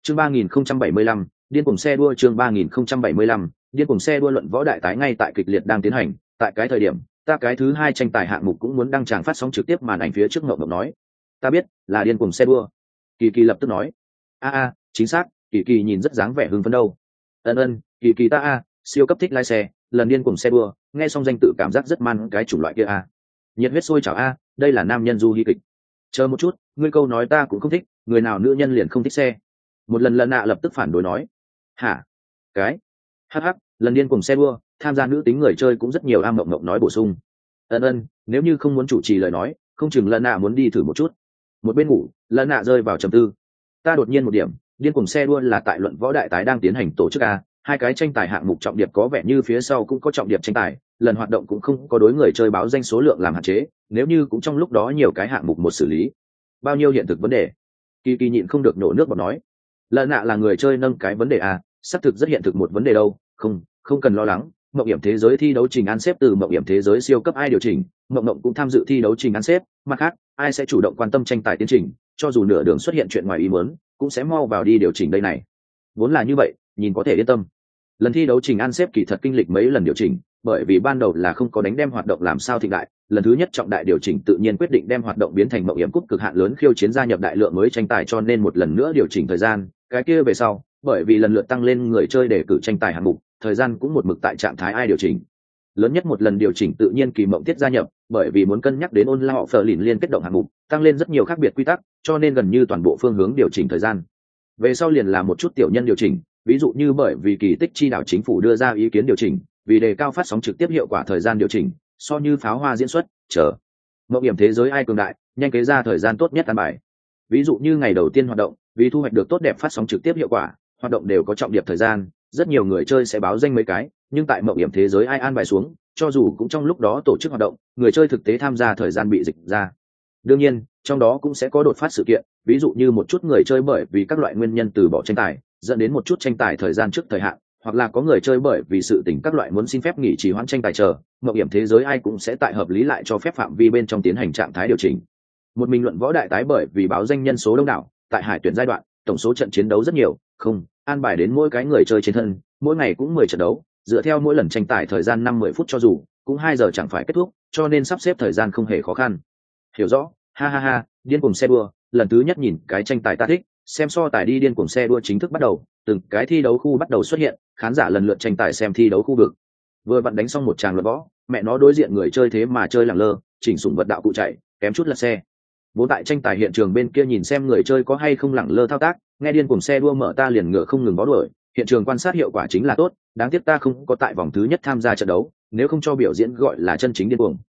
Chương 3075, điên cuồng xe đua. Chương 3075, điên cuồng xe đua. Luận võ đại tái ngay tại kịch liệt đang tiến hành, tại cái thời điểm ta cái thứ hai tranh tài hạng mục cũng muốn đăng tràng phát sóng trực tiếp màn ảnh phía trước. Ngộng Ngộng nói, ta biết là điên cuồng xe đua. Kỳ Kỳ lập tức nói, chính xác. Kỳ Kỳ nhìn rất dáng vẻ hưng phấn đâu. Ân, Kỳ Kỳ ta siêu cấp thích lái xe, lần điên cuồng xe đua, nghe xong danh tự cảm giác rất man cái chủng loại kia nhiệt huyết sôi trào đây là nam nhân du hí kịch. Chờ một chút, ngươi câu nói ta cũng không thích, người nào nữ nhân liền không thích xe. Một lần lập tức phản đối nói, hả? Cái hắc, lần điên cuồng xe đua, tham gia nữ tính người chơi cũng rất nhiều. Ngộng Ngộng nói bổ sung, ân, nếu như không muốn chủ trì lời nói, không chừng lần muốn đi thử một chút. Một bên ngủ, lần rơi vào trầm tư. Ta đột nhiên một điểm, điên cuồng xe đua là tại luận võ đại tái đang tiến hành tổ chức hai cái tranh tài hạng mục trọng điểm có vẻ như phía sau cũng có trọng điểm tranh tài, lần hoạt động cũng không có đối người chơi báo danh số lượng làm hạn chế, nếu như cũng trong lúc đó nhiều cái hạng mục một xử lý bao nhiêu hiện thực vấn đề. Kỳ Kỳ nhịn không được nổ nước bọt nói, lần là người chơi nâng cái vấn đề xác thực rất hiện thực một vấn đề đâu. Không cần lo lắng, mộng hiểm thế giới thi đấu trình ăn xếp từ mộng hiểm thế giới siêu cấp ai điều chỉnh, mộng cũng tham dự thi đấu trình ăn xếp. Mặt khác, ai sẽ chủ động quan tâm tranh tài tiến trình, cho dù nửa đường xuất hiện chuyện ngoài ý muốn cũng sẽ mau vào đi điều chỉnh đây này. Vốn là như vậy, nhìn có thể yên tâm. Lần thi đấu trình ăn xếp kỳ thật kinh lịch mấy lần điều chỉnh, bởi vì ban đầu là không có đánh đem hoạt động làm sao thịnh đại, lần thứ nhất trọng đại điều chỉnh tự nhiên quyết định đem hoạt động biến thành mộng hiểm cúp cực hạn lớn khiêu chiến, gia nhập đại lượng mới tranh tài, cho nên một lần nữa điều chỉnh thời gian. Cái kia về sau, bởi vì lần lượt tăng lên người chơi để cử tranh tài hạng mục, thời gian cũng một mực tại trạng thái ai điều chỉnh. Lớn nhất một lần điều chỉnh tự nhiên kỳ mộng tiết gia nhập, bởi vì muốn cân nhắc đến ôn lao phở lìn liên kết động hạng mục, tăng lên rất nhiều khác biệt quy tắc, cho nên gần như toàn bộ phương hướng điều chỉnh thời gian. Về sau liền là một chút tiểu nhân điều chỉnh, ví dụ như bởi vì kỳ tích chi đảo chính phủ đưa ra ý kiến điều chỉnh, vì đề cao phát sóng trực tiếp hiệu quả thời gian điều chỉnh, so như pháo hoa diễn xuất chờ. Mộng hiểm thế giới ai cường đại, nhanh kế ra thời gian tốt nhất ăn bài. Ví dụ như ngày đầu tiên hoạt động, vì thu hoạch được tốt đẹp phát sóng trực tiếp hiệu quả, hoạt động đều có trọng điểm thời gian, rất nhiều người chơi sẽ báo danh mấy cái, nhưng tại mộng hiểm thế giới ai an bài xuống, cho dù cũng trong lúc đó tổ chức hoạt động, người chơi thực tế tham gia thời gian bị dịch ra. Đương nhiên, trong đó cũng sẽ có đột phát sự kiện, ví dụ như một chút người chơi bởi vì các loại nguyên nhân từ bỏ tranh tài, dẫn đến một chút tranh tài thời gian trước thời hạn, hoặc là có người chơi bởi vì sự tình các loại muốn xin phép nghỉ trì hoãn tranh tài chờ, mộng hiểm thế giới ai cũng sẽ tại hợp lý lại cho phép phạm vi bên trong tiến hành trạng thái điều chỉnh. Một mình luận võ đại tái bởi vì báo danh nhân số đông đảo, tại hải tuyển giai đoạn, tổng số trận chiến đấu rất nhiều, an bài đến mỗi cái người chơi trên thân, mỗi ngày cũng 10 trận đấu, dựa theo mỗi lần tranh tài thời gian 5-10 phút, cho dù cũng 2 giờ chẳng phải kết thúc, cho nên sắp xếp thời gian không hề khó khăn. Hiểu rõ, ha, điên cuồng xe đua, lần thứ nhất nhìn cái tranh tài ta thích, xem so tài đi. Điên cuồng xe đua chính thức bắt đầu, từng cái thi đấu khu bắt đầu xuất hiện, khán giả lần lượt tranh tài xem thi đấu khu vực. Vừa vặn đánh xong một tràng luận võ, mẹ nó đối diện người chơi thế mà chơi lẳng lơ, chỉnh sủng vật đạo cụ chạy, kém chút lật xe. Vốn tại tranh tài hiện trường bên kia nhìn xem người chơi có hay không lẳng lơ thao tác, nghe điên cuồng xe đua mở ta liền ngựa không ngừng bó đuổi. Hiện trường quan sát hiệu quả chính là tốt, đáng tiếc ta không có tại vòng thứ nhất tham gia trận đấu, nếu không cho biểu diễn gọi là chân chính điên cuồng.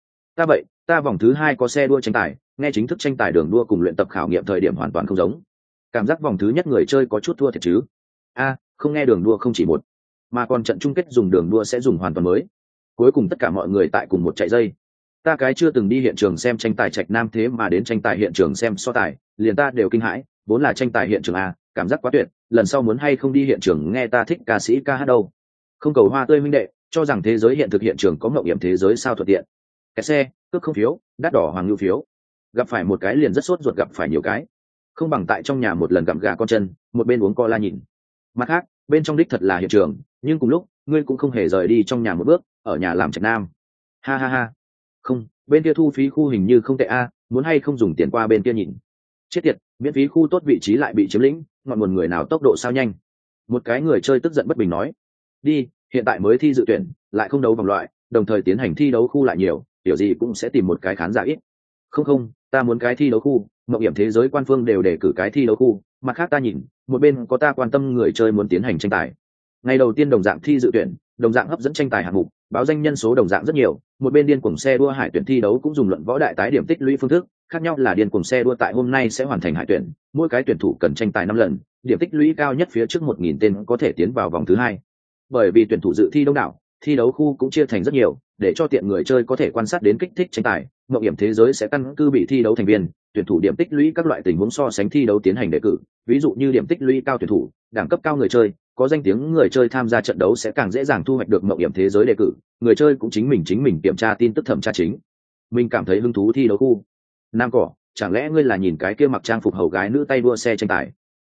Ta vòng thứ hai có xe đua tranh tài, nghe chính thức tranh tài đường đua cùng luyện tập khảo nghiệm thời điểm hoàn toàn không giống. Cảm giác vòng thứ nhất người chơi có chút thua thiệt chứ. Không nghe đường đua không chỉ một, mà còn trận chung kết dùng đường đua sẽ dùng hoàn toàn mới. Cuối cùng tất cả mọi người tại cùng một chạy dây. Ta cái chưa từng đi hiện trường xem tranh tài Trạch Nam thế mà đến tranh tài hiện trường xem so tài, liền ta đều kinh hãi, vốn là tranh tài hiện trường cảm giác quá tuyệt, lần sau muốn hay không đi hiện trường nghe ta thích ca sĩ ca hát đâu. Không cầu hoa tươi minh đệ, cho rằng thế giới hiện thực hiện trường có mộng hiểm thế giới sao thuận tiện. Cái xe, cước không phiếu, đắt đỏ hoàng lưu phiếu. Gặp phải một cái liền rất sốt ruột, gặp phải nhiều cái. Không bằng tại trong nhà một lần gặm gà con chân, một bên uống cola nhìn. Mặt khác, bên trong đích thật là hiện trường, nhưng cùng lúc, ngươi cũng không hề rời đi trong nhà một bước, ở nhà làm Trạch Nam. Ha. Không, bên kia thu phí khu hình như không tệ muốn hay không dùng tiền qua bên kia nhìn. Chết tiệt, miễn phí khu tốt vị trí lại bị chiếm lĩnh, ngọn nguồn người nào tốc độ sao nhanh. Một cái người chơi tức giận bất bình nói. Đi, hiện tại mới thi dự tuyển, lại không đấu vòng loại, đồng thời tiến hành thi đấu khu lại nhiều, kiểu gì cũng sẽ tìm một cái khán giả ít. Không, ta muốn cái thi đấu khu, mộng hiểm thế giới quan phương đều đề cử cái thi đấu khu, mặt khác ta nhìn, một bên có ta quan tâm người chơi muốn tiến hành tranh tài. Ngày đầu tiên đồng dạng thi dự tuyển, đồng dạng hấp dẫn tranh tài hạng mục, báo danh nhân số đồng dạng rất nhiều, một bên điên cuồng xe đua hải tuyển thi đấu cũng dùng luận võ đại tái điểm tích lũy phương thức, khác nhau là điên cuồng xe đua tại hôm nay sẽ hoàn thành hải tuyển, mỗi cái tuyển thủ cần tranh tài 5 lần, điểm tích lũy cao nhất phía trước 1000 tên có thể tiến vào vòng thứ hai. Bởi vì tuyển thủ dự thi đông đảo, thi đấu khu cũng chia thành rất nhiều, để cho tiện người chơi có thể quan sát đến kích thích tranh tài, mộng hiểm thế giới sẽ căn cứ bị thi đấu thành viên, tuyển thủ điểm tích lũy các loại tình huống so sánh thi đấu tiến hành đề cử, ví dụ như điểm tích lũy cao tuyển thủ, đẳng cấp cao người chơi, có danh tiếng người chơi tham gia trận đấu sẽ càng dễ dàng thu hoạch được mộng hiểm thế giới đề cử, người chơi cũng chính mình kiểm tra tin tức thẩm tra chính. Mình cảm thấy hứng thú thi đấu khu. Nam cỏ, chẳng lẽ ngươi là nhìn cái kia mặc trang phục hầu gái nữ tay đua xe tranh tài?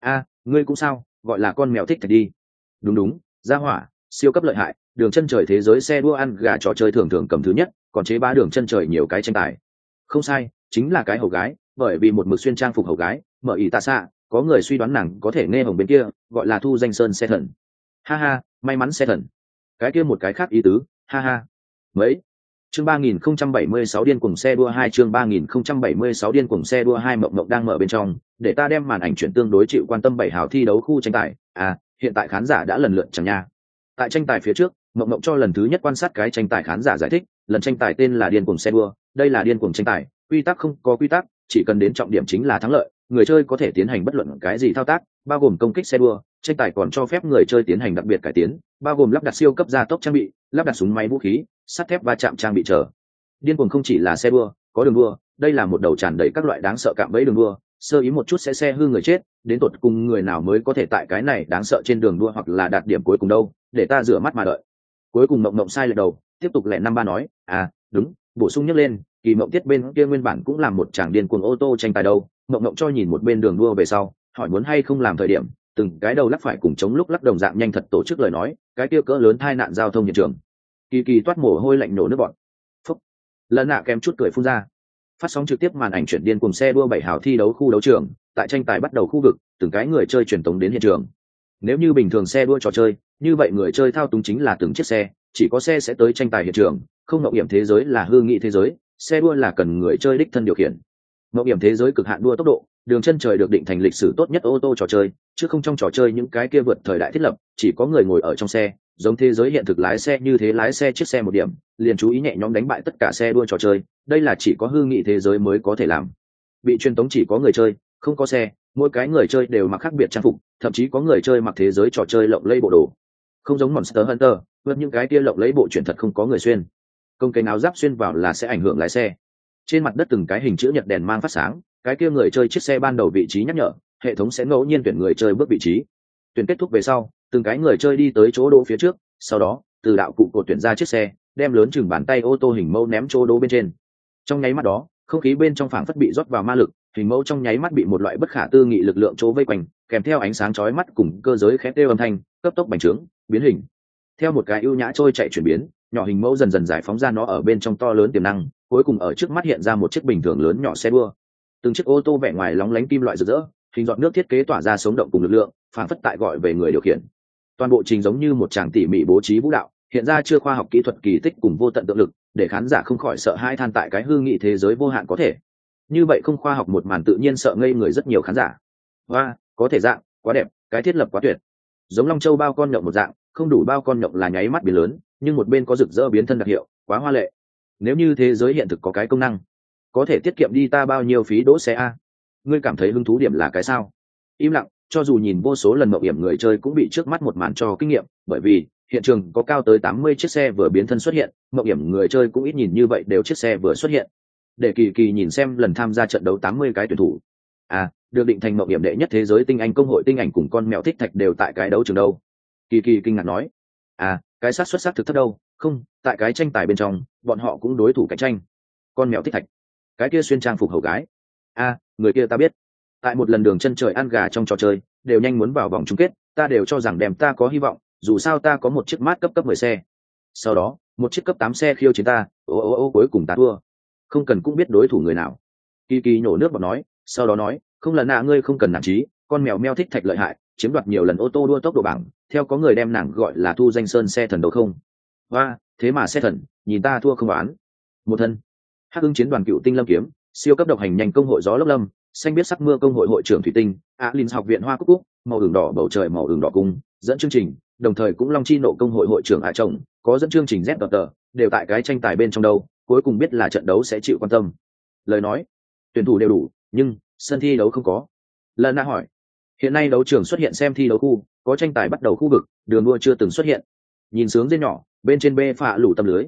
Ngươi cũng sao, gọi là con mèo thích thạch đi. Đúng đúng, gia hỏa siêu cấp lợi hại, đường chân trời thế giới xe đua ăn gà trò chơi thường thường cầm thứ nhất, còn chế bá đường chân trời nhiều cái tranh tài. Không sai, chính là cái hầu gái, bởi vì một mực xuyên trang phục hầu gái mở ý tạ xạ, có người suy đoán nàng có thể nghe hồng bên kia gọi là thu danh sơn xe thần. Ha ha, may mắn xe thần. Cái kia một cái khác ý tứ, ha ha. Mấy chương 3076 điên cuồng xe đua 2 chương 3076 điên cuồng xe đua 2 mộng mộng đang mở bên trong, để ta đem màn ảnh chuyển tương đối chịu quan tâm 7 hào thi đấu khu tranh tài. Hiện tại khán giả đã lần lượt chẳng nha. Tại tranh tài phía trước, mộng mộng cho lần thứ nhất quan sát cái tranh tài khán giả giải thích, lần tranh tài tên là điên cuồng xe đua, đây là điên cuồng tranh tài, quy tắc không có quy tắc, chỉ cần đến trọng điểm chính là thắng lợi, người chơi có thể tiến hành bất luận cái gì thao tác, bao gồm công kích xe đua, tranh tài còn cho phép người chơi tiến hành đặc biệt cải tiến, bao gồm lắp đặt siêu cấp gia tốc trang bị, lắp đặt súng máy vũ khí, sắt thép va chạm trang bị chờ. Điên cuồng không chỉ là xe đua, có đường đua, đây là một đầu tràn đầy các loại đáng sợ cạm bẫy đường đua, sơ ý một chút sẽ xe hư người chết, đến tột cùng người nào mới có thể tại cái này đáng sợ trên đường đua hoặc là đạt điểm cuối cùng đâu, để ta rửa mắt mà đợi. Cuối cùng mộng mộng sai lệch đầu, tiếp tục lẻ năm ba nói, đúng, bổ sung nhắc lên, kỳ mộng tiết bên kia nguyên bản cũng làm một tràng điên cuồng ô tô tranh tài đâu. Mộng mộng cho nhìn một bên đường đua về sau, hỏi muốn hay không làm thời điểm, từng cái đầu lắc phải cùng chống lúc lắc đồng dạng nhanh thật tổ chức lời nói, cái kia cỡ lớn tai nạn giao thông hiện trường. Kỳ kỳ toát mồ hôi lạnh nổ nước bọt. Phúc. Lần nạ kém chút cười phun ra. Phát sóng trực tiếp màn ảnh chuyển điên cùng xe đua 7 hào thi đấu khu đấu trường, tại tranh tài bắt đầu khu vực, từng cái người chơi truyền tống đến hiện trường. Nếu như bình thường xe đua trò chơi, như vậy người chơi thao túng chính là từng chiếc xe, chỉ có xe sẽ tới tranh tài hiện trường, không mạo hiểm thế giới là hư nghị thế giới, xe đua là cần người chơi đích thân điều khiển. Mạo hiểm thế giới cực hạn đua tốc độ, đường chân trời được định thành lịch sử tốt nhất ô tô trò chơi, chứ không trong trò chơi những cái kia vượt thời đại thiết lập, chỉ có người ngồi ở trong xe, giống thế giới hiện thực lái xe như thế lái xe chiếc xe một điểm, liền chú ý nhẹ nhõm đánh bại tất cả xe đua trò chơi, đây là chỉ có hư nghị thế giới mới có thể làm. Bị truyền tống chỉ có người chơi, không có xe, mỗi cái người chơi đều mặc khác biệt trang phục, thậm chí có người chơi mặc thế giới trò chơi lộng lẫy bộ đồ. Không giống Monster Hunter, vượt những cái kia lộng lẫy bộ chuyển thật không có người xuyên. Công cái áo giáp xuyên vào là sẽ ảnh hưởng lái xe. Trên mặt đất từng cái hình chữ nhật đèn mang phát sáng, cái kia người chơi chiếc xe ban đầu vị trí nhắc nhở, hệ thống sẽ ngẫu nhiên tuyển người chơi bước vị trí. Tuyển kết thúc về sau, từng cái người chơi đi tới chỗ đỗ phía trước, sau đó từ đạo cụ cột tuyển ra chiếc xe, đem lớn chừng bàn tay ô tô hình mẫu ném chỗ đỗ bên trên. Trong nháy mắt đó, không khí bên trong phảng phất bị rót vào ma lực, hình mẫu trong nháy mắt bị một loại bất khả tư nghị lực lượng chỗ vây quanh, kèm theo ánh sáng chói mắt cùng cơ giới khét kêu âm thanh, cấp tốc bành trướng, biến hình. Theo một cái ưu nhã trôi chạy chuyển biến, nhỏ hình mẫu dần dần giải phóng ra nó ở bên trong to lớn tiềm năng, cuối cùng ở trước mắt hiện ra một chiếc bình thường lớn nhỏ xe đua. Từng chiếc ô tô vẻ ngoài lóng lánh kim loại rực rỡ, hình giọt nước thiết kế tỏa ra sống động cùng lực lượng, phảng phất tại gọi về người điều khiển. Toàn bộ trình giống như một tràng tỉ mỉ bố trí vũ đạo, hiện ra chưa khoa học kỹ thuật kỳ tích cùng vô tận tượng lực, để khán giả không khỏi sợ hai than tại cái hư nghị thế giới vô hạn có thể. Như vậy không khoa học một màn tự nhiên sợ ngây người rất nhiều khán giả. Và có thể dạng, quá đẹp, cái thiết lập quá tuyệt. Giống Long Châu bao con nhộng một dạng, không đủ bao con nhộng là nháy mắt biến lớn, nhưng một bên có rực rỡ biến thân đặc hiệu, quá hoa lệ. Nếu như thế giới hiện thực có cái công năng, có thể tiết kiệm đi ta bao nhiêu phí đỗ xe a? Ngươi cảm thấy hứng thú điểm là cái sao? Im lặng, cho dù nhìn vô số lần mạo hiểm người chơi cũng bị trước mắt một màn cho kinh nghiệm, bởi vì hiện trường có cao tới 80 chiếc xe vừa biến thân xuất hiện, mạo hiểm người chơi cũng ít nhìn như vậy đều chiếc xe vừa xuất hiện. Để kỳ kỳ nhìn xem lần tham gia trận đấu 80 cái tuyển thủ. Được định thành mạo hiểm đệ nhất thế giới tinh anh công hội tinh ảnh cùng con mèo thích thạch đều tại cái đấu trường đâu. Kỳ kỳ kinh ngạc nói, cái sát xuất sắc thực thấp đâu, không, tại cái tranh tài bên trong, bọn họ cũng đối thủ cạnh tranh. Con mèo thích thạch, cái kia xuyên trang phục hầu gái. Người kia ta biết. Tại một lần đường chân trời ăn gà trong trò chơi, đều nhanh muốn vào vòng chung kết, ta đều cho rằng đem ta có hy vọng, dù sao ta có một chiếc mát cấp 10 xe. Sau đó, một chiếc cấp 8 xe khiêu chiến ta, cuối cùng ta thua. Không cần cũng biết đối thủ người nào. Kỳ kỳ nhổ nước bọt nói, sau đó nói, không lần nào ngươi không cần nản chí, con mèo meo thích thạch lợi hại, chiếm đoạt nhiều lần ô tô đua tốc độ bảng, theo có người đem nàng gọi là thu danh sơn xe thần đâu không? Thế mà xe thần, nhìn ta thua không đoán. Một thân. Hắc Ưng chiến đoàn cựu tinh lâm kiếm, siêu cấp độc hành nhanh công hội gió lốc lâm, xanh biết sắc mưa công hội hội trưởng thủy tinh, Alin học viện hoa cúc, màu hưởng đỏ bầu trời màu hưởng đỏ cung, dẫn chương trình, đồng thời cũng long chi nộ công hội hội trưởng chồng, có dẫn chương trình Z đều tại cái tranh tài bên trong đâu, cuối cùng biết là trận đấu sẽ chịu quan tâm. Lời nói, tuyển thủ đều đủ, nhưng sân thi đấu không có. Lần Na hỏi, hiện nay đấu trường xuất hiện xem thi đấu khu, có tranh tài bắt đầu khu vực, đường đua chưa từng xuất hiện. Nhìn sướng dây nhỏ, bên trên bê phạ lủ tầm lưới.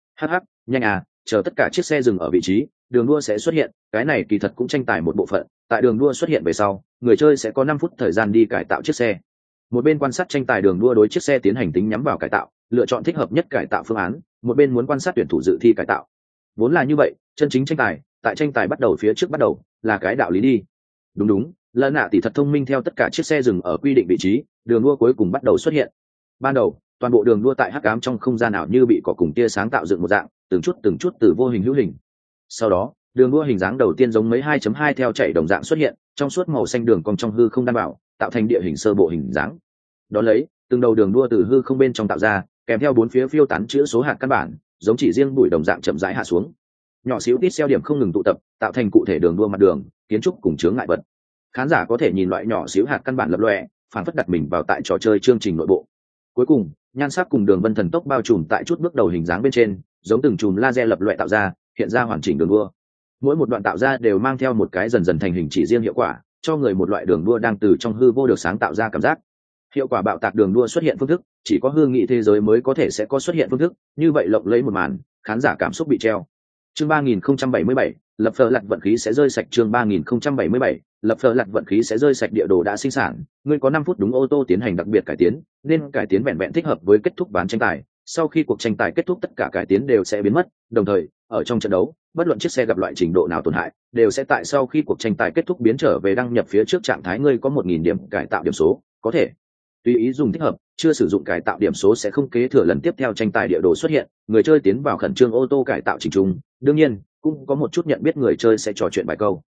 Nhanh chờ tất cả chiếc xe dừng ở vị trí, đường đua sẽ xuất hiện, cái này kỳ thật cũng tranh tài một bộ phận, tại đường đua xuất hiện về sau, người chơi sẽ có 5 phút thời gian đi cải tạo chiếc xe. Một bên quan sát tranh tài đường đua đối chiếc xe tiến hành tính nhắm vào cải tạo, lựa chọn thích hợp nhất cải tạo phương án, một bên muốn quan sát tuyển thủ dự thi cải tạo. Vốn là như vậy, chân chính tranh tài, tại tranh tài bắt đầu phía trước bắt đầu, là cái đạo lý đi. Đúng, lợn nạ tỷ thật thông minh, theo tất cả chiếc xe dừng ở quy định vị trí, đường đua cuối cùng bắt đầu xuất hiện. Ban đầu toàn bộ đường đua tại hắc ám trong không gian nào như bị cỏ cùng tia sáng tạo dựng một dạng, từng chút từ vô hình hữu hình. Sau đó đường đua hình dáng đầu tiên giống mấy 2.2 theo chạy đồng dạng xuất hiện, trong suốt màu xanh đường cong trong hư không đan bảo, tạo thành địa hình sơ bộ hình dáng. Đó lấy từng đầu đường đua từ hư không bên trong tạo ra, kèm theo bốn phía phiêu tán chữ số hạt căn bản, giống chỉ riêng bụi đồng dạng chậm rãi hạ xuống. Nhỏ xíu tít xeo điểm không ngừng tụ tập, tạo thành cụ thể đường đua mặt đường, kiến trúc cùng chướng ngại vật. Khán giả có thể nhìn loại nhỏ xíu hạt căn bản lập lòe, phản phất đặt mình vào tại trò chơi chương trình nội bộ. Cuối cùng nhan sắc cùng đường vân thần tốc bao trùm tại chút bước đầu hình dáng bên trên, giống từng chùm laser lập loè tạo ra, hiện ra hoàn chỉnh đường đua. Mỗi một đoạn tạo ra đều mang theo một cái dần dần thành hình chỉ riêng hiệu quả, cho người một loại đường đua đang từ trong hư vô được sáng tạo ra cảm giác. Hiệu quả bạo tạc đường đua xuất hiện phương thức chỉ có hư nghị thế giới mới có thể sẽ có xuất hiện phương thức, như vậy lộng lấy một màn, khán giả cảm xúc bị treo. Chương 3077, lập phờ lật vận khí sẽ rơi sạch. Chương 3077, lập phờ lật vận khí sẽ rơi sạch. Địa đồ đã sinh sản, ngươi có 5 phút đúng ô tô tiến hành đặc biệt cải tiến, nên cải tiến vẹn vẹn thích hợp với kết thúc ván tranh tài. Sau khi cuộc tranh tài kết thúc, tất cả cải tiến đều sẽ biến mất, đồng thời ở trong trận đấu, bất luận chiếc xe gặp loại trình độ nào tổn hại, đều sẽ tại sau khi cuộc tranh tài kết thúc biến trở về đăng nhập phía trước trạng thái. Ngươi có 1000 điểm cải tạo điểm số, có thể tùy ý dùng thích hợp, chưa sử dụng cải tạo điểm số sẽ không kế thừa lần tiếp theo tranh tài. Địa đồ xuất hiện, người chơi tiến vào khẩn trương ô tô cải tạo chỉnh trung, đương nhiên cũng có một chút nhận biết người chơi sẽ trò chuyện vài câu.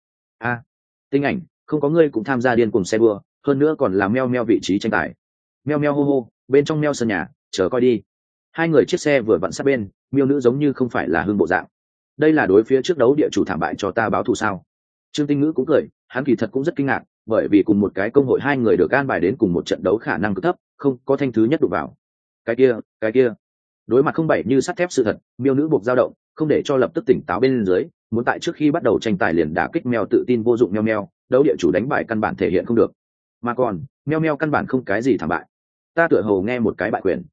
Tinh ảnh, không có ngươi cũng tham gia điên cuồng xe đua, hơn nữa còn làm meo meo vị trí tranh tài. Meo meo hô hô, bên trong meo sân nhà, chờ coi đi. Hai người chiếc xe vừa vặn sát bên, miêu nữ giống như không phải là hưng bộ dạng. Đây là đối phía trước đấu địa chủ thảm bại cho ta báo thù sao? Trương Tinh Ngữ cũng cười, hắn kỳ thật cũng rất kinh ngạc, bởi vì cùng một cái công hội hai người được an bài đến cùng một trận đấu khả năng cực thấp, không có thanh thứ nhất đụng vào. Cái kia. Đối mặt không bảy như sắt thép sự thật, miêu nữ buộc dao động, không để cho lập tức tỉnh táo bên dưới, muốn tại trước khi bắt đầu tranh tài liền đả kích meo tự tin vô dụng meo meo, đấu địa chủ đánh bại căn bản thể hiện không được. Mà còn, meo meo căn bản không cái gì thảm bại. Ta tựa hồ nghe một cái bại quyền.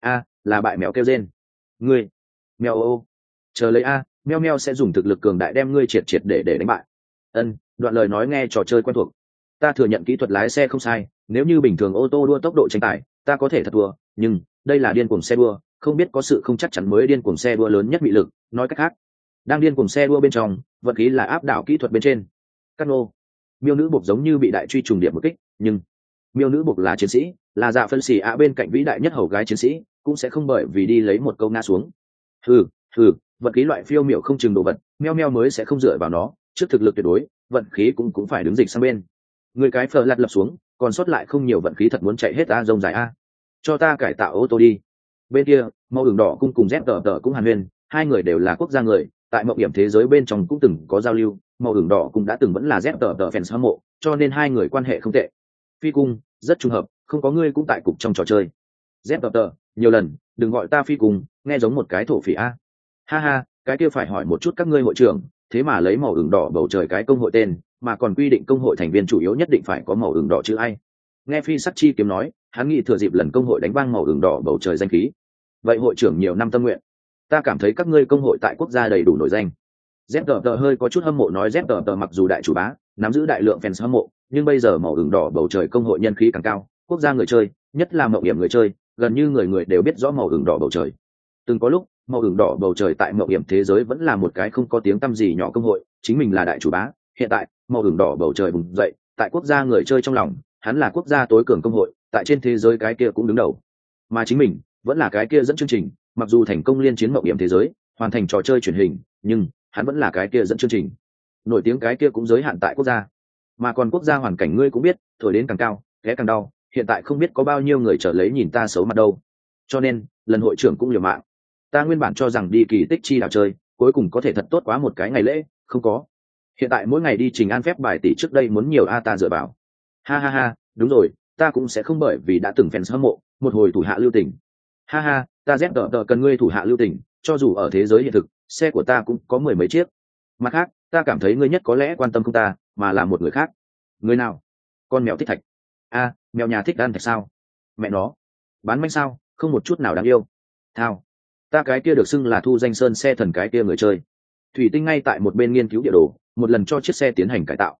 Là bại mèo kêu rên. Ngươi, meo ô. Chờ lấy meo meo sẽ dùng thực lực cường đại đem ngươi triệt để đánh bại. Đoạn lời nói nghe trò chơi quen thuộc. Ta thừa nhận kỹ thuật lái xe không sai, nếu như bình thường ô tô đua tốc độ tranh tài, ta có thể thật thua, nhưng đây là điên cuồng xe đua, không biết có sự không chắc chắn mới điên cuồng xe đua lớn nhất bị lực, nói cách khác, đang điên cuồng xe đua bên trong, vận khí là áp đảo kỹ thuật bên trên. Cát nô, miêu nữ buộc giống như bị đại truy trùng điểm một kích, nhưng miêu nữ buộc là chiến sĩ, là dạ phân xì bên cạnh vĩ đại nhất hầu gái chiến sĩ, cũng sẽ không bởi vì đi lấy một câu ngã xuống. Hừ, vận khí loại phiêu miểu không chừng đồ vật, meo meo mới sẽ không dựa vào nó, trước thực lực tuyệt đối, vận khí cũng phải đứng dịch sang bên. Người cái phờ lật lập xuống, còn sót lại không nhiều vận khí thật muốn chạy hết rông dài cho ta cải tạo ô tô đi. Bên kia màu đường đỏ cung cùng ZTT cũng hàn huyên, hai người đều là quốc gia người, tại mộng hiểm thế giới bên trong cũng từng có giao lưu. Màu đường đỏ cũng đã từng vẫn là ZTT fans hâm mộ, cho nên hai người quan hệ không tệ. Phi cung rất trùng hợp, không có ngươi cũng tại cục trong trò chơi. ZTT, nhiều lần đừng gọi ta phi cung, nghe giống một cái thổ phỉ ha, cái kia phải hỏi một chút các ngươi hội trưởng, thế mà lấy màu ửng đỏ bầu trời cái công hội tên, mà còn quy định công hội thành viên chủ yếu nhất định phải có màu ửng đỏ chữ ai. Nghe Phi Sắc Chi kiếm nói, hắn nghĩ thừa dịp lần công hội đánh vang màu ửng đỏ bầu trời danh khí. Vậy hội trưởng nhiều năm tâm nguyện, ta cảm thấy các ngươi công hội tại quốc gia đầy đủ nổi danh. ZTT hơi có chút hâm mộ nói, ZTT mặc dù đại chủ bá, nắm giữ đại lượng fans hâm mộ, nhưng bây giờ màu ửng đỏ bầu trời công hội nhân khí càng cao, quốc gia người chơi, nhất là mạo hiểm người chơi, gần như người người đều biết rõ màu ửng đỏ bầu trời. Từng có lúc màu ửng đỏ bầu trời tại mạo hiểm thế giới vẫn là một cái không có tiếng tăm gì nhỏ công hội, chính mình là đại chủ bá. Hiện tại màu ửng đỏ bầu trời bùng dậy, tại quốc gia người chơi trong lòng, hắn là quốc gia tối cường công hội, tại trên thế giới cái kia cũng đứng đầu, mà chính mình vẫn là cái kia dẫn chương trình. Mặc dù thành công liên chiến mạo hiểm thế giới, hoàn thành trò chơi truyền hình, nhưng hắn vẫn là cái kia dẫn chương trình, nổi tiếng cái kia cũng giới hạn tại quốc gia. Mà còn quốc gia hoàn cảnh ngươi cũng biết, thổi đến càng cao ghé càng đau, hiện tại không biết có bao nhiêu người trở lấy nhìn ta xấu mặt đâu. Cho nên lần hội trưởng cũng liều mạng. Ta nguyên bản cho rằng đi kỳ tích chi đảo chơi, cuối cùng có thể thật tốt quá một cái ngày lễ, không có. Hiện tại mỗi ngày đi trình an phép bài tỷ trước đây muốn nhiều ta dựa vào. Ha, đúng rồi, ta cũng sẽ không bởi vì đã từng fans hâm mộ, một hồi thủ hạ lưu tình. Ha, ta ZTT cần ngươi thủ hạ lưu tình, cho dù ở thế giới hiện thực, xe của ta cũng có 10 mấy chiếc. Mặt khác, ta cảm thấy ngươi nhất có lẽ quan tâm không ta, mà là một người khác. Người nào? Con mèo thích thạch. Mèo nhà thích ăn thạch sao? Mẹ nó, bán manh sao, không một chút nào đáng yêu. Thao, ta cái kia được xưng là thu danh sơn xe thần cái kia người chơi. Thủy Tinh ngay tại một bên nghiên cứu địa đồ, một lần cho chiếc xe tiến hành cải tạo.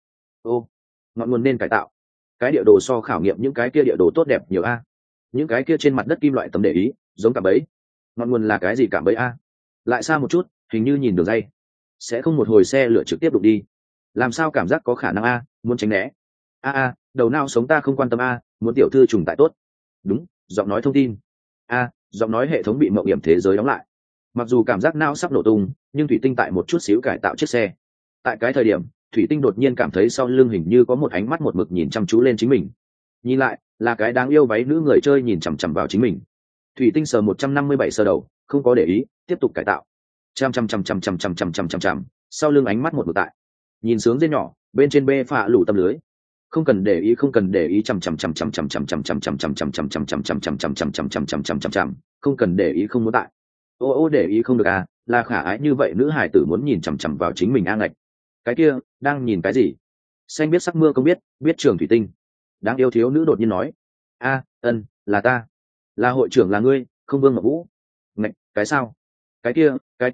Ngọn nguồn nên cải tạo. Cái địa đồ so khảo nghiệm những cái kia địa đồ tốt đẹp nhiều những cái kia trên mặt đất kim loại tấm để ý, giống cạm bẫy. Ngọn nguồn là cái gì cạm bẫy lại xa một chút, hình như nhìn đường dây, sẽ không một hồi xe lửa trực tiếp đụng đi. Làm sao cảm giác có khả năng muốn tránh né. đầu não sống ta không quan tâm muốn tiểu thư trùng tại tốt. Đúng, giọng nói thông tin. Giọng nói hệ thống bị mậu điểm thế giới đóng lại. Mặc dù cảm giác não sắp nổ tung, nhưng thủy tinh tại một chút xíu cải tạo chiếc xe. Tại cái thời điểm, thủy tinh đột nhiên cảm thấy sau lưng hình như có một ánh mắt một mực nhìn chăm chú lên chính mình. Nhìn lại, là cái đáng yêu váy nữ người chơi nhìn chằm chằm vào chính mình. Thủy tinh sờ 157 sờ đầu, không có để ý, tiếp tục cải tạo. Chằm chằm, sau lưng ánh mắt một mực tại. Nhìn sướng dê nhỏ, bên trên bê phạ lủ tầm lưới. Không cần để ý, không cần để ý, chằm, không cần để ý, không muốn tại. Để ý không được là khả ái như vậy nữ hải tử muốn nhìn chằm chằm vào chính mình ngạch. Cái kia, đang nhìn cái gì? Xanh biết sắc mưa không biết trường thủy tinh. Đáng yêu thiếu nữ đột nhiên nói. Là ta. Là hội trưởng là ngươi, không Vương Ngọc Vũ. Ngạch, cái sao? Cái kia,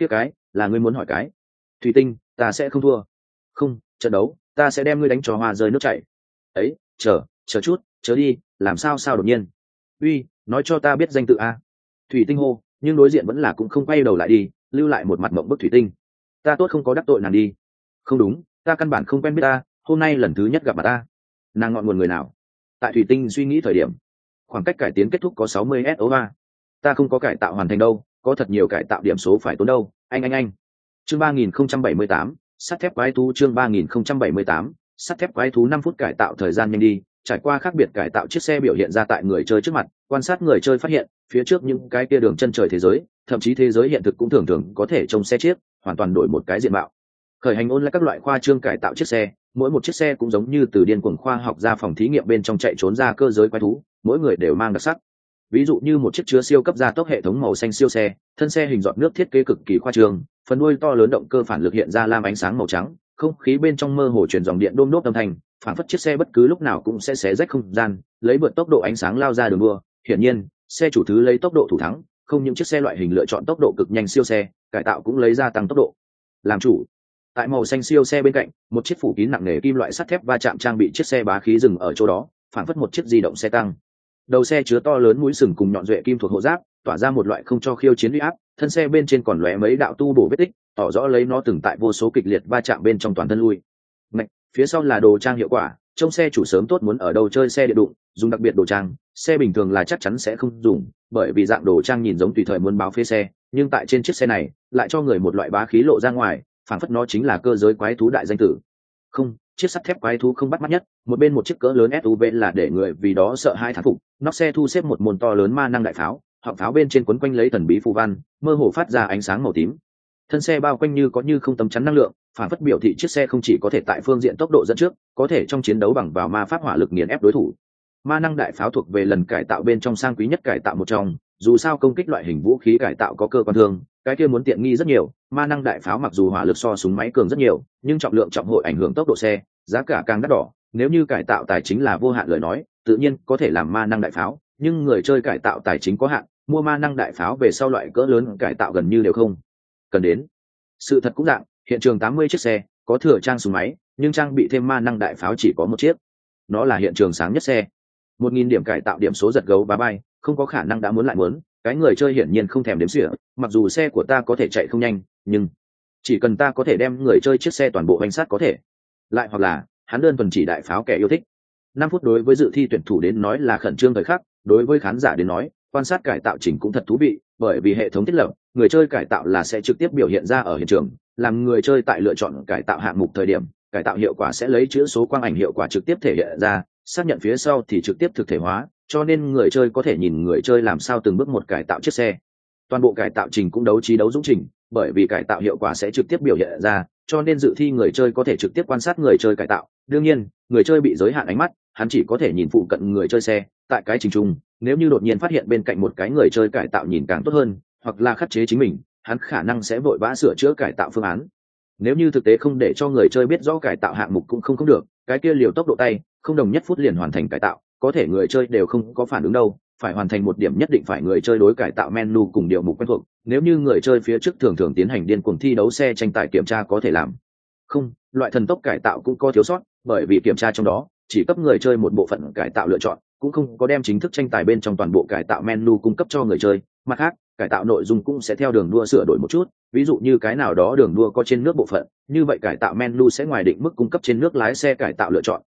là ngươi muốn hỏi cái. Thủy tinh, ta sẽ không thua. Không, trận đấu, ta sẽ đem ngươi đánh cho hoa rơi nước chảy. Ấy, chờ chút, chớ đi, làm sao đột nhiên. Uy, nói cho ta biết danh tự Thủy tinh hô, nhưng đối diện vẫn là cũng không quay đầu lại đi, lưu lại một mặt mộng bức thủy tinh. Ta tốt không có đắc tội nàng đi. Không đúng, ta căn bản không quen biết ta, hôm nay lần thứ nhất gặp mặt ta. Nàng ngọn nguồn người nào? Tại thủy tinh suy nghĩ thời điểm, khoảng cách cải tiến kết thúc có 60 SOA. Ta không có cải tạo hoàn thành đâu, có thật nhiều cải tạo điểm số phải tốn đâu. Anh. Chương 3078, sắt thép quái thú. Chương 3078, sắt thép quái thú. 5 phút cải tạo thời gian nhanh đi, trải qua khác biệt cải tạo chiếc xe biểu hiện ra tại người chơi trước mặt, quan sát người chơi phát hiện phía trước những cái kia đường chân trời thế giới, thậm chí thế giới hiện thực cũng thường thường có thể trông xe chiếc hoàn toàn đổi một cái diện mạo. Khởi hành ôn lại các loại khoa trương cải tạo chiếc xe, mỗi một chiếc xe cũng giống như từ điên cuồng khoa học ra phòng thí nghiệm bên trong chạy trốn ra cơ giới quái thú, mỗi người đều mang đặc sắc. Ví dụ như một chiếc chứa siêu cấp gia tốc hệ thống màu xanh siêu xe, thân xe hình giọt nước thiết kế cực kỳ khoa trương, phần đuôi to lớn động cơ phản lực hiện ra lam ánh sáng màu trắng, không khí bên trong mơ hồ truyền dòng điện đôm đốp âm thanh, phản phất chiếc xe bất cứ lúc nào cũng sẽ xé rách không gian, lấy vượt tốc độ ánh sáng lao ra đường đua. Hiển nhiên, xe chủ thứ lấy tốc độ thủ thắng, không những chiếc xe loại hình lựa chọn tốc độ cực nhanh siêu xe, cải tạo cũng lấy ra tăng tốc độ. Làm chủ. Tại màu xanh siêu xe bên cạnh, một chiếc phủ kín nặng nề kim loại sắt thép va chạm trang bị chiếc xe bá khí dừng ở chỗ đó, phản phất một chiếc di động xe tăng. Đầu xe chứa to lớn mũi sừng cùng nhọn duệ kim thuộc hộ giáp, tỏa ra một loại không cho khiêu chiến uy áp, thân xe bên trên còn lóe mấy đạo tu bổ vết tích, tỏ rõ lấy nó từng tại vô số kịch liệt va chạm bên trong toàn thân lui. Mạch, phía sau là đồ trang hiệu quả, trông xe chủ sớm tốt muốn ở đâu chơi xe điện đụng, dùng đặc biệt đồ trang, xe bình thường là chắc chắn sẽ không dùng, bởi vì dạng đồ trang nhìn giống tùy thời muốn báo phế xe, nhưng tại trên chiếc xe này, lại cho người một loại bá khí lộ ra ngoài, phảng phất nó chính là cơ giới quái thú đại danh tử. Không, chiếc sắt thép quái thú không bắt mắt nhất, một bên một chiếc cỡ lớn SUV là để người vì đó sợ hai thán phục, nóc xe thu xếp một môn to lớn ma năng đại pháo, họng pháo bên trên quấn quanh lấy thần bí phù văn, mơ hồ phát ra ánh sáng màu tím. Thân xe bao quanh như có như không tấm chắn năng lượng, phản phất biểu thị chiếc xe không chỉ có thể tại phương diện tốc độ dẫn trước, có thể trong chiến đấu bằng vào ma pháp hỏa lực nghiền ép đối thủ. Ma năng đại pháo thuộc về lần cải tạo bên trong sang quý nhất cải tạo một trong, dù sao công kích loại hình vũ khí cải tạo có cơ quan thương, cái kia muốn tiện nghi rất nhiều. Ma năng đại pháo mặc dù hỏa lực so súng máy cường rất nhiều, nhưng trọng lượng trọng hội ảnh hưởng tốc độ xe, giá cả càng đắt đỏ. Nếu như cải tạo tài chính là vô hạn lời nói, tự nhiên có thể làm ma năng đại pháo, nhưng người chơi cải tạo tài chính có hạn, mua ma năng đại pháo về sau loại cỡ lớn cải tạo gần như đều không cần đến. Sự thật cũng dạng, hiện trường 80 chiếc xe, có thừa trang súng máy, nhưng trang bị thêm ma năng đại pháo chỉ có một chiếc. Nó là hiện trường sáng nhất xe. 1000 điểm cải tạo điểm số giật gấu và bay, không có khả năng đã muốn lại muốn, cái người chơi hiển nhiên không thèm đếm xỉa, mặc dù xe của ta có thể chạy không nhanh, nhưng chỉ cần ta có thể đem người chơi chiếc xe toàn bộ hành sát có thể. Lại hoặc là, hắn đơn thuần chỉ đại pháo kẻ yêu thích. 5 phút đối với dự thi tuyển thủ đến nói là khẩn trương thời khắc, đối với khán giả đến nói, quan sát cải tạo chỉnh cũng thật thú vị, bởi vì hệ thống thiết lập, người chơi cải tạo là sẽ trực tiếp biểu hiện ra ở hiện trường, làm người chơi tại lựa chọn cải tạo hạng mục thời điểm, cải tạo hiệu quả sẽ lấy chữ số quang ảnh hiệu quả trực tiếp thể hiện ra, xác nhận phía sau thì trực tiếp thực thể hóa, cho nên người chơi có thể nhìn người chơi làm sao từng bước một cải tạo chiếc xe. Toàn bộ cải tạo trình cũng đấu trí đấu dũng trình, bởi vì cải tạo hiệu quả sẽ trực tiếp biểu hiện ra, cho nên dự thi người chơi có thể trực tiếp quan sát người chơi cải tạo. Đương nhiên, người chơi bị giới hạn ánh mắt, hắn chỉ có thể nhìn phụ cận người chơi xe. Tại cái trình chung, nếu như đột nhiên phát hiện bên cạnh một cái người chơi cải tạo nhìn càng tốt hơn, hoặc là khắc chế chính mình, hắn khả năng sẽ vội vã sửa chữa cải tạo phương án. Nếu như thực tế không để cho người chơi biết rõ cải tạo hạng mục cũng không được, cái kia liều tốc độ tay, không đồng nhất phút liền hoàn thành cải tạo, có thể người chơi đều không có phản ứng đâu, phải hoàn thành một điểm nhất định phải người chơi đối cải tạo menu cùng điều mục quen thuộc. Nếu như người chơi phía trước thường thường tiến hành điên cuồng thi đấu xe tranh tài kiểm tra có thể làm không, loại thần tốc cải tạo cũng có thiếu sót, bởi vì kiểm tra trong đó chỉ cấp người chơi một bộ phận cải tạo lựa chọn, cũng không có đem chính thức tranh tài bên trong toàn bộ cải tạo menu cung cấp cho người chơi. Mặt khác, cải tạo nội dung cũng sẽ theo đường đua sửa đổi một chút, ví dụ như cái nào đó đường đua có trên nước bộ phận, như vậy cải tạo menu sẽ ngoài định mức cung cấp trên nước lái xe cải tạo lựa chọn,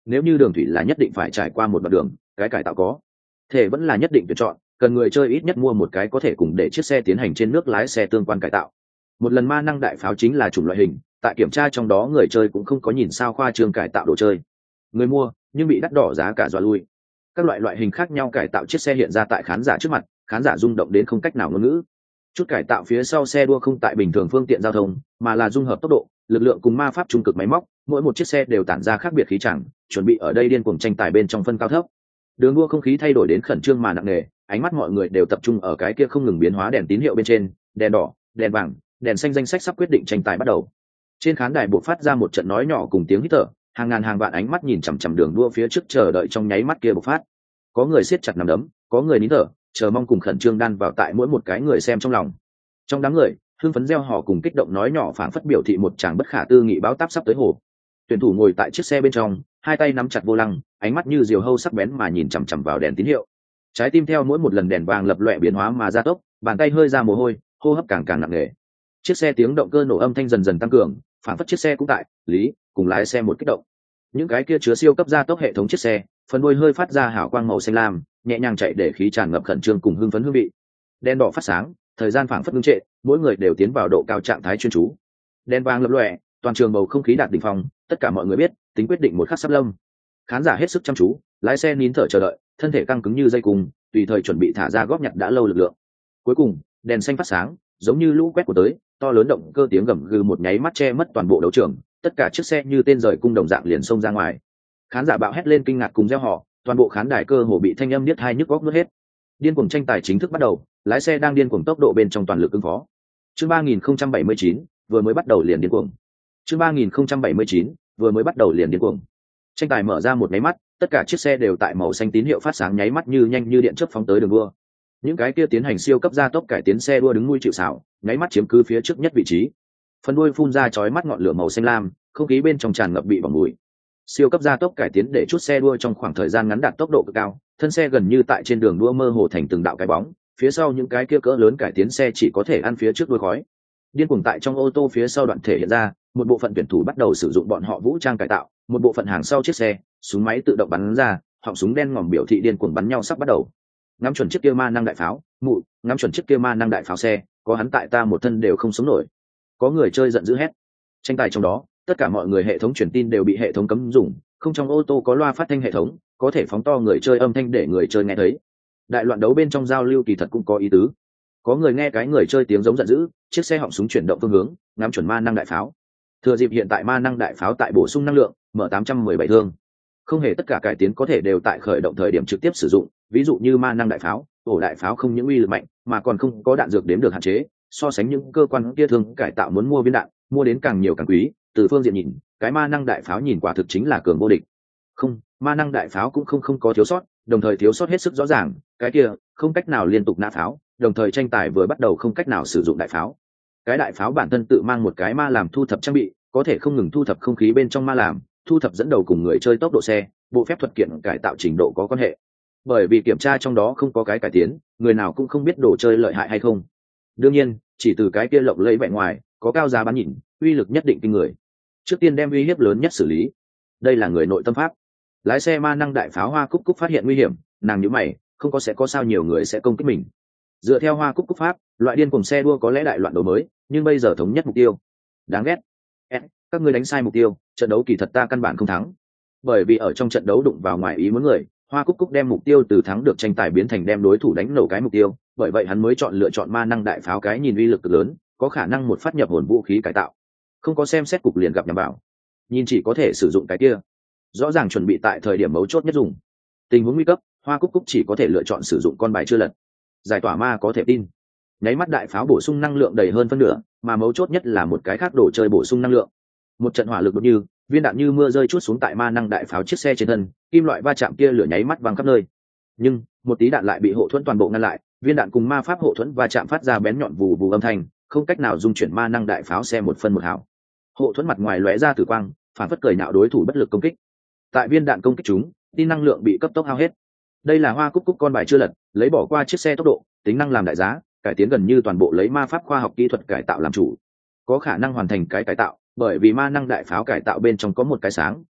nếu như đường thủy là nhất định phải trải qua một đoạn đường, cái cải tạo có thể vẫn là nhất định tuyển chọn, cần người chơi ít nhất mua một cái có thể cùng để chiếc xe tiến hành trên nước lái xe tương quan cải tạo. Một lần ma năng đại pháo chính là chủng loại hình, tại kiểm tra trong đó người chơi cũng không có nhìn sao khoa trương cải tạo đồ chơi, người mua nhưng bị đắt đỏ giá cả dọa lui. Các loại hình khác nhau cải tạo chiếc xe hiện ra tại khán giả trước mặt, khán giả rung động đến không cách nào ngôn ngữ. Chút cải tạo phía sau xe đua không tại bình thường phương tiện giao thông, mà là dung hợp tốc độ, lực lượng cùng ma pháp trung cực máy móc, mỗi một chiếc xe đều tản ra khác biệt khí chẳng, chuẩn bị ở đây điên cuồng tranh tài bên trong phân cao thấp. Đường đua không khí thay đổi đến khẩn trương mà nặng nề, ánh mắt mọi người đều tập trung ở cái kia không ngừng biến hóa đèn tín hiệu bên trên, đèn đỏ, đèn vàng, đèn xanh, danh sách sắp quyết định tranh tài bắt đầu. Trên khán đài buộc phát ra một trận nói nhỏ cùng tiếng hít thở, hàng ngàn hàng vạn ánh mắt nhìn chằm chằm đường đua phía trước chờ đợi trong nháy mắt kia bộc phát. Có người siết chặt nắm đấm, có người nín thở, chờ mong cùng khẩn trương đan vào tại mỗi một cái người xem trong lòng. Trong đám người, hưng phấn reo hò cùng kích động nói nhỏ phảng phất biểu thị một tràng bất khả tư nghị báo táp sắp tới hồ. Tuyển thủ ngồi tại chiếc xe bên trong, hai tay nắm chặt vô lăng, ánh mắt như diều hâu sắc bén mà nhìn chằm chằm vào đèn tín hiệu. Trái tim theo mỗi một lần đèn vàng lập loè biến hóa mà gia tốc, bàn tay hơi ra mồ hôi, hô hấp càng càng nặng nề. Chiếc xe tiếng động cơ nổ âm thanh dần dần tăng cường, phảng phất chiếc xe cũng tại lý cùng lái xe một kích động. Những cái kia chứa siêu cấp gia tốc hệ thống chiếc xe, phần đuôi hơi phát ra hào quang màu xanh lam, nhẹ nhàng chạy để khí tràn ngập khẩn trương cùng hưng phấn hương vị. Đèn đỏ phát sáng, thời gian phảng phất ngưng trệ, mỗi người đều tiến vào độ cao trạng thái chuyên chú. Đèn vàng lập lòe, toàn trường bầu không khí đạt đỉnh phong, tất cả mọi người biết tính quyết định một khắc sắp lâm. Khán giả hết sức chăm chú, lái xe nín thở chờ đợi, thân thể căng cứng như dây cung, tùy thời chuẩn bị thả ra góp nhặt đã lâu lực lượng. Cuối cùng, đèn xanh phát sáng, giống như lũ quét của tới, to lớn động cơ tiếng gầm gừ một nháy mắt che mất toàn bộ đấu trường, tất cả chiếc xe như tên rời cung đồng dạng liền xông ra ngoài. Khán giả bạo hét lên kinh ngạc cùng reo hò, toàn bộ khán đài cơ hồ bị thanh âm niết hai nhức góc nuốt hết. Điên cuồng tranh tài chính thức bắt đầu, lái xe đang điên cuồng tốc độ bên trong toàn lực ứng phó. Chương 3079, vừa mới bắt đầu liền điên cuồng. Chương 3079, vừa mới bắt đầu liền điên cuồng. Tranh tài mở ra một nháy mắt, tất cả chiếc xe đều tại màu xanh tín hiệu phát sáng nháy mắt như nhanh như điện chớp phóng tới đường đua. Những cái kia tiến hành siêu cấp gia tốc cải tiến xe đua đứng nuôi chịu sào, nháy mắt chiếm cứ phía trước nhất vị trí. Phần đuôi phun ra chói mắt ngọn lửa màu xanh lam, không khí bên trong tràn ngập bị bỏng mùi. Siêu cấp gia tốc cải tiến để chút xe đua trong khoảng thời gian ngắn đạt tốc độ cực cao, thân xe gần như tại trên đường đua mơ hồ thành từng đạo cái bóng, phía sau những cái kia cỡ lớn cải tiến xe chỉ có thể ăn phía trước đuôi khói. Điên cuồng tại trong ô tô phía sau đoạn thể hiện ra, một bộ phận tuyển thủ bắt đầu sử dụng bọn họ vũ trang cải tạo, một bộ phận hàng sau chiếc xe, súng máy tự động bắn ra, họng súng đen ngòm biểu thị điên cuồng bắn nhau sắp bắt đầu. Ngắm chuẩn chiếc kia ma năng đại pháo, mụ, ngắm chuẩn chiếc kia ma năng đại pháo xe, có hắn tại ta một thân đều không sống nổi. Có người chơi giận dữ hét. Tranh tài trong đó, tất cả mọi người hệ thống truyền tin đều bị hệ thống cấm dùng, không trong ô tô có loa phát thanh hệ thống, có thể phóng to người chơi âm thanh để người chơi nghe thấy. Đại loạn đấu bên trong giao lưu kỳ thật cũng có ý tứ. Có người nghe cái người chơi tiếng giống giận dữ, chiếc xe họng súng chuyển động phương hướng, ngắm chuẩn ma năng đại pháo. Thừa dịp hiện tại ma năng đại pháo tại bổ sung năng lượng, mở 817 thương. Không hề tất cả cải tiến có thể đều tại khởi động thời điểm trực tiếp sử dụng, ví dụ như ma năng đại pháo, ổ đại pháo không những uy lực mạnh, mà còn không có đạn dược đếm được hạn chế, so sánh những cơ quan kia thường cải tạo muốn mua viên đạn, mua đến càng nhiều càng quý, từ phương diện nhìn, cái ma năng đại pháo nhìn quả thực chính là cường vô địch. Không, ma năng đại pháo cũng không có thiếu sót, đồng thời thiếu sót hết sức rõ ràng, cái kia không cách nào liên tục nã pháo, đồng thời tranh tài vừa bắt đầu không cách nào sử dụng đại pháo. Cái đại pháo bản thân tự mang một cái ma làm thu thập trang bị, có thể không ngừng thu thập không khí bên trong ma làm, thu thập dẫn đầu cùng người chơi tốc độ xe, bộ phép thuật kiện cải tạo trình độ có quan hệ. Bởi vì kiểm tra trong đó không có cái cải tiến, người nào cũng không biết đồ chơi lợi hại hay không. Đương nhiên, chỉ từ cái kia lộng lẫy vẻ ngoài, có cao giá bán nhìn, uy lực nhất định kinh người. Trước tiên đem uy hiếp lớn nhất xử lý. Đây là người nội tâm pháp. Lái xe ma năng đại pháo Hoa Cúc Cúc phát hiện nguy hiểm, nàng nhíu mày, không có sẽ có sao nhiều người sẽ công kích mình. Dựa theo Hoa Cúc Cúc pháp, loại điên cuồng xe đua có lẽ đại loạn đấu mới, nhưng bây giờ thống nhất mục tiêu. Đáng ghét. Các ngươi đánh sai mục tiêu, trận đấu kỳ thật ta căn bản không thắng. Bởi vì ở trong trận đấu đụng vào ngoài ý muốn người, Hoa Cúc Cúc đem mục tiêu từ thắng được tranh tài biến thành đem đối thủ đánh nổ cái mục tiêu, bởi vậy hắn mới lựa chọn ma năng đại pháo, cái nhìn uy lực cực lớn, có khả năng một phát nhập hồn vũ khí cải tạo. Không có xem xét cục liền gặp nhầm bảo, nhìn chỉ có thể sử dụng cái kia. Rõ ràng chuẩn bị tại thời điểm mấu chốt nhất dùng. Tình huống nguy cấp, Hoa Cúc Cúc chỉ có thể lựa chọn sử dụng con bài chưa lật. Giải tỏa ma có thể tin. Nháy mắt đại pháo bổ sung năng lượng đầy hơn phân nửa, mà mấu chốt nhất là một cái khác đồ chơi bổ sung năng lượng. Một trận hỏa lực đột như, viên đạn như mưa rơi chút xuống tại ma năng đại pháo chiếc xe trên thân, kim loại va chạm kia lửa nháy mắt văng khắp nơi. Nhưng một tí đạn lại bị hộ thuẫn toàn bộ ngăn lại, viên đạn cùng ma pháp hộ thuẫn va chạm phát ra bén nhọn vù vù âm thanh, không cách nào dung chuyển ma năng đại pháo xe một phân một hào. Hộ thuẫn mặt ngoài lóe ra tử quang, phản phất cười nhạo đối thủ bất lực công kích. Tại viên đạn công kích chúng, tin năng lượng bị cấp tốc hao hết. Đây là Hoa Cúc Cúc con bài chưa lật, lấy bỏ qua chiếc xe tốc độ, tính năng làm đại giá, cải tiến gần như toàn bộ lấy ma pháp khoa học kỹ thuật cải tạo làm chủ. Có khả năng hoàn thành cái cải tạo, bởi vì ma năng đại pháo cải tạo bên trong có một cái sáng,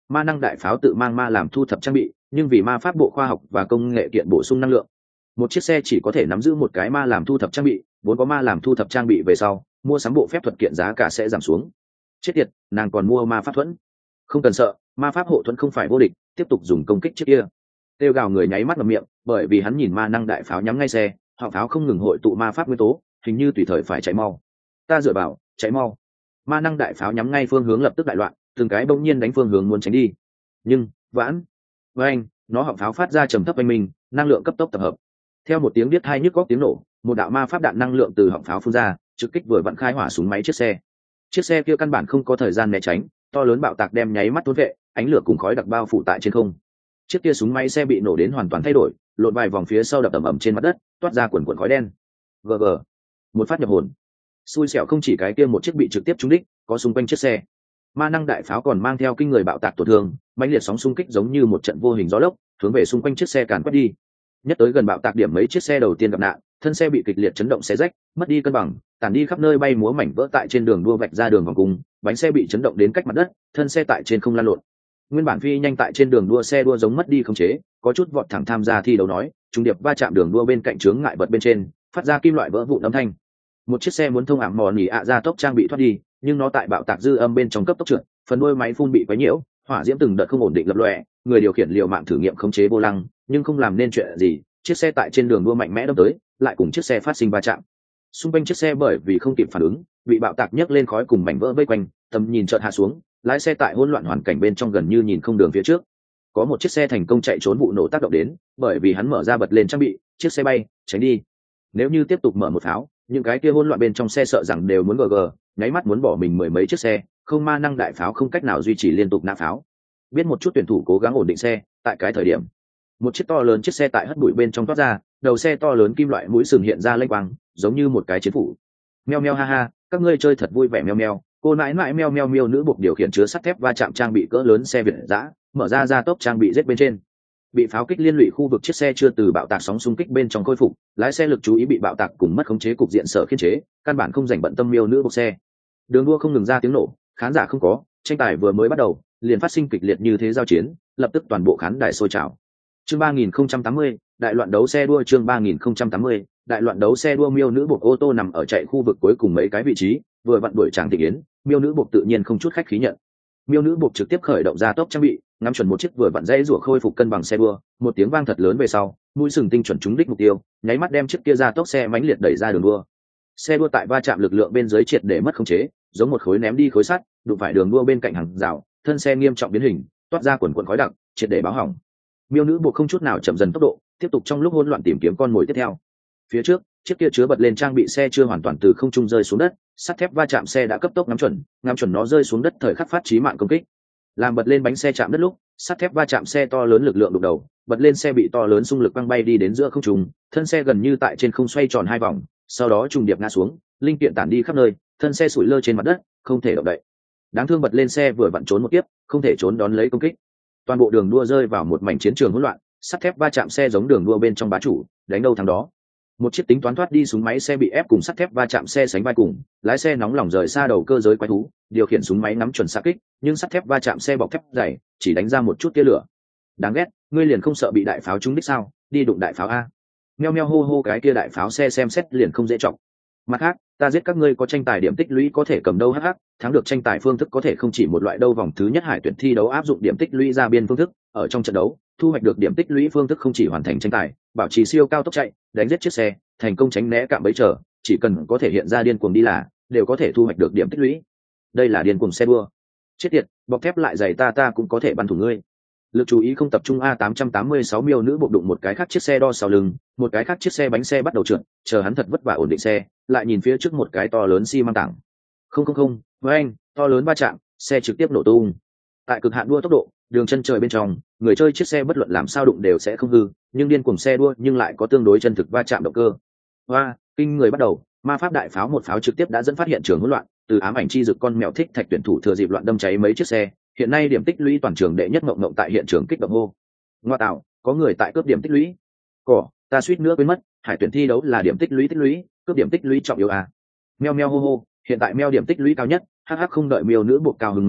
ma năng đại pháo tự mang ma làm thu thập trang bị, nhưng vì ma pháp bộ khoa học và công nghệ kiện bổ sung năng lượng, một chiếc xe chỉ có thể nắm giữ một cái ma làm thu thập trang bị. Vốn có ma làm thu thập trang bị về sau, mua sắm bộ phép thuật kiện giá cả sẽ giảm xuống. Chết tiệt, nàng còn mua ma pháp thuẫn. Không cần sợ, ma pháp hộ thuẫn không phải vô địch, tiếp tục dùng công kích trước kia. Tiêu gào người nháy mắt ngậm miệng, bởi vì hắn nhìn ma năng đại pháo nhắm ngay xe, họ pháo không ngừng hội tụ ma pháp nguyên tố, hình như tùy thời phải chạy mau. Ta dựa vào, chạy mau. Ma năng đại pháo nhắm ngay phương hướng lập tức đại loạn, từng cái bỗng nhiên đánh phương hướng muốn tránh đi. Nhưng vãn với anh, nó họng pháo phát ra trầm thấp oanh minh, năng lượng cấp tốc tập hợp. Theo một tiếng biết hai nhức góc tiếng nổ, một đạo ma pháp đạn năng lượng từ họng pháo phun ra, trực kích vừa vặn khai hỏa súng máy chiếc xe. Chiếc xe kia căn bản không có thời gian né tránh, to lớn bạo tạc đem nháy mắt thôn vệ, ánh lửa cùng khói đặc bao phủ tại trên không. Chiếc kia súng máy xe bị nổ đến hoàn toàn thay đổi, lộn vài vòng phía sau đập ầm ầm trên mặt đất, toát ra quần quần khói đen. Gg, một phát nhập hồn. Xui xẻo không chỉ cái kia một chiếc bị trực tiếp trúng đích, có xung quanh chiếc xe. Ma năng đại pháo còn mang theo kinh người bạo tạc tổn thương, mãnh liệt sóng xung kích giống như một trận vô hình gió lốc, hướng về xung quanh chiếc xe càn quét đi. Nhất tới gần bạo tạc điểm mấy chiếc xe đầu tiên gặp nạn, thân xe bị kịch liệt chấn động xé rách, mất đi cân bằng, tản đi khắp nơi bay múa mảnh vỡ tại trên đường đua vạch ra đường vòng cung, bánh xe bị chấn động đến cách mặt đất, thân xe tại trên không lăn lộn. Nguyên bản phi nhanh tại trên đường đua xe đua giống mất đi khống chế, có chút vọt thẳng tham gia thi đấu nói, trùng điệp va chạm đường đua bên cạnh chướng ngại vật bên trên, phát ra kim loại vỡ vụn âm thanh. Một chiếc xe muốn thông ảm mò nỉ ra tốc trang bị thoát đi, nhưng nó tại bạo tạc dư âm bên trong cấp tốc trượt, phần đuôi máy phun bị quấy nhiễu, hỏa diễm từng đợt không ổn định lập lòe, người điều khiển liều mạng thử nghiệm khống chế vô lăng, nhưng không làm nên chuyện gì, chiếc xe tại trên đường đua mạnh mẽ đâm tới, lại cùng chiếc xe phát sinh va chạm. Xung quanh chiếc xe bởi vì không kịp phản ứng, bị bạo tạc nhấc lên khói cùng mảnh vỡ vây quanh, tầm nhìn chợt hạ xuống, lái xe tại hỗn loạn hoàn cảnh bên trong gần như nhìn không đường phía trước. Có một chiếc xe thành công chạy trốn vụ nổ tác động đến, bởi vì hắn mở ra bật lên trang bị, chiếc xe bay tránh đi. Nếu như tiếp tục mở một pháo, những cái kia hỗn loạn bên trong xe sợ rằng đều muốn gg, nháy mắt muốn bỏ mình mười mấy chiếc xe, không ma năng đại pháo không cách nào duy trì liên tục nã pháo. Biết một chút tuyển thủ cố gắng ổn định xe, tại cái thời điểm, một chiếc to lớn chiếc xe tại hất bụi bên trong toát ra, đầu xe to lớn kim loại mũi sừng hiện ra lênh quang, giống như một cái chiến phủ. Meo meo ha ha, các ngươi chơi thật vui vẻ meo meo. Cô nãi nãi meo meo miêu nữ buộc điều khiển chứa sắt thép va chạm trang bị cỡ lớn xe việt giã, mở ra gia tốc trang bị giết bên trên. Bị pháo kích liên lụy khu vực chiếc xe chưa từ bạo tạc sóng xung kích bên trong khôi phục, lái xe lực chú ý bị bạo tạc cùng mất khống chế cục diện sở khiên chế, căn bản không dành bận tâm miêu nữ buộc xe. Đường đua không ngừng ra tiếng nổ, khán giả không có, tranh tài vừa mới bắt đầu, liền phát sinh kịch liệt như thế giao chiến, lập tức toàn bộ khán đài sôi trào. Chương 3080, đại loạn đấu xe đua. Chương 3080, đại loạn đấu xe đua. Miêu nữ buộc ô tô nằm ở chạy khu vực cuối cùng mấy cái vị trí, vừa vặn đuổi tràng thị yến, miêu nữ buộc tự nhiên không chút khách khí nhận. Miêu nữ buộc trực tiếp khởi động gia tốc trang bị, ngắm chuẩn một chiếc vừa vặn dây rủa khôi phục cân bằng xe đua, một tiếng vang thật lớn về sau, mũi sừng tinh chuẩn trúng đích mục tiêu, nháy mắt đem chiếc kia gia tốc xe mãnh liệt đẩy ra đường đua. Xe đua tại va chạm lực lượng bên dưới triệt để mất khống chế, giống một khối ném đi khối sắt, đụng phải đường đua bên cạnh hàng rào, thân xe nghiêm trọng biến hình, toát ra quần quần khói đặc, triệt để báo hỏng. Miêu nữ buộc không chút nào chậm dần tốc độ, tiếp tục trong lúc hỗn loạn tìm kiếm con mồi tiếp theo. Phía trước, chiếc kia chứa bật lên trang bị xe chưa hoàn toàn từ không trung rơi xuống đất, sắt thép va chạm xe đã cấp tốc ngắm chuẩn nó rơi xuống đất thời khắc phát chí mạng công kích. Làm bật lên bánh xe chạm đất lúc, sắt thép va chạm xe to lớn lực lượng đụng đầu, bật lên xe bị to lớn xung lực quăng bay đi đến giữa không trung, thân xe gần như tại trên không xoay tròn hai vòng, sau đó trùng điệp ngã xuống, linh kiện tản đi khắp nơi, thân xe sủi lơ trên mặt đất, không thể động đậy. Đáng thương bật lên xe vừa vặn trốn một kiếp, không thể trốn đón lấy công kích. Toàn bộ đường đua rơi vào một mảnh chiến trường hỗn loạn, sắt thép va chạm xe giống đường đua bên trong bá chủ, đánh đâu thắng đó. Một chiếc tính toán thoát đi súng máy xe bị ép cùng sắt thép va chạm xe sánh vai cùng, lái xe nóng lòng rời xa đầu cơ giới quái thú, điều khiển súng máy ngắm chuẩn xạ kích, nhưng sắt thép va chạm xe bọc thép dày, chỉ đánh ra một chút tia lửa. Đáng ghét, ngươi liền không sợ bị đại pháo trúng đích sao? Đi đụng đại pháo a. Meo meo hô hô, cái kia đại pháo xe xem xét liền không dễ trọng. Mặt khác, ta giết các ngươi có tranh tài điểm tích lũy có thể cầm đâu hắc hắc, thắng được tranh tài phương thức có thể không chỉ một loại đâu. Vòng thứ nhất hải tuyển thi đấu áp dụng điểm tích lũy ra biên phương thức, ở trong trận đấu, thu hoạch được điểm tích lũy phương thức không chỉ hoàn thành tranh tài, bảo trì siêu cao tốc chạy, đánh giết chiếc xe, thành công tránh né cạm bẫy chờ, chỉ cần có thể hiện ra điên cuồng đi là, đều có thể thu hoạch được điểm tích lũy. Đây là điên cuồng xe đua. Chết tiệt, bọc thép lại dày ta cũng có thể bắn thủ ngươi. Lực chú ý không tập trung. A886 miêu nữ buộc đụng một cái khác chiếc xe đo sau lưng, một cái khác chiếc xe bánh xe bắt đầu trượt, chờ hắn thật vất vả ổn định xe, lại nhìn phía trước một cái to lớn xi măng tảng. Không, với anh, to lớn va chạm, xe trực tiếp nổ tung. Tại cực hạn đua tốc độ, đường chân trời bên trong, người chơi chiếc xe bất luận làm sao đụng đều sẽ không hư, nhưng điên cuồng xe đua nhưng lại có tương đối chân thực va chạm động cơ. Hoa, kinh người bắt đầu, ma pháp đại pháo một pháo trực tiếp đã dẫn phát hiện trường hỗn loạn, từ ám ảnh chi dực con mèo thích thạch tuyển thủ thừa dịp loạn đâm cháy mấy chiếc xe, hiện nay điểm tích lũy toàn trường đệ nhất ngộng tại hiện trường kích động hô. Ngoa tạo, có người tại cướp điểm tích lũy. Ta suýt nữa quên mất, hải tuyển thi đấu là điểm tích lũy, cướp điểm tích lũy trọng yếu à. Meo meo hô hô, hiện tại meo điểm tích lũy cao nhất, hắc không đợi miêu nữ buộc cao hứng mấy giây,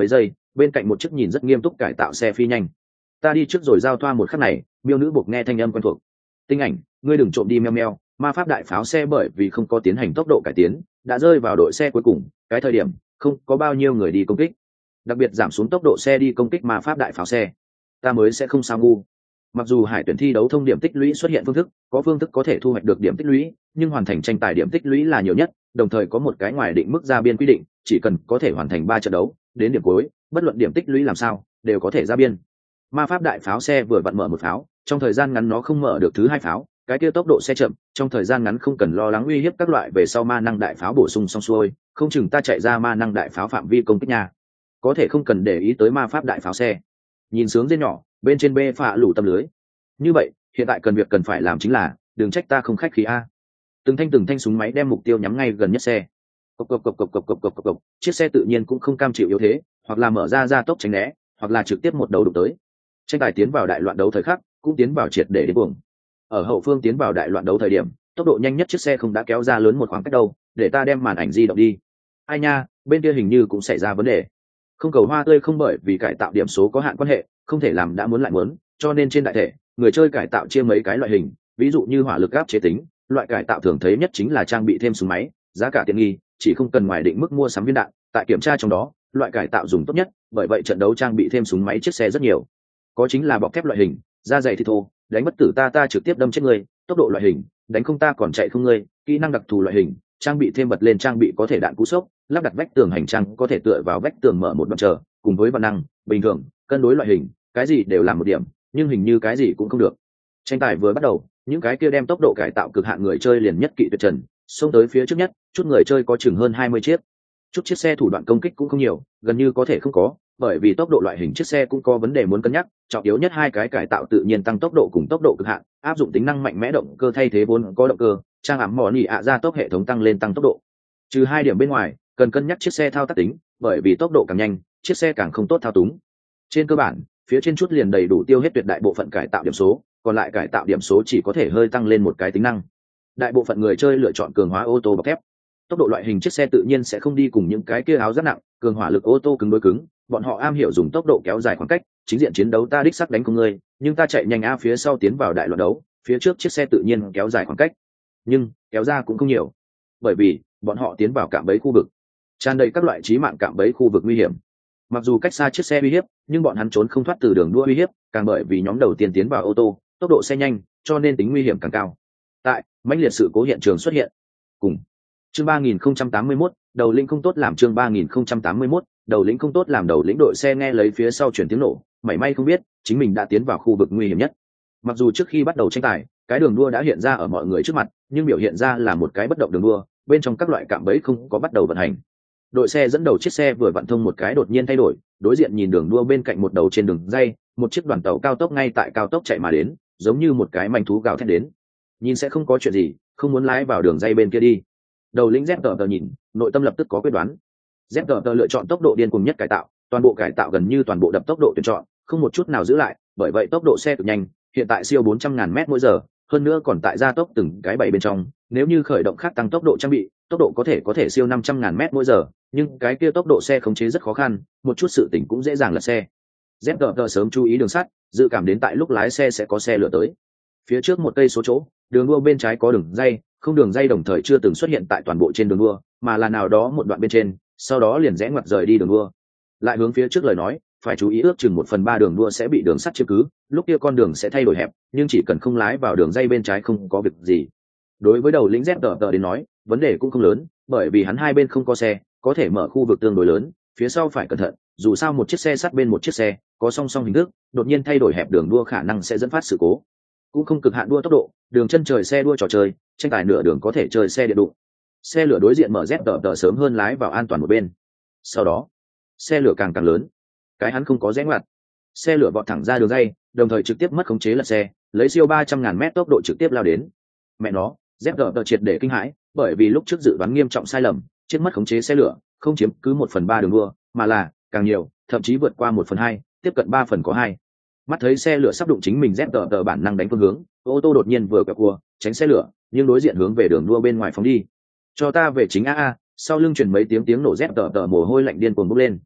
bên cạnh một chiếc nhìn rất nghiêm túc cải tạo xe phi nhanh. Ta đi trước rồi giao thoa một khắc này, miêu nữ buộc nghe thanh âm quen thuộc. Tinh ảnh, ngươi đừng trộm đi meo meo, ma pháp đại pháo xe bởi vì không có tiến hành tốc độ cải tiến đã rơi vào đội xe cuối cùng, cái thời điểm không có bao nhiêu người đi công kích, đặc biệt giảm xuống tốc độ xe đi công kích ma pháp đại pháo xe. Ta mới sẽ không sao ngu. Mặc dù hải tuyển thi đấu thông điểm tích lũy xuất hiện phương thức, có phương thức có thể thu hoạch được điểm tích lũy, nhưng hoàn thành tranh tài điểm tích lũy là nhiều nhất, đồng thời có một cái ngoài định mức ra biên quy định, chỉ cần có thể hoàn thành 3 trận đấu, đến điểm cuối, bất luận điểm tích lũy làm sao, đều có thể ra biên. Ma pháp đại pháo xe vừa vặn mở một pháo, trong thời gian ngắn nó không mở được thứ hai pháo, cái kia tốc độ xe chậm, trong thời gian ngắn không cần lo lắng uy hiếp các loại về sau ma năng đại pháo bổ sung xong xuôi, không chừng ta chạy ra ma năng đại pháo phạm vi công kích nha. Có thể không cần để ý tới ma pháp đại pháo xe. Nhìn sướng dên nhỏ, bên trên bê phạ lủ tâm lưới. Như vậy, hiện tại việc cần phải làm chính là, đừng trách ta không khách khí a. Từng thanh súng máy đem mục tiêu nhắm ngay gần nhất xe. Cộc cộc cộc cộc cộc cộc cộc cộc, chiếc xe tự nhiên cũng không cam chịu yếu thế, hoặc là mở ra tốc tránh né, hoặc là trực tiếp một đầu đụng tới. Tranh tài tiến vào đại loạn đấu thời khắc, cũng tiến vào triệt để đến cuồng. Ở hậu phương tiến vào đại loạn đấu thời điểm, tốc độ nhanh nhất chiếc xe không đã kéo ra lớn một khoảng cách đâu, để ta đem màn ảnh di động đi. Ai nha, bên kia hình như cũng xảy ra vấn đề. Không cầu hoa tươi không bởi vì cải tạo điểm số có hạn quan hệ, không thể làm đã muốn lại muốn, cho nên trên đại thể, người chơi cải tạo chia mấy cái loại hình, ví dụ như hỏa lực áp chế tính, loại cải tạo thường thấy nhất chính là trang bị thêm súng máy, giá cả tiện nghi, chỉ không cần ngoài định mức mua sắm viên đạn, tại kiểm tra trong đó, loại cải tạo dùng tốt nhất, bởi vậy trận đấu trang bị thêm súng máy chiếc xe rất nhiều. Có chính là bọc thép loại hình, da dày thì thô, đánh bất tử ta trực tiếp đâm chết người, tốc độ loại hình, đánh không ta còn chạy không ngươi, kỹ năng đặc thù loại hình, trang bị thêm bật lên trang bị có thể đạn cú sốc, lắp đặt vách tường hành trang có thể tựa vào vách tường mở một đoạn chờ, cùng với văn năng bình thường cân đối loại hình, cái gì đều làm một điểm, nhưng hình như cái gì cũng không được. Tranh tài vừa bắt đầu, những cái kia đem tốc độ cải tạo cực hạn người chơi liền nhất kỵ tuyệt trần, xông tới phía trước nhất, chút người chơi có chừng hơn 20 chiếc. Chút chiếc xe thủ đoạn công kích cũng không nhiều, gần như có thể không có, bởi vì tốc độ loại hình chiếc xe cũng có vấn đề muốn cân nhắc, trọng yếu nhất hai cái cải tạo tự nhiên tăng tốc độ cùng tốc độ cực hạn, áp dụng tính năng mạnh mẽ động cơ thay thế vốn có động cơ, trang ám mỏ nỉ ạ ra tốc hệ thống tăng lên tăng tốc độ. Trừ hai điểm bên ngoài, cần cân nhắc chiếc xe thao tác tính, bởi vì tốc độ càng nhanh, chiếc xe càng không tốt thao túng. Trên cơ bản, phía trên chút liền đầy đủ tiêu hết tuyệt đại bộ phận cải tạo điểm số, còn lại cải tạo điểm số chỉ có thể hơi tăng lên một cái tính năng. Đại bộ phận người chơi lựa chọn cường hóa ô tô bọc thép. Tốc độ loại hình chiếc xe tự nhiên sẽ không đi cùng những cái kia áo giáp nặng, cường hỏa lực ô tô cứng đối cứng, bọn họ am hiểu dùng tốc độ kéo dài khoảng cách, chính diện chiến đấu ta đích xác đánh không ngươi, nhưng ta chạy nhanh phía sau tiến vào đại loạn đấu, phía trước chiếc xe tự nhiên kéo dài khoảng cách, nhưng kéo ra cũng không nhiều, bởi vì bọn họ tiến vào cạm bẫy khu vực, tràn đầy các loại chí mạng cạm bẫy khu vực nguy hiểm. Mặc dù cách xa chiếc xe uy hiếp, nhưng bọn hắn trốn không thoát từ đường đua uy hiếp, càng bởi vì nhóm đầu tiên tiến vào ô tô, tốc độ xe nhanh, cho nên tính nguy hiểm càng cao. Tại mãnh liệt sự cố hiện trường xuất hiện. Cùng chương 3081, đầu lĩnh không tốt làm chương 3081, đầu lĩnh không tốt làm đầu lĩnh đội xe nghe lấy phía sau chuyển tiếng nổ, mảy may không biết chính mình đã tiến vào khu vực nguy hiểm nhất. Mặc dù trước khi bắt đầu tranh tài, cái đường đua đã hiện ra ở mọi người trước mặt, nhưng biểu hiện ra là một cái bất động đường đua, bên trong các loại cạm bẫy không có bắt đầu vận hành. Đội xe dẫn đầu chiếc xe vừa vận thông một cái đột nhiên thay đổi, đối diện nhìn đường đua bên cạnh một đầu trên đường dây, một chiếc đoàn tàu cao tốc ngay tại cao tốc chạy mà đến, giống như một cái manh thú gào thét đến. Nhìn sẽ không có chuyện gì, không muốn lái vào đường dây bên kia đi. Đầu lĩnh ZTT nhìn, nội tâm lập tức có quyết đoán. ZTT lựa chọn tốc độ điên cuồng nhất cải tạo, toàn bộ cải tạo gần như toàn bộ đập tốc độ tuyển chọn, không một chút nào giữ lại, bởi vậy tốc độ xe cực nhanh, hiện tại siêu 400.000 m/h, hơn nữa còn tại gia tốc từng cái bảy bên trong, nếu như khởi động khác tăng tốc độ trang bị, tốc độ có thể siêu 500.000 m/h, nhưng cái kia tốc độ xe khống chế rất khó khăn, một chút sự tỉnh cũng dễ dàng lật xe. ZTT sớm chú ý đường sắt, dự cảm đến tại lúc lái xe sẽ có xe lửa tới. Phía trước một cây số chỗ, đường đua bên trái có đường dây, không đường dây đồng thời chưa từng xuất hiện tại toàn bộ trên đường đua, mà là nào đó một đoạn bên trên, sau đó liền rẽ ngoặt rời đi đường đua. Lại hướng phía trước lời nói, phải chú ý ước chừng 1/3 đường đua sẽ bị đường sắt chiếm cứ, lúc kia con đường sẽ thay đổi hẹp, nhưng chỉ cần không lái vào đường dây bên trái không có việc gì. Đối với đầu lĩnh ZTT đến nói, vấn đề cũng không lớn, bởi vì hắn hai bên không có xe, có thể mở khu vực tương đối lớn, phía sau phải cẩn thận, dù sao một chiếc xe sát bên một chiếc xe, có song song hình thức, đột nhiên thay đổi hẹp đường đua khả năng sẽ dẫn phát sự cố. Cũng không cực hạn đua tốc độ, đường chân trời xe đua trò chơi, tranh tài nửa đường có thể chơi xe điện đụng. Xe lửa đối diện mở ZTT sớm hơn lái vào an toàn một bên. Sau đó, xe lửa càng lớn, cái hắn không có rẽ ngoặt, xe lửa vọt thẳng ra đường dây, đồng thời trực tiếp mất khống chế lật xe, lấy siêu 300.000 m tốc độ trực tiếp lao đến. Mẹ nó, ZTT triệt để kinh hãi, bởi vì lúc trước dự đoán nghiêm trọng sai lầm, chết mất khống chế xe lửa, không chiếm cứ 1/3 đường đua, mà là càng nhiều, thậm chí vượt qua 1/2, tiếp cận 3/2. Mắt thấy xe lửa sắp đụng chính mình, ZTT bản năng đánh phương hướng, ô tô đột nhiên vừa quẹo cua, tránh xe lửa, nhưng đối diện hướng về đường đua bên ngoài phóng đi. Cho ta về chính a, sau lưng truyền mấy tiếng nổ, ZTT mồ hôi lạnh điên cuồng bốc lên.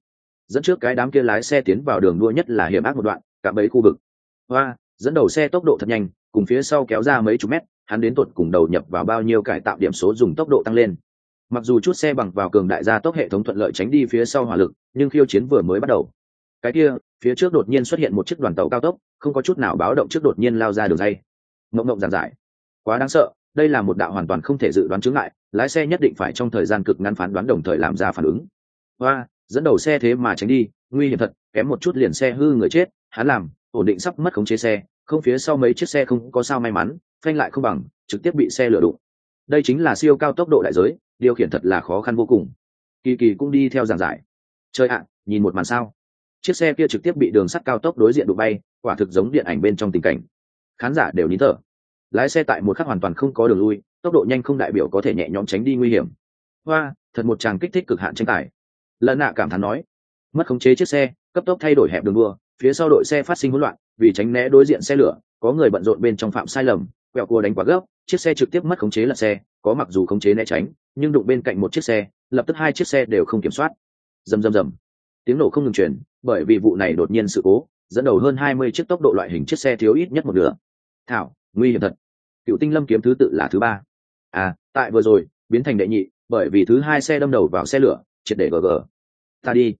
dẫn trước cái đám kia lái xe tiến vào đường đua nhất là hiểm ác một đoạn cả mấy khu vực. Hoa, dẫn đầu xe tốc độ thật nhanh, cùng phía sau kéo ra mấy chục mét, hắn đến tột cùng đầu nhập vào bao nhiêu cải tạo điểm số dùng tốc độ tăng lên. Mặc dù chút xe bằng vào cường đại gia tốc hệ thống thuận lợi tránh đi phía sau hỏa lực, nhưng khiêu chiến vừa mới bắt đầu. Cái kia, phía trước đột nhiên xuất hiện một chiếc đoàn tàu cao tốc, không có chút nào báo động trước đột nhiên lao ra đường dây. Mộng mộng giản giải. Quá đáng sợ, đây là một đạo hoàn toàn không thể dự đoán chướng ngại, lái xe nhất định phải trong thời gian cực ngắn phán đoán đồng thời làm ra phản ứng. Hoa, dẫn đầu xe thế mà tránh đi, nguy hiểm thật, kém một chút liền xe hư người chết, hắn làm, ổn định sắp mất khống chế xe, không phía sau mấy chiếc xe không có sao may mắn, phanh lại không bằng, trực tiếp bị xe lửa đụng. Đây chính là siêu cao tốc độ đại giới, điều khiển thật là khó khăn vô cùng. Kỳ Kỳ cũng đi theo giảng giải. Chơi ạ, nhìn một màn sao? Chiếc xe kia trực tiếp bị đường sắt cao tốc đối diện đụng bay, quả thực giống điện ảnh bên trong tình cảnh. Khán giả đều nín thở. Lái xe tại một khắc hoàn toàn không có đường lui, tốc độ nhanh không đại biểu có thể nhẹ nhõm tránh đi nguy hiểm. Hoa, thật một tràng kích thích cực hạn tranh tài. Lần nạ cảm thán nói, mất khống chế chiếc xe, cấp tốc thay đổi hẹp đường đua, phía sau đội xe phát sinh hỗn loạn, vì tránh né đối diện xe lửa, có người bận rộn bên trong phạm sai lầm, quẹo cua đánh quá gấp, chiếc xe trực tiếp mất khống chế lật xe, có mặc dù khống chế né tránh, nhưng đụng bên cạnh một chiếc xe, lập tức hai chiếc xe đều không kiểm soát. Rầm rầm rầm. Tiếng nổ không ngừng truyền, bởi vì vụ này đột nhiên sự cố, dẫn đầu hơn 20 chiếc tốc độ loại hình chiếc xe thiếu ít nhất một nửa. Thảo, nguy hiểm thật. Cựu Tinh Lâm kiếm thứ tự là thứ ba. À, tại vừa rồi, biến thành đệ nhị, bởi vì thứ hai xe đâm đầu vào xe lửa, triệt để gg. Ta đi.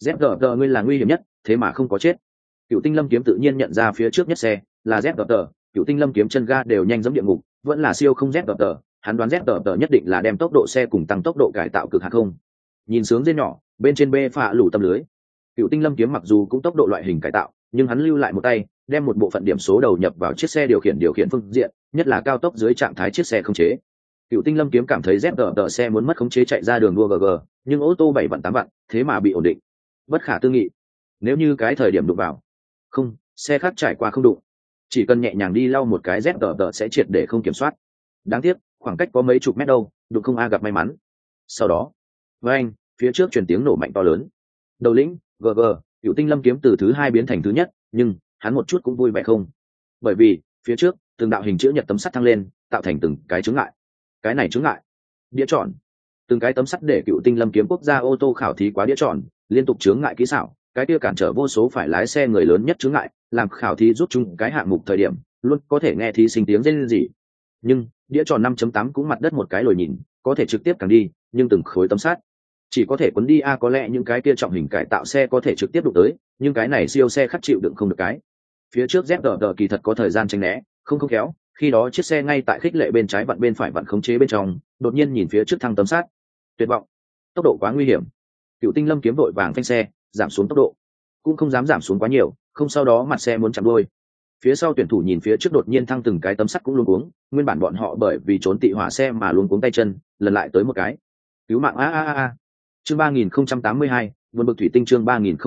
ZGG ngươi là nguy hiểm nhất, thế mà không có chết. Cựu Tinh Lâm kiếm tự nhiên nhận ra phía trước nhất xe là ZGG, Cựu Tinh Lâm kiếm chân ga đều nhanh giống địa ngục, vẫn là siêu không ZGG, hắn đoán ZGG nhất định là đem tốc độ xe cùng tăng tốc độ cải tạo cực hạn không. Nhìn sướng dê nhỏ, bên trên bê phạ lủ tâm lưới. Cựu Tinh Lâm kiếm mặc dù cũng tốc độ loại hình cải tạo, nhưng hắn lưu lại một tay, đem một bộ phận điểm số đầu nhập vào chiếc xe điều khiển phương diện, nhất là cao tốc dưới trạng thái chiếc xe không chế. Cựu Tinh Lâm kiếm cảm thấy ZGG xe muốn mất khống chế chạy ra đường đua GG, nhưng ô tô 7 vạn 8 vạn, thế mà bị ổn định. Bất khả tư nghị. Nếu như cái thời điểm đụng vào, không, xe khác trải qua không đụng, chỉ cần nhẹ nhàng đi lau một cái ZGG sẽ triệt để không kiểm soát. Đáng tiếc, khoảng cách có mấy chục mét đâu, đụng không a gặp may mắn. Sau đó, với anh, phía trước truyền tiếng nổ mạnh to lớn. Đầu lĩnh, GG, Cựu Tinh Lâm kiếm từ thứ hai biến thành thứ nhất, nhưng hắn một chút cũng vui vẻ không, bởi vì phía trước từng đạo hình chữ nhật tấm sắt thăng lên, tạo thành từng cái chướng ngại. Cái này chướng ngại, đĩa tròn, từng cái tấm sắt để Cựu Tinh Lâm kiếm quốc gia ô tô khảo thí quá đĩa tròn, liên tục chướng ngại kỹ xảo, cái kia cản trở vô số phải lái xe người lớn nhất chướng ngại, làm khảo thí rút chung cái hạng mục thời điểm luôn có thể nghe thí sinh tiếng rên rỉ. Nhưng đĩa tròn 5.8 cũng mặt đất một cái lồi nhìn, có thể trực tiếp càng đi, nhưng từng khối tấm sắt chỉ có thể quấn đi a, có lẽ những cái kia trọng hình cải tạo xe có thể trực tiếp đụng tới, nhưng cái này siêu xe khắc chịu đựng không được cái. Phía trước ZGG kỳ thật có thời gian tránh né, không khéo, khi đó chiếc xe ngay tại khích lệ bên trái vặn bên phải vặn khống chế bên trong, đột nhiên nhìn phía trước thăng tấm sắt, tuyệt vọng, tốc độ quá nguy hiểm. Cựu Tinh Lâm kiếm vội vàng phanh xe, giảm xuống tốc độ, cũng không dám giảm xuống quá nhiều, không sau đó mặt xe muốn chạm đuôi. Phía sau tuyển thủ nhìn phía trước đột nhiên thăng từng cái tấm sắt cũng luống cuống, nguyên bản bọn họ bởi vì trốn tị hỏa xe mà luống cuống tay chân, lần lại tới một cái. Cứu mạng a. Chương 3082, buồn bực thủy tinh chương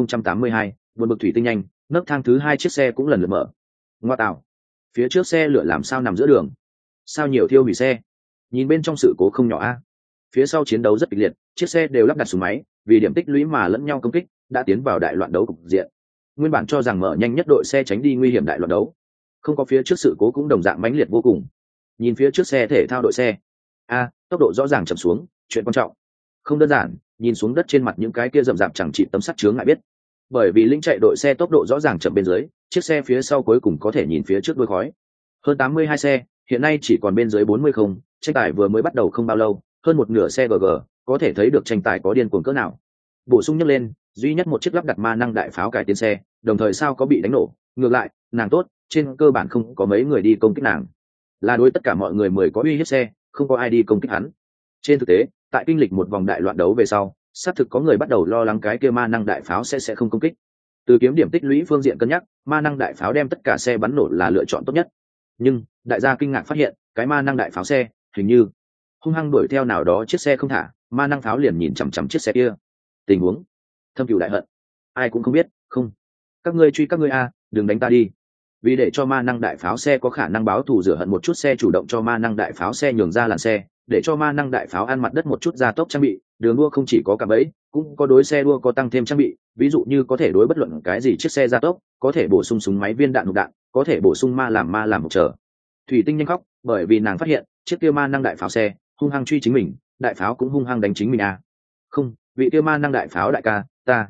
3082, buồn bực thủy tinh nhanh, nấc thang thứ hai chiếc xe cũng lần lượt mở. Ngoa tạo, phía trước xe lửa làm sao nằm giữa đường? Sao nhiều thiêu hủy xe? Nhìn bên trong sự cố không nhỏ a. Phía sau chiến đấu rất kịch liệt, chiếc xe đều lắp đặt súng máy, vì điểm tích lũy mà lẫn nhau công kích, đã tiến vào đại loạn đấu cục diện. Nguyên bản cho rằng mở nhanh nhất đội xe tránh đi nguy hiểm đại loạn đấu, không có phía trước sự cố cũng đồng dạng mãnh liệt vô cùng. Nhìn phía trước xe thể thao đội xe, tốc độ rõ ràng chậm xuống, chuyện quan trọng. Không đơn giản, nhìn xuống đất trên mặt những cái kia rậm rạp chẳng trị tấm sắt chướng ngại biết. Bởi vì linh chạy đội xe tốc độ rõ ràng chậm bên dưới, chiếc xe phía sau cuối cùng có thể nhìn phía trước đuôi khói. Hơn 82 xe, hiện nay chỉ còn bên dưới 40 không, tranh tài vừa mới bắt đầu không bao lâu, hơn một nửa xe GG, có thể thấy được tranh tài có điên cuồng cỡ nào. Bổ sung nhắc lên, duy nhất một chiếc lắp đặt ma năng đại pháo cải tiến xe, đồng thời sao có bị đánh nổ, ngược lại, nàng tốt, trên cơ bản không có mấy người đi công kích nàng. Là đối tất cả mọi người mới có uy hiếp xe, không có ai đi công kích hắn. Trên thực tế, tại kinh lịch một vòng đại loạn đấu về sau, xác thực có người bắt đầu lo lắng cái kia ma năng đại pháo sẽ không công kích. Từ kiếm điểm tích lũy phương diện cân nhắc, ma năng đại pháo đem tất cả xe bắn nổ là lựa chọn tốt nhất. Nhưng đại gia kinh ngạc phát hiện, cái ma năng đại pháo xe hình như hung hăng đuổi theo nào đó chiếc xe không thả, ma năng pháo liền nhìn chằm chằm chiếc xe kia. Tình huống thâm cừu đại hận, ai cũng không biết. Không, các ngươi truy các ngươi a, đừng đánh ta đi. Vì để cho ma năng đại pháo xe có khả năng báo thù rửa hận một chút, xe chủ động cho ma năng đại pháo xe nhường ra làn xe, để cho ma năng đại pháo ăn mặt đất một chút gia tốc trang bị. Đường đua không chỉ có cả bẫy, cũng có đối xe đua có tăng thêm trang bị, ví dụ như có thể đối bất luận cái gì chiếc xe gia tốc, có thể bổ sung súng máy viên đạn hộp đạn, có thể bổ sung ma làm một chờ. Thủy Tinh nhanh khóc, bởi vì nàng phát hiện chiếc kia ma năng đại pháo xe hung hăng truy chính mình, đại pháo cũng hung hăng đánh chính mình. Không, vị kia ma năng đại pháo đại ca, ta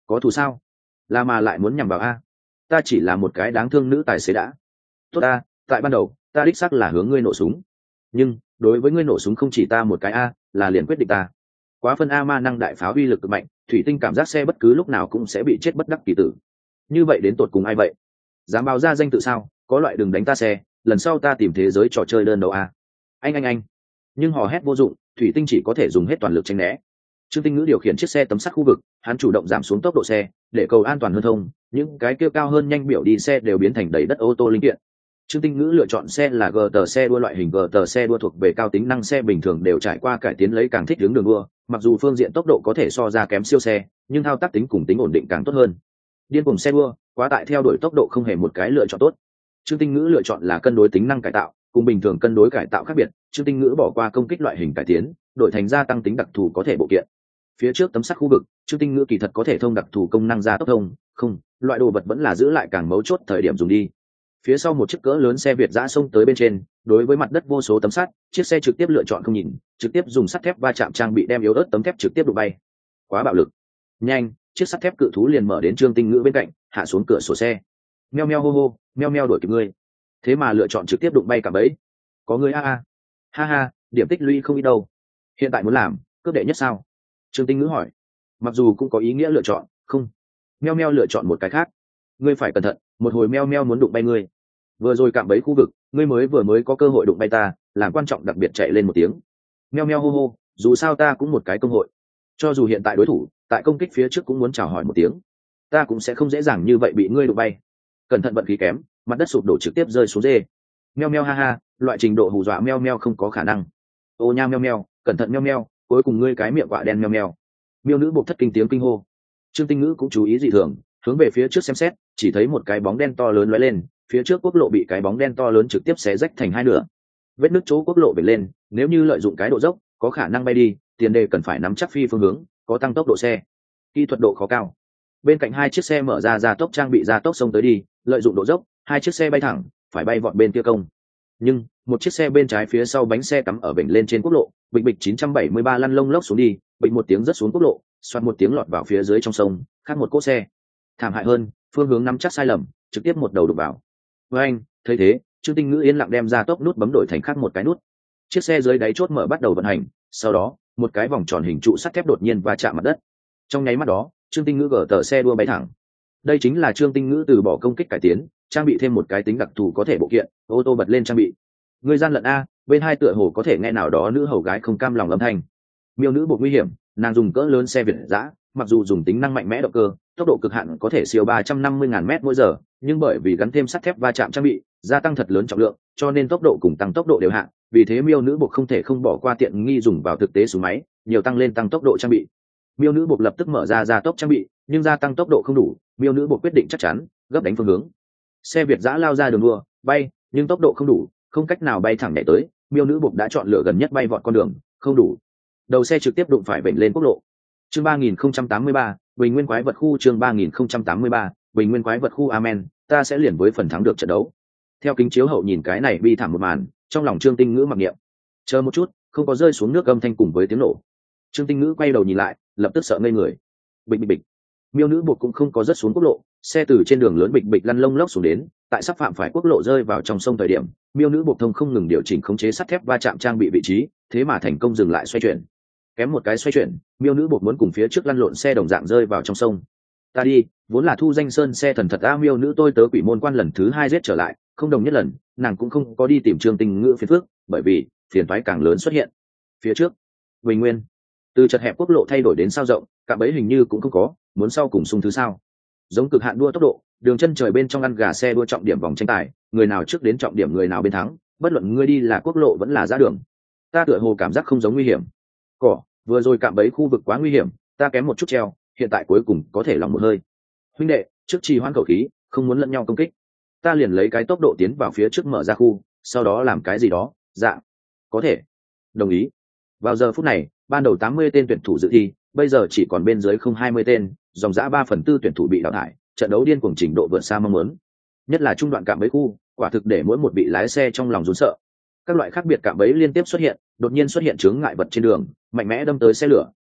Có thù sao? Là mà lại muốn nhằm vào a? Ta chỉ là một cái đáng thương nữ tài xế đã. Tốt ta, tại ban đầu ta đích xác là hướng ngươi nổ súng, nhưng đối với ngươi nổ súng không chỉ ta một cái a, là liền quyết định ta. Quá phân a, ma năng đại pháo uy lực cực mạnh, thủy tinh cảm giác xe bất cứ lúc nào cũng sẽ bị chết bất đắc kỳ tử. Như vậy đến tột cùng ai vậy? Dám báo ra danh tự sao? Có loại đừng đánh ta xe, lần sau ta tìm thế giới trò chơi đơn đấu a. Anh. Nhưng hò hét vô dụng, thủy tinh chỉ có thể dùng hết toàn lực tránh né. Trương Tinh Ngữ điều khiển chiếc xe tấm sắt khu vực, hắn chủ động giảm xuống tốc độ xe để cầu an toàn hơn thông, những cái kêu cao hơn nhanh biểu đi xe đều biến thành đầy đất ô tô linh kiện. Trương Tinh Ngữ lựa chọn xe là GT xe đua, loại hình GT xe đua thuộc về cao tính năng xe bình thường đều trải qua cải tiến lấy càng thích ứng đường đua, mặc dù phương diện tốc độ có thể so ra kém siêu xe, nhưng thao tác tính cùng tính ổn định càng tốt hơn. Điên cuồng xe đua, quá tải theo đuổi tốc độ không hề một cái lựa chọn tốt. Trương Tinh Ngữ lựa chọn là cân đối tính năng cải tạo, cùng bình thường cân đối cải tạo khác biệt. Trương Tinh Ngữ bỏ qua công kích loại hình cải tiến, đổi thành gia tăng tính đặc thù có thể bộ kiện. Phía trước tấm sắt khu vực, Trương Tinh Ngữ kỳ thật có thể thông đặc thù công năng gia tốc thông, không, loại đồ vật vẫn là giữ lại càng mấu chốt thời điểm dùng đi. Phía sau một chiếc cỡ lớn xe Việt giã xông tới bên trên, đối với mặt đất vô số tấm sắt, chiếc xe trực tiếp lựa chọn không nhìn, trực tiếp dùng sắt thép va chạm trang bị đem yếu ớt tấm thép trực tiếp đụng bay. Quá bạo lực. Nhanh, chiếc sắt thép cự thú liền mở đến Trương Tinh Ngữ bên cạnh, hạ xuống cửa sổ xe. Meo meo hô hô, meo meo đuổi kịp ngươi. Thế mà lựa chọn trực tiếp đụng bay cả bẫy. Có ngươi a. Ha ha, điểm tích lũy không ít đâu. Hiện tại muốn làm cướp đệ nhất sao? Trương Tinh Ngữ hỏi. Mặc dù cũng có ý nghĩa lựa chọn, không. Meo meo lựa chọn một cái khác. Ngươi phải cẩn thận, một hồi meo meo muốn đụng bay ngươi. Vừa rồi cạm bẫy khu vực, ngươi vừa mới có cơ hội đụng bay ta, làm quan trọng đặc biệt chạy lên một tiếng. Meo meo hô hô, dù sao ta cũng một cái cơ hội. Cho dù hiện tại đối thủ tại công kích phía trước cũng muốn chào hỏi một tiếng, ta cũng sẽ không dễ dàng như vậy bị ngươi đụng bay. Cẩn thận vận khí kém, mặt đất sụp đổ trực tiếp rơi xuống dê. Meo meo ha ha, loại trình độ hù dọa meo meo không có khả năng. Ô nha meo meo, cẩn thận meo meo, cuối cùng ngươi cái miệng quạ đen meo meo. Miêu nữ buộc thất kinh tiếng kinh hô. Trương Tinh Ngữ cũng chú ý dị thường, hướng về phía trước xem xét, chỉ thấy một cái bóng đen to lớn lóe lên, phía trước quốc lộ bị cái bóng đen to lớn trực tiếp xé rách thành hai nửa. Vết nứt chỗ quốc lộ bể lên, nếu như lợi dụng cái độ dốc, có khả năng bay đi, tiền đề cần phải nắm chắc phi phương hướng, có tăng tốc độ xe. Kỹ thuật độ khó cao. Bên cạnh hai chiếc xe mở ra gia tốc trang bị gia tốc xông tới đi, lợi dụng độ dốc, hai chiếc xe bay thẳng, phải bay vọt bên kia công. Nhưng một chiếc xe bên trái phía sau bánh xe cắm ở vểnh lên trên quốc lộ, bịch bịch 973 lăn lông lốc xuống đi, bịch một tiếng rớt xuống quốc lộ, xoạt một tiếng lọt vào phía dưới trong sông, khác một cỗ xe. Thảm hại hơn, phương hướng nắm chắc sai lầm, trực tiếp một đầu đụng vào. Với anh, thấy thế, Trương Tinh Ngữ yên lặng đem ra tốc nút bấm đổi thành khác một cái nút. Chiếc xe dưới đáy chốt mở bắt đầu vận hành, sau đó, một cái vòng tròn hình trụ sắt thép đột nhiên va chạm mặt đất. Trong nháy mắt đó, Trương Tinh Ngữ gỡ tờ xe đua bay thẳng. Đây chính là Trương Tinh Ngữ từ bỏ công kích cải tiến, trang bị thêm một cái tính đặc thù có thể bộ kiện, ô tô bật lên trang bị. Người gian lận a, bên hai tựa hồ có thể nghe nào đó nữ hầu gái không cam lòng âm thanh. Miêu nữ buộc nguy hiểm, nàng dùng cỡ lớn xe Việt dã, mặc dù dùng tính năng mạnh mẽ động cơ, tốc độ cực hạn có thể siêu 350.000 mét mỗi giờ, nhưng bởi vì gắn thêm sắt thép va chạm trang bị, gia tăng thật lớn trọng lượng, cho nên tốc độ cùng tăng tốc độ đều hạn. Vì thế miêu nữ buộc không thể không bỏ qua tiện nghi dùng vào thực tế súng máy, nhiều tăng lên tăng tốc độ trang bị. Miêu nữ buộc lập tức mở ra gia tốc trang bị, nhưng gia tăng tốc độ không đủ, miêu nữ buộc quyết định chắc chắn, gấp đánh phương hướng. Xe Việt dã lao ra đường đua, bay, nhưng tốc độ không đủ, không cách nào bay thẳng nhảy tới. Miêu nữ buộc đã chọn lựa gần nhất bay vọt con đường, không đủ. Đầu xe trực tiếp đụng phải vểnh lên quốc lộ. Chương 3083, Bình Nguyên quái vật khu. Chương 3083, Bình Nguyên quái vật khu. Amen, ta sẽ liền với phần thắng được trận đấu. Theo kính chiếu hậu nhìn cái này bi thảm một màn, trong lòng Trương Tinh Ngữ mặc niệm. Chờ một chút, không có rơi xuống nước âm thanh cùng với tiếng nổ. Trương Tinh Ngữ quay đầu nhìn lại, lập tức sợ ngây người. Bịch bịch bịch. Miêu nữ buộc cũng không có rớt xuống quốc lộ, xe từ trên đường lớn bịch bịch lăn lông lốc xuống đến, tại sắp phạm phải quốc lộ rơi vào trong sông thời điểm, miêu nữ buộc thông không ngừng điều chỉnh khống chế sắt thép va chạm trang bị vị trí, thế mà thành công dừng lại xoay chuyển. Kém một cái xoay chuyển, miêu nữ buộc muốn cùng phía trước lăn lộn xe đồng dạng rơi vào trong sông. Ta đi, vốn là thu danh sơn xe thần thật a, miêu nữ tôi tớ quỷ môn quan lần thứ 2 giết trở lại, không đồng nhất lần, nàng cũng không có đi tìm Trương Tinh Ngữ phiền phức, bởi vì phiền toái càng lớn xuất hiện. Phía trước, Bình Nguyên, từ chật hẹp quốc lộ thay đổi đến sao rộng, cạm bẫy hình như cũng không có, muốn sau cùng xung thứ sao? Giống cực hạn đua tốc độ, đường chân trời bên trong ăn gà xe đua trọng điểm vòng tranh tài, người nào trước đến trọng điểm người nào bên thắng, bất luận ngươi đi là quốc lộ vẫn là ra đường. Ta tựa hồ cảm giác không giống nguy hiểm. Cỏ, vừa rồi cạm bẫy khu vực quá nguy hiểm, ta kém một chút treo, hiện tại cuối cùng có thể lòng một hơi. Huynh đệ, trước trì hoãn khẩu khí, không muốn lẫn nhau công kích. Ta liền lấy cái tốc độ tiến vào phía trước mở ra khu, sau đó làm cái gì đó, dạ. Có thể. Đồng ý. Vào giờ phút này, ban đầu 80 tên tuyển thủ dự thi, bây giờ chỉ còn bên dưới không 20 tên, dòng dã 3/4 tuyển thủ bị đào thải, trận đấu điên cuồng trình độ vượt xa mong muốn. Nhất là trung đoạn cạm bẫy khu, quả thực để mỗi một vị lái xe trong lòng run sợ. Các loại khác biệt cạm bẫy liên tiếp xuất hiện, đột nhiên xuất hiện chướng ngại vật trên đường, mạnh mẽ đâm tới xe lửa,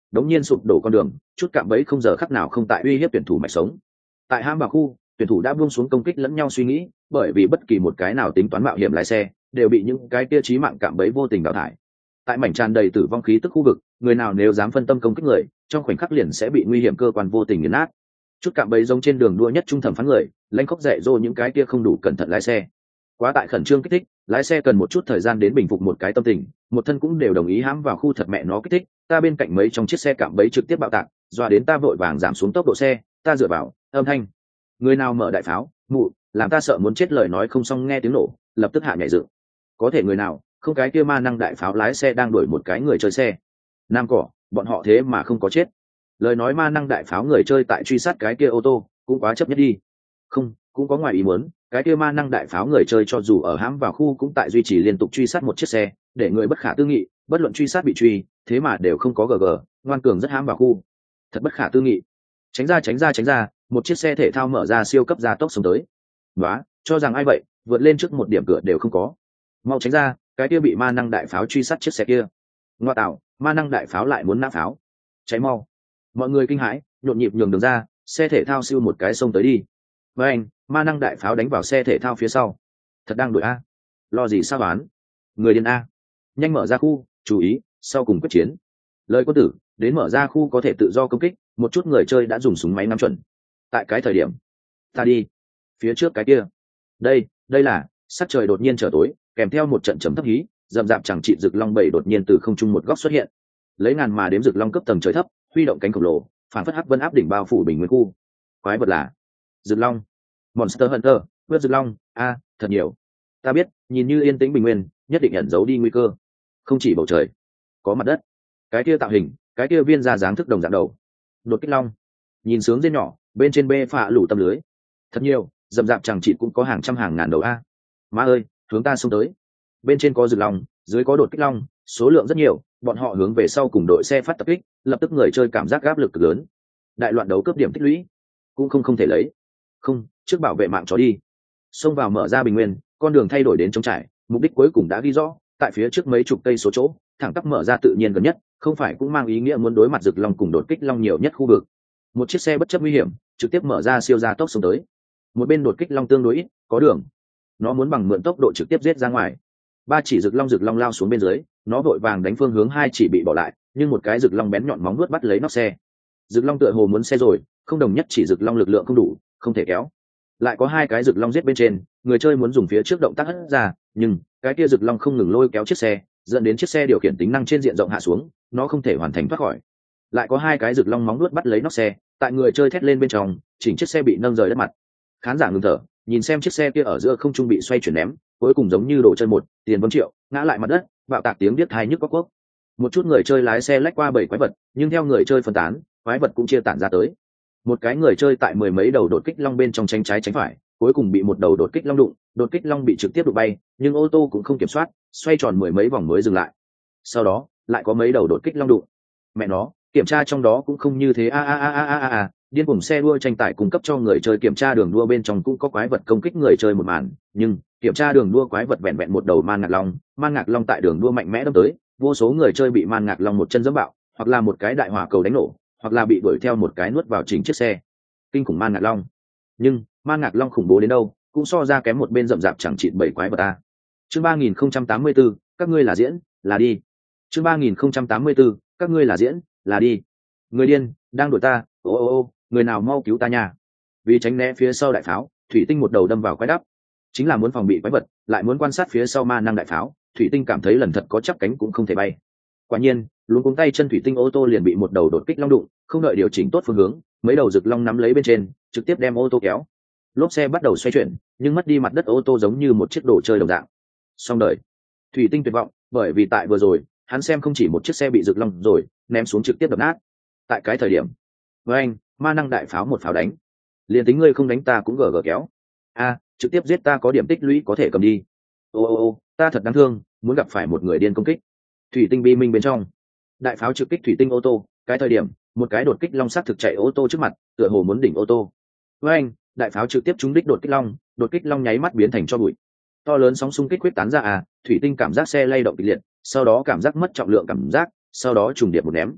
đống nhiên sụp đổ con đường, chút cạm bẫy không giờ khắc nào không tại uy hiếp tuyển thủ mạch sống. Tại ham vào khu, tuyển thủ đã buông xuống công kích lẫn nhau suy nghĩ, bởi vì bất kỳ một cái nào tính toán mạo hiểm lái xe đều bị những cái kia chí mạng cạm bẫy vô tình đào thải. Tại mảnh tràn đầy tử vong khí tức khu vực, người nào nếu dám phân tâm công kích người, trong khoảnh khắc liền sẽ bị nguy hiểm cơ quan vô tình nghiền nát. Chút cạm bẫy giống trên đường đua nhất trung thẩm phán người, lãnh khốc dạy dỗ những cái kia không đủ cẩn thận lái xe. Quá tại khẩn trương kích thích, lái xe cần một chút thời gian đến bình phục một cái tâm tình, một thân cũng đều đồng ý hãm vào khu thật mẹ nó kích thích, ta bên cạnh mấy trong chiếc xe cạm bẫy trực tiếp bạo tạc, dọa đến ta vội vàng giảm xuống tốc độ xe, ta dựa vào âm thanh. Người nào mở đại pháo, mụ, làm ta sợ muốn chết, lời nói không xong nghe tiếng nổ, lập tức hạ nhảy dựng. Có thể người nào, không cái kia ma năng đại pháo lái xe đang đuổi một cái người chơi xe. Nam cỏ, bọn họ thế mà không có chết. Lời nói ma năng đại pháo người chơi tại truy sát cái kia ô tô, cũng quá chấp nhất đi. Không, cũng có ngoài ý muốn, cái kia ma năng đại pháo người chơi cho dù ở hãm vào khu cũng tại duy trì liên tục truy sát một chiếc xe, để người bất khả tư nghị, bất luận truy sát bị truy, thế mà đều không có GG, ngoan cường rất hãm vào khu. Thật bất khả tư nghị. Tránh ra, một chiếc xe thể thao mở ra siêu cấp gia tốc xông tới. Đó, cho rằng ai vậy, vượt lên trước một điểm cửa đều không có. Mau tránh ra, cái kia bị ma năng đại pháo truy sát chiếc xe kia. Ngoa tạo, ma năng đại pháo lại muốn nã pháo. Cháy mau. Mọi người kinh hãi, nhộn nhịp nhường đường ra, xe thể thao siêu một cái xông tới đi. Với anh, ma năng đại pháo đánh vào xe thể thao phía sau. Thật đang đuổi a. Lo gì sao bán? Người điên a. Nhanh mở ra khu, chú ý, sau cùng quyết chiến. Lời quân tử, đến mở ra khu có thể tự do công kích, một chút người chơi đã dùng súng máy nắm chuẩn. Tại cái thời điểm, ta đi. Phía trước cái kia. Đây là, sắc trời đột nhiên trở tối, kèm theo một trận chấm thấp hí, rậm rạp chẳng trị rực long bảy đột nhiên từ không trung một góc xuất hiện. Lấy ngàn mà đếm rực long cấp tầng trời thấp, huy động cánh khổng lồ, phản phất hắc vân áp đỉnh bao phủ bình nguyên khu. Quái vật là rực long. Monster Hunter, vượt rực long, thật nhiều. Ta biết, nhìn như yên tĩnh bình nguyên, nhất định ẩn giấu đi nguy cơ. Không chỉ bầu trời, có mặt đất. Cái kia tạo hình, cái kia viên ra dáng thức đồng dạng đầu. Đột kích long. Nhìn sướng dên nhỏ, bên trên bê phạ lủ tâm lưới. Thật nhiều, rậm rạp chẳng chịt cũng có hàng trăm hàng ngàn đầu a. Má ơi, hướng ta xông tới. Bên trên có rực long, dưới có đột kích long, số lượng rất nhiều, bọn họ hướng về sau cùng đội xe phát tập kích, lập tức người chơi cảm giác áp lực cực lớn. Đại loạn đấu cướp điểm tích lũy, cũng không thể lấy. Không, trước bảo vệ mạng chó đi. Xông vào mở ra bình nguyên, con đường thay đổi đến trống trải, mục đích cuối cùng đã ghi rõ, tại phía trước mấy chục cây số chỗ, thẳng tắp mở ra tự nhiên gần nhất, không phải cũng mang ý nghĩa muốn đối mặt rực long cùng đột kích long nhiều nhất khu vực. Một chiếc xe bất chấp nguy hiểm, trực tiếp mở ra siêu gia tốc xuống tới. Một bên đột kích long tương đối ít, có đường. Nó muốn bằng mượn tốc độ trực tiếp giết ra ngoài. Ba chỉ rực long lao xuống bên dưới, nó vội vàng đánh phương hướng hai chỉ bị bỏ lại, nhưng một cái rực long bén nhọn móng vuốt bắt lấy nóc xe. Rực long tựa hồ muốn xe rồi, không đồng nhất chỉ rực long lực lượng không đủ, không thể kéo. Lại có hai cái rực long giết bên trên, người chơi muốn dùng phía trước động tác hất ra, nhưng cái kia rực long không ngừng lôi kéo chiếc xe, dẫn đến chiếc xe điều khiển tính năng trên diện rộng hạ xuống, nó không thể hoàn thành thoát khỏi. Lại có hai cái rực long móng vuốt bắt lấy nóc xe, tại người chơi thét lên bên trong, chỉnh chiếc xe bị nâng rời đất mặt. Khán giả ngừng thở, nhìn xem chiếc xe kia ở giữa không trung bị xoay chuyển ném, cuối cùng giống như đồ chơi một, tiền vốn triệu, ngã lại mặt đất, bạo tạc tiếng điếc tai nhức óc quốc. Một chút người chơi lái xe lách qua bảy quái vật, nhưng theo người chơi phân tán, quái vật cũng chia tản ra tới. Một cái người chơi tại mười mấy đầu đột kích long bên trong tránh trái tránh phải, cuối cùng bị một đầu đột kích long đụng, đột kích long bị trực tiếp đụng bay, nhưng ô tô cũng không kiểm soát, xoay tròn mười mấy vòng mới dừng lại. Sau đó, lại có mấy đầu đột kích long đụng. Mẹ nó, kiểm tra trong đó cũng không như thế điên cuồng xe đua tranh tải cung cấp cho người chơi kiểm tra đường đua bên trong cũng có quái vật công kích người chơi một màn, nhưng kiểm tra đường đua quái vật vẹn vẹn một đầu man ngạc long tại đường đua mạnh mẽ đâm tới, vô số người chơi bị man ngạc long một chân giẫm bạo, hoặc là một cái đại hỏa cầu đánh nổ, hoặc là bị đuổi theo một cái nuốt vào chỉnh chiếc xe. Kinh khủng man ngạc long. Nhưng man ngạc long khủng bố đến đâu, cũng so ra kém một bên rậm rạp chẳng chịt bảy quái vật ta. Chương 3084, các ngươi là diễn, là đi. Chương 3084, các ngươi là diễn, là đi. Người điên, đang đuổi ta, ô, người nào mau cứu ta nha. Vì tránh né phía sau đại pháo, thủy tinh một đầu đâm vào quái đắp. Chính là muốn phòng bị quái vật, lại muốn quan sát phía sau ma năng đại pháo, thủy tinh cảm thấy lần thật có chắp cánh cũng không thể bay. Quả nhiên, luống cuống tay chân thủy tinh ô tô liền bị một đầu đột kích long đụng, không đợi điều chỉnh tốt phương hướng, mấy đầu rực long nắm lấy bên trên, trực tiếp đem ô tô kéo. Lốp xe bắt đầu xoay chuyển, nhưng mất đi mặt đất ô tô giống như một chiếc đồ chơi đồng dạng. Xong đời. Thủy tinh tuyệt vọng, bởi vì tại vừa rồi, hắn xem không chỉ một chiếc xe bị rực long rồi, ném xuống trực tiếp đập nát. Tại cái thời điểm, với anh, ma năng đại pháo một pháo đánh. Liền tính ngươi không đánh ta cũng gờ kéo. Trực tiếp giết ta có điểm tích lũy có thể cầm đi. Ô, ta thật đáng thương, muốn gặp phải một người điên công kích. Thủy tinh bi minh bên trong, đại pháo trực kích thủy tinh ô tô, cái thời điểm, một cái đột kích long sát thực chạy ô tô trước mặt, tựa hồ muốn đỉnh ô tô. Với anh, đại pháo trực tiếp trúng đích đột kích long nháy mắt biến thành cho bụi. To lớn sóng xung kích quyết tán ra thủy tinh cảm giác xe lay động kịch liệt, sau đó cảm giác mất trọng lượng cảm giác, sau đó trùng điệp một ném.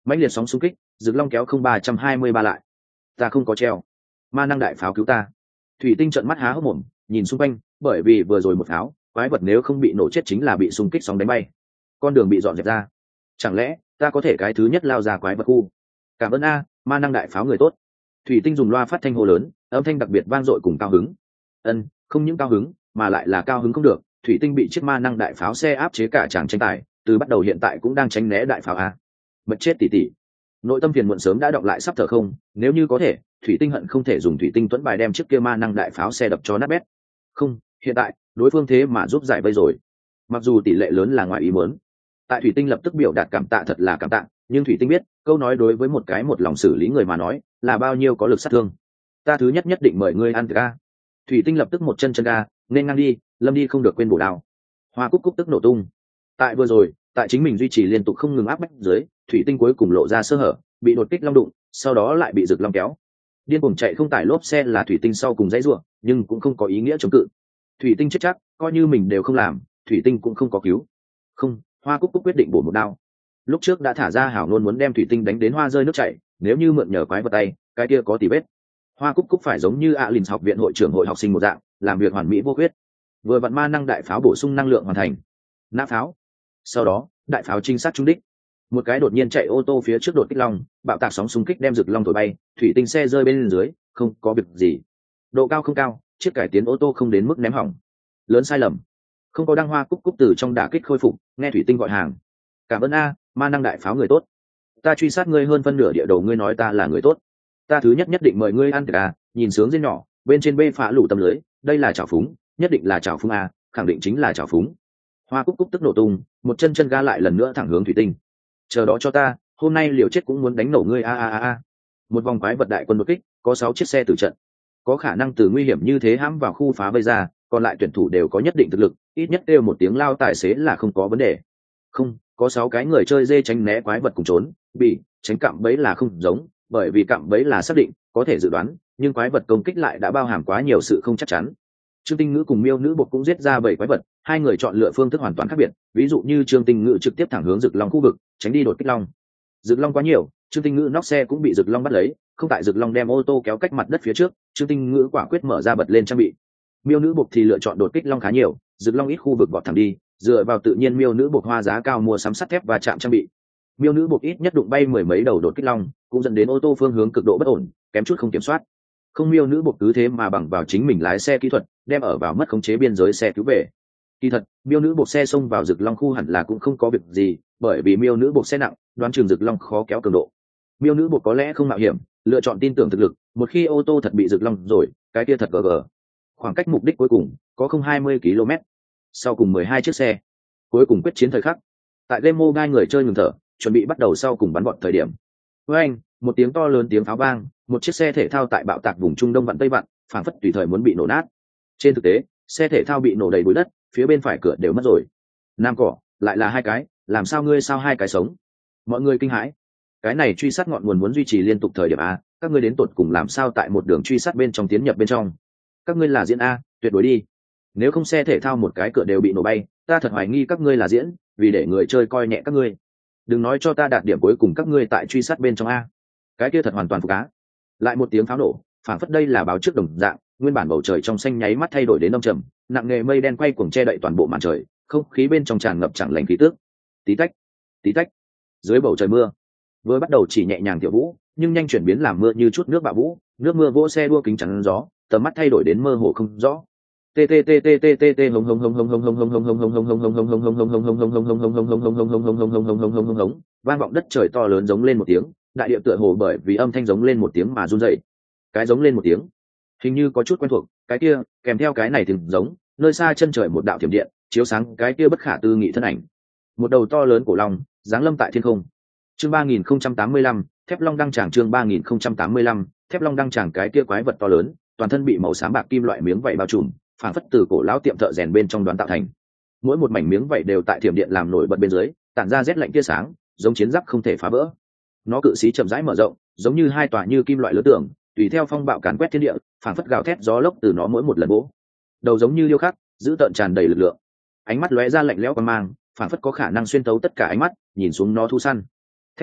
mãnh liệt sóng xung kích, Dực Long kéo 0323 lại. Ta không có treo. Ma năng đại pháo cứu ta. Thủy Tinh trợn mắt há hốc mồm, nhìn xung quanh, bởi vì vừa rồi một pháo, quái vật nếu không bị nổ chết chính là bị xung kích sóng đánh bay. Con đường bị dọn dẹp ra. Chẳng lẽ ta có thể cái thứ nhất lao ra quái vật khu? Cảm ơn a, ma năng đại pháo người tốt. Thủy Tinh dùng loa phát thanh hô lớn, âm thanh đặc biệt vang dội cùng cao hứng. Không những cao hứng, mà lại là cao hứng không được. Thủy Tinh bị chiếc ma năng đại pháo xe áp chế cả chàng tranh tài, từ bắt đầu hiện tại cũng đang tránh né đại pháo a. Mật chết tỉ tỉ. Nội tâm phiền muộn sớm đã đọng lại sắp thở không, nếu như có thể, Thủy Tinh hận không thể dùng thủy tinh tuấn bài đem chiếc kia ma năng đại pháo xe đập cho nát bét. Không, hiện tại, đối phương thế mà giúp giải vây rồi. Mặc dù tỷ lệ lớn là ngoài ý muốn. Tại Thủy Tinh lập tức biểu đạt cảm tạ thật là cảm tạ, nhưng Thủy Tinh biết, câu nói đối với một lòng xử lý người mà nói, là bao nhiêu có lực sát thương. Ta thứ nhất định mời ngươi ăn ga. Thủy Tinh lập tức một chân ga, nên ngang đi, lâm đi không được quên bổ đao. Hoa cúc cúc tức nổ tung. Tại vừa rồi, tại chính mình duy trì liên tục không ngừng áp bách dưới, Thủy Tinh cuối cùng lộ ra sơ hở, bị đột kích long đụng, sau đó lại bị Dực Long kéo. Điên cuồng chạy không tải lốp xe là Thủy Tinh sau cùng dãy rủa, nhưng cũng không có ý nghĩa chống cự. Thủy Tinh chết chắc, coi như mình đều không làm, Thủy Tinh cũng không có cứu. Không, Hoa cúc cúc quyết định bổ một đao. Lúc trước đã thả ra hảo luôn muốn đem Thủy Tinh đánh đến hoa rơi nước chảy, nếu như mượn nhờ quái vật tay, cái kia có tỉ vết. Hoa cúc cúc phải giống như Alins học viện hội trưởng hội học sinh một dạng, làm việc hoàn mỹ vô khuyết. Vừa vặn ma năng đại pháo bổ sung năng lượng hoàn thành. Nã pháo. Sau đó, đại pháo trinh sát trúng đích. Một cái đột nhiên chạy ô tô phía trước đột kích long, bạo tạc sóng xung kích đem Dực Long thổi bay, Thủy Tinh xe rơi bên dưới, không có việc gì. Độ cao không cao, chiếc cải tiến ô tô không đến mức ném hỏng. Lớn sai lầm. Không có đăng Hoa cúc cúc từ trong đả kích khôi phục, nghe Thủy Tinh gọi hàng. Cảm ơn a, ma năng đại pháo người tốt. Ta truy sát ngươi hơn phân nửa địa đầu, ngươi nói ta là người tốt. Ta thứ nhất định mời ngươi ăn à, nhìn sướng dên nhỏ, bên trên bê phá lủ tầm lưới, đây là chảo phúng, nhất định là chảo phúng a, khẳng định chính là chảo phúng. Hoa cúc cúc tức nổ tung, một chân ga lại lần nữa thẳng hướng Thủy Tinh. Chờ đó cho ta, hôm nay liều chết cũng muốn đánh nổ ngươi a. Một vòng quái vật đại quân đột kích, có 6 chiếc xe tử trận, có khả năng từ nguy hiểm như thế hãm vào khu phá vây ra, còn lại tuyển thủ đều có nhất định thực lực, ít nhất đều một tiếng lao tài xế là không có vấn đề. Không, có 6 cái người chơi dê tránh né quái vật cùng trốn, bị tránh cạm bẫy là không giống, bởi vì cạm bẫy là xác định, có thể dự đoán, nhưng quái vật công kích lại đã bao hàm quá nhiều sự không chắc chắn. Trương Tinh Ngữ cùng Miêu Nữ Bột cũng giết ra 7 quái vật, hai người chọn lựa phương thức hoàn toàn khác biệt, ví dụ như Trương Tinh Ngữ trực tiếp thẳng hướng Dực Long khu vực, tránh đi đột kích long. Dực Long quá nhiều, Trương Tinh Ngữ nóc xe cũng bị Dực Long bắt lấy, không tại Dực Long đem ô tô kéo cách mặt đất phía trước, Trương Tinh Ngữ quả quyết mở ra bật lên trang bị. Miêu Nữ Bột thì lựa chọn đột kích long khá nhiều, Dực Long ít khu vực vọt thẳng đi, dựa vào tự nhiên Miêu Nữ Bột hoa giá cao mua sắm sắt thép và chạm trang bị. Miêu Nữ Bột ít nhất đụng bay 10 mấy đầu đột kích long, cũng dẫn đến ô tô phương hướng cực độ bất ổn, kém chút không kiểm soát. Không, Miêu Nữ Bột cứ thế mà bằng vào chính mình lái xe kỹ thuật, đem ở vào mất khống chế biên giới xe cứu về. Kỳ thật, Miêu Nữ Bột xe xông vào Dực Long khu hẳn là cũng không có việc gì, bởi vì Miêu Nữ Bột xe nặng, đoán chừng Dực Long khó kéo cường độ. Miêu Nữ Bột có lẽ không mạo hiểm, lựa chọn tin tưởng thực lực, một khi ô tô thật bị Dực Long rồi, cái kia thật gờ gờ. Khoảng cách mục đích cuối cùng có không 20 km. Sau cùng 12 chiếc xe, cuối cùng quyết chiến thời khắc. Tại game mobile người chơi ngừng thở, chuẩn bị bắt đầu sau cùng bắn bọn thời điểm. Với anh, một tiếng to lớn tiếng pháo vang, một chiếc xe thể thao tại bạo tạc vùng trung đông vặn tây vặn, phảng phất tùy thời muốn bị nổ nát. Trên thực tế, xe thể thao bị nổ đầy bụi đất, phía bên phải cửa đều mất rồi. Nam cỏ, lại là 2 cái, làm sao ngươi sao 2 cái sống? Mọi người kinh hãi. Cái này truy sát ngọn nguồn muốn duy trì liên tục thời điểm a, các ngươi đến tột cùng làm sao tại một đường truy sát bên trong tiến nhập bên trong? Các ngươi là diễn a, tuyệt đối đi. Nếu không xe thể thao một cái cửa đều bị nổ bay, ta thật hoài nghi các ngươi là diễn, vì để người chơi coi nhẹ các ngươi. Đừng nói cho ta đạt điểm cuối cùng các ngươi tại truy sát bên trong a. Cái kia thật hoàn toàn phục cá. Lại một tiếng pháo nổ, phảng phất đây là báo trước đồng dạng, nguyên bản bầu trời trong xanh nháy mắt thay đổi đến âm trầm, nặng nề mây đen quay cuồng che đậy toàn bộ màn trời, không khí bên trong tràn ngập chẳng lành khí tức. Tí tách, tí tách. Dưới bầu trời mưa, vừa bắt đầu chỉ nhẹ nhàng tiểu vũ, nhưng nhanh chuyển biến làm mưa như chút nước bạo vũ, nước mưa vỗ xe đua kính chắn gió, tầm mắt thay đổi đến mơ hồ không rõ. Vang vọng đất trời to lớn giống lên một tiếng, đại địa tựa hồ bởi vì âm thanh giống lên một tiếng mà run rẩy. Cái giống lên một tiếng, hình như có chút quen thuộc, cái kia kèm theo cái này từng giống, nơi xa chân trời một đạo thiểm điện, chiếu sáng cái kia bất khả tư nghị thân ảnh. Một đầu to lớn cổ long, giáng lâm tại thiên không. Chương 3085, Thép Long đăng tràng chương 3085, Thép Long đăng tràng cái kia quái vật to lớn, toàn thân bị màu xám bạc kim loại miếng vảy bao trùm, phảng phất từ cổ lão tiệm thợ rèn bên trong đoán tạo thành. Mỗi một mảnh miếng vảy đều tại thiểm điện làm nổi bật bên dưới, tản ra rét lạnh tia sáng, giống chiến giáp không thể phá vỡ. Nó cự xí chậm rãi mở rộng, giống như 2 tòa như kim loại lớn tường, tùy theo phong bạo càn quét thiên địa, phảng phất gào thét gió lốc từ nó mỗi một lần vỗ. Đầu giống như điêu khắc, giữ tợn tràn đầy lực lượng. Ánh mắt lóe ra lạnh lẽo quang mang, phảng phất có khả năng xuyên tấu tất cả ánh mắt, nhìn xuống nó thu săn. Thép Long,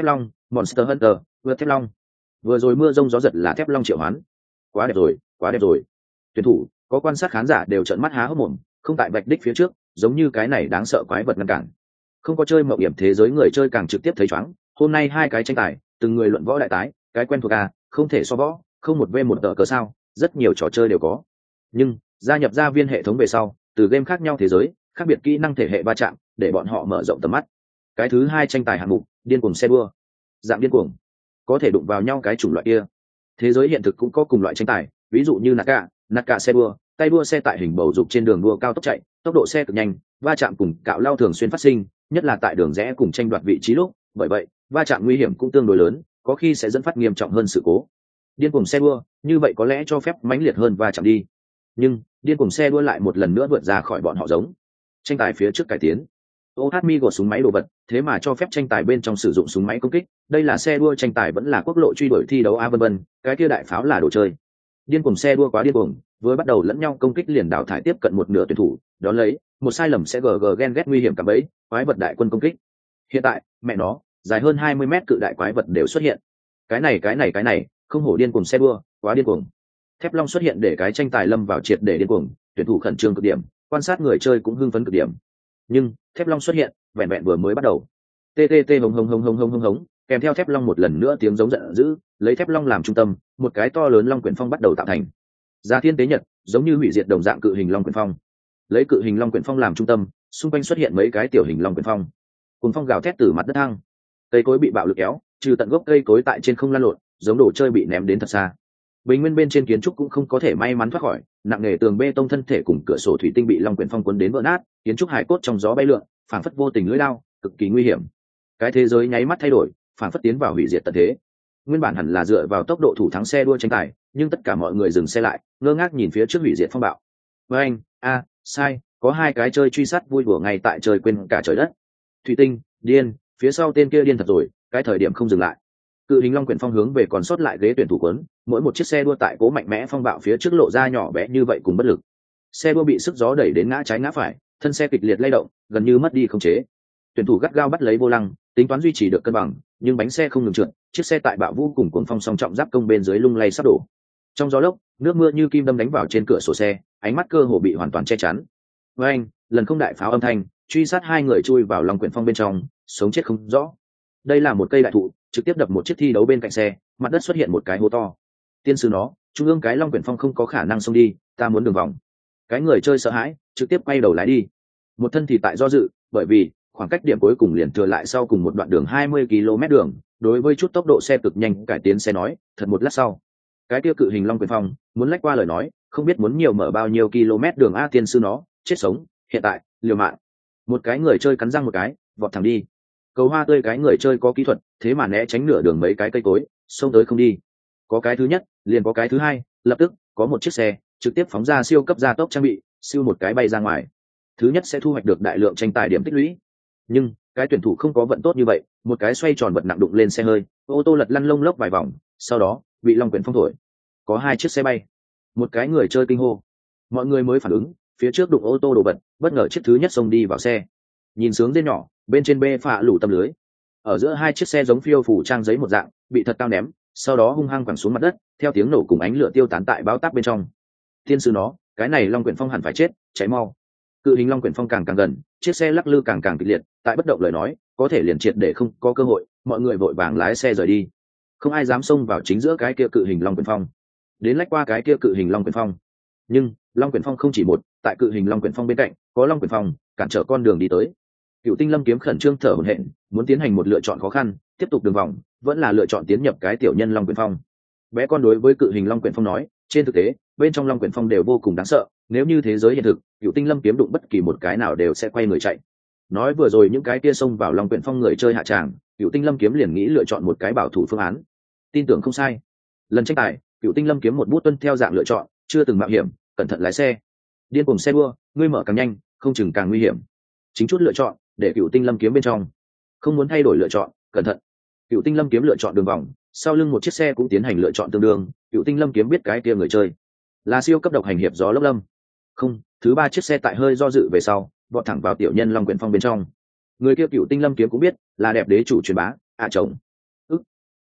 Monster Hunter vượt thép long. Vừa rồi mưa rông gió giật là thép long triệu hoán. Quá đẹp rồi, quá đẹp rồi. Tuyển thủ có quan sát khán giả đều trợn mắt há hốc mồm, không tại vạch đích phía trước giống như cái này đáng sợ quái vật ngăn cản. Không có chơi mạo hiểm thế giới người chơi càng trực tiếp thấy choáng. Hôm nay hai cái tranh tài từng người luận võ đại tái, cái quen thuộc không thể so võ, không một v một tờ cờ sao, rất nhiều trò chơi đều có. Nhưng gia nhập gia viên hệ thống về sau, từ game khác nhau thế giới, khác biệt kỹ năng thể hệ va chạm, để bọn họ mở rộng tầm mắt. Cái thứ hai tranh tài hạng mục, điên cuồng xe đua. Dạng điên cuồng, có thể đụng vào nhau cái chủng loại kia. Thế giới hiện thực cũng có cùng loại tranh tài, ví dụ như Naka xe đua, tay đua xe tại hình bầu dục trên đường đua cao tốc chạy, tốc độ xe cực nhanh, va chạm cùng cạo lao thường xuyên phát sinh, nhất là tại đường rẽ cùng tranh đoạt vị trí lúc, bởi vậy, va chạm nguy hiểm cũng tương đối lớn, có khi sẽ dẫn phát nghiêm trọng hơn sự cố. Điên cuồng xe đua, như vậy có lẽ cho phép mãnh liệt hơn va chạm đi. Nhưng, điên cuồng xe đua lại một lần nữa vượt ra khỏi bọn họ giống. Tranh tài phía trước cải tiến. OHMI gồm súng máy đồ vật, thế mà cho phép tranh tài bên trong sử dụng súng máy công kích, đây là xe đua tranh tài vẫn là quốc lộ truy đuổi thi đấu vân vân, cái kia đại pháo là đồ chơi. Điên cuồng xe đua quá điên cuồng, vừa bắt đầu lẫn nhau công kích liền đào thải tiếp cận một nửa tuyển thủ, đón lấy, một sai lầm sẽ ghen ghét nguy hiểm cả bấy, quái vật đại quân công kích. Hiện tại, mẹ nó, dài hơn 20 mét cự đại quái vật đều xuất hiện. Cái này, không hổ điên cuồng xe đua, quá điên cuồng. Thép long xuất hiện để cái tranh tài lâm vào triệt để điên cuồng, tuyển thủ khẩn trương cực điểm, quan sát người chơi cũng hưng phấn cực điểm. Nhưng, thép long xuất hiện, vẹn vẹn vừa mới bắt đầu. TTT hống hống hống hống hống hống hống, kèm theo thép long một lần nữa tiếng giống giận dữ, lấy thép long làm trung tâm, một cái to lớn long quyển phong bắt đầu tạo thành. Gia thiên tế nhật, giống như hủy diệt đồng dạng cự hình long quyển phong. Lấy cự hình long quyển phong làm trung tâm, xung quanh xuất hiện mấy cái tiểu hình long quyển phong. Cùng phong gào thét từ mặt đất thăng. Cây cối bị bạo lực kéo, trừ tận gốc cây cối tại trên không lăn lộn, giống đồ chơi bị ném đến thật xa. Bình nguyên bên trên kiến trúc cũng không có thể may mắn thoát khỏi, nặng nề tường bê tông thân thể cùng cửa sổ thủy tinh bị long quyển phong cuốn đến vỡ nát, kiến trúc hải cốt trong gió bay lượn, phảng phất vô tình lưỡi lao, cực kỳ nguy hiểm. Cái thế giới nháy mắt thay đổi, phảng phất tiến vào hủy diệt tận thế. Nguyên bản hẳn là dựa vào tốc độ thủ thắng xe đua tranh tài, nhưng tất cả mọi người dừng xe lại, ngơ ngác nhìn phía trước hủy diệt phong bạo. Với anh, sai, có hai cái chơi truy sát vui đùa ngay tại trời quên cả trời đất. Thủy tinh, điên, phía sau tên kia điên thật rồi, cái thời điểm không dừng lại. Cự hình long quyển phong hướng về còn sót lại ghế tuyển thủ quấn, mỗi một chiếc xe đua tại cố mạnh mẽ phong bạo phía trước lộ ra nhỏ bé như vậy cùng bất lực. Xe đua bị sức gió đẩy đến ngã trái ngã phải, thân xe kịch liệt lay động, gần như mất đi khống chế. Tuyển thủ gắt gao bắt lấy vô lăng, tính toán duy trì được cân bằng, nhưng bánh xe không ngừng trượt, chiếc xe tại bạo vũ cùng cuồng phong song trọng giáp công bên dưới lung lay sắp đổ. Trong gió lốc, nước mưa như kim đâm đánh vào trên cửa sổ xe, ánh mắt cơ hồ bị hoàn toàn che chắn. Với anh, lần không đại pháo âm thanh, truy sát hai người chui vào lòng quyển phong bên trong, sống chết không rõ. Đây là một cây đại thụ, trực tiếp đập một chiếc thi đấu bên cạnh xe, mặt đất xuất hiện một cái hố to. Tiên sư nó, trung ương cái long quyển phong không có khả năng xông đi, ta muốn đường vòng. Cái người chơi sợ hãi, trực tiếp quay đầu lái đi. Một thân thì tại do dự, bởi vì khoảng cách điểm cuối cùng liền thừa lại sau cùng một đoạn đường 20 km đường, đối với chút tốc độ xe cực nhanh cải tiến xe nói, thật một lát sau. Cái tiêu cự hình long quyển phong, muốn lách qua lời nói, không biết muốn nhiều mở bao nhiêu km đường a tiên sư nó, chết sống, hiện tại, liều mạng. Một cái người chơi cắn răng một cái, vọt thẳng đi. Cầu hoa tươi cái người chơi có kỹ thuật, thế mà né tránh nửa đường mấy cái cây cối, xông tới không đi. Có cái thứ nhất, liền có cái thứ hai, lập tức có một chiếc xe trực tiếp phóng ra siêu cấp gia tốc trang bị, siêu một cái bay ra ngoài. Thứ nhất sẽ thu hoạch được đại lượng tranh tài điểm tích lũy. Nhưng cái tuyển thủ không có vận tốt như vậy, một cái xoay tròn vật nặng đụng lên xe hơi, ô tô lật lăn lông lốc vài vòng, sau đó bị long quyển phong thổi. Có hai chiếc xe bay. Một cái người chơi kinh hô. Mọi người mới phản ứng, phía trước đụng ô tô đồ vật, bất ngờ chiếc thứ nhất xông đi vào xe. Nhìn sướng dên nhỏ, bên trên bê phạ lủ tấm lưới. Ở giữa hai chiếc xe giống phiêu phủ trang giấy một dạng, bị thật cao ném, sau đó hung hăng quẳng xuống mặt đất, theo tiếng nổ cùng ánh lửa tiêu tán tại báo táp bên trong. Thiên sư nó, cái này long quyển phong hẳn phải chết, cháy mau. Cự hình long quyển phong càng gần, chiếc xe lắc lư càng kịch liệt, tại bất động lời nói, có thể liền triệt để không có cơ hội, mọi người vội vàng lái xe rời đi. Không ai dám xông vào chính giữa cái kia cự hình long quyển phong. Đến lách qua cái kia cự hình long quyển phong. Nhưng, long quyển phong không chỉ một, tại cự hình long quyển phong bên cạnh, có long quyển phong cản trở con đường đi tới. Cựu Tinh Lâm kiếm khẩn trương thở hổn hển, muốn tiến hành một lựa chọn khó khăn, tiếp tục đường vòng, vẫn là lựa chọn tiến nhập cái tiểu nhân long quyển phong. Bé con đối với cự hình long quyển phong nói, trên thực tế, bên trong long quyển phong đều vô cùng đáng sợ, nếu như thế giới hiện thực, Cựu Tinh Lâm kiếm đụng bất kỳ một cái nào đều sẽ quay người chạy. Nói vừa rồi những cái kia xông vào long quyển phong người chơi hạ tràng, Cựu Tinh Lâm kiếm liền nghĩ lựa chọn một cái bảo thủ phương án. Tin tưởng không sai. Lần tranh tài, Cựu Tinh Lâm kiếm một bút tuân theo dạng lựa chọn, chưa từng mạo hiểm, cẩn thận lái xe. Điên cuồng xe đua, ngươi mở càng nhanh, không chừng càng nguy hiểm. Chính chút lựa chọn, để Cựu Tinh Lâm kiếm bên trong. Không muốn thay đổi lựa chọn, cẩn thận. Cựu Tinh Lâm kiếm lựa chọn đường vòng, sau lưng một chiếc xe cũng tiến hành lựa chọn tương đương. Cựu Tinh Lâm kiếm biết cái kia người chơi là siêu cấp độc hành hiệp gió lốc lâm. Không, thứ ba chiếc xe tại hơi do dự về sau, vọt thẳng vào tiểu nhân long quyển phong bên trong. Người kia Cựu Tinh Lâm kiếm cũng biết là đẹp đế chủ truyền bá, chồng.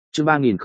Chương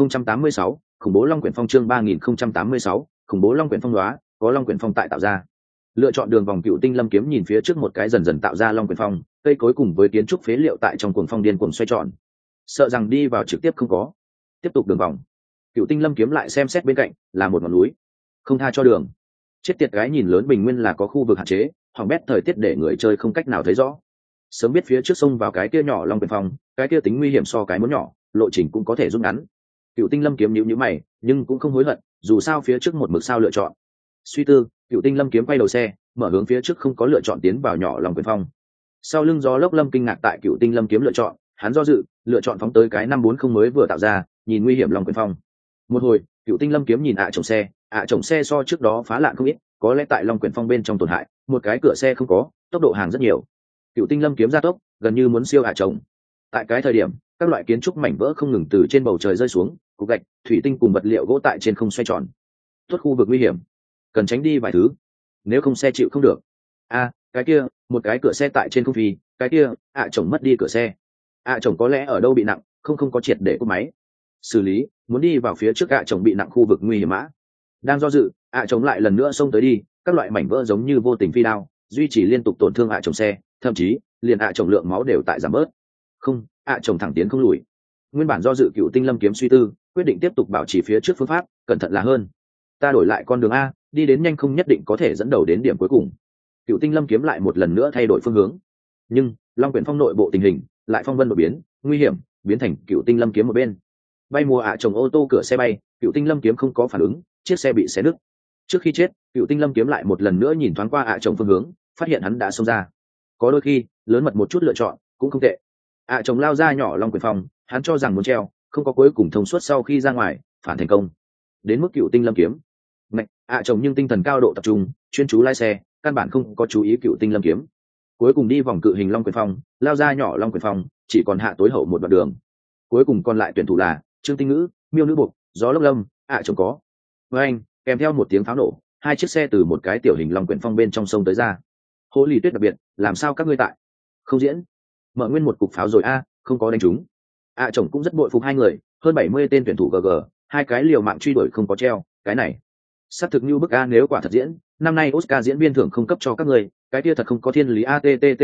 3086, khủng bố long quyển phong. Chương 3086, khủng bố long quyển phong. Hóa có long quyển phong tại tạo ra. Lựa chọn đường vòng, Cựu Tinh Lâm kiếm nhìn phía trước một cái dần dần tạo ra long quyển phong, cây cối cùng với kiến trúc phế liệu tại trong cuồng phong điên cuồng xoay tròn, sợ rằng đi vào trực tiếp không có. Tiếp tục đường vòng. Cựu Tinh Lâm kiếm lại xem xét bên cạnh là một ngọn núi, không tha cho đường. Chết tiệt, cái nhìn lớn bình nguyên là có khu vực hạn chế, hỏng bét thời tiết để người chơi không cách nào thấy rõ. Sớm biết phía trước sông vào cái kia nhỏ long quyển phong, cái kia tính nguy hiểm so cái muốn nhỏ, lộ trình cũng có thể rút ngắn. Cựu Tinh Lâm kiếm nhíu nhíu mày, nhưng cũng không hối hận, dù sao phía trước một mực sao lựa chọn. Suy tư, Cựu Tinh Lâm kiếm quay đầu xe, mở hướng phía trước, không có lựa chọn tiến vào nhỏ long quyển phong. Sau lưng Gió Lốc Lâm kinh ngạc tại Cựu Tinh Lâm kiếm lựa chọn, hắn do dự, lựa chọn phóng tới cái 540 mới vừa tạo ra, nhìn nguy hiểm long quyển phong. Một hồi, Cựu Tinh Lâm kiếm nhìn chồng xe, chồng xe so trước đó phá lạn không ít, có lẽ tại long quyển phong bên trong tổn hại, một cái cửa xe không có, tốc độ hàng rất nhiều. Cựu Tinh Lâm kiếm ra tốc, gần như muốn siêu chồng. Tại cái thời điểm, các loại kiến trúc mảnh vỡ không ngừng từ trên bầu trời rơi xuống, cục gạch, thủy tinh cùng vật liệu gỗ tại trên không xoay tròn. Tuốt khu vực nguy hiểm, cần tránh đi vài thứ, nếu không xe chịu không được. Cái kia, một cái cửa xe tại trên không phi, cái kia, chồng mất đi cửa xe. Chồng có lẽ ở đâu bị nặng, không có triệt để cúp máy. Xử lý, muốn đi vào phía trước chồng bị nặng khu vực nguy hiểm mã. Đang do dự, chồng lại lần nữa xông tới đi, các loại mảnh vỡ giống như vô tình phi đao, duy trì liên tục tổn thương chồng xe, thậm chí liền chồng lượng máu đều tại giảm bớt. Không, chồng thẳng tiến không lùi. Nguyên bản do dự, Cựu Tinh Lâm kiếm suy tư, quyết định tiếp tục bảo trì phía trước phương pháp, cẩn thận là hơn. Ta đổi lại con đường A, đi đến nhanh không nhất định có thể dẫn đầu đến điểm cuối cùng. Cựu Tinh Lâm kiếm lại một lần nữa thay đổi phương hướng, nhưng long quyển phong nội bộ tình hình lại phong vân đột biến, nguy hiểm biến thành Cựu Tinh Lâm kiếm một bên. Bay mùa chồng ô tô cửa xe bay, Cựu Tinh Lâm kiếm không có phản ứng, chiếc xe bị xé nứt. Trước khi chết, Cựu Tinh Lâm kiếm lại một lần nữa nhìn thoáng qua chồng phương hướng, phát hiện hắn đã xông ra. Có đôi khi lớn mật một chút lựa chọn cũng không tệ. Chồng lao ra nhỏ long quyển phong, hắn cho rằng muốn treo, không có cuối cùng thông suốt, sau khi ra ngoài phản thành công. Đến mức Cựu Tinh Lâm kiếm chồng nhưng tinh thần cao độ tập trung, chuyên chú lái xe, căn bản không có chú ý Cựu Tinh Lâm kiếm. Cuối cùng đi vòng cự hình long quyển phong, lao ra nhỏ long quyển phong, chỉ còn hạ tối hậu một đoạn đường. Cuối cùng còn lại tuyển thủ là Trương Tinh Ngữ, Miêu Nữ Bục, Gió Lốc Lâm, chồng có. Với anh, kèm theo một tiếng pháo nổ, hai chiếc xe từ một cái tiểu hình long quyển phong bên trong sông tới ra. Hố lì tuyết đặc biệt, làm sao các ngươi tại không diễn mở nguyên một cục pháo rồi không có đánh trúng. Chồng cũng rất bội phục hai người, hơn 70 tên tuyển thủ GG, hai cái liều mạng truy đuổi không có treo, cái này xác thực như bức nếu quả thật diễn, năm nay Oscar diễn viên thưởng không cấp cho các người, cái kia thật không có thiên lý.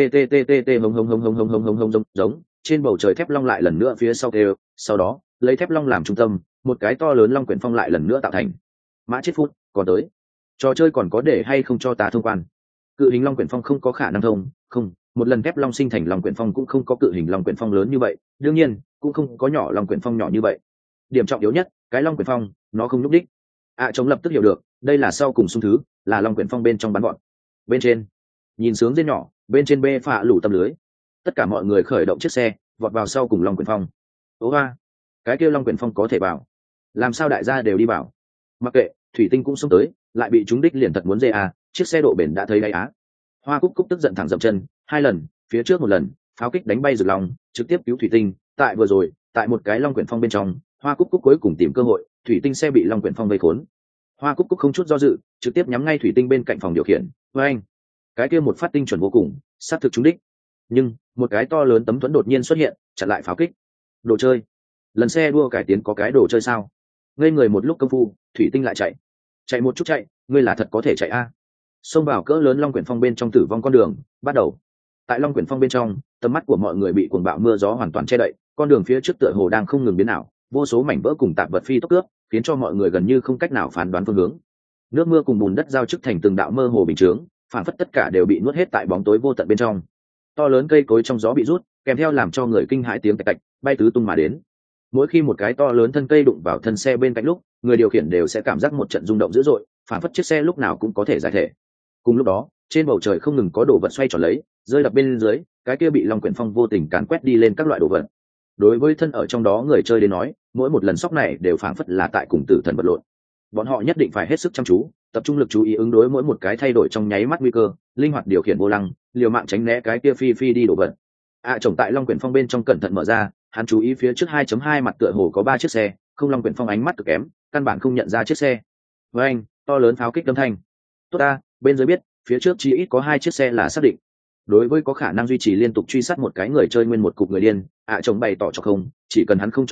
Hông hông hông hông hông hông hông hông giống trên bầu trời thép long lại lần nữa phía sau kêu, sau đó lấy thép long làm trung tâm, một cái to lớn long quyển phong lại lần nữa tạo thành. Mã chết phút, còn tới, trò chơi còn có để hay không cho ta thông quan? Cự hình long quyển phong không có khả năng thông, không, một lần thép long sinh thành long quyển phong cũng không có cự hình long quyển phong lớn như vậy, đương nhiên cũng không có nhỏ long quyển phong nhỏ như vậy. Điểm trọng yếu nhất, cái long quyển phong nó không nhúc đích. Chồng lập tức hiểu được, đây là sau cùng xung thứ, là long quyển phong bên trong bắn gọn. Bên trên nhìn sướng dên nhỏ, bên trên bê phạ lủ tâm lưới. Tất cả mọi người khởi động chiếc xe, vọt vào sau cùng long quyển phong. Ố hoa, cái kêu long quyển phong có thể vào, làm sao đại gia đều đi vào? Mặc kệ, thủy tinh cũng xông tới, lại bị chúng đích liền thật muốn chiếc xe độ bền đã thấy đáy á. Hoa Cúc Cúc tức giận thẳng dậm chân, hai lần, phía trước một lần pháo kích đánh bay rực lòng, trực tiếp cứu thủy tinh. Tại vừa rồi, tại một cái long quyển phong bên trong, Hoa Cúc Cúc cuối cùng tìm cơ hội, thủy tinh xe bị long quyển phong vây khốn. Hoa Cúc Cúc không chút do dự, trực tiếp nhắm ngay thủy tinh bên cạnh phòng điều khiển. Với anh, cái kia một phát tinh chuẩn vô cùng, sát thực trúng đích. Nhưng một cái to lớn tấm thuẫn đột nhiên xuất hiện, chặn lại pháo kích. Đồ chơi, lần xe đua cải tiến có cái đồ chơi sao? Ngây người một lúc công phu, thủy tinh lại chạy một chút chạy, ngươi là thật có thể chạy xông vào cỡ lớn long quyển phong bên trong tử vong con đường bắt đầu. Tại long quyển phong bên trong, tầm mắt của mọi người bị cuồng bạo mưa gió hoàn toàn che đậy, con đường phía trước tựa hồ đang không ngừng biến ảo, vô số mảnh vỡ cùng tạp vật phi tốc cướp, khiến cho mọi người gần như không cách nào phán đoán phương hướng. Nước mưa cùng bùn đất giao chức thành từng đạo mơ hồ bình chướng, phản phất tất cả đều bị nuốt hết tại bóng tối vô tận bên trong. To lớn cây cối trong gió bị rút, kèm theo làm cho người kinh hãi tiếng tạch tạch bay tứ tung mà đến. Mỗi khi một cái to lớn thân cây đụng vào thân xe bên cạnh lúc, người điều khiển đều sẽ cảm giác một trận rung động dữ dội, phản phất chiếc xe lúc nào cũng có thể giải thể. Cùng lúc đó, trên bầu trời không ngừng có đồ vật xoay tròn lấy, rơi đập bên dưới, cái kia bị long quyển phong vô tình càn quét đi lên các loại đồ vật. Đối với thân ở trong đó người chơi đến nói, mỗi một lần sóc này đều phảng phất là tại cùng tử thần vật lộn. Bọn họ nhất định phải hết sức chăm chú, tập trung lực chú ý ứng đối mỗi một cái thay đổi trong nháy mắt nguy cơ, linh hoạt điều khiển vô lăng, liều mạng tránh né cái kia phi đi đồ vật. Chồng tại long quyển phong bên trong cẩn thận mở ra, hắn chú ý phía trước 2.2 mặt tựa hồ có 3 chiếc xe, không long quyển phong ánh mắt cực kém, căn bản không nhận ra chiếc xe. Với anh, to lớn pháo kích âm thanh. Tốt bên dưới biết, phía trước chỉ ít có 2 chiếc xe là xác định. Đối với có khả năng duy trì liên tục truy sát một cái người chơi nguyên một cục người điên, chồng bày tỏ cho không, chỉ cần hắn không cho ta,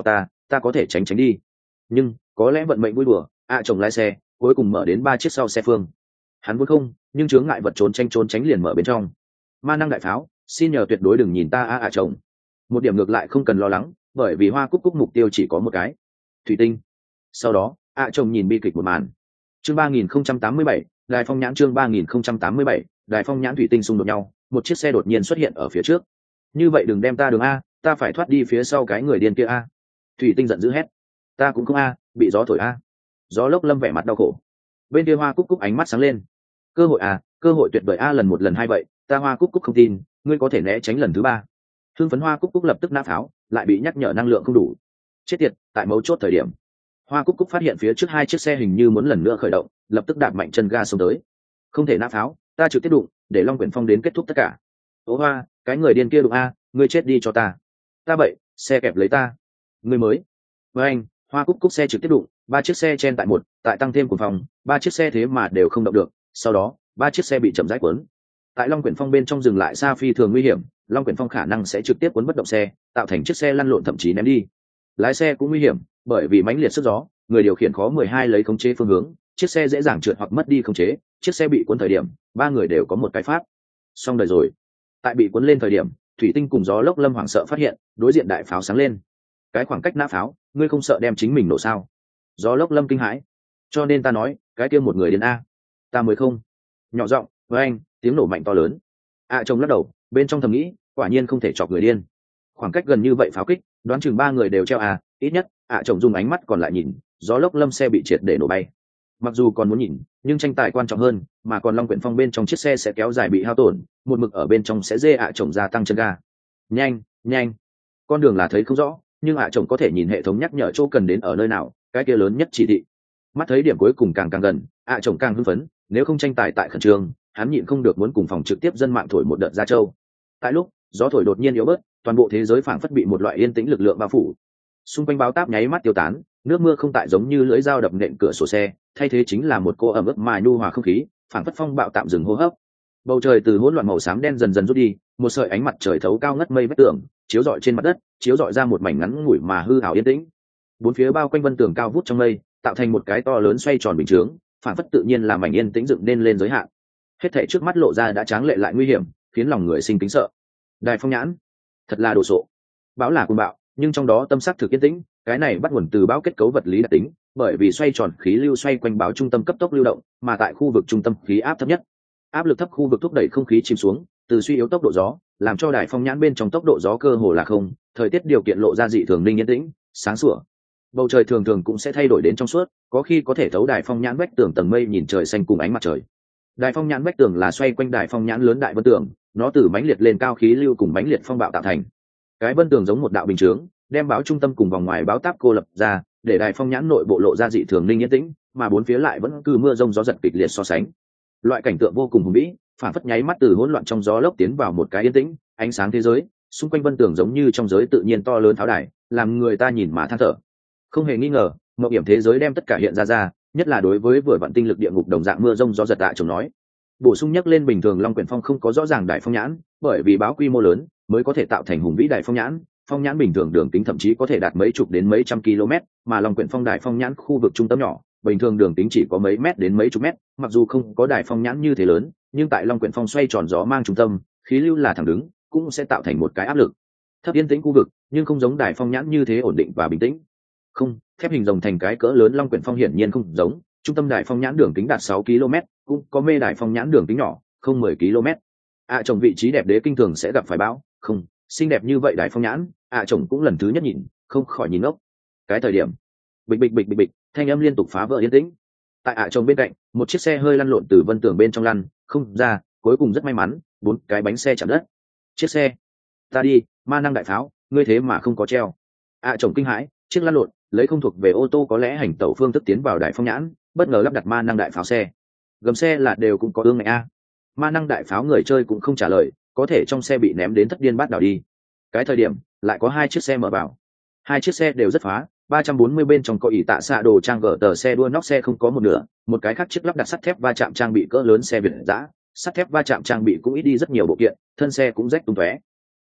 ta có thể tránh tránh đi. Nhưng có lẽ vận mệnh vui đùa, chồng lái xe cuối cùng mở đến 3 chiếc sau xe phương. Hắn muốn không, nhưng chướng ngại vật trốn tránh liền mở bên trong. Ma năng đại pháo, xin nhờ tuyệt đối đừng nhìn ta chồng. Một điểm ngược lại không cần lo lắng, bởi vì Hoa Cúc Cúc mục tiêu chỉ có một cái, thủy tinh. Sau đó chồng nhìn bi kịch một màn. Chương 3087, Đài Phong Nhãn. Chương 3087, Đài Phong Nhãn. Thủy tinh xung đột nhau, một chiếc xe đột nhiên xuất hiện ở phía trước. Như vậy đừng đem ta đường a, ta phải thoát đi phía sau cái người điên kia a. Thủy tinh giận dữ hét. Ta cũng không a, bị gió thổi a. Gió lốc lâm vẻ mặt đau khổ. Bên kia Hoa Cúc Cúc ánh mắt sáng lên. Cơ hội a, cơ hội tuyệt vời a, lần một lần hai vậy, ta Hoa Cúc Cúc không tin, ngươi có thể né tránh lần thứ ba. Hưng phấn Hoa Cúc Cúc lập tức nã pháo, lại bị nhắc nhở năng lượng không đủ. Chết tiệt, tại mấu chốt thời điểm, Hoa Cúc Cúc phát hiện phía trước hai chiếc xe hình như muốn lần nữa khởi động, lập tức đạp mạnh chân ga xông tới. Không thể nã pháo, ta trực tiếp đụng, để Long Quyển Phong đến kết thúc tất cả. Ô Hoa, cái người điên kia đụng a, ngươi chết đi cho ta. Ta vậy, xe kẹp lấy ta. Ngươi mới. Với anh, Hoa Cúc Cúc xe trực tiếp đụng, ba chiếc xe chen tại một, tại tăng thêm của phòng, ba chiếc xe thế mà đều không động được. Sau đó, ba chiếc xe bị chậm rãi cuốn. Tại Long Quyển Phong bên trong dừng lại xa phi thường nguy hiểm, Long Quyển Phong khả năng sẽ trực tiếp cuốn bất động xe, tạo thành chiếc xe lăn lộn thậm chí ném đi. Lái xe cũng nguy hiểm, bởi vì mãnh liệt sức gió, người điều khiển khó 12 lấy khống chế phương hướng, chiếc xe dễ dàng trượt hoặc mất đi khống chế. Chiếc xe bị cuốn thời điểm, ba người đều có một cái pháp. Xong đời rồi. Tại bị cuốn lên thời điểm, thủy tinh cùng gió lốc lâm hoảng sợ phát hiện, đối diện đại pháo sáng lên. Cái khoảng cách nã pháo, ngươi không sợ đem chính mình nổ sao? Gió lốc lâm kinh hãi. Cho nên ta nói, cái kia một người điên a. Ta mới không. Nhỏ giọng, với anh, tiếng nổ mạnh to lớn. Chồng lắc đầu, bên trong thầm nghĩ, quả nhiên không thể chọc người điên. Khoảng cách gần như vậy pháo kích, đoán chừng ba người đều treo ít nhất chồng dùng ánh mắt còn lại nhìn, gió lốc lâm xe bị triệt để nổ bay. Mặc dù còn muốn nhìn, nhưng tranh tài quan trọng hơn, mà còn Long Quyển Phong bên trong chiếc xe sẽ kéo dài bị hao tổn, một mực ở bên trong sẽ dê chồng gia tăng chân ga. Nhanh, nhanh. Con đường là thấy không rõ, nhưng chồng có thể nhìn hệ thống nhắc nhở chỗ cần đến ở nơi nào, cái kia lớn nhất chỉ thị. Mắt thấy điểm cuối cùng càng gần, chồng càng hưng phấn, nếu không tranh tài tại khẩn trương, hắn nhịn không được muốn cùng phòng trực tiếp dân mạng thổi một đợt ra châu. Tại lúc gió thổi đột nhiên yếu bớt, toàn bộ thế giới phảng phất bị một loại yên tĩnh lực lượng bao phủ. Xung quanh báo táp nháy mắt tiêu tán, nước mưa không tại giống như lưỡi dao đập nện cửa sổ xe, thay thế chính là một cô ẩm ướt mà nhu hòa không khí, phảng phất phong bạo tạm dừng hô hấp. Bầu trời từ hỗn loạn màu xám đen dần dần rút đi, một sợi ánh mặt trời thấu cao ngất mây vách tường, chiếu rọi trên mặt đất, chiếu rọi ra một mảnh ngắn ngủi mà hư ảo yên tĩnh. Bốn phía bao quanh vân tường cao vút trong mây, tạo thành một cái to lớn xoay tròn bình chướng, phảng phất tự nhiên làm mảnh yên tĩnh dựng nên lên giới hạn. Hết thảy trước mắt lộ ra đã tráng lệ lại nguy hiểm, khiến lòng người sinh kính sợ. Đài Phong Nhãn, thật là đồ sộ. Bão là cuồng bạo, nhưng trong đó tâm sắc thực yên tĩnh, cái này bắt nguồn từ bão kết cấu vật lý đặc tính, bởi vì xoay tròn khí lưu xoay quanh bão trung tâm cấp tốc lưu động, mà tại khu vực trung tâm khí áp thấp nhất. Áp lực thấp khu vực thúc đẩy không khí chìm xuống, từ suy yếu tốc độ gió, làm cho Đài Phong Nhãn bên trong tốc độ gió cơ hồ là không, thời tiết điều kiện lộ ra dị thường ninh yên tĩnh, sáng sủa. Bầu trời thường thường cũng sẽ thay đổi đến trong suốt, có khi có thể thấu Đài Phong Nhãn vách tường tầng mây nhìn trời xanh cùng ánh mặt trời. Đài Phong Nhãn vách tường là xoay quanh Đài Phong Nhãn lớn đại vân tường, nó từ mãnh liệt lên cao khí lưu cùng mãnh liệt phong bạo tạo thành. Cái vân tường giống một đạo bình chướng, đem báo trung tâm cùng vòng ngoài báo táp cô lập ra, để Đài Phong Nhãn nội bộ lộ ra dị thường ninh yên tĩnh, mà bốn phía lại vẫn cứ mưa rông gió giật kịch liệt so sánh. Loại cảnh tượng vô cùng hùng vĩ, phản phất nháy mắt từ hỗn loạn trong gió lốc tiến vào một cái yên tĩnh, ánh sáng thế giới, xung quanh vân tường giống như trong giới tự nhiên to lớn tháo đài, làm người ta nhìn mà than thở. Không hề nghi ngờ, mộng hiểm thế giới đem tất cả hiện ra, nhất là đối với vừa vặn tinh lực địa ngục đồng dạng mưa rông gió giật chồng nói. Bổ sung nhắc lên bình thường Long Quyển Phong không có rõ ràng Đài Phong Nhãn, bởi vì báo quy mô lớn mới có thể tạo thành hùng vĩ Đài Phong Nhãn. Phong nhãn bình thường đường kính thậm chí có thể đạt mấy chục đến mấy trăm km, mà Long Quyển Phong Đài Phong Nhãn khu vực trung tâm nhỏ, bình thường đường kính chỉ có mấy mét đến mấy chục mét. Mặc dù không có Đài Phong Nhãn như thế lớn, nhưng tại Long Quyển Phong xoay tròn gió mang trung tâm, khí lưu là thẳng đứng, cũng sẽ tạo thành một cái áp lực thấp yên tĩnh khu vực, nhưng không giống Đài Phong Nhãn như thế ổn định và bình tĩnh. Không, thép hình rồng thành cái cỡ lớn Long Quyển Phong hiển nhiên không giống. Trung tâm Đài Phong Nhãn đường kính đạt 6 km, cũng có mê Đài Phong Nhãn đường kính nhỏ, không 10 km. Chồng vị trí đẹp đế kinh thường sẽ gặp phải bão, không, xinh đẹp như vậy Đài Phong Nhãn, chồng cũng lần thứ nhất nhìn, không khỏi nhìn ngốc. Cái thời điểm, bịch bịch bịch bịch bịch, thanh âm liên tục phá vỡ yên tĩnh. Tại chồng bên cạnh, một chiếc xe hơi lăn lộn từ vân tường bên trong lăn, không ra, cuối cùng rất may mắn, 4 cái bánh xe chạm đất. Chiếc xe, ta đi, ma năng đại pháo, ngươi thế mà không có treo. Chồng kinh hãi, chiếc lăn lộn, lấy không thuộc về ô tô có lẽ hành tẩu phương thức tiến vào Đài Phong Nhãn, bất ngờ lắp đặt ma năng đại pháo xe. Gầm xe là đều cũng có ương này ma năng đại pháo người chơi cũng không trả lời, có thể trong xe bị ném đến thất điên bát đảo đi. Cái thời điểm lại có 2 chiếc xe mở vào, 2 chiếc xe đều rất phá. 340 bên trong có ỷ tạ xạ đồ trang gỡ tờ xe đua nóc xe không có một nửa, một cái khác chiếc lắp đặt sắt thép va chạm trang bị cỡ lớn xe Việt dã, sắt thép va chạm trang bị cũng ít đi rất nhiều bộ kiện, thân xe cũng rách tung tóe.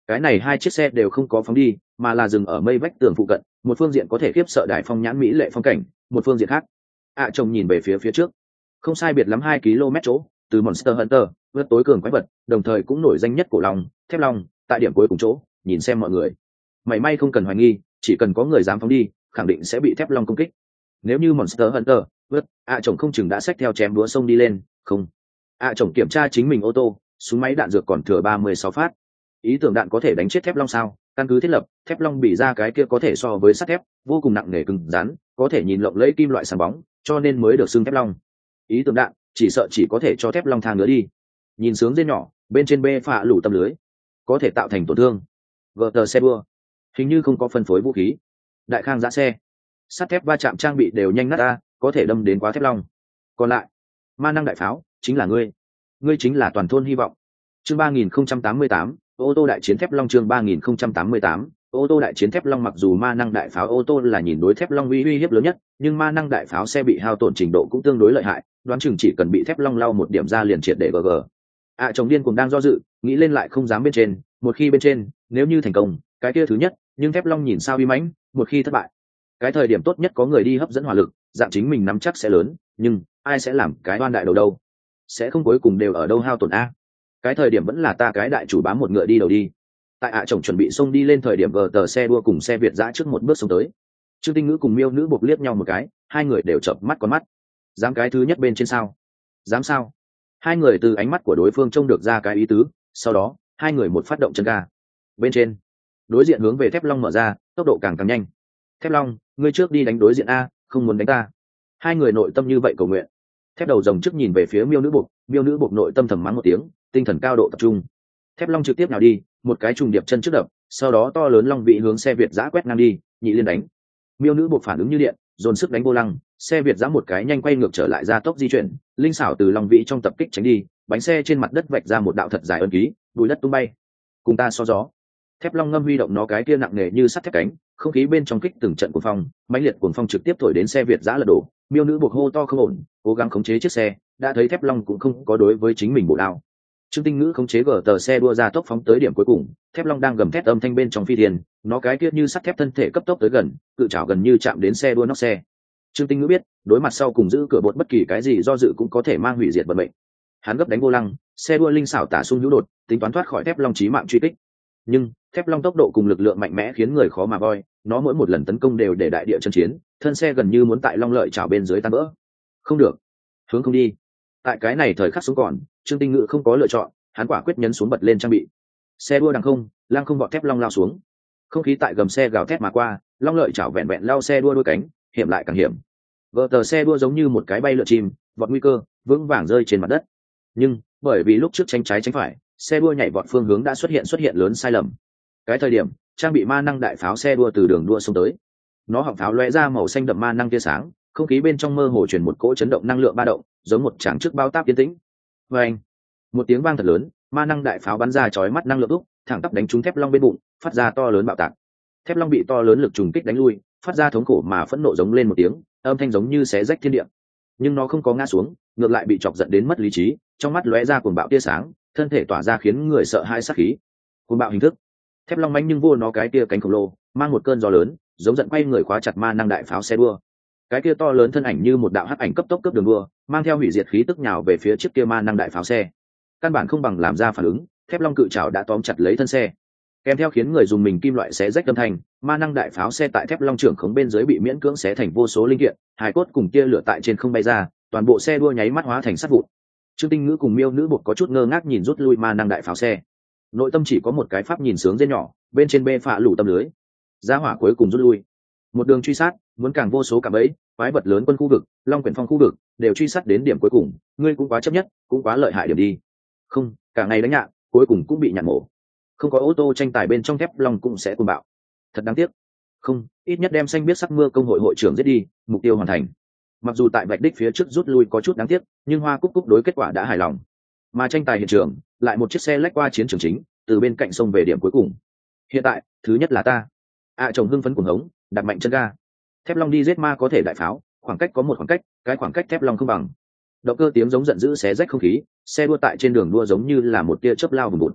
cái này hai chiếc xe đều không có phóng đi mà là dừng ở mây vách tường phụ cận, một phương diện có thể khiếp sợ đài phong nhãn mỹ lệ phong cảnh, một phương diện khác chồng nhìn về phía trước, không sai biệt lắm 2 km chỗ, từ Monster Hunter vượt tối cường quái vật đồng thời cũng nổi danh nhất cổ long thép long, tại điểm cuối cùng chỗ nhìn xem mọi người mảy may không cần hoài nghi, chỉ cần có người dám phóng đi khẳng định sẽ bị thép long công kích. Nếu như Monster Hunter vượt chồng không chừng đã xách theo chém búa sông đi lên. Không, chồng kiểm tra chính mình ô tô, súng máy đạn dược còn thừa 36 phát. Ý tưởng đạn có thể đánh chết thép long sao? Căn cứ thiết lập, thép long bị ra cái kia có thể so với sắt thép, vô cùng nặng nề cứng rắn, có thể nhìn lộng lẫy kim loại sáng bóng, cho nên mới được xưng thép long. Ý tưởng đạn chỉ sợ chỉ có thể cho thép long thang nữa đi. Nhìn sướng dê nhỏ bên trên bê phạ lủ tâm lưới, có thể tạo thành tổn thương. Vờ tờ xe đua hình như không có phân phối vũ khí. Đại khang giã xe, sắt thép va chạm trang bị đều nhanh nát ta, có thể đâm đến quá thép long. Còn lại ma năng đại pháo chính là ngươi chính là toàn thôn hy vọng. Chương 3088, ô tô đại chiến thép long. Chương 3088, ô tô đại chiến thép long. Mặc dù ma năng đại pháo ô tô là nhìn đối thép long uy hiếp lớn nhất, nhưng ma năng đại pháo xe bị hao tổn trình độ cũng tương đối lợi hại, đoán chừng chỉ cần bị thép long lau một điểm ra liền triệt để gg. Chồng điên cuồng đang do dự, nghĩ lên lại không dám bên trên, một khi bên trên, nếu như thành công, cái kia thứ nhất, nhưng thép long nhìn sao uy mãnh, một khi thất bại, cái thời điểm tốt nhất có người đi hấp dẫn hỏa lực, dạng chính mình nắm chắc sẽ lớn, nhưng ai sẽ làm cái oan đại đầu đâu? Sẽ không cuối cùng đều ở đâu hao tổn a. Cái thời điểm vẫn là ta cái đại chủ bám một ngựa đi đầu đi. Tại chồng chuẩn bị xông đi lên thời điểm gờ tờ xe đua cùng xe Việt dã trước một bước xông tới. Trương Tinh Ngữ cùng Miêu Nữ buộc liếc nhau một cái, hai người đều chợp mắt con mắt. Dám cái thứ nhất bên trên sao? Dám sao? Hai người từ ánh mắt của đối phương trông được ra cái ý tứ, sau đó hai người một phát động chân ga. Bên trên, đối diện hướng về thép long mở ra, tốc độ càng nhanh. Thép long, ngươi trước đi đánh đối diện a, không muốn đánh ta. Hai người nội tâm như vậy cầu nguyện. Thép đầu rồng trước nhìn về phía Miêu Nữ buộc nội tâm thầm mắng một tiếng, tinh thần cao độ tập trung. Thép long trực tiếp nào đi, một cái trùng điệp chân trước đập, sau đó to lớn long vị hướng xe Việt dã quét ngang đi, nhị liên đánh. Miêu Nữ buộc phản ứng như điện, dồn sức đánh vô lăng, xe Việt dã một cái nhanh quay ngược trở lại ra tốc di chuyển, linh xảo từ long vị trong tập kích tránh đi, bánh xe trên mặt đất vạch ra một đạo thật dài ấn ký, bụi đất tung bay. Cùng ta so gió. Thép long ngâm huy động nó cái kia nặng nề như sắt thép cánh, không khí bên trong kích từng trận cuồng phong, mãnh liệt cuồng phong trực tiếp thổi đến xe Việt dã lật đổ. Miêu Nữ buộc hô to không ổn, cố gắng khống chế chiếc xe, đã thấy thép long cũng không có đối với chính mình bổ đao. Trương Tinh Ngữ khống chế gờ tờ xe đua ra tốc phóng tới điểm cuối cùng, thép long đang gầm thét âm thanh bên trong phi tiền, nó cái kia như sắt thép thân thể cấp tốc tới gần, cự trảo gần như chạm đến xe đua nóc xe. Trương Tinh Ngữ biết, đối mặt sau cùng giữ cửa bột bất kỳ cái gì do dự cũng có thể mang hủy diệt vận mệnh. Hắn gấp đánh vô lăng, xe đua linh xảo tả xung hữu đột, tính toán thoát khỏi thép long chí mạng truy kích. Nhưng thép long tốc độ cùng lực lượng mạnh mẽ khiến người khó mà voi, nó mỗi một lần tấn công đều để đại địa chân chiến, thân xe gần như muốn tại long lợi chảo bên dưới tan vỡ. Không được, hướng không đi. Tại cái này thời khắc xuống còn, Trương Tinh Ngữ không có lựa chọn, hắn quả quyết nhấn xuống bật lên trang bị. Xe đua đằng không, lang không vọt thép long lao xuống. Không khí tại gầm xe gào thét mà qua, long lợi chảo vẹn vẹn lao xe đua đôi cánh, hiểm lại càng hiểm. Vợ tờ xe đua giống như một cái bay lượn chim, vọt nguy cơ, vững vàng rơi trên mặt đất. Nhưng bởi vì lúc trước tránh trái tránh phải, xe đua nhảy vọt phương hướng đã xuất hiện lớn sai lầm. Cái thời điểm trang bị ma năng đại pháo xe đua từ đường đua xông tới, nó họng pháo lóe ra màu xanh đậm ma năng tia sáng, không khí bên trong mơ hồ truyền một cỗ chấn động năng lượng ba động, giống một tràng trước bao táp yên tĩnh. Và anh, một tiếng vang thật lớn, ma năng đại pháo bắn ra chói mắt năng lượng đúc, thẳng tắp đánh trúng thép long bên bụng, phát ra to lớn bạo tạc. Thép long bị to lớn lực trùng kích đánh lui, phát ra thống khổ mà phẫn nộ giống lên một tiếng, âm thanh giống như xé rách thiên địa. Nhưng nó không có ngã xuống, ngược lại bị chọc giận đến mất lý trí, trong mắt lóe ra cuồng bạo tia sáng, thân thể tỏa ra khiến người sợ hãi sát khí. Cuồng bạo hình thức. Thép long manh nhưng vô nó cái kia cánh khổng lồ, mang một cơn gió lớn, giống giận quay người khóa chặt ma năng đại pháo xe đua. Cái kia to lớn thân ảnh như một đạo hắc ảnh cấp tốc cướp đường đua, mang theo hủy diệt khí tức nhào về phía chiếc kia ma năng đại pháo xe. Căn bản không bằng làm ra phản ứng, thép long cự trảo đã tóm chặt lấy thân xe, kèm theo khiến người dùng mình kim loại xé rách âm thanh, ma năng đại pháo xe tại thép long trưởng khống bên dưới bị miễn cưỡng xé thành vô số linh kiện, hài cốt cùng tia lửa tại trên không bay ra, toàn bộ xe đua nháy mắt hóa thành sắt vụn. Trương Tinh Ngữ cùng Miêu Nữ buộc có chút ngơ ngác nhìn rút lui ma năng đại pháo xe, nội tâm chỉ có một cái pháp nhìn sướng dên nhỏ, bên trên bê phạ lủ tâm lưới, giá hỏa cuối cùng rút lui, một đường truy sát, muốn càng vô số cả bẫy, quái vật lớn quân khu vực, long quyển phong khu vực đều truy sát đến điểm cuối cùng, ngươi cũng quá chấp nhất, cũng quá lợi hại điểm đi. Không, cả ngày đánh nhạn, cuối cùng cũng bị nhạn mổ. Không có ô tô tranh tài bên trong thép long cũng sẽ cuồng bạo. Thật đáng tiếc. Không, ít nhất đem xanh biết sắc mưa công hội hội trưởng giết đi, mục tiêu hoàn thành. Mặc dù tại vạch đích phía trước rút lui có chút đáng tiếc, nhưng Hoa Cúc Cúc đối kết quả đã hài lòng. Mà tranh tài hiện trường, lại một chiếc xe lách qua chiến trường chính, từ bên cạnh sông về điểm cuối cùng. Hiện tại, thứ nhất là ta. Chồng hưng phấn cuồng hống, đặt mạnh chân ga. Thép long đi giết ma có thể đại pháo, khoảng cách có một khoảng cách, cái khoảng cách thép long không bằng. Động cơ tiếng giống giận dữ xé rách không khí, xe đua tại trên đường đua giống như là một tia chớp lao vùng bụt.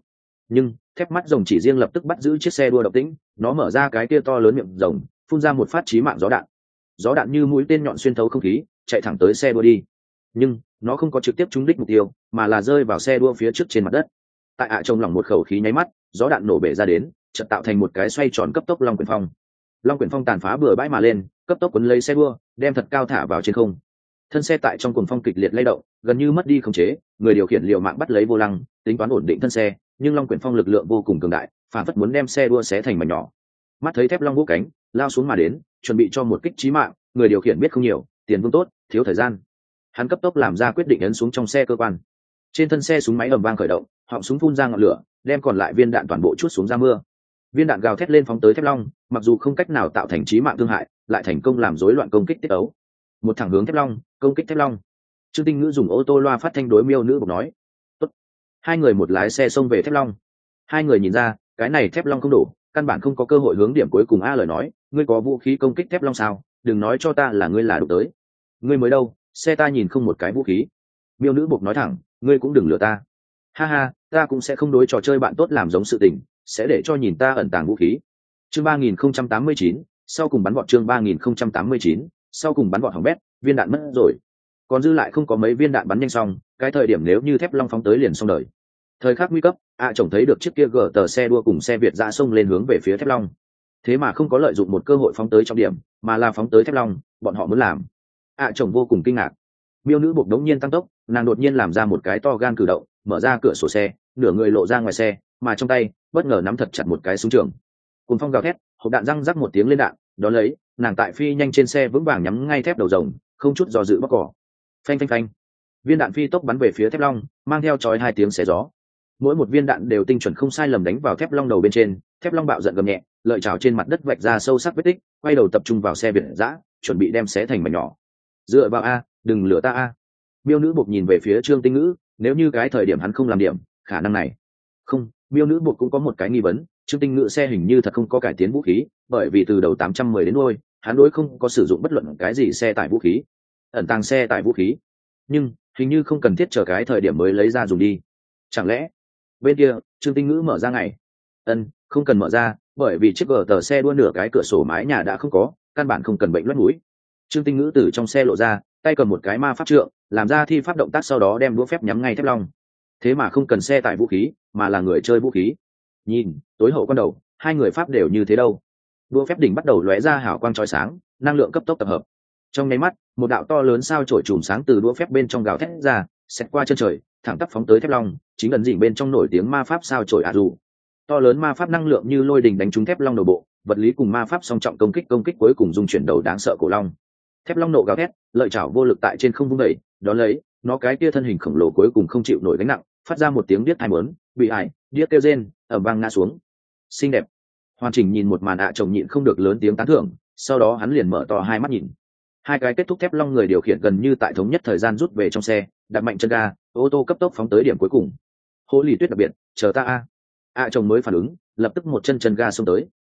Nhưng thép mắt rồng chỉ riêng lập tức bắt giữ chiếc xe đua động tĩnh, nó mở ra cái kia to lớn miệng rồng, phun ra một phát chí mạng gió đạn như mũi tên nhọn xuyên thấu không khí, chạy thẳng tới xe đua đi. Nhưng nó không có trực tiếp trúng đích mục tiêu, mà là rơi vào xe đua phía trước trên mặt đất. Tại trông lỏng một khẩu khí nháy mắt, gió đạn nổ bể ra đến, chợt tạo thành một cái xoay tròn cấp tốc long quyển phong. Long quyển phong tàn phá bừa bãi mà lên, cấp tốc cuốn lấy xe đua, đem thật cao thả vào trên không. Thân xe tại trong cuồng phong kịch liệt lay động, gần như mất đi khống chế, người điều khiển liều mạng bắt lấy vô lăng, tính toán ổn định thân xe, nhưng long quyển phong lực lượng vô cùng cường đại, phản phất muốn đem xe đua xé thành mảnh nhỏ. Mắt thấy thép long vỗ cánh, lao xuống mà đến, chuẩn bị cho một kích chí mạng, người điều khiển biết không nhiều, tiền vương tốt, thiếu thời gian. Hắn cấp tốc làm ra quyết định ấn xuống trong xe cơ quan. Trên thân xe súng máy ầm vang khởi động, họng súng phun ra ngọn lửa, đem còn lại viên đạn toàn bộ chuốt xuống ra mưa. Viên đạn gào thét lên phóng tới thép long, mặc dù không cách nào tạo thành chí mạng thương hại, lại thành công làm rối loạn công kích tiết ấu. Một thẳng hướng thép long, công kích thép long. Trương Tinh Ngữ dùng ô tô loa phát thanh đối miêu nữ bộc nói. Tốt. Hai người một lái xe xông về thép long. Hai người nhìn ra, cái này thép long không đủ, căn bản không có cơ hội hướng điểm cuối cùng. Lời nói, ngươi có vũ khí công kích thép long sao? Đừng nói cho ta là ngươi là đụng tới. Ngươi mới đâu, xe ta nhìn không một cái vũ khí. Miêu nữ bộc nói thẳng, ngươi cũng đừng lừa ta. Ha ha, ta cũng sẽ không đối trò chơi bạn tốt làm giống sự tình, sẽ để cho nhìn ta ẩn tàng vũ khí. Chương 3089, sau cùng bắn vọt. Chương 3089, sau cùng bắn vọt hỏng bét, viên đạn mất rồi. Còn dư lại không có mấy viên đạn bắn nhanh xong, cái thời điểm nếu như thép long phóng tới liền xong đời. Thời khắc nguy cấp, chồng thấy được chiếc kia gờ tờ xe đua cùng xe Việt ra xông lên hướng về phía thép long. Thế mà không có lợi dụng một cơ hội phóng tới trọng điểm, mà là phóng tới thép long, bọn họ muốn làm. Chồng vô cùng kinh ngạc. Miêu nữ buộc đống nhiên tăng tốc, nàng đột nhiên làm ra một cái to gan cử động, mở ra cửa sổ xe, nửa người lộ ra ngoài xe, mà trong tay bất ngờ nắm thật chặt một cái súng trường. Cùng phong gào thét, hộp đạn răng rắc một tiếng lên đạn, đó lấy, nàng tại phi nhanh trên xe vững vàng nhắm ngay thép đầu rồng, không chút do dự bóc cỏ. Phanh phanh phanh. Viên đạn phi tốc bắn về phía thép long, mang theo chói hai tiếng xé gió. Mỗi một viên đạn đều tinh chuẩn không sai lầm đánh vào thép long đầu bên trên, thép long bạo giận gầm nhẹ, lợi chảo trên mặt đất vạch ra sâu sắc vết tích, quay đầu tập trung vào xe Việt dã, chuẩn bị đem xé thành mảnh nhỏ. Dựa vào đừng lừa ta Miêu nữ buộc nhìn về phía Trương Tinh Ngữ, nếu như cái thời điểm hắn không làm điểm, khả năng này. Không, miêu nữ buộc cũng có một cái nghi vấn, Trương Tinh Ngữ xe hình như thật không có cải tiến vũ khí, bởi vì từ đầu 810 đến đuôi, hắn đối không có sử dụng bất luận cái gì xe tải vũ khí. Ẩn tàng xe tải vũ khí, nhưng hình như không cần thiết chờ cái thời điểm mới lấy ra dùng đi. Chẳng lẽ bên kia Trương Tinh Ngữ mở ra ngày? Không cần mở ra, bởi vì chiếc gờ tờ xe đua nửa cái cửa sổ mái nhà đã không có, căn bản không cần bệnh loét mũi. Trương Tinh Ngữ từ trong xe lộ ra, tay cầm một cái ma pháp trượng, làm ra thi pháp động tác, sau đó đem đũa phép nhắm ngay thép long. Thế mà không cần xe tải vũ khí, mà là người chơi vũ khí. Nhìn, tối hậu quan đầu, hai người pháp đều như thế đâu. Đũa phép đỉnh bắt đầu lóe ra hào quang chói sáng, năng lượng cấp tốc tập hợp. Trong nháy mắt, một đạo to lớn sao chổi chùm sáng từ đũa phép bên trong gào thét ra, xẹt qua chân trời, thẳng tắp phóng tới thép long, chính ẩn dỉn bên trong nổi tiếng ma pháp sao chổi dù. To lớn ma pháp năng lượng như lôi đình đánh trúng thép long đầu bộ, vật lý cùng ma pháp song trọng công kích cuối cùng dung chuyển đầu đáng sợ cổ long. Thép long nộ gào thét, lợi chảo vô lực tại trên không vung đẩy, đó lấy, nó cái kia thân hình khổng lồ cuối cùng không chịu nổi gánh nặng, phát ra một tiếng điếc tai muốn, bị hại, điếc kêu rên, ầm vang ngã xuống. Xinh đẹp. Hoàn Chỉnh nhìn một màn chồng nhịn không được lớn tiếng tán thưởng, sau đó hắn liền mở to hai mắt nhìn. Hai cái kết thúc thép long người điều khiển gần như tại thống nhất thời gian rút về trong xe, đặt mạnh chân ga, ô tô cấp tốc phóng tới điểm cuối cùng. Hô lì tuyết đặc biệt, chờ ta chồng mới phản ứng, lập tức một chân ga xông tới.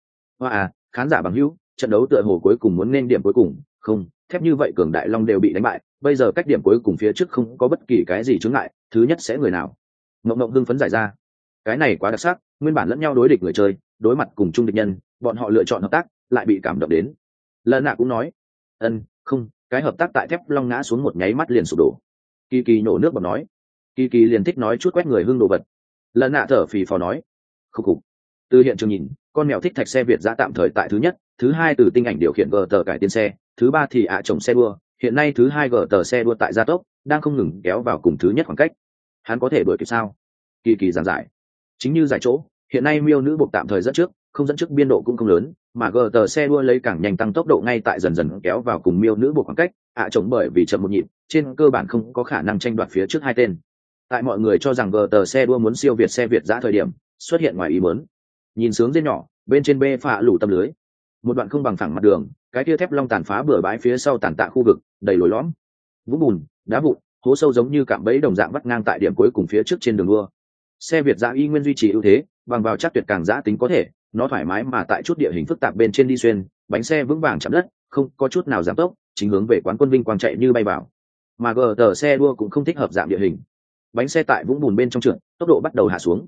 Khán giả bằng hữu, trận đấu tựa hồ cuối cùng muốn nên điểm cuối cùng, không, thép như vậy cường đại long đều bị đánh bại, bây giờ cách điểm cuối cùng phía trước không có bất kỳ cái gì chướng ngại, thứ nhất sẽ người nào? Mộng hưng phấn giải ra. Cái này quá đặc sắc, nguyên bản lẫn nhau đối địch người chơi, đối mặt cùng chung địch nhân, bọn họ lựa chọn hợp tác, lại bị cảm động đến. Lần nạ cũng nói, không, cái hợp tác tại thép long ngã xuống một nháy mắt liền sụp đổ. Kỳ Kỳ nổ nước bọt nói, Kỳ Kỳ liền thích nói chút quét người hưng đồ vật. Lần nạ thở phì phò nói, khục khục. Từ hiện trường nhìn, con mèo thích thạch xe Việt giã tạm thời tại thứ nhất, thứ hai từ tinh ảnh điều khiển gờ tờ cải tiến xe, thứ ba thì chồng xe đua, hiện nay thứ hai gờ tờ xe đua tại gia tốc, đang không ngừng kéo vào cùng thứ nhất khoảng cách. Hắn có thể đuổi kịp sao? Kỳ Kỳ giảng giải. Chính như giải chỗ, hiện nay miêu nữ buộc tạm thời dẫn trước, không dẫn trước biên độ cũng không lớn, mà gờ tờ xe đua lấy càng nhanh tăng tốc độ ngay tại dần dần kéo vào cùng miêu nữ buộc khoảng cách. Chồng bởi vì chậm một nhịp, trên cơ bản không có khả năng tranh đoạt phía trước hai tên. Tại mọi người cho rằng gờ tờ xe đua muốn siêu việt xe Việt giã thời điểm, xuất hiện ngoài ý muốn. Nhìn sướng dê nhỏ, bên trên bê phạ lủ tâm lưới, một đoạn không bằng phẳng mặt đường, cái tia thép long tàn phá bừa bãi phía sau tàn tạ khu vực đầy lồi lõm, vũng bùn, đá vụn, hố sâu giống như cạm bẫy đồng dạng vắt ngang tại điểm cuối cùng phía trước trên đường đua. Xe Việt giã y nguyên duy trì ưu thế, bằng vào chắc tuyệt càng giã tính có thể, nó thoải mái mà tại chút địa hình phức tạp bên trên đi xuyên, bánh xe vững vàng chạm đất, không có chút nào giảm tốc, chính hướng về quán quân vinh quang chạy như bay vào. Mà gờ tờ xe đua cũng không thích hợp dạng địa hình, bánh xe tại vũng bùn bên trong trượt, tốc độ bắt đầu hạ xuống.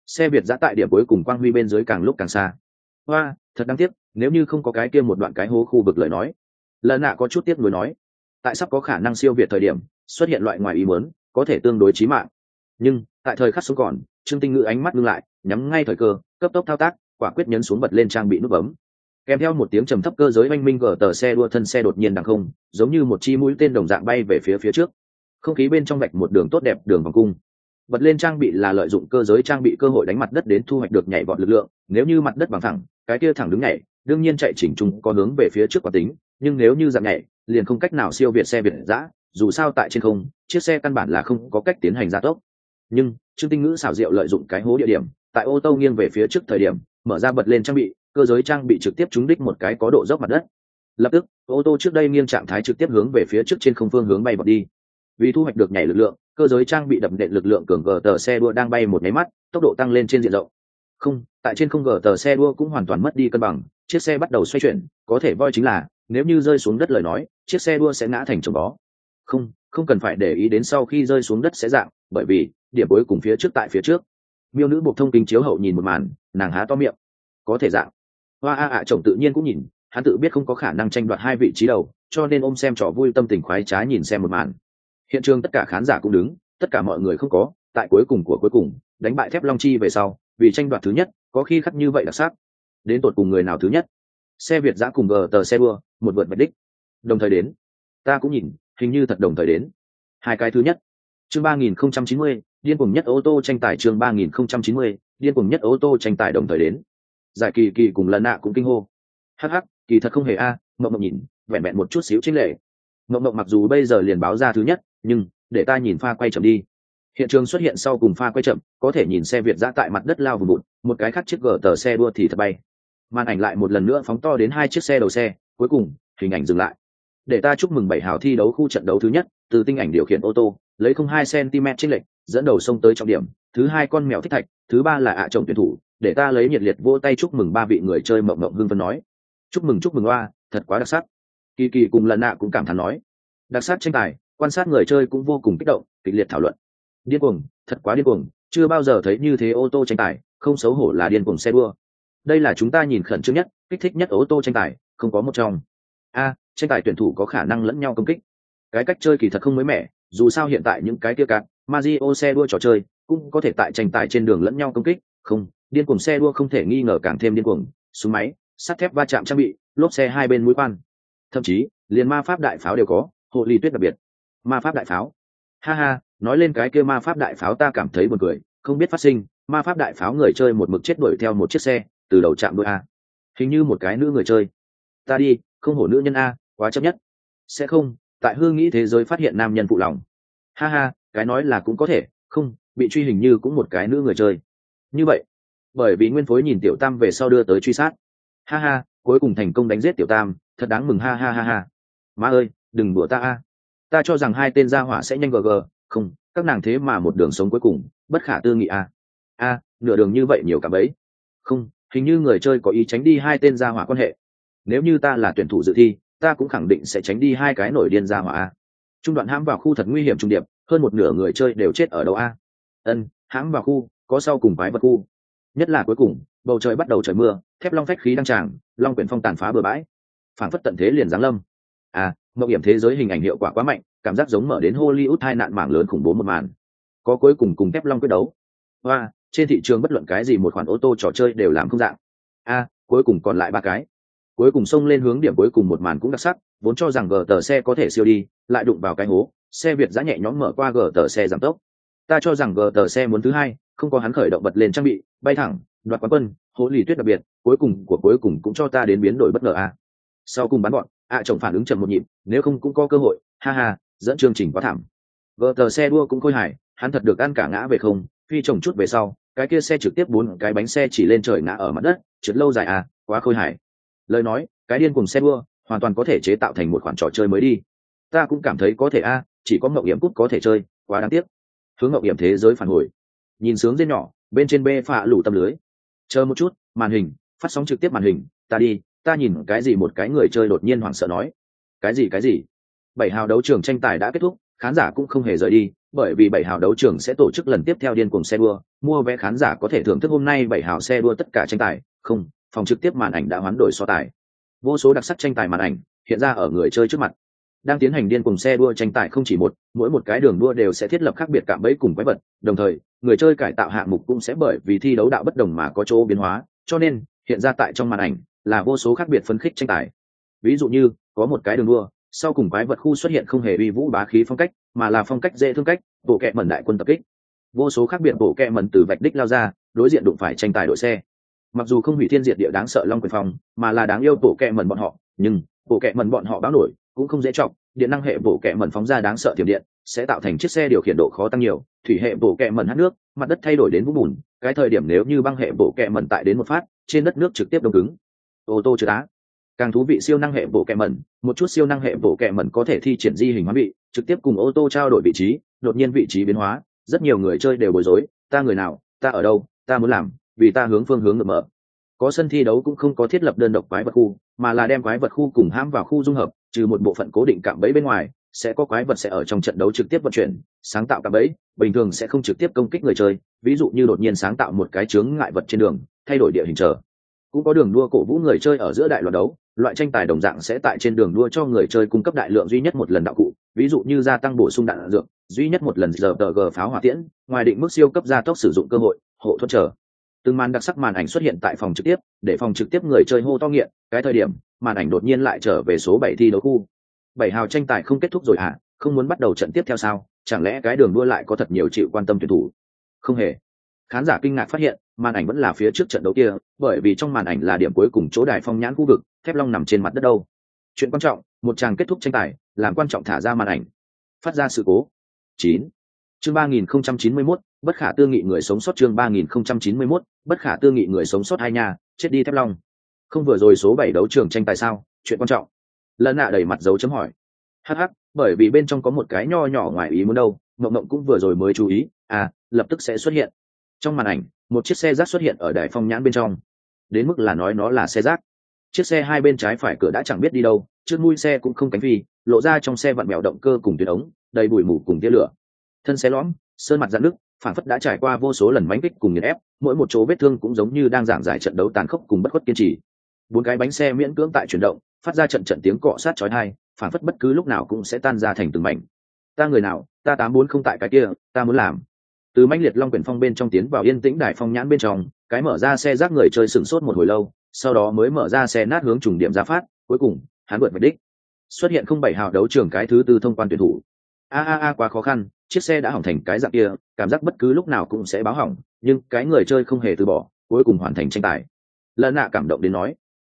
Xe Việt giã tại điểm cuối cùng quang huy bên dưới càng lúc càng xa. Hoa, thật đáng tiếc, nếu như không có cái kia một đoạn cái hố khu vực lời nói. Lần nạ có chút tiếc nuối nói, tại sắp có khả năng siêu việt thời điểm xuất hiện loại ngoài ý muốn, có thể tương đối chí mạng. Nhưng tại thời khắc sống còn, Trương Tinh Ngữ ánh mắt ngưng lại, nhắm ngay thời cơ, cấp tốc thao tác, quả quyết nhấn xuống bật lên trang bị nút bấm. Kèm theo một tiếng trầm thấp cơ giới oanh minh gờ tờ xe đua thân xe đột nhiên đằng không, giống như một chi mũi tên đồng dạng bay về phía trước. Không khí bên trong vạch một đường tốt đẹp đường vòng cung. Bật lên trang bị là lợi dụng cơ giới trang bị cơ hội đánh mặt đất đến thu hoạch được nhảy vọt lực lượng, nếu như mặt đất bằng thẳng, cái kia thẳng đứng nhảy, đương nhiên chạy chỉnh chung có hướng về phía trước quả tính, nhưng nếu như giảm nhảy, liền không cách nào siêu việt xe Việt dã, dù sao tại trên không, chiếc xe căn bản là không có cách tiến hành gia tốc. Nhưng Trương Tinh Ngữ xảo diệu lợi dụng cái hố địa điểm, tại ô tô nghiêng về phía trước thời điểm, mở ra bật lên trang bị, cơ giới trang bị trực tiếp trúng đích một cái có độ dốc mặt đất. Lập tức, ô tô trước đây nghiêng trạng thái trực tiếp hướng về phía trước trên không phương hướng bay vọt đi. Vì thu hoạch được nhảy lực lượng, cơ giới trang bị đập nện lực lượng cường gờ tờ xe đua đang bay một nháy mắt, tốc độ tăng lên trên diện rộng. Không, tại trên không gờ tờ xe đua cũng hoàn toàn mất đi cân bằng, chiếc xe bắt đầu xoay chuyển, có thể voi chính là, nếu như rơi xuống đất lời nói, chiếc xe đua sẽ ngã thành chồng bó. Không cần phải để ý đến sau khi rơi xuống đất sẽ dạng, bởi vì điểm cuối cùng phía trước tại phía trước. Miêu nữ buộc thông kính chiếu hậu nhìn một màn, nàng há to miệng. Có thể dạng. Hoa chồng tự nhiên cũng nhìn, hắn tự biết không có khả năng tranh đoạt hai vị trí đầu, cho nên ôm xem trò vui tâm tình khoái trá nhìn xem một màn. Hiện trường tất cả khán giả cũng đứng, tất cả mọi người không có, tại cuối cùng của cuối cùng, đánh bại Thép Long Chi về sau, vì tranh đoạt thứ nhất, có khi khắc như vậy đặc sắc. Đến tột cùng người nào thứ nhất? Xe Việt giã cùng gờ tờ xe đua, một vượt bạch đích. Đồng thời đến. Ta cũng nhìn, hình như thật đồng thời đến. Hai cái thứ nhất. Chương 3090, điên cuồng nhất ô tô tranh tài chương 3090, điên cuồng nhất ô tô tranh tài đồng thời đến. Giải kỳ cùng lần nạ cũng kinh hô. Hắc, kỳ thật không hề a, Mộng nhìn, vẹn vẹn một chút xíu chênh lệ. Mộng mặc dù bây giờ liền báo ra thứ nhất, nhưng để ta nhìn pha quay chậm đi. Hiện trường xuất hiện sau cùng pha quay chậm, có thể nhìn xe Việt giã tại mặt đất lao vùng bụt, một cái khác chiếc gờ tờ xe đua thì thật bay. Màn ảnh lại một lần nữa phóng to đến hai chiếc xe đầu xe, cuối cùng hình ảnh dừng lại. Để ta chúc mừng 7 hào thi đấu khu trận đấu thứ nhất, từ tinh ảnh điều khiển ô tô, lấy 0,2 cm chênh lệch, dẫn đầu xông tới trọng điểm, thứ hai con mèo thích thạch, thứ ba là chồng tuyển thủ, để ta lấy nhiệt liệt vỗ tay chúc mừng ba vị người chơi. Mộng hưng phấn nói. Chúc mừng oa, thật quá đặc sắc. Kỳ cùng lần nạ cũng cảm thán nói. Đặc sắc tranh tài, quan sát người chơi cũng vô cùng kích động, kịch liệt thảo luận. Điên cuồng, thật quá điên cuồng, chưa bao giờ thấy như thế ô tô tranh tài, không xấu hổ là điên cuồng xe đua. Đây là chúng ta nhìn khẩn trương nhất, kích thích nhất ô tô tranh tài, không có một trong. Tranh tài tuyển thủ có khả năng lẫn nhau công kích. Cái cách chơi kỳ thật không mới mẻ, dù sao hiện tại những cái kia cạn, Mario xe đua trò chơi cũng có thể tại tranh tài trên đường lẫn nhau công kích. Không, điên cuồng xe đua không thể nghi ngờ càng thêm điên cuồng, súng máy, sắt thép va chạm trang bị, lốp xe hai bên mũi khoan, thậm chí liền ma pháp đại pháo đều có, hộ ly tuyết đặc biệt. Ma pháp đại pháo, ha, nói lên cái kia ma pháp đại pháo ta cảm thấy buồn cười, không biết phát sinh, ma pháp đại pháo người chơi một mực chết đuổi theo một chiếc xe, từ đầu chạm đuôi hình như một cái nữ người chơi. Ta đi, không hổ nữ nhân quá chấp nhất. Sẽ không, tại hương nghĩ thế giới phát hiện nam nhân phụ lòng. Ha, cái nói là cũng có thể, không, bị truy hình như cũng một cái nữ người chơi. Như vậy, bởi vì nguyên phối nhìn tiểu tam về sau đưa tới truy sát. Ha, cuối cùng thành công đánh giết tiểu tam, thật đáng mừng ha. Má ơi, đừng đùa ta ta cho rằng hai tên gia hỏa sẽ nhanh gg, không, các nàng thế mà một đường sống cuối cùng, bất khả tư nghị nửa đường như vậy nhiều cả bấy. Không, hình như người chơi có ý tránh đi hai tên gia hỏa quan hệ. Nếu như ta là tuyển thủ dự thi, ta cũng khẳng định sẽ tránh đi hai cái nổi điên gia hỏa trung đoạn hãm vào khu thật nguy hiểm trung điệp, hơn một nửa người chơi đều chết ở đâu hãm vào khu, có sau cùng quái vật khu. Nhất là cuối cùng, bầu trời bắt đầu trời mưa, thép long phách khí đăng tràng, long quyển phong tàn phá bừa bãi, phảng phất tận thế liền giáng lâm. Mộng hiểm thế giới hình ảnh hiệu quả quá mạnh, cảm giác giống mở đến Hollywood hai nạn mảng lớn khủng bố một màn. Có cuối cùng thép long quyết đấu. Trên thị trường bất luận cái gì một khoản ô tô trò chơi đều làm không dạng. Cuối cùng còn lại ba cái. Cuối cùng xông lên hướng điểm cuối cùng một màn cũng đặc sắc, vốn cho rằng gờ tờ xe có thể siêu đi, lại đụng vào cái hố, xe Việt giã nhẹ nhõm mở qua gờ tờ xe giảm tốc. Ta cho rằng gờ tờ xe muốn thứ hai, không có hắn khởi động bật lên trang bị, bay thẳng, đoạt quán quân, hố lì tuyết đặc biệt, cuối cùng cũng cho ta đến biến đổi bất ngờ Sau cùng bắn bọn, chồng phản ứng chậm một nhịp, nếu không cũng có cơ hội, ha, dẫn chương trình quá thảm. Gờ tờ xe đua cũng khôi hài, hắn thật được ăn cả ngã về không, phi chồng chút về sau, cái kia xe trực tiếp 4 cái bánh xe chỉ lên trời ngã ở mặt đất, trượt lâu dài quá khôi hài. Lời nói, cái điên cùng xe đua hoàn toàn có thể chế tạo thành một khoản trò chơi mới đi. Ta cũng cảm thấy có thể chỉ có Ngọc Hiểm Cút có thể chơi, quá đáng tiếc. Hướng Ngọc Hiểm thế giới phản hồi, nhìn sướng dên nhỏ, bên trên bê phạ lủ tâm lưới. Chờ một chút, màn hình, phát sóng trực tiếp màn hình, ta đi, ta nhìn cái gì một cái người chơi đột nhiên hoảng sợ nói. Cái gì? 7 hào đấu trường tranh tài đã kết thúc, khán giả cũng không hề rời đi, bởi vì 7 hào đấu trường sẽ tổ chức lần tiếp theo điên cuồng xe đua, mua vé khán giả có thể thưởng thức hôm nay 7 hào xe đua tất cả tranh tài. Không, phòng trực tiếp màn ảnh đã hoán đổi so tài. Vô số đặc sắc tranh tài màn ảnh hiện ra ở người chơi trước mặt. Đang tiến hành điên cuồng xe đua tranh tài không chỉ một, mỗi một cái đường đua đều sẽ thiết lập khác biệt cạm bẫy cùng quái vật, đồng thời, người chơi cải tạo hạng mục cũng sẽ bởi vì thi đấu đạo bất đồng mà có chỗ biến hóa, cho nên hiện ra tại trong màn ảnh là vô số khác biệt phấn khích tranh tài. Ví dụ như, có một cái đường đua, sau cùng quái vật khu xuất hiện không hề uy vũ bá khí phong cách, mà là phong cách dễ thương cách, bộ kẹ mẩn đại quân tập kích. Vô số khác biệt bộ kẹ mẩn từ vạch đích lao ra, đối diện đụng phải tranh tài đội xe. Mặc dù không hủy thiên diệt địa đáng sợ long quyền phong, mà là đáng yêu bộ kẹ mẩn bọn họ, nhưng bộ kẹ mẩn bọn họ báo nổi cũng không dễ trọng, điện năng hệ bộ kẹ mẩn phóng ra đáng sợ tiềm điện, sẽ tạo thành chiếc xe điều khiển độ khó tăng nhiều, thủy hệ bộ kẹ mẩn hắt nước, mặt đất thay đổi đến vũng bùn, cái thời điểm nếu như băng hệ bộ kẹ mẩn tại đến một phát, trên đất nước trực tiếp đông cứng. Ô tô trượt đá. Càng thú vị siêu năng hệ bộ kẹ mẩn, một chút siêu năng hệ bộ kẹ mẩn có thể thi triển di hình hóa vị, trực tiếp cùng ô tô trao đổi vị trí, đột nhiên vị trí biến hóa, rất nhiều người chơi đều bối rối, ta người nào, ta ở đâu, ta muốn làm, vì ta hướng phương hướng ngược mở. Có sân thi đấu cũng không có thiết lập đơn độc quái vật khu, mà là đem quái vật khu cùng hãm vào khu dung hợp, trừ một bộ phận cố định cạm bẫy bên ngoài, sẽ có quái vật sẽ ở trong trận đấu trực tiếp vận chuyển, sáng tạo cạm bẫy, bình thường sẽ không trực tiếp công kích người chơi, ví dụ như đột nhiên sáng tạo một cái chướng ngại vật trên đường, thay đổi địa hình trở. Cũng có đường đua cổ vũ người chơi ở giữa đại loạt đấu, loại tranh tài đồng dạng sẽ tại trên đường đua cho người chơi cung cấp đại lượng duy nhất một lần đạo cụ, ví dụ như gia tăng bổ sung đạn dược, duy nhất một lần giờ g pháo hỏa tiễn, ngoài định mức siêu cấp gia tốc sử dụng cơ hội, hộ thuẫn trở. Từng màn đặc sắc màn ảnh xuất hiện tại phòng trực tiếp, để phòng trực tiếp người chơi hô to nghiện, cái thời điểm, màn ảnh đột nhiên lại trở về số 7 thi đấu khu. 7 hào tranh tài không kết thúc rồi hả? Không muốn bắt đầu trận tiếp theo sao? Chẳng lẽ cái đường đua lại có thật nhiều chịu quan tâm tuyển thủ? Không hề. Khán giả kinh ngạc phát hiện, màn ảnh vẫn là phía trước trận đấu kia, bởi vì trong màn ảnh là điểm cuối cùng chỗ đài phong nhãn khu vực, thép long nằm trên mặt đất đâu. Chuyện quan trọng, một tràng kết thúc tranh tài, làm quan trọng thả ra màn ảnh. Phát ra sự cố. 9. Chương 3091, bất khả tư nghị người sống sót chương 3091, bất khả tư nghị người sống sót hai nhà, chết đi thép long. Không vừa rồi số 7 đấu trường tranh tài sao, chuyện quan trọng. Lần nạ đẩy mặt dấu chấm hỏi. Hắc, bởi vì bên trong có một cái nho nhỏ ngoài ý muốn đâu, Ngộng Ngộng cũng vừa rồi mới chú ý, lập tức sẽ xuất hiện. Trong màn ảnh, một chiếc xe rác xuất hiện ở đài phong nhãn bên trong. Đến mức là nói nó là xe rác. Chiếc xe hai bên trái phải cửa đã chẳng biết đi đâu, trước mui xe cũng không cánh phi, lộ ra trong xe vặn mèo động cơ cùng tuyến ống, đầy bụi mù cùng tia lửa. Thân xe lõm, sơn mặt dạn nước, phản phất đã trải qua vô số lần mánh kích cùng nghiền ép, mỗi một chỗ vết thương cũng giống như đang giảng giải trận đấu tàn khốc cùng bất khuất kiên trì. Bốn cái bánh xe miễn cưỡng tại chuyển động, phát ra trận trận tiếng cọ sát chói tai, phản phất bất cứ lúc nào cũng sẽ tan ra thành từng mảnh. Ta người nào, ta 840 tại cái kia, ta muốn làm. Từ mãnh liệt long quyển phong bên trong tiến vào yên tĩnh đài phong nhãn bên trong, cái mở ra xe rác người chơi sửng sốt một hồi lâu, sau đó mới mở ra xe nát hướng trùng điểm ra phát, cuối cùng hắn vượt về đích. Xuất hiện 07 hào đấu trường cái thứ tư thông quan tuyển thủ. Quá khó khăn, chiếc xe đã hỏng thành cái dạng kia, cảm giác bất cứ lúc nào cũng sẽ báo hỏng, nhưng cái người chơi không hề từ bỏ, cuối cùng hoàn thành tranh tài. Lần nạ cảm động đến nói,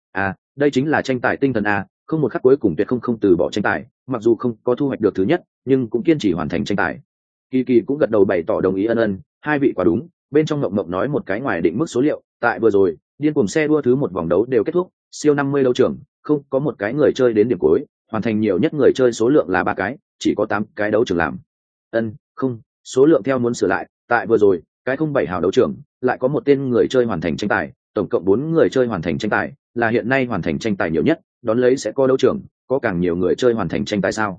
đây chính là tranh tài tinh thần a, không một khắc cuối cùng tuyệt không từ bỏ tranh tài, mặc dù không có thu hoạch được thứ nhất, nhưng cũng kiên trì hoàn thành tranh tài. Kỳ Kỳ cũng gật đầu bày tỏ đồng ý ân, hai vị quả đúng, bên trong Ngộng Ngộng nói một cái ngoài định mức số liệu, tại vừa rồi, điên cuồng xe đua thứ một vòng đấu đều kết thúc, siêu 50 đấu trường, không có một cái người chơi đến điểm cuối, hoàn thành nhiều nhất người chơi số lượng là 3 cái, chỉ có 8 cái đấu trường làm. Không, số lượng theo muốn sửa lại, tại vừa rồi, cái 07 hào đấu trường, lại có một tên người chơi hoàn thành tranh tài, tổng cộng 4 người chơi hoàn thành tranh tài, là hiện nay hoàn thành tranh tài nhiều nhất, đón lấy sẽ có đấu trường, có càng nhiều người chơi hoàn thành tranh tài sao?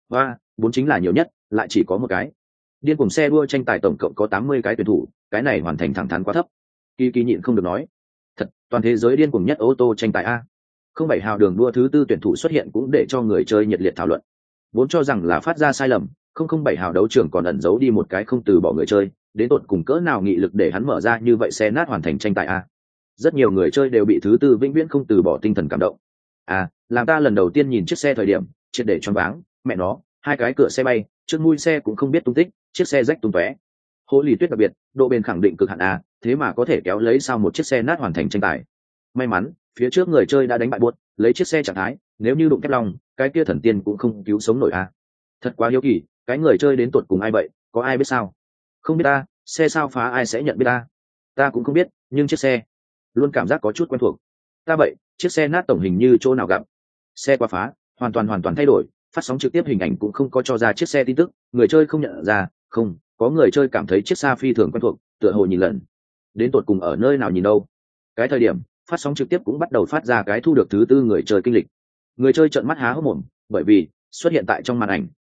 4 chính là nhiều nhất, lại chỉ có một cái. Điên cuồng xe đua tranh tài tổng cộng có 80 cái tuyển thủ, cái này hoàn thành thẳng thắn quá thấp. Kỳ Kỳ nhịn không được nói, thật, toàn thế giới điên cuồng nhất ô tô tranh tài a. 07 hào đường đua thứ tư tuyển thủ xuất hiện cũng để cho người chơi nhiệt liệt thảo luận. Vốn cho rằng là phát ra sai lầm, 007 hào đấu trường còn ẩn giấu đi một cái không từ bỏ người chơi, đến tột cùng cỡ nào nghị lực để hắn mở ra như vậy xe nát hoàn thành tranh tài a. Rất nhiều người chơi đều bị thứ tư vĩnh viễn không từ bỏ tinh thần cảm động. Làm ta lần đầu tiên nhìn chiếc xe thời điểm, triệt để choáng váng, mẹ nó, hai cái cửa xe bay, trước mui xe cũng không biết tung tích, chiếc xe rách tung tóe. Hố lì tuyết đặc biệt, độ bền khẳng định cực hạn a, thế mà có thể kéo lấy sao một chiếc xe nát hoàn thành tranh tài. May mắn, phía trước người chơi đã đánh bại buốt, lấy chiếc xe trạng thái, nếu như đụng kép lòng, cái kia thần tiên cũng không cứu sống nổi a. Thật quá hiếu kỳ, cái người chơi đến tột cùng ai vậy, có ai biết sao? Không biết ta, xe sao phá ai sẽ nhận biết ta? Ta cũng không biết, nhưng chiếc xe luôn cảm giác có chút quen thuộc. Ta vậy, chiếc xe nát tổng hình như chỗ nào gặp? Xe quá phá, hoàn toàn thay đổi, phát sóng trực tiếp hình ảnh cũng không có cho ra chiếc xe tin tức, người chơi không nhận ra, không, có người chơi cảm thấy chiếc xa phi thường quen thuộc, tựa hồ nhìn lần. Đến tột cùng ở nơi nào nhìn đâu? Cái thời điểm, phát sóng trực tiếp cũng bắt đầu phát ra cái thu được thứ tư người chơi kinh lịch. Người chơi trợn mắt há hốc mồm, bởi vì xuất hiện tại trong màn ảnh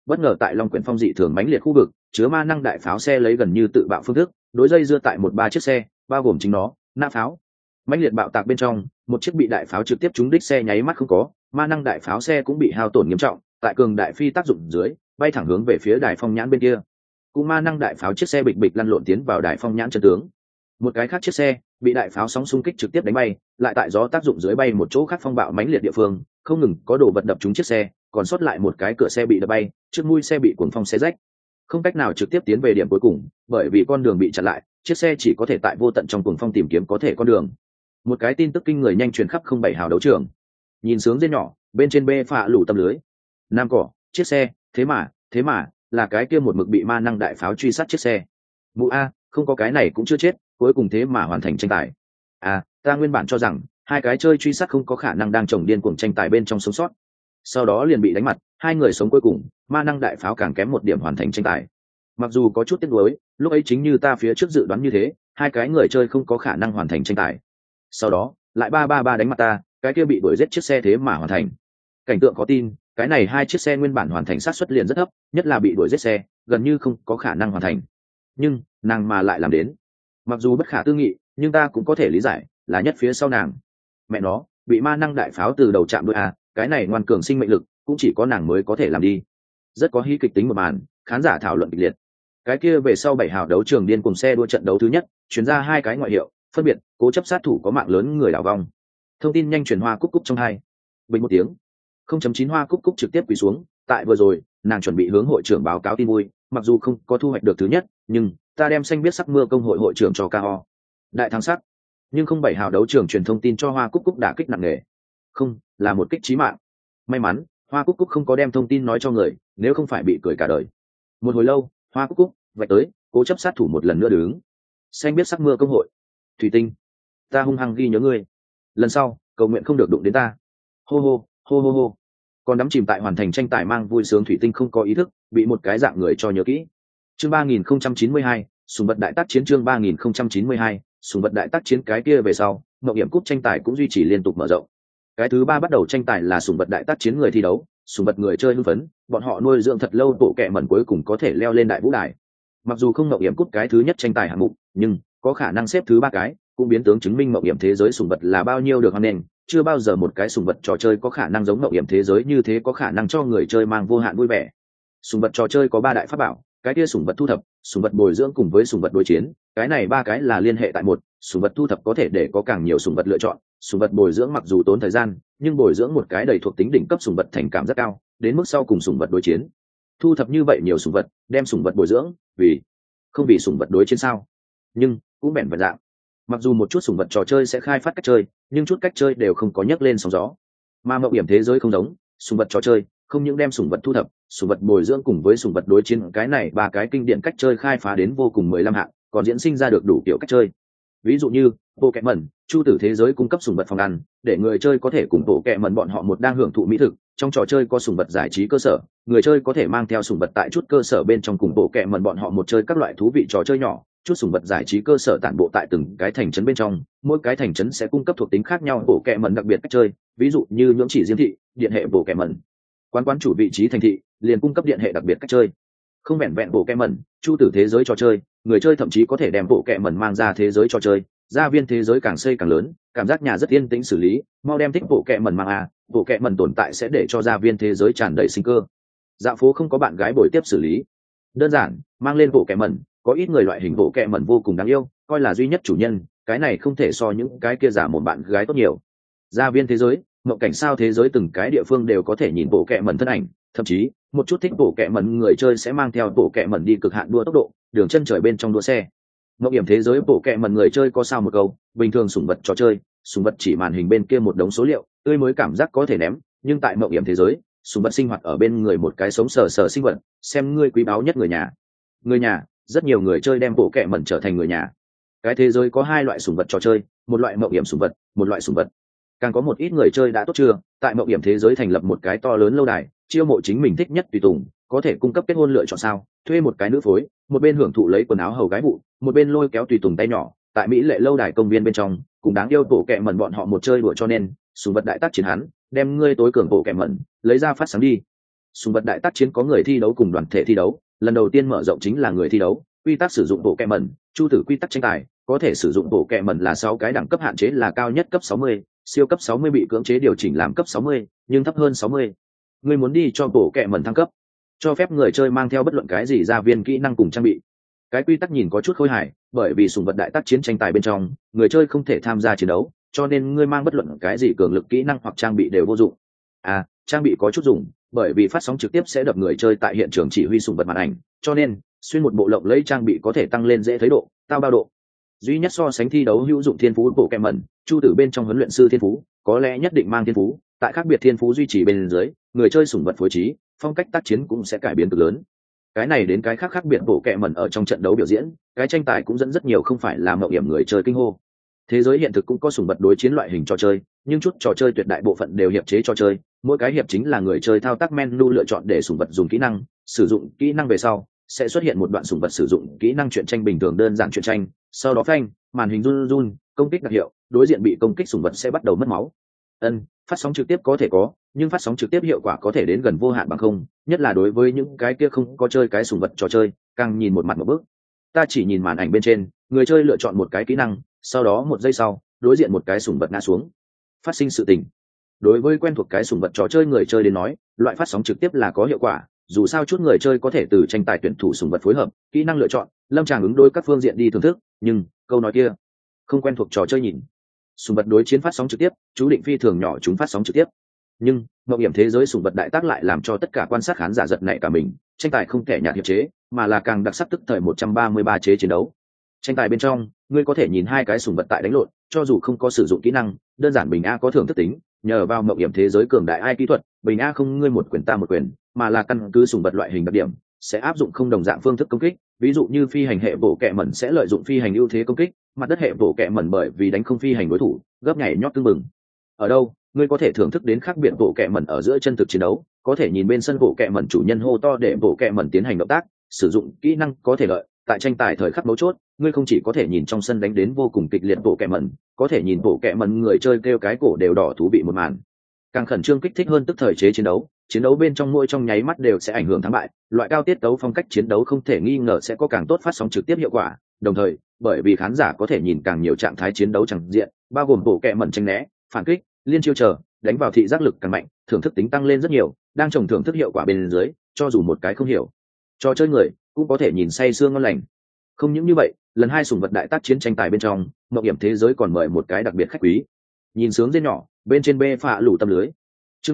bất ngờ tại Long Quyển Phong dị thường mãnh liệt khu vực, chứa ma năng đại pháo xe lấy gần như tự bạo phương thức, đối dây dưa tại 1-3 chiếc xe, bao gồm chính nó, nã pháo. Mãnh liệt bạo tạc bên trong, một chiếc bị đại pháo trực tiếp trúng đích xe nháy mắt không có, ma năng đại pháo xe cũng bị hao tổn nghiêm trọng, tại cường đại phi tác dụng dưới, bay thẳng hướng về phía đài phong nhãn bên kia. Cùng ma năng đại pháo chiếc xe bịch bịch lăn lộn tiến vào đài phong nhãn chân tướng. Một cái khác chiếc xe bị đại pháo sóng xung kích trực tiếp đánh bay, lại tại gió tác dụng dưới bay một chỗ khác phong bạo mãnh liệt địa phương, không ngừng có đồ vật đập trúng chiếc xe, còn sót lại một cái cửa xe bị đập bay, trước mui xe bị cuồng phong xé rách, không cách nào trực tiếp tiến về điểm cuối cùng, bởi vì con đường bị chặn lại, chiếc xe chỉ có thể tại vô tận trong cuồng phong tìm kiếm có thể con đường. Một cái tin tức kinh người nhanh truyền khắp không bảy hào đấu trường. Nhìn sướng dên nhỏ, bên trên bê phạ lủ tâm lưới, nam cỏ, chiếc xe, thế mà là cái kia một mực bị ma năng đại pháo truy sát chiếc xe. Mụ a, không có cái này cũng chưa chết, cuối cùng thế mà hoàn thành tranh tài. À, ta nguyên bản cho rằng hai cái chơi truy sát không có khả năng đang chồng điên cuồng tranh tài bên trong sống sót, sau đó liền bị đánh mặt, hai người sống cuối cùng, ma năng đại pháo càng kém một điểm hoàn thành tranh tài. Mặc dù có chút tiếc nuối, lúc ấy chính như ta phía trước dự đoán như thế, hai cái người chơi không có khả năng hoàn thành tranh tài. Sau đó lại 3-3-3 đánh mặt ta, cái kia bị đuổi giết chiếc xe thế mà hoàn thành. Cảnh tượng khó tin, cái này hai chiếc xe nguyên bản hoàn thành xác suất liền rất thấp, nhất là bị đuổi giết xe, gần như không có khả năng hoàn thành. Nhưng nàng mà lại làm đến. Mặc dù bất khả tư nghị, nhưng ta cũng có thể lý giải, là nhất phía sau nàng. Mẹ nó, bị ma năng đại pháo từ đầu chạm đuôi à, cái này ngoan cường sinh mệnh lực, cũng chỉ có nàng mới có thể làm đi. Rất có hí kịch tính một màn, khán giả thảo luận kịch liệt. Cái kia về sau 7 hào đấu trường điên cùng xe đua trận đấu thứ nhất, chuyển ra hai cái ngoại hiệu, phân biệt, cố chấp sát thủ có mạng lớn người đảo vong. Thông tin nhanh truyền hoa cúc cúc trong hai. Bình một tiếng. 0.9 hoa cúc cúc trực tiếp quỳ xuống, tại vừa rồi, nàng chuẩn bị hướng hội trưởng báo cáo tin vui, mặc dù không có thu hoạch được thứ nhất, nhưng ta đem xanh biết sắc mưa công hội hội trưởng cho KO. Đại thắng sắc. Nhưng không 7 hào đấu trường truyền thông tin cho hoa cúc cúc đả kích nặng nề. Không, là một kích chí mạng. May mắn, hoa cúc cúc không có đem thông tin nói cho người, nếu không phải bị cười cả đời. Một hồi lâu, hoa cúc cúc vạch tới, cố chấp sát thủ một lần nữa đứng. Xanh biết sắc mưa công hội. Thủy tinh, ta hung hăng ghi nhớ ngươi. Lần sau, cầu nguyện không được đụng đến ta. Hô hô, hô hô hô. Còn đắm chìm tại hoàn thành tranh tài mang vui sướng thủy tinh không có ý thức, bị một cái dạng người cho nhớ kỹ. Chương 3092, sùng vật đại tác chiến. Chương 3092, sùng vật đại tác chiến. Cái kia về sau, mộng hiểm cúp tranh tài cũng duy trì liên tục mở rộng. Cái thứ ba bắt đầu tranh tài là sùng vật đại tác chiến người thi đấu, sùng vật người chơi hưng phấn, bọn họ nuôi dưỡng thật lâu bộ kệ mẩn cuối cùng có thể leo lên đại vũ đài. Mặc dù không mộng hiểm cúp cái thứ nhất tranh tài hạng mục, nhưng có khả năng xếp thứ ba cái, cũng biến tướng chứng minh mộng hiểm thế giới sùng vật là bao nhiêu được hoan nghênh. Chưa bao giờ một cái sùng vật trò chơi có khả năng giống mộng hiểm thế giới như thế, có khả năng cho người chơi mang vô hạn vui vẻ. Sùng vật trò chơi có ba đại pháp bảo, cái kia sùng vật thu thập, sùng vật bồi dưỡng cùng với sùng vật đối chiến, cái này ba cái là liên hệ tại một. Sùng vật thu thập có thể để có càng nhiều sùng vật lựa chọn, sùng vật bồi dưỡng mặc dù tốn thời gian, nhưng bồi dưỡng một cái đầy thuộc tính đỉnh cấp sùng vật thành cảm rất cao, đến mức sau cùng sùng vật đối chiến. Thu thập như vậy nhiều sùng vật, đem sùng vật bồi dưỡng, không vì sùng vật đối chiến sao? Nhưng cũng bèn vật dạng. Mặc dù một chút sùng vật trò chơi sẽ khai phát cách chơi, nhưng chút cách chơi đều không có nhấc lên sóng gió. Mà mộng hiểm thế giới không giống, sùng vật trò chơi không những đem sùng vật thu thập, sùng vật bồi dưỡng cùng với sùng vật đối chiến, cái này ba cái kinh điển cách chơi khai phá đến vô cùng 15 hạng, còn diễn sinh ra được đủ kiểu cách chơi. Ví dụ như bộ kệ mẩn, chu tử thế giới cung cấp sùng vật phòng ăn, để người chơi có thể cùng bộ kệ mẩn bọn họ một đang hưởng thụ mỹ thực. Trong trò chơi có sùng vật giải trí cơ sở, người chơi có thể mang theo sùng vật tại chút cơ sở bên trong cùng bộ kệ mẩn bọn họ một chơi các loại thú vị trò chơi nhỏ. Chút sùng vật giải trí cơ sở tản bộ tại từng cái thành trấn bên trong, mỗi cái thành trấn sẽ cung cấp thuộc tính khác nhau bộ kệ mẩn đặc biệt cách chơi, ví dụ như nhưỡng chỉ diêm thị, điện hệ bộ kệ mẩn. Quán chủ vị trí thành thị liền cung cấp điện hệ đặc biệt cách chơi. Không vẹn vẹn bộ kệ mẩn, chu tử thế giới trò chơi, người chơi thậm chí có thể đem bộ kệ mẩn mang ra thế giới trò chơi, gia viên thế giới càng xây càng lớn, cảm giác nhà rất yên tĩnh xử lý, mau đem thích bộ kệ mẩn mang à, bộ kệ mẩn tồn tại sẽ để cho gia viên thế giới tràn đầy sinh cơ. Dạo phố không có bạn gái bồi tiếp xử lý, đơn giản mang lên bộ kệ mẩn, có ít người loại hình bộ kệ mẩn vô cùng đáng yêu, coi là duy nhất chủ nhân, cái này không thể so những cái kia giả một bạn gái tốt nhiều. Gia viên thế giới, mộng cảnh sao thế giới, từng cái địa phương đều có thể nhìn bộ kệ mẩn thân ảnh, thậm chí một chút thích bộ kệ mẩn người chơi sẽ mang theo bộ kệ mẩn đi cực hạn đua tốc độ, đường chân trời bên trong đua xe. Mộng hiểm thế giới bộ kệ mẩn người chơi có sao một câu, bình thường sủng vật trò chơi, sủng vật chỉ màn hình bên kia một đống số liệu, tươi mới cảm giác có thể ném, nhưng tại mộng hiểm thế giới, sủng vật sinh hoạt ở bên người một cái sống sờ sờ sinh vật, xem ngươi quý báu nhất người nhà. Người nhà, rất nhiều người chơi đem bộ kệ mẩn trở thành người nhà. Cái thế giới có hai loại sủng vật trò chơi, một loại mộng hiểm sủng vật, một loại sủng vật. Càng có một ít người chơi đã tốt chưa, tại mộng hiểm thế giới thành lập một cái to lớn lâu đài, chiêu mộ chính mình thích nhất tùy tùng, có thể cung cấp kết hôn lựa chọn sao, thuê một cái nữ phối, một bên hưởng thụ lấy quần áo hầu gái vụ, một bên lôi kéo tùy tùng tay nhỏ, tại mỹ lệ lâu đài công viên bên trong, cùng đáng yêu bộ kệ mẩn bọn họ một chơi đùa, cho nên sùng vật đại tác chiến hắn, đem ngươi tối cường bộ kệ mẩn lấy ra phát sáng đi. Sùng vật đại tác chiến có người thi đấu cùng đoàn thể thi đấu, lần đầu tiên mở rộng chính là người thi đấu, quy tắc sử dụng bộ kẹ mẩn, chu tử quy tắc tranh tài, có thể sử dụng bộ kẹ mẩn là 6 cái đẳng cấp, hạn chế là cao nhất cấp 60, siêu cấp 60 bị cưỡng chế điều chỉnh làm cấp 60, nhưng thấp hơn 60. Ngươi muốn đi cho bộ kẹ mẩn thăng cấp, cho phép người chơi mang theo bất luận cái gì gia viên kỹ năng cùng trang bị. Cái quy tắc nhìn có chút khôi hài, bởi vì sùng vật đại tác chiến tranh tài bên trong, người chơi không thể tham gia chiến đấu, cho nên ngươi mang bất luận cái gì cường lực kỹ năng hoặc trang bị đều vô dụng. Trang bị có chút dùng, bởi vì phát sóng trực tiếp sẽ đập người chơi tại hiện trường chỉ huy sùng vật màn ảnh, cho nên xuyên một bộ lộng lẫy trang bị có thể tăng lên dễ thấy độ, tao bao độ. Duy nhất so sánh thi đấu hữu dụng thiên phú bộ kẹ mẩn, chu tử bên trong huấn luyện sư thiên phú, có lẽ nhất định mang thiên phú, tại khác biệt thiên phú duy trì bên dưới, người chơi sùng vật phối trí, phong cách tác chiến cũng sẽ cải biến cực lớn. Cái này đến cái khác khác biệt bộ kẹ mẩn ở trong trận đấu biểu diễn, cái tranh tài cũng dẫn rất nhiều không phải là mạo hiểm người chơi kinh hô. Thế giới hiện thực cũng có sùng vật đối chiến loại hình trò chơi, nhưng chút trò chơi tuyệt đại bộ phận đều hiệp chế trò chơi, mỗi cái hiệp chính là người chơi thao tác menu lựa chọn để sùng vật dùng kỹ năng, sử dụng kỹ năng về sau sẽ xuất hiện một đoạn sùng vật sử dụng kỹ năng truyện tranh bình thường đơn giản truyện tranh, sau đó phanh màn hình run run, công kích đặc hiệu, đối diện bị công kích sùng vật sẽ bắt đầu mất máu. Phát sóng trực tiếp có thể có, nhưng phát sóng trực tiếp hiệu quả có thể đến gần vô hạn bằng không, nhất là đối với những cái kia không có chơi cái sùng vật trò chơi, càng nhìn một mặt một bước. Ta chỉ nhìn màn ảnh bên trên, người chơi lựa chọn một cái kỹ năng, sau đó một giây sau, đối diện một cái sùng vật ngã xuống, phát sinh sự tình. Đối với quen thuộc cái sùng vật trò chơi người chơi đến nói, loại phát sóng trực tiếp là có hiệu quả, dù sao chút người chơi có thể từ tranh tài tuyển thủ sùng vật phối hợp, kỹ năng lựa chọn, lâm tràng ứng đối các phương diện đi thưởng thức, nhưng câu nói kia, không quen thuộc trò chơi nhìn. Sùng vật đối chiến phát sóng trực tiếp, chú định phi thường nhỏ chúng phát sóng trực tiếp. Nhưng mạo hiểm thế giới sùng vật đại tác lại làm cho tất cả quan sát khán giả giật nảy cả mình, tranh tài không thể nhạt hiệp chế, mà là càng đặc sắc tức thời 133 chế chiến đấu. Tranh tài bên trong, ngươi có thể nhìn hai cái sùng vật tại đánh lộn, cho dù không có sử dụng kỹ năng, đơn giản bình a có thưởng thức tính, nhờ vào mạo hiểm thế giới cường đại ai kỹ thuật, bình a không ngươi một quyền ta một quyền, mà là căn cứ sùng vật loại hình đặc điểm, sẽ áp dụng không đồng dạng phương thức công kích, ví dụ như phi hành hệ bổ kẹ mẩn sẽ lợi dụng phi hành ưu thế công kích, mặt đất hệ bổ kẹ mẩn bởi vì đánh không phi hành đối thủ, gấp nhảy nhót tương mừng. Ở đâu, ngươi có thể thưởng thức đến khác biệt bộ kẹ mẩn ở giữa chân thực chiến đấu, có thể nhìn bên sân bộ kẹ mẩn chủ nhân hô to để bộ kẹ mẩn tiến hành động tác, sử dụng kỹ năng có thể lợi. Tại tranh tài thời khắc mấu chốt, ngươi không chỉ có thể nhìn trong sân đánh đến vô cùng kịch liệt bộ kẹ mẩn, có thể nhìn bộ kẹ mẩn người chơi kêu cái cổ đều đỏ thú vị một màn. Càng khẩn trương kích thích hơn tức thời chế chiến đấu bên trong mỗi trong nháy mắt đều sẽ ảnh hưởng thắng bại, loại cao tiết tấu phong cách chiến đấu không thể nghi ngờ sẽ có càng tốt phát sóng trực tiếp hiệu quả, đồng thời, bởi vì khán giả có thể nhìn càng nhiều trạng thái chiến đấu chẳng diện, bao gồm bộ kẹ mẩn tranh né, phản kích, liên chiêu chờ, đánh vào thị giác lực càng mạnh, thưởng thức tính tăng lên rất nhiều, đang trồng thưởng thức hiệu quả bên dưới, cho dù một cái không hiểu trò chơi người cũng có thể nhìn say sưa ngon lành. Không những như vậy, lần 2 sùng vật đại tác chiến tranh tài bên trong, mạo hiểm thế giới còn mời một cái đặc biệt khách quý. Nhìn sướng dên nhỏ, bên trên bê phạ lũ tâm lưới. Chương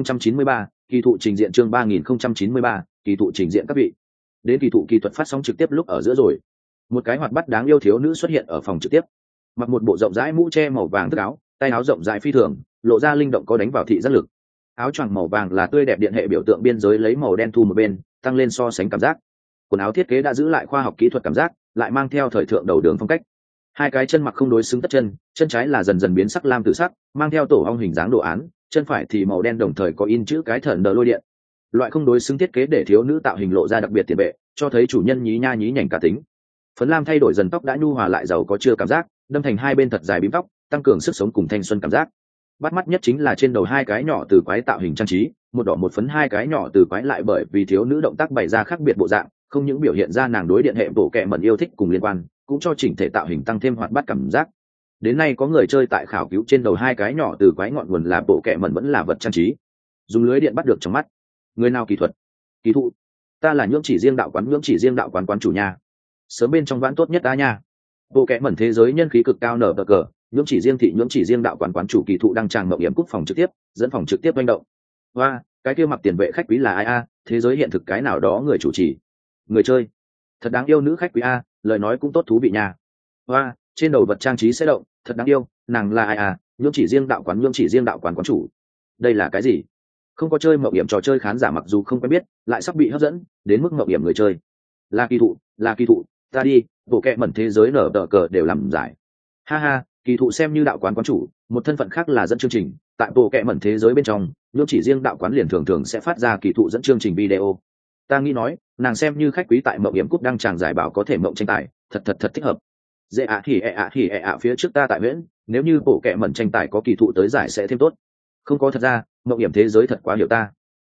3093, kỳ thụ trình diện. Chương 3093, kỳ thụ trình diện các vị. Đến kỳ thụ kỹ thuật phát sóng trực tiếp lúc ở giữa rồi. Một cái hoạt bát đáng yêu thiếu nữ xuất hiện ở phòng trực tiếp, mặc một bộ rộng rãi mũ che màu vàng thức áo, tay áo rộng rãi phi thường, lộ ra linh động có đánh vào thị giác lực. Áo choàng màu vàng là tươi đẹp điện hệ biểu tượng biên giới lấy màu đen thu một bên, tăng lên so sánh cảm giác. Quần áo thiết kế đã giữ lại khoa học kỹ thuật cảm giác, lại mang theo thời thượng đầu đường phong cách. Hai cái chân mặc không đối xứng tất chân, chân trái là dần dần biến sắc lam tự sắc, mang theo tổ ong hình dáng đồ án, chân phải thì màu đen đồng thời có in chữ cái thần đờ lôi điện. Loại không đối xứng thiết kế để thiếu nữ tạo hình lộ ra đặc biệt tiền vệ, cho thấy chủ nhân nhí nha nhí nhảnh cả tính. Phấn lam thay đổi dần tóc đã nhu hòa lại giàu có chưa cảm giác, đâm thành hai bên thật dài bím tóc, tăng cường sức sống cùng thanh xuân cảm giác. Bắt mắt nhất chính là trên đầu hai cái nhỏ từ quái tạo hình trang trí, một đỏ một phấn hai cái nhỏ từ quái lại bởi vì thiếu nữ động tác bày ra khác biệt bộ dạng, không những biểu hiện ra nàng đối điện hệ bộ kệ mẩn yêu thích cùng liên quan, cũng cho chỉnh thể tạo hình tăng thêm hoạt bát cảm giác. Đến nay có người chơi tại khảo cứu trên đầu hai cái nhỏ từ quái ngọn nguồn là bộ kệ mẩn vẫn là vật trang trí, dùng lưới điện bắt được trong mắt. Người nào kỹ thuật kỳ thụ, ta là nhưỡng chỉ riêng đạo quán quán chủ nhà, sớm bên trong vãn tốt nhất ta nha. Bộ kệ mẩn thế giới nhân khí cực cao nở bờ cờ, nhưỡng chỉ riêng đạo quán chủ kỳ thụ đăng tràng mậu hiểm cúp phòng trực tiếp, dẫn phòng trực tiếp manh động. Và cái kia mặc tiền vệ khách quý là ai a? Thế giới hiện thực cái nào đó người chủ trì, người chơi thật đáng yêu nữ khách quý a, lời nói cũng tốt thú vị nha. Và trên đầu vật trang trí sẽ động, thật đáng yêu, nàng là ai a? nhưỡng chỉ riêng đạo quán quán chủ. Đây là cái gì? Không có chơi mậu hiểm trò chơi khán giả mặc dù không quen biết, lại sắp bị hấp dẫn đến mức mậu hiểm người chơi. Là kỳ thụ, ta đi, bộ kệ mẩn thế giới nở tờ cờ đều làm giải. Ha ha, kỳ thụ xem như đạo quán quán chủ, một thân phận khác là dẫn chương trình, tại bộ kệ mẩn thế giới bên trong, nhưỡng chỉ riêng đạo quán liền thường sẽ phát ra kỳ thụ dẫn chương trình video. Ta nghĩ nói, nàng xem như khách quý tại mậu hiểm cúp đăng tràng giải bảo có thể mộng tranh tài, thật thích hợp. Dễ ạ thì phía trước ta tại Nguyễn, nếu như bộ kệ mẩn tranh tài có kỳ thụ tới giải sẽ thêm tốt. Không có thật ra, mậu hiểm thế giới thật quá hiểu ta.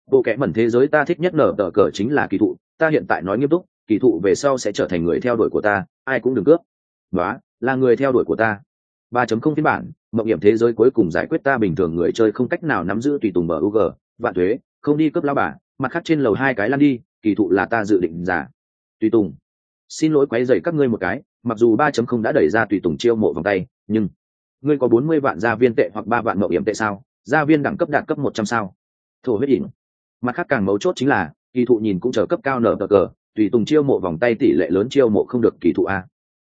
bộ kệ mẩn thế giới ta thích nhất nở tờ cờ chính là kỳ thụ, ta hiện tại nói nghiêm túc, kỳ thụ về sau sẽ trở thành người theo đuổi của ta, ai cũng đừng cướp. Đó là người theo đuổi của ta. 3.0 phiên bản, mộng hiểm thế giới cuối cùng giải quyết ta bình thường người chơi không cách nào nắm giữ tùy tùng bug, vạn thuế, không đi cướp lao bà, mặt khác trên lầu 2 cái lăn đi, kỳ thụ là ta dự định giả. Tùy tùng. Xin lỗi quấy rầy các ngươi một cái, mặc dù 3.0 đã đẩy ra tùy tùng chiêu mộ vòng tay, nhưng ngươi có 40 vạn gia viên tệ hoặc 3 vạn mộng hiểm tệ sao? Gia viên đẳng cấp đạt cấp 100 sao? Thổ huyết đỉnh. Mặt khác càng mấu chốt chính là, kỳ thụ nhìn cũng chờ cấp cao nở cờ, tùy tùng chiêu mộ vòng tay tỷ lệ lớn chiêu mộ không được kỳ thụ a.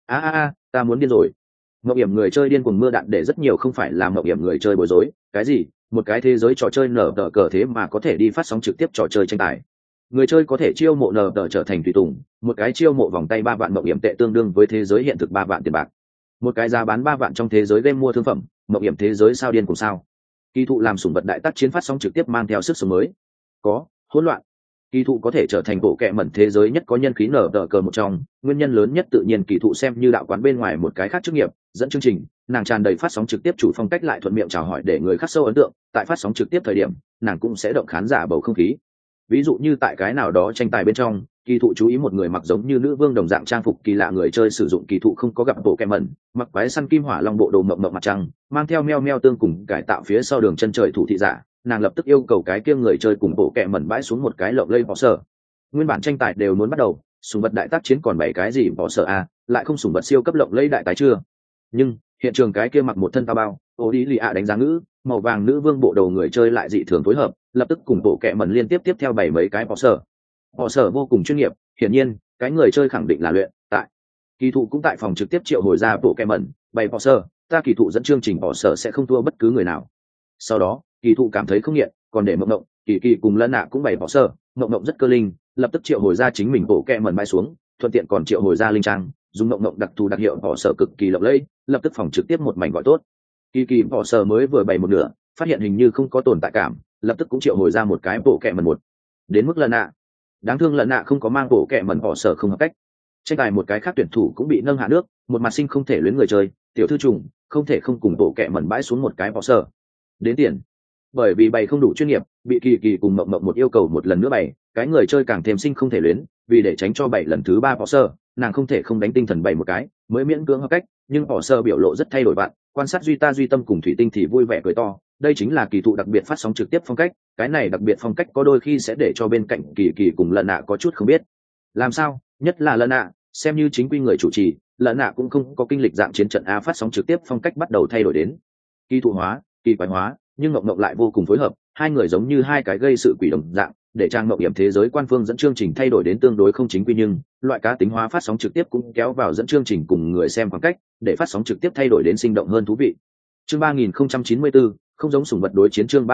Ta muốn điên rồi. Mộng hiểm người chơi điên cuồng mưa đạn để rất nhiều không phải là mộng hiểm người chơi bối rối, cái gì? Một cái thế giới trò chơi nở cờ thế mà có thể đi phát sóng trực tiếp trò chơi tranh tài. Người chơi có thể chiêu mộ nở trở thành tùy tùng, một cái chiêu mộ vòng tay 3 vạn mộng hiểm tệ tương đương với thế giới hiện thực 3 vạn tiền bạc. Một cái giá bán 3 vạn trong thế giới game mua thương phẩm, mộng hiểm thế giới sao điên cùng sao? Kỳ thụ làm sủng vật đại tác chiến phát sóng trực tiếp mang theo sức sống mới. Có hỗn loạn. Kỳ thụ có thể trở thành bộ kệ mẩn thế giới nhất có nhân khí nở cờ một trong, nguyên nhân lớn nhất tự nhiên kỳ thụ xem như đạo quán bên ngoài một cái khác chức nghiệp, dẫn chương trình, nàng tràn đầy phát sóng trực tiếp chủ phong cách lại thuận miệng chào hỏi để người khắc sâu ấn tượng, tại phát sóng trực tiếp thời điểm, nàng cũng sẽ động khán giả bầu không khí. Ví dụ như tại cái nào đó tranh tài bên trong, kỳ thụ chú ý một người mặc giống như nữ vương đồng dạng trang phục kỳ lạ người chơi sử dụng kỳ thụ không có gặp bộ kẹ mẩn, mặc váy săn kim hỏa long bộ đồ mộng mộng mặt trăng, mang theo meo meo tương cùng cải tạo phía sau đường chân trời thủ thị giả, nàng lập tức yêu cầu cái kia người chơi cùng bộ kẹ mẩn bãi xuống một cái lộng lây bỏ sở. Nguyên bản tranh tài đều muốn bắt đầu, sùng vật đại tác chiến còn 7 cái gì bỏ sở a, lại không sùng vật siêu cấp lộng lây đại tái chưa. Nhưng hiện trường cái kia mặc một thân tao bao, ô đi lì ạ đánh giá ngữ, màu vàng nữ vương bộ đầu người chơi lại dị thường phối hợp, lập tức cùng bộ kẹ mẩn liên tiếp theo 7 mấy cái bỏ sở vô cùng chuyên nghiệp, hiển nhiên cái người chơi khẳng định là luyện tại. Kỳ thụ cũng tại phòng trực tiếp triệu hồi ra bộ kẹ mẩn 7 bỏ sở, ta kỳ thụ dẫn chương trình bỏ sở sẽ không thua bất cứ người nào. Sau đó kỳ thụ cảm thấy không nghiện, còn để mộng mộng kỳ kỳ cùng lân nạ cũng 7 bỏ sở, mộng mộng rất cơ linh, lập tức triệu hồi ra chính mình bộ kẹ mẩn bay xuống, thuận tiện còn triệu hồi ra linh trang, dùng mộng mộng đặc thù đặc hiệu bỏ sở cực kỳ lộng lẫy, lập tức phòng trực tiếp một mảnh gọi tốt. Kỳ kỳ bỏ sở mới vừa bày một nửa, phát hiện hình như không có tồn tại cảm, lập tức cũng triệu hồi ra một cái bộ kẹ mẩn một. Đến mức lần nạ, đáng thương lần nạ không có mang bộ kẹ mẩn bỏ sở không hợp cách. Tranh tài một cái khác tuyển thủ cũng bị nâng hạ nước, một mặt sinh không thể luyến người chơi, tiểu thư trùng không thể không cùng bộ kẹ mẩn bãi xuống một cái bỏ sở. Đến tiền, bởi vì bày không đủ chuyên nghiệp, bị kỳ kỳ cùng mộng mộng một yêu cầu một lần nữa bày, cái người chơi càng thêm sinh không thể luyến, vì để tránh cho bày lần thứ 3 bỏ sở, nàng không thể không đánh tinh thần bày một cái, mới miễn cưỡng hợp cách, nhưng bỏ sở biểu lộ rất thay đổi bạn, quan sát duy tâm cùng thủy tinh thì vui vẻ cười to, đây chính là kỳ thụ đặc biệt phát sóng trực tiếp phong cách, cái này đặc biệt phong cách có đôi khi sẽ để cho bên cạnh kỳ kỳ cùng lợn nạ có chút không biết làm sao, nhất là lợn nạ, xem như chính quy người chủ trì, lợn nạ cũng không có kinh lịch dạng chiến trận a, phát sóng trực tiếp phong cách bắt đầu thay đổi đến kỳ thụ hóa, kỳ quái hóa, nhưng ngọc ngọc lại vô cùng phối hợp, hai người giống như hai cái gây sự quỷ đồng dạng, để trang ngọc hiểm thế giới quan phương dẫn chương trình thay đổi đến tương đối không chính quy, nhưng loại cá tính hóa phát sóng trực tiếp cũng kéo vào dẫn chương trình cùng người xem khoảng cách, để phát sóng trực tiếp thay đổi đến sinh động hơn thú vị. Chương 3094, không giống sủng vật đối chiến. Chương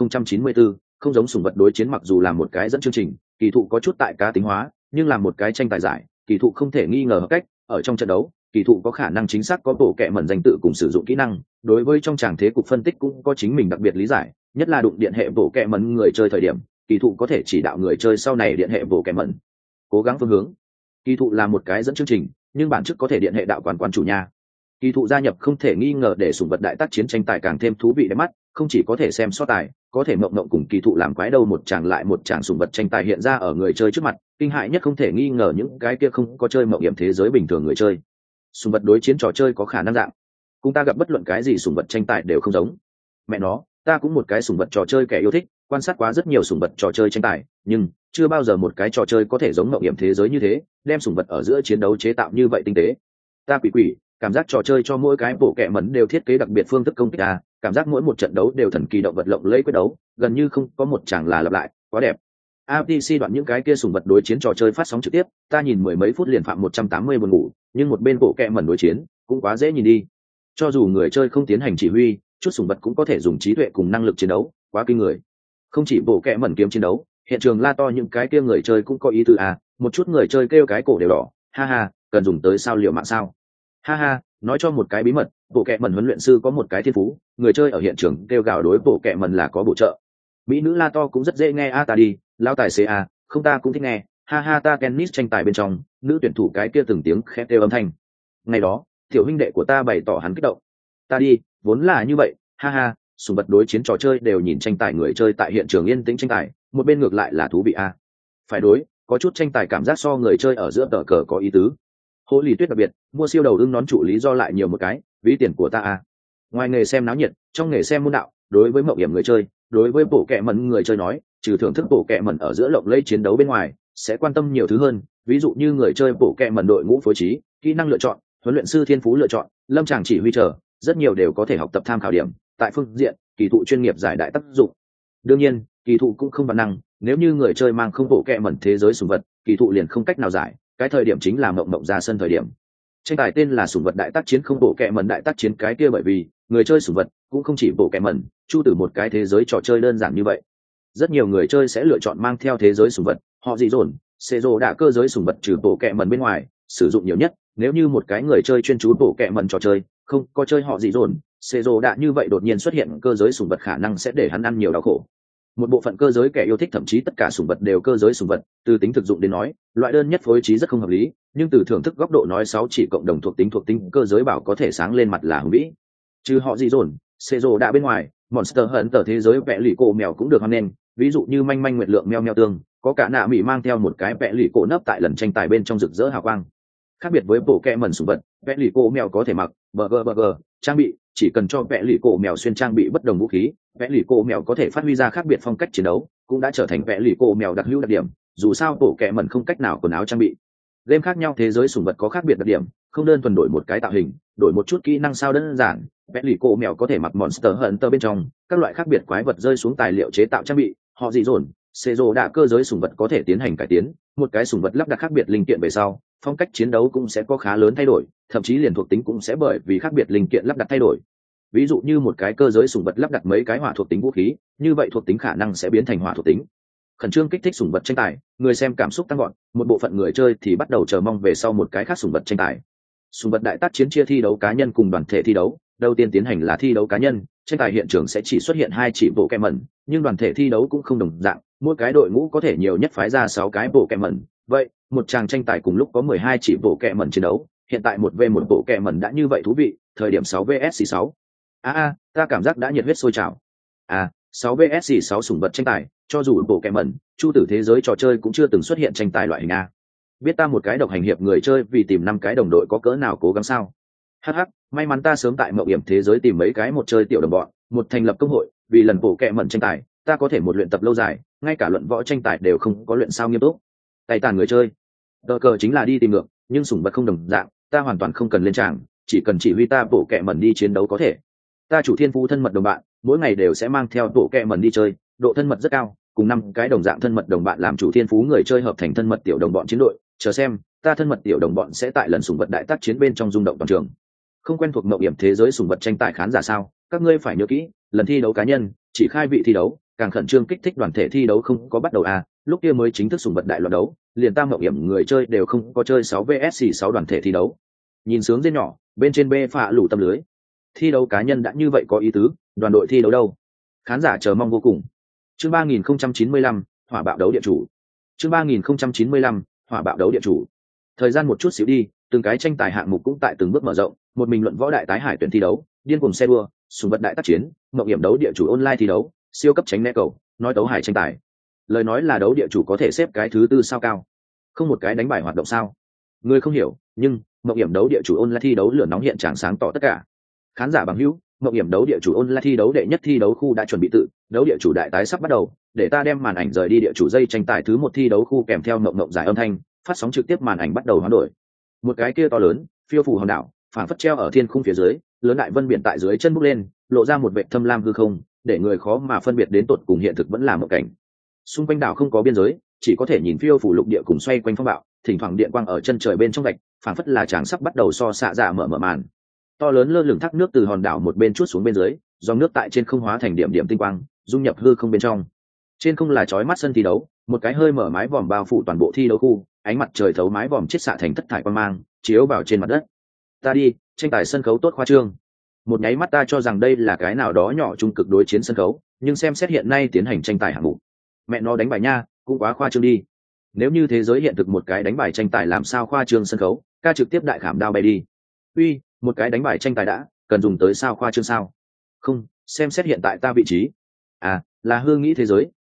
3094, không giống sủng vật đối chiến. Mặc dù là một cái dẫn chương trình, kỳ thụ có chút tại cá tính hóa, nhưng là một cái tranh tài giải, kỳ thụ không thể nghi ngờ hợp cách. Ở trong trận đấu, kỳ thụ có khả năng chính xác có bộ kệ mẩn danh tự cùng sử dụng kỹ năng, đối với trong tràng thế cục phân tích cũng có chính mình đặc biệt lý giải, nhất là đụng điện hệ bộ kệ mẩn người chơi thời điểm, kỳ thụ có thể chỉ đạo người chơi sau này điện hệ bộ kệ mẩn cố gắng phương hướng. Kỳ thụ là một cái dẫn chương trình, nhưng bản chất có thể điện hệ đạo quán chủ nhà. Kỳ thụ gia nhập không thể nghi ngờ để sủng vật đại tác chiến tranh tài càng thêm thú vị đẹp mắt, không chỉ có thể xem so tài, có thể mộng mộng cùng kỳ thụ làm quái đâu một chàng lại một chàng sủng vật tranh tài hiện ra ở người chơi trước mặt, kinh hại nhất không thể nghi ngờ những cái kia không có chơi mộng hiểm thế giới bình thường người chơi. Sủng vật đối chiến trò chơi có khả năng dạng cùng ta gặp bất luận cái gì sủng vật tranh tài đều không giống. Mẹ nó, ta cũng một cái sủng vật trò chơi kẻ yêu thích, quan sát quá rất nhiều sủng vật trò chơi tranh tài, nhưng chưa bao giờ một cái trò chơi có thể giống mộng hiểm thế giới như thế, đem sủng vật ở giữa chiến đấu chế tạo như vậy tinh tế. Ta quỷ cảm giác trò chơi cho mỗi cái bộ kệ mẩn đều thiết kế đặc biệt phương thức công kích à, cảm giác mỗi một trận đấu đều thần kỳ động vật lộng lẫy quyết đấu, gần như không có một chàng là lặp lại, quá đẹp. APC đoạn những cái kia sủng vật đối chiến trò chơi phát sóng trực tiếp, ta nhìn mười mấy phút liền phạm 180 buồn ngủ, nhưng một bên bộ kệ mẩn đối chiến cũng quá dễ nhìn đi. Cho dù người chơi không tiến hành chỉ huy, chút sủng vật cũng có thể dùng trí tuệ cùng năng lực chiến đấu, quá kinh người. Không chỉ bộ kệ mẩn kiếm chiến đấu, hiện trường la to những cái kia người chơi cũng có ý tứ à, một chút người chơi kêu cái cổ đều đỏ, ha ha, cần dùng tới sao liệu mạng sao? Ha ha, nói cho một cái bí mật, bộ kệ mẩn huấn luyện sư có một cái thiên phú, người chơi ở hiện trường kêu gào đối bộ kệ mẩn là có bổ trợ. Mỹ nữ la to cũng rất dễ nghe a, ta đi, lao tài xế a, không ta cũng thích nghe, ha ha, ta tennis tranh tài bên trong, nữ tuyển thủ cái kia từng tiếng khẽ kêu âm thanh. Ngày đó, tiểu huynh đệ của ta bày tỏ hắn kích động. Ta đi, vốn là như vậy, ha ha, sùng vật đối chiến trò chơi đều nhìn tranh tài người chơi tại hiện trường yên tĩnh tranh tài, một bên ngược lại là thú vị a. Phải đối, có chút tranh tài cảm giác so người chơi ở giữa tờ cờ có ý tứ. Hồ Lý Tuyết đặc biệt, mua siêu đầu ưng nón trụ lý do lại nhiều một cái, ví tiền của ta a. Ngoài nghề xem náo nhiệt, trong nghề xem môn đạo, đối với mộng hiểm người chơi, đối với bộ kệ mẩn người chơi nói, trừ thưởng thức bộ kệ mẩn ở giữa lộng lẫy chiến đấu bên ngoài, sẽ quan tâm nhiều thứ hơn, ví dụ như người chơi bộ kệ mẩn đội ngũ phối trí, kỹ năng lựa chọn, huấn luyện sư thiên phú lựa chọn, lâm tràng chỉ huy trở, rất nhiều đều có thể học tập tham khảo điểm, tại phương diện kỳ thụ chuyên nghiệp giải đại tác dụng. Đương nhiên, kỳ thụ cũng không bản năng, nếu như người chơi mang không bộ kệ mẩn thế giới sủng vật, kỳ thụ liền không cách nào giải, cái thời điểm chính là mộng mộng ra sân thời điểm. Tranh tài tên là sủng vật đại tác chiến không bộ kệ mẩn đại tác chiến cái kia bởi vì người chơi sủng vật cũng không chỉ bộ kệ mẩn, chu từ một cái thế giới trò chơi đơn giản như vậy. Rất nhiều người chơi sẽ lựa chọn mang theo thế giới sủng vật, họ dị dồn, xê rồ đã cơ giới sủng vật trừ bộ kệ mẩn bên ngoài, sử dụng nhiều nhất. Nếu như một cái người chơi chuyên chú bộ kệ mẩn trò chơi, không có chơi họ dị dồn, xê rồ đã như vậy đột nhiên xuất hiện cơ giới sủng vật khả năng sẽ để hắn ăn nhiều đau khổ. Một bộ phận cơ giới kẻ yêu thích thậm chí tất cả sủng vật đều cơ giới sủng vật, từ tính thực dụng đến nói, loại đơn nhất phối trí rất không hợp lý, nhưng từ thưởng thức góc độ nói 6 chỉ cộng đồng thuộc tính cơ giới bảo có thể sáng lên mặt là hùng vĩ. Trừ họ dị dồn, xê rồ đã bên ngoài, Monster Hunter thế giới vẽ lì cổ mèo cũng được hoan nghênh, ví dụ như manh manh nguyệt lượng meo meo tương, có cả nạ mỹ mang theo một cái vẽ lì cổ nấp tại lần tranh tài bên trong rực rỡ hào quang. Khác biệt với bộ kẹ mẩn sủng vật, vẽ lì cổ mèo có thể mặc burger trang bị, chỉ cần cho vẽ lì cổ mèo xuyên trang bị bất đồng vũ khí, vẽ lì cổ mèo có thể phát huy ra khác biệt phong cách chiến đấu, cũng đã trở thành vẽ lì cổ mèo đặc hữu đặc điểm. Dù sao bộ kẹ mẩn không cách nào quần áo trang bị, game khác nhau thế giới sủng vật có khác biệt đặc điểm, không đơn thuần đổi một cái tạo hình, đổi một chút kỹ năng sao đơn giản. Vẽ lì cổ mèo có thể mặc Monster Hunter bên trong các loại khác biệt quái vật rơi xuống tài liệu chế tạo trang bị, họ dị dồn, xê rồ đã cơ giới sủng vật có thể tiến hành cải tiến, một cái sủng vật lắp đặt khác biệt linh kiện về sau, phong cách chiến đấu cũng sẽ có khá lớn thay đổi, thậm chí liền thuộc tính cũng sẽ bởi vì khác biệt linh kiện lắp đặt thay đổi. Ví dụ như một cái cơ giới sủng vật lắp đặt mấy cái hỏa thuộc tính vũ khí, như vậy thuộc tính khả năng sẽ biến thành hỏa thuộc tính. Khẩn trương kích thích sủng vật tranh tài, người xem cảm xúc tăng gọn, một bộ phận người chơi thì bắt đầu chờ mong về sau một cái khác sủng vật tranh tài. Sủng vật đại tác chiến chia thi đấu cá nhân cùng đoàn thể thi đấu, đầu tiên tiến hành là thi đấu cá nhân, tranh tài hiện trường sẽ chỉ xuất hiện 2 chỉ bộ kẹ mẩn, nhưng đoàn thể thi đấu cũng không đồng dạng, mỗi cái đội ngũ có thể nhiều nhất phái ra 6 cái bộ kẹ mẩn. Vậy, một tràng tranh tài cùng lúc có 12 chỉ bộ kẹ mẩn chiến đấu, hiện tại 1v1 bộ kẹ mẩn đã như vậy thú vị, thời điểm 6 vs 6. Ta cảm giác đã nhiệt huyết sôi trào. 6 vs 6 sủng vật tranh tài, cho dù bộ kẹ mẩn, chu tử thế giới trò chơi cũng chưa từng xuất hiện tranh tài loại hình a. Biết ta một cái độc hành hiệp người chơi vì tìm 5 cái đồng đội có cỡ nào cố gắng sao? May mắn ta sớm tại mậu hiểm thế giới tìm mấy cái một chơi tiểu đồng bọn, một thành lập công hội, vì lần bộ kẹ mẩn tranh tài, ta có thể một luyện tập lâu dài, ngay cả luận võ tranh tài đều không có luyện sao nghiêm túc. Tay tàn người chơi, đờ cờ chính là đi tìm ngược, nhưng sủng vật không đồng dạng, ta hoàn toàn không cần lên tràng, chỉ cần chỉ huy ta bộ kẹ mẩn đi chiến đấu có thể. Ta chủ thiên phú thân mật đồng bạn, mỗi ngày đều sẽ mang theo bộ kẹ mẩn đi chơi, độ thân mật rất cao, cùng 5 cái đồng dạng thân mật đồng bạn làm chủ thiên phú người chơi hợp thành thân mật tiểu đồng bọn chiến đội, chờ xem, ta thân mật tiểu đồng bọn sẽ tại lần sủng vật đại tác chiến bên trong rung động toàn trường. Không quen thuộc mậu hiểm thế giới sủng vật tranh tài khán giả sao, các ngươi phải nhớ kỹ, lần thi đấu cá nhân chỉ khai vị thi đấu, càng khẩn trương kích thích đoàn thể thi đấu không có bắt đầu lúc kia mới chính thức sủng vật đại loạt đấu, liền ta mậu hiểm người chơi đều không có chơi 6 vs 6 đoàn thể thi đấu. Nhìn sướng dên nhỏ, bên trên bê phạ lủ tâm lưới. Thi đấu cá nhân đã như vậy có ý tứ, đoàn đội thi đấu đâu? Khán giả chờ mong vô cùng. Chương 3095, hỏa bạo đấu địa chủ. Chương 3095, hỏa bạo đấu địa chủ. Thời gian một chút xíu đi, từng cái tranh tài hạng mục cũng tại từng bước mở rộng, một mình luận võ đại tái hải tuyển thi đấu, điên cuồng xe đua, súng vật đại tác chiến, mộng hiểm đấu địa chủ online thi đấu, siêu cấp tránh né cầu, nói đấu hải tranh tài. Lời nói là đấu địa chủ có thể xếp cái thứ 4 sao cao, không một cái đánh bài hoạt động sao? Người không hiểu, nhưng mộng hiểm đấu địa chủ online thi đấu lửa nóng hiện trạng sáng tỏ tất cả. Khán giả bằng hữu, mộng hiểm đấu địa chủ online thi đấu đệ nhất thi đấu khu đã chuẩn bị tự, đấu địa chủ đại tái sắp bắt đầu, để ta đem màn ảnh rời đi địa chủ dây tranh tài thứ 1 thi đấu khu kèm theo mộng giải âm thanh, phát sóng trực tiếp màn ảnh bắt đầu hoán đổi. Một cái kia to lớn, phiêu phù hòn đảo, phảng phất treo ở thiên khung phía dưới, lớn đại vân biển tại dưới chân bốc lên, lộ ra một vệt thâm lam hư không, để người khó mà phân biệt đến tột cùng hiện thực vẫn là một cảnh. Xung quanh đảo không có biên giới, chỉ có thể nhìn phiêu phù lục địa cùng xoay quanh phong bạo, thỉnh thoảng điện quang ở chân trời bên trong gạch, phảng phất là chàng sắp bắt đầu so xạ dạ mở màn. To lớn lơ lửng thác nước từ hòn đảo một bên chuốt xuống bên dưới, dòng nước tại trên không hóa thành điểm điểm tinh quang, dung nhập hư không bên trong. Trên không là chói mắt sân thi đấu, một cái hơi mở mái vòm bao phủ toàn bộ thi đấu khu, ánh mặt trời thấu mái vòm chiết xạ thành thất thải quang mang, chiếu vào trên mặt đất. Ta đi, tranh tài sân khấu tốt khoa trương. Một nháy mắt ta cho rằng đây là cái nào đó nhỏ trung cực đối chiến sân khấu, nhưng xem xét hiện nay tiến hành tranh tài hạng mục, mẹ nó đánh bài nha, cũng quá khoa trương đi. Nếu như thế giới hiện thực một cái đánh bài tranh tài làm sao khoa trương sân khấu, ca trực tiếp đại khảm đao bay đi. Uy, một cái đánh bài tranh tài đã, cần dùng tới sao khoa trương sao? Không, xem xét hiện tại ta vị trí. Là hương nghĩ thế giới,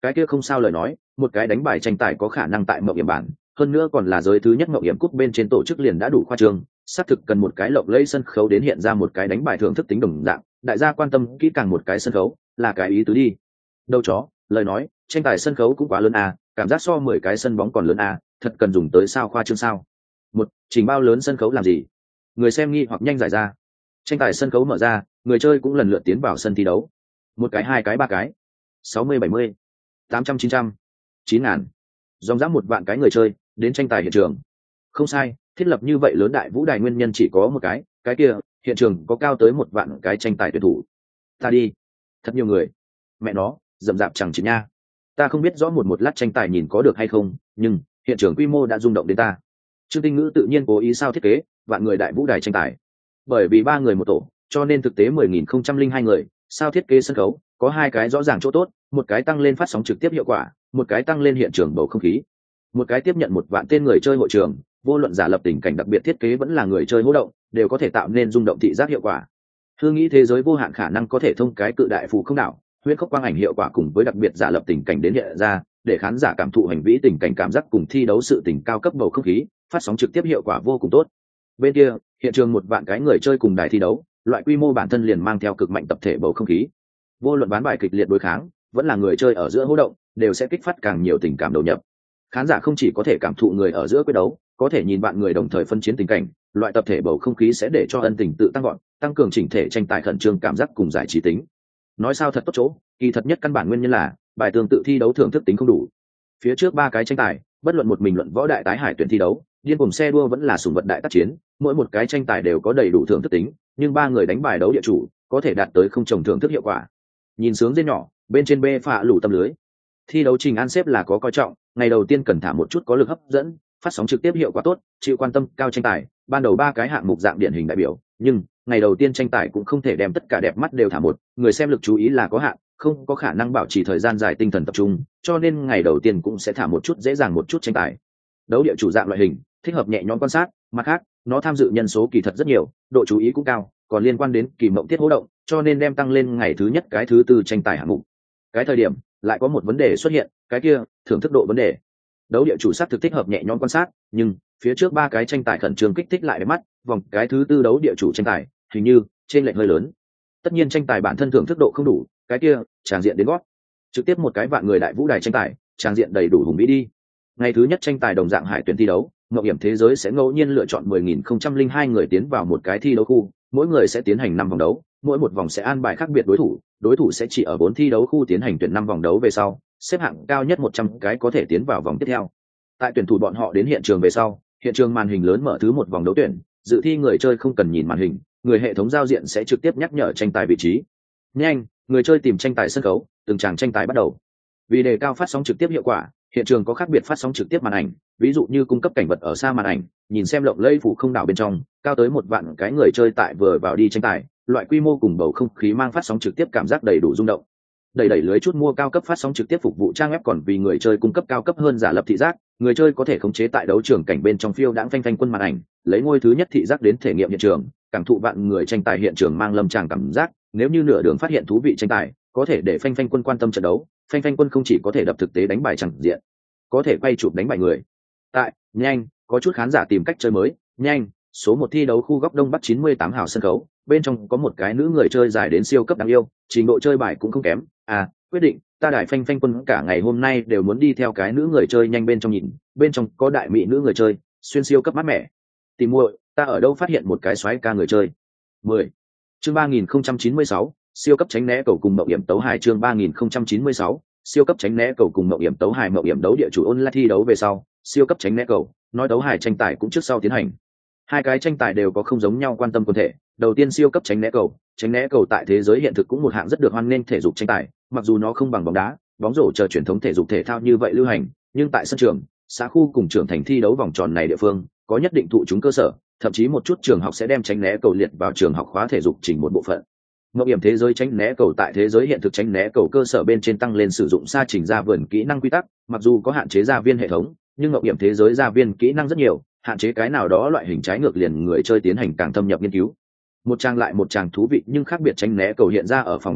cái kia không sao lời nói, một cái đánh bài tranh tài có khả năng tại mộng hiểm bản, hơn nữa còn là giới thứ nhất mộng hiểm cúp bên trên tổ chức liền đã đủ khoa trương, xác thực cần một cái lộng lẫy sân khấu đến hiện ra một cái đánh bài thưởng thức tính đồng dạng, đại gia quan tâm kỹ càng một cái sân khấu, là cái ý tứ đi. Đâu chó, lời nói, tranh tài sân khấu cũng quá lớn à, cảm giác so 10 cái sân bóng còn lớn à, thật cần dùng tới sao khoa trương sao? Một, chỉnh bao lớn sân khấu làm gì? Người xem nghi hoặc nhanh giải ra. Tranh tài sân khấu mở ra, người chơi cũng lần lượt tiến vào sân thi đấu. Một cái, hai cái, ba cái. 60 70, 800 900, 9000. Dòng dã 1 vạn cái người chơi đến tranh tài hiện trường. Không sai, thiết lập như vậy lớn đại vũ đài nguyên nhân chỉ có một cái kia, hiện trường có cao tới 1 vạn cái tranh tài tuyển thủ. Ta đi, thật nhiều người. Mẹ nó, rậm rạp chẳng chỉ nha. Ta không biết rõ một lát tranh tài nhìn có được hay không, nhưng hiện trường quy mô đã rung động đến ta. Trương Tinh Ngữ tự nhiên cố ý sao thiết kế vạn người đại vũ đài tranh tài, bởi vì 3 người một tổ, cho nên thực tế 10.002 người. Sao thiết kế sân khấu có 2 cái rõ ràng chỗ tốt, một cái tăng lên phát sóng trực tiếp hiệu quả, một cái tăng lên hiện trường bầu không khí. Một cái tiếp nhận 1 vạn tên người chơi hội trường, vô luận giả lập tình cảnh đặc biệt thiết kế vẫn là người chơi hô động, đều có thể tạo nên rung động thị giác hiệu quả. Hương nghĩ thế giới vô hạn khả năng có thể thông cái cự đại phù không đảo, huyễn khốc quang ảnh hiệu quả cùng với đặc biệt giả lập tình cảnh đến hiện ra, để khán giả cảm thụ hành vĩ tình cảnh cảm giác cùng thi đấu sự tình cao cấp bầu không khí, phát sóng trực tiếp hiệu quả vô cùng tốt. Bên kia, hiện trường 1 vạn cái người chơi cùng đài thi đấu, loại quy mô bản thân liền mang theo cực mạnh tập thể bầu không khí. Vô luận ván bài kịch liệt đối kháng, vẫn là người chơi ở giữa hô động, đều sẽ kích phát càng nhiều tình cảm đầu nhập. Khán giả không chỉ có thể cảm thụ người ở giữa quyết đấu, có thể nhìn bạn người đồng thời phân chiến tình cảnh, loại tập thể bầu không khí sẽ để cho ân tình tự tăng gọn, tăng cường chỉnh thể tranh tài khẩn trương cảm giác cùng giải trí tính. Nói sao thật tốt chỗ, kỳ thật nhất căn bản nguyên nhân là bài tương tự thi đấu thưởng thức tính không đủ. Phía trước 3 cái tranh tài, bất luận một mình luận võ đại tái hải tuyển thi đấu, điên cuồng xe đua vẫn là sùng vật đại tác chiến, mỗi một cái tranh tài đều có đầy đủ thưởng thức tính, nhưng 3 người đánh bài đấu địa chủ có thể đạt tới không trồng thưởng thức hiệu quả. Nhìn sướng dên nhỏ, bên trên bê phạ lủ tâm lưới. Thi đấu trình an xếp là có coi trọng, ngày đầu tiên cần thả một chút có lực hấp dẫn, phát sóng trực tiếp hiệu quả tốt, chịu quan tâm cao tranh tài, ban đầu 3 cái hạng mục dạng điển hình đại biểu, nhưng ngày đầu tiên tranh tài cũng không thể đem tất cả đẹp mắt đều thả một, người xem lực chú ý là có hạn, không có khả năng bảo trì thời gian dài tinh thần tập trung, cho nên ngày đầu tiên cũng sẽ thả một chút dễ dàng một chút tranh tài. Đấu địa chủ dạng loại hình, thích hợp nhẹ nhõm quan sát, mặt khác, nó tham dự nhân số kỳ thật rất nhiều, độ chú ý cũng cao, còn liên quan đến kỳ mộng tiết hỗ động, cho nên đem tăng lên ngày thứ nhất cái thứ tư tranh tài hạng mục. Cái thời điểm lại có một vấn đề xuất hiện, cái kia thưởng thức độ vấn đề. Đấu địa chủ sát thực thích hợp nhẹ nhõm quan sát, nhưng phía trước 3 cái tranh tài khẩn trương kích thích lại để mắt, vòng cái thứ tư đấu địa chủ tranh tài hình như trên lệch hơi lớn. Tất nhiên tranh tài bản thân thưởng thức độ không đủ, cái kia tràng diện đến gót. Trực tiếp một cái vạn người đại vũ đài tranh tài, tràng diện đầy đủ hùng vĩ đi. Ngày thứ nhất tranh tài đồng dạng hải tuyển thi đấu, ngẫu hiểm thế giới sẽ ngẫu nhiên lựa chọn 10.002 người tiến vào một cái thi đấu khu, mỗi người sẽ tiến hành 5 vòng đấu, mỗi một vòng sẽ an bài khác biệt đối thủ sẽ chỉ ở 4 thi đấu khu tiến hành tuyển 5 vòng đấu về sau, xếp hạng cao nhất 100 cái có thể tiến vào vòng tiếp theo. Tại tuyển thủ bọn họ đến hiện trường về sau, hiện trường màn hình lớn mở thứ 1 vòng đấu tuyển, dự thi người chơi không cần nhìn màn hình, người hệ thống giao diện sẽ trực tiếp nhắc nhở tranh tài vị trí. Nhanh, người chơi tìm tranh tài sân khấu, từng tràng tranh tài bắt đầu. Vì đề cao phát sóng trực tiếp hiệu quả, hiện trường có khác biệt phát sóng trực tiếp màn ảnh, ví dụ như cung cấp cảnh vật ở xa màn ảnh, nhìn xem lộng lẫy phủ không đảo bên trong, cao tới 1 vạn cái người chơi tại vừa vào đi tranh tài, loại quy mô cùng bầu không khí mang phát sóng trực tiếp cảm giác đầy đủ rung động. Đẩy lưới chút mua cao cấp phát sóng trực tiếp phục vụ trang web còn vì người chơi cung cấp cao cấp hơn giả lập thị giác, người chơi có thể khống chế tại đấu trường cảnh bên trong phiêu đãng phanh phanh quân màn ảnh, lấy ngôi thứ nhất thị giác đến thể nghiệm hiện trường, cảm thụ vạn người tranh tài hiện trường mang lâm tràng cảm giác, nếu như nửa đường phát hiện thú vị tranh tài, có thể để phanh phanh quân quan tâm trận đấu, phanh phanh quân không chỉ có thể đập thực tế đánh bài chẳng diện, có thể quay chụp đánh bài người. Tại nhanh, có chút khán giả tìm cách chơi mới, nhanh, số 1 thi đấu khu góc đông bắc 98 hào sân khấu, bên trong có một cái nữ người chơi dài đến siêu cấp đáng yêu, trình độ chơi bài cũng không kém. À, quyết định, ta đại phanh phanh quân cả ngày hôm nay đều muốn đi theo cái nữ người chơi nhanh bên trong nhìn, bên trong có đại mỹ nữ người chơi, xuyên siêu cấp mát mẻ. Tìm muội, ta ở đâu phát hiện một cái xoáy ca người chơi. 10. Chương 3096, siêu cấp tránh né cầu cùng mậu hiểm tấu hài chương 3096, siêu cấp tránh né cầu cùng mậu hiểm tấu hài mậu hiểm đấu địa chủ online thi đấu về sau, siêu cấp tránh né cầu, nói đấu hài tranh tài cũng trước sau tiến hành. 2 cái tranh tài đều có không giống nhau quan tâm quần thể. Đầu tiên siêu cấp tránh né cầu tại thế giới hiện thực cũng một hạng rất được hoan nghênh thể dục tranh tài, mặc dù nó không bằng bóng đá, bóng rổ chờ truyền thống thể dục thể thao như vậy lưu hành, nhưng tại sân trường, xã khu cùng trưởng thành thi đấu vòng tròn này địa phương, có nhất định thụ chúng cơ sở, thậm chí một chút trường học sẽ đem tránh né cầu liệt vào trường học khóa thể dục chỉnh một bộ phận. Mộng hiểm thế giới tránh né cầu tại thế giới hiện thực tránh né cầu cơ sở bên trên tăng lên sử dụng xa trình ra vườn kỹ năng quy tắc, mặc dù có hạn chế gia viên hệ thống, nhưng mộng hiểm thế giới gia viên kỹ năng rất nhiều, hạn chế cái nào đó loại hình trái ngược liền người chơi tiến hành càng thâm nhập nghiên cứu. Một trang lại một trang thú vị nhưng khác biệt tránh né cầu hiện ra ở phòng trực tiếp,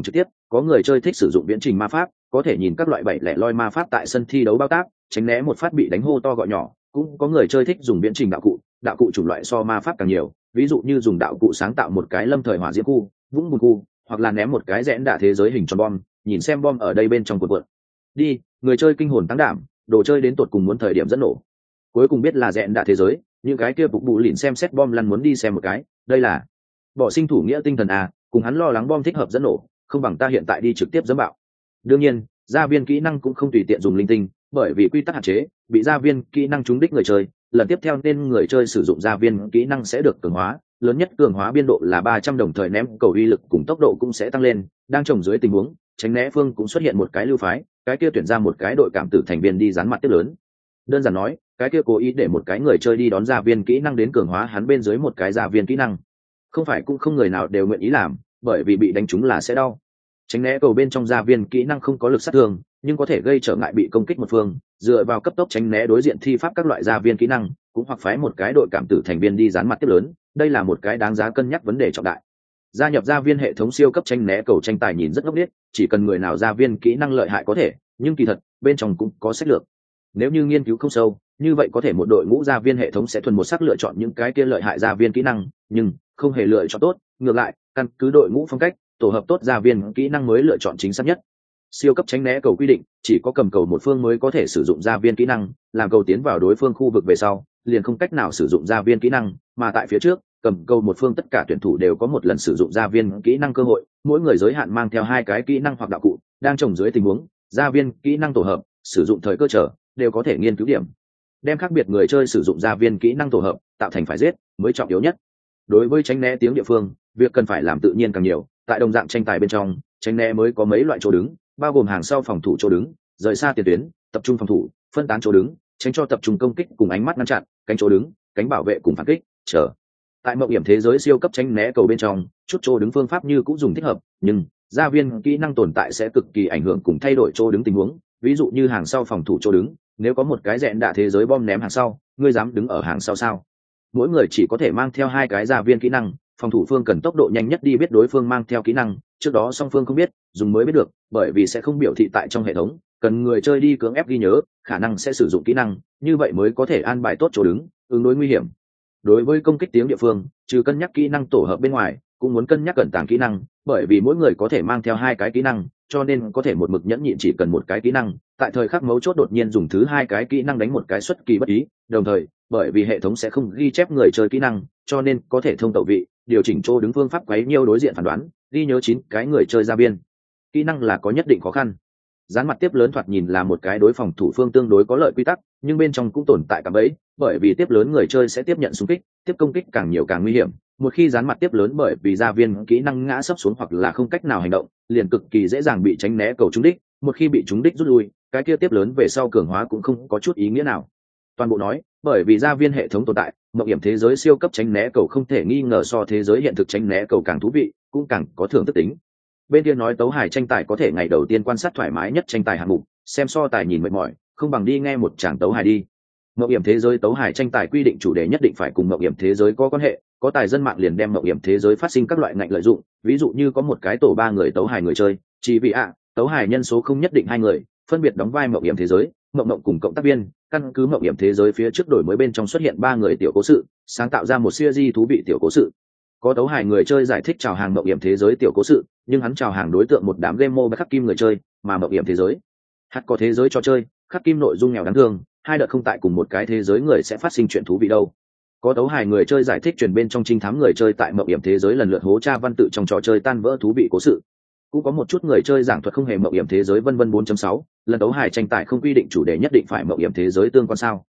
có người chơi thích sử dụng viễn trình ma pháp, có thể nhìn các loại bảy lẻ loi ma pháp tại sân thi đấu bao tác, tránh né một phát bị đánh hô to gọi nhỏ. Cũng có người chơi thích dùng viễn trình đạo cụ chủng loại so ma pháp càng nhiều, ví dụ như dùng đạo cụ sáng tạo một cái lâm thời hỏa diễm khu, vũng bùn khu, hoặc là ném một cái rẽn đạ thế giới hình tròn bom, nhìn xem bom ở đây bên trong cuộn cuộn đi. Người chơi kinh hồn tăng đảm, đồ chơi đến tột cùng muốn thời điểm dẫn nổ, cuối cùng biết là rẽn đạ thế giới. Những cái kia bục bù lìn xem xét bom lăn muốn đi xem một cái, đây là bỏ sinh thủ nghĩa tinh thần à, cùng hắn lo lắng bom thích hợp dẫn nổ, không bằng ta hiện tại đi trực tiếp dẫm bạo. Đương nhiên gia viên kỹ năng cũng không tùy tiện dùng linh tinh, bởi vì quy tắc hạn chế, bị gia viên kỹ năng trúng đích người chơi, lần tiếp theo nên người chơi sử dụng gia viên kỹ năng sẽ được cường hóa, lớn nhất cường hóa biên độ là 300, đồng thời ném cầu uy lực cùng tốc độ cũng sẽ tăng lên. Đang trồng dưới tình huống tránh né phương cũng xuất hiện một cái lưu phái, cái kia tuyển ra một cái đội cảm tử thành viên đi dán mặt tiếp lớn. Đơn giản nói, cái kia cố ý để một cái người chơi đi đón gia viên kỹ năng đến cường hóa hắn bên dưới một cái gia viên kỹ năng, không phải cũng không người nào đều nguyện ý làm, bởi vì bị đánh trúng là sẽ đau. Tránh né cầu bên trong gia viên kỹ năng không có lực sát thương, nhưng có thể gây trở ngại bị công kích một phương, dựa vào cấp tốc tránh né đối diện thi pháp các loại gia viên kỹ năng, cũng hoặc phái một cái đội cảm tử thành viên đi dán mặt tiếp lớn, đây là một cái đáng giá cân nhắc vấn đề trọng đại. Gia nhập gia viên hệ thống siêu cấp tránh né cầu tranh tài nhìn rất ngốc nghếch, chỉ cần người nào gia viên kỹ năng lợi hại có thể, nhưng kỳ thật bên trong cũng có sách lược. Nếu như nghiên cứu không sâu, như vậy có thể một đội ngũ gia viên hệ thống sẽ thuần một sắc lựa chọn những cái kia lợi hại gia viên kỹ năng, nhưng không hề lựa chọn tốt, ngược lại căn cứ đội ngũ phong cách tổ hợp tốt gia viên kỹ năng mới lựa chọn chính xác nhất. Siêu cấp tránh né cầu quy định chỉ có cầm cầu một phương mới có thể sử dụng gia viên kỹ năng, làm cầu tiến vào đối phương khu vực về sau liền không cách nào sử dụng gia viên kỹ năng, mà tại phía trước cầm cầu một phương tất cả tuyển thủ đều có một lần sử dụng gia viên kỹ năng cơ hội, mỗi người giới hạn mang theo 2 cái kỹ năng hoặc đạo cụ, đang trồng dưới tình huống gia viên kỹ năng tổ hợp sử dụng thời cơ trở đều có thể nghiên cứu điểm, đem khác biệt người chơi sử dụng gia viên kỹ năng tổ hợp tạo thành phải giết mới trọng yếu nhất. Đối với tránh né tiếng địa phương, việc cần phải làm tự nhiên càng nhiều. Tại đồng dạng tranh tài bên trong, tránh né mới có mấy loại chỗ đứng, bao gồm hàng sau phòng thủ chỗ đứng, rời xa tiền tuyến, tập trung phòng thủ, phân tán chỗ đứng, tránh cho tập trung công kích cùng ánh mắt ngăn chặn, cánh chỗ đứng, cánh bảo vệ cùng phản kích, chờ. Tại mộng hiểm thế giới siêu cấp tránh né cầu bên trong, chút chỗ đứng phương pháp như cũng dùng thích hợp, nhưng gia viên kỹ năng tồn tại sẽ cực kỳ ảnh hưởng cùng thay đổi chỗ đứng tình huống, ví dụ như hàng sau phòng thủ chỗ đứng, nếu có một cái rẽn đạ thế giới bom ném hàng sau, ngươi dám đứng ở hàng sau sao? Mỗi người chỉ có thể mang theo 2 cái gia viên kỹ năng, phòng thủ phương cần tốc độ nhanh nhất đi biết đối phương mang theo kỹ năng, trước đó song phương không biết, dùng mới biết được, bởi vì sẽ không biểu thị tại trong hệ thống, cần người chơi đi cưỡng ép ghi nhớ, khả năng sẽ sử dụng kỹ năng, như vậy mới có thể an bài tốt chỗ đứng, ứng đối nguy hiểm. Đối với công kích tiếng địa phương, trừ cân nhắc kỹ năng tổ hợp bên ngoài, cũng muốn cân nhắc cẩn tàng kỹ năng, bởi vì mỗi người có thể mang theo 2 cái kỹ năng, cho nên có thể một mực nhẫn nhịn chỉ cần một cái kỹ năng, tại thời khắc mấu chốt đột nhiên dùng thứ 2 cái kỹ năng đánh một cái xuất kỳ bất ý, đồng thời bởi vì hệ thống sẽ không ghi chép người chơi kỹ năng, cho nên có thể thông tẩu vị, điều chỉnh chỗ đứng phương pháp quấy nhiêu đối diện phán đoán, ghi nhớ 9 cái người chơi ra biên kỹ năng là có nhất định khó khăn. Dán mặt tiếp lớn thoạt nhìn là một cái đối phòng thủ phương tương đối có lợi quy tắc, nhưng bên trong cũng tồn tại cả bẫy, bởi vì tiếp lớn người chơi sẽ tiếp nhận xung kích, tiếp công kích càng nhiều càng nguy hiểm. Một khi dán mặt tiếp lớn bởi vì gia viên kỹ năng ngã sấp xuống hoặc là không cách nào hành động, liền cực kỳ dễ dàng bị tránh né cầu trúng đích, một khi bị trúng đích rút lui, cái kia tiếp lớn về sau cường hóa cũng không có chút ý nghĩa nào. Toàn bộ nói, bởi vì gia viên hệ thống tồn tại, mộng hiểm thế giới siêu cấp tránh né cầu không thể nghi ngờ so thế giới hiện thực tránh né cầu càng thú vị, cũng càng có thưởng thức tính. Bên kia nói tấu hài tranh tài có thể ngày đầu tiên quan sát thoải mái nhất tranh tài hạng mục, xem so tài nhìn mệt mỏi, không bằng đi nghe một tràng tấu hài đi. Mộng hiểm thế giới tấu hài tranh tài quy định chủ đề nhất định phải cùng mộng hiểm thế giới có quan hệ, có tài dân mạng liền đem mộng hiểm thế giới phát sinh các loại ngạnh lợi dụng, ví dụ như có một cái tổ 3 người tấu hài người chơi, chỉ vì tấu hài nhân số không nhất định 2 người, phân biệt đóng vai mộng hiểm thế giới, mộng cùng cộng tác viên, căn cứ mộng hiểm thế giới phía trước đổi mới bên trong xuất hiện 3 người tiểu cố sự, sáng tạo ra một series thú vị tiểu cố sự. Có tấu hài người chơi giải thích chào hàng mộng hiểm thế giới tiểu cố sự, nhưng hắn chào hàng đối tượng một đám game mobile khắc kim người chơi, mà mộng hiểm thế giới có thế giới trò chơi khắc kim nội dung nghèo đáng thương, 2 đợt không tại cùng một cái thế giới người sẽ phát sinh chuyện thú vị đâu. Có tấu hài người chơi giải thích truyền bên trong trinh thám người chơi tại mộng hiểm thế giới lần lượt hố tra văn tự trong trò chơi tan vỡ thú vị cố sự. Cũng có một chút người chơi giảng thuật không hề mộng hiểm thế giới vân vân 4.6, lần tấu hài tranh tài không quy định chủ đề nhất định phải mộng hiểm thế giới tương quan sao?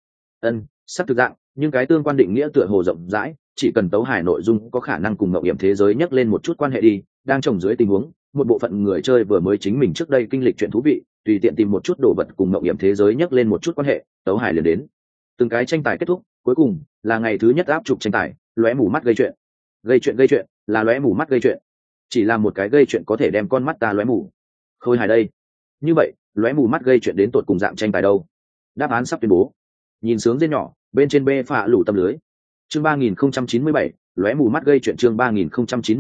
Sắp thực dạng, nhưng cái tương quan định nghĩa tựa hồ rộng rãi, chỉ cần tấu hài nội dung có khả năng cùng mộng hiểm thế giới nhắc lên một chút quan hệ đi, đang trồng dưới tình huống, một bộ phận người chơi vừa mới chính mình trước đây kinh lịch chuyện thú vị, tùy tiện tìm một chút đồ vật cùng mộng hiểm thế giới nhắc lên một chút quan hệ, tấu hài liền đến. Từng cái tranh tài kết thúc, cuối cùng là ngày thứ nhất áp trục tranh tài, lóe mù mắt gây chuyện là lóe mù mắt gây chuyện, chỉ là một cái gây chuyện có thể đem con mắt ta lóe mù. Khôi hài đây. Như vậy lóe mù mắt gây chuyện đến tột cùng dạng tranh tài đâu? Đáp án sắp tuyên bố. Nhìn sướng dên nhỏ bên trên bê phạ lủ tâm lưới. Chương 3097, lóe mù mắt gây chuyện. Chương 3097,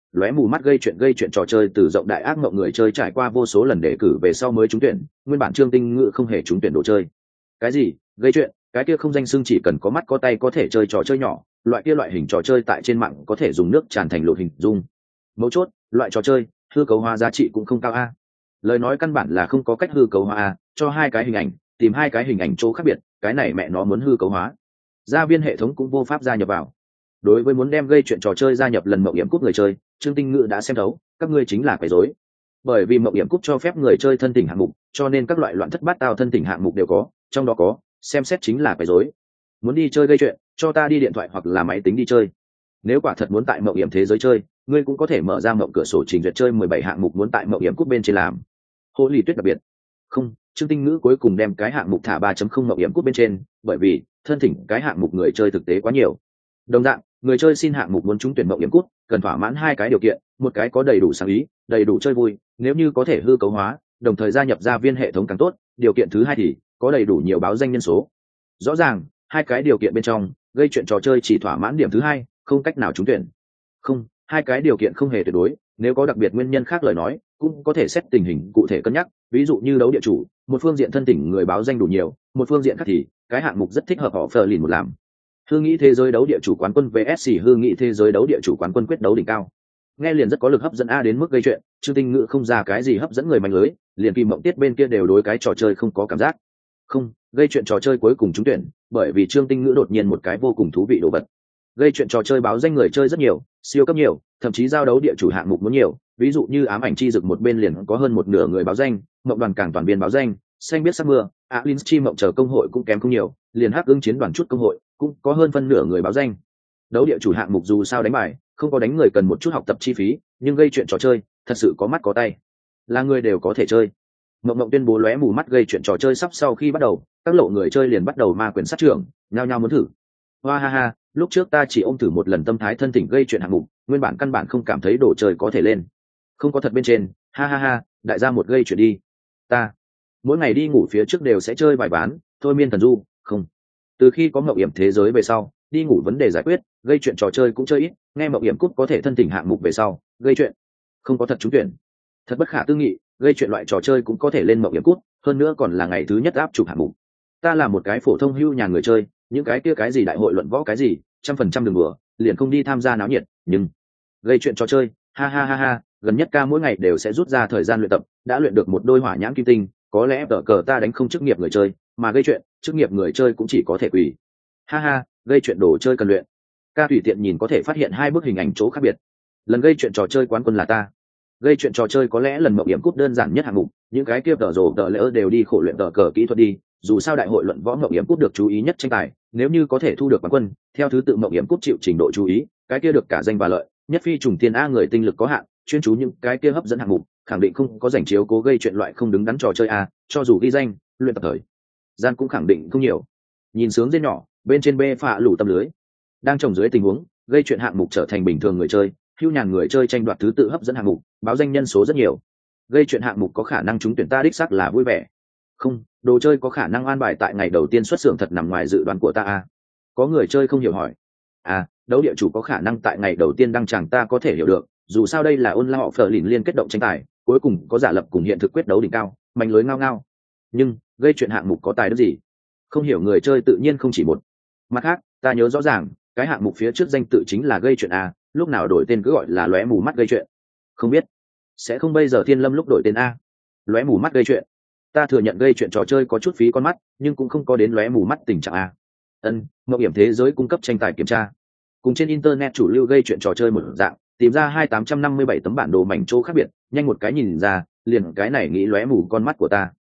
lóe mù mắt gây chuyện trò chơi từ rộng đại ác mộng người chơi trải qua vô số lần đề cử về sau mới trúng tuyển, nguyên bản Trương Tinh Ngữ không hề trúng tuyển đồ chơi. Cái gì gây chuyện? Cái kia không danh xưng chỉ cần có mắt có tay có thể chơi trò chơi nhỏ, loại hình trò chơi tại trên mạng có thể dùng nước tràn thành lột hình dung. Mấu chốt, loại trò chơi hư cấu hóa giá trị cũng không cao a. Lời nói căn bản là không có cách hư cấu hóa a, cho hai cái hình ảnh, tìm hai cái hình ảnh chỗ khác biệt, cái này mẹ nó muốn hư cấu hóa. Gia viên hệ thống cũng vô pháp gia nhập vào. Đối với muốn đem gây chuyện trò chơi gia nhập lần mộng hiểm cúp người chơi, Trương Tinh Ngữ đã xem thấu, các ngươi chính là quấy rối. Bởi vì mộng hiểm cúp cho phép người chơi thân tình hạng mục, cho nên các loại loạn thất bát tao thân tình hạng mục đều có, trong đó có xem xét chính là quấy rối. Muốn đi chơi gây chuyện, cho ta đi điện thoại hoặc là máy tính đi chơi. Nếu quả thật muốn tại mộng hiểm thế giới chơi, ngươi cũng có thể mở ra mộng cửa sổ trình duyệt chơi 17 hạng mục muốn tại mộng hiểm cúp bên trên làm. Hồ lì tuyết đặc biệt. Không, Trương Tinh Ngữ cuối cùng đem cái hạng mục thả 3.0 mộng hiểm cúp bên trên, bởi vì thân thỉnh cái hạng mục người chơi thực tế quá nhiều. Đồng dạng, người chơi xin hạng mục muốn trúng tuyển mộng hiểm cúp, cần thỏa mãn hai cái điều kiện, một cái có đầy đủ sáng ý, đầy đủ chơi vui, nếu như có thể hư cấu hóa, đồng thời gia nhập gia viên hệ thống càng tốt, điều kiện thứ hai thì có đầy đủ nhiều báo danh nhân số. Rõ ràng, hai cái điều kiện bên trong, gây chuyện trò chơi chỉ thỏa mãn điểm thứ hai, không cách nào trúng tuyển. Không, hai cái điều kiện không hề tuyệt đối, nếu có đặc biệt nguyên nhân khác lời nói, cũng có thể xét tình hình cụ thể cân nhắc, ví dụ như đấu địa chủ, một phương diện thân tỉnh người báo danh đủ nhiều, một phương diện khác thì cái hạng mục rất thích hợp họ phờ lìn một làm. Hư nghĩ thế giới đấu địa chủ quán quân vs hư nghĩ thế giới đấu địa chủ quán quân quyết đấu đỉnh cao, nghe liền rất có lực hấp dẫn a, đến mức gây chuyện Trương Tinh Ngữ không ra cái gì hấp dẫn người mạnh lưới, liền Kim Mộng Tiết bên kia đều đối cái trò chơi không có cảm giác. Không, gây chuyện trò chơi cuối cùng trúng tuyển, bởi vì Trương Tinh Ngữ đột nhiên một cái vô cùng thú vị đồ vật. Gây chuyện trò chơi báo danh người chơi rất nhiều, siêu cấp nhiều, thậm chí giao đấu địa chủ hạng mục muốn nhiều, ví dụ như ám ảnh chi dực một bên liền có hơn một nửa người báo danh, mộng đoàn càng toàn biên báo danh, xanh biết sắc mưa, Alin chi mộng chờ công hội cũng kém không nhiều, liền hắc ứng chiến đoàn chút công hội cũng có hơn phân nửa người báo danh. Đấu địa chủ hạng mục dù sao đánh bài, không có đánh người cần một chút học tập chi phí, nhưng gây chuyện trò chơi thật sự có mắt có tay, là người đều có thể chơi. Mộng tuyên bố lóe mù mắt gây chuyện trò chơi sắp sau khi bắt đầu, các lộ người chơi liền bắt đầu ma quyền sát trưởng, nhao nhao muốn thử. Hoa ha ha, lúc trước ta chỉ ôm thử một lần tâm thái thân thỉnh gây chuyện hạng mục, nguyên bản căn bản không cảm thấy đồ chơi có thể lên, không có thật bên trên, ha ha ha, đại gia một gây chuyện đi. Ta mỗi ngày đi ngủ phía trước đều sẽ chơi bài bán, thôi miên thần du, không. Từ khi có mộng hiểm thế giới về sau, đi ngủ vấn đề giải quyết, gây chuyện trò chơi cũng chơi ít, nghe mộng hiểm cúp có thể thân thỉnh hạng mục về sau, gây chuyện không có thật trúng tuyển. Thật bất khả tư nghị, gây chuyện loại trò chơi cũng có thể lên mộng hiểm cúp, hơn nữa còn là ngày thứ nhất áp chụp hạng mục. Ta là một cái phổ thông hưu nhà người chơi, những cái kia cái gì đại hội luận võ cái gì, 100% đừng đùa, liền không đi tham gia náo nhiệt, nhưng gây chuyện trò chơi, ha ha ha ha, gần nhất ca mỗi ngày đều sẽ rút ra thời gian luyện tập, đã luyện được một đôi hỏa nhãn kim tinh, có lẽ tờ cờ ta đánh không chức nghiệp người chơi, mà gây chuyện, chức nghiệp người chơi cũng chỉ có thể quỳ. Ha ha, gây chuyện đồ chơi cần luyện. Ca tùy tiện nhìn có thể phát hiện hai bức hình ảnh chỗ khác biệt. Lần gây chuyện trò chơi quán quân là ta. Gây chuyện trò chơi có lẽ lần mộng hiểm cúp đơn giản nhất hạng mục, những cái kia tờ rồ tờ lỡ đều đi khổ luyện tờ cờ kỹ thuật đi, dù sao đại hội luận võ mộng hiểm cúp được chú ý nhất tranh tài, nếu như có thể thu được quán quân, theo thứ tự mộng hiểm cúp chịu trình độ chú ý, cái kia được cả danh và lợi, nhất phi trùng thiên a, người tinh lực có hạn, chuyên chú những cái kia hấp dẫn hạng mục, khẳng định không có rảnh chiếu cố gây chuyện loại không đứng đắn trò chơi a, cho dù ghi danh, luyện tập thời gian cũng khẳng định không nhiều. Nhìn sướng dê nhỏ, bên trên bê phạ lủ tâm lưới, đang trồng dưới tình huống gây chuyện hạng mục trở thành bình thường người chơi, hưu nhàn người chơi tranh đoạt thứ tự hấp dẫn hạng mục, báo danh nhân số rất nhiều, gây chuyện hạng mục có khả năng trúng tuyển ta đích xác là vui vẻ. Không, đồ chơi có khả năng an bài tại ngày đầu tiên xuất xưởng thật nằm ngoài dự đoán của ta a. Có người chơi không hiểu hỏi. Đấu địa chủ có khả năng tại ngày đầu tiên đăng tràng ta có thể hiểu được, dù sao đây là ôn la họ phờ lìn liên kết động tranh tài, cuối cùng có giả lập cùng hiện thực quyết đấu đỉnh cao, mảnh lưới ngao ngao. Nhưng gây chuyện hạng mục có tài đức gì? Không hiểu người chơi tự nhiên không chỉ một. Mặt khác, ta nhớ rõ ràng, cái hạng mục phía trước danh tự chính là gây chuyện a, lúc nào đổi tên cứ gọi là lóe mù mắt gây chuyện. Không biết, sẽ không bây giờ Thiên Lâm lúc đổi tên a. Lóe mù mắt gây chuyện. Ta thừa nhận gây chuyện trò chơi có chút phí con mắt, nhưng cũng không có đến lóe mù mắt tình trạng a. Mộng hiểm thế giới cung cấp tranh tài kiểm tra. Cùng trên internet chủ lưu gây chuyện trò chơi một dạng, tìm ra 2857 tấm bản đồ mảnh chỗ khác biệt, nhanh một cái nhìn ra, liền cái này nghĩ lóe mù con mắt của ta.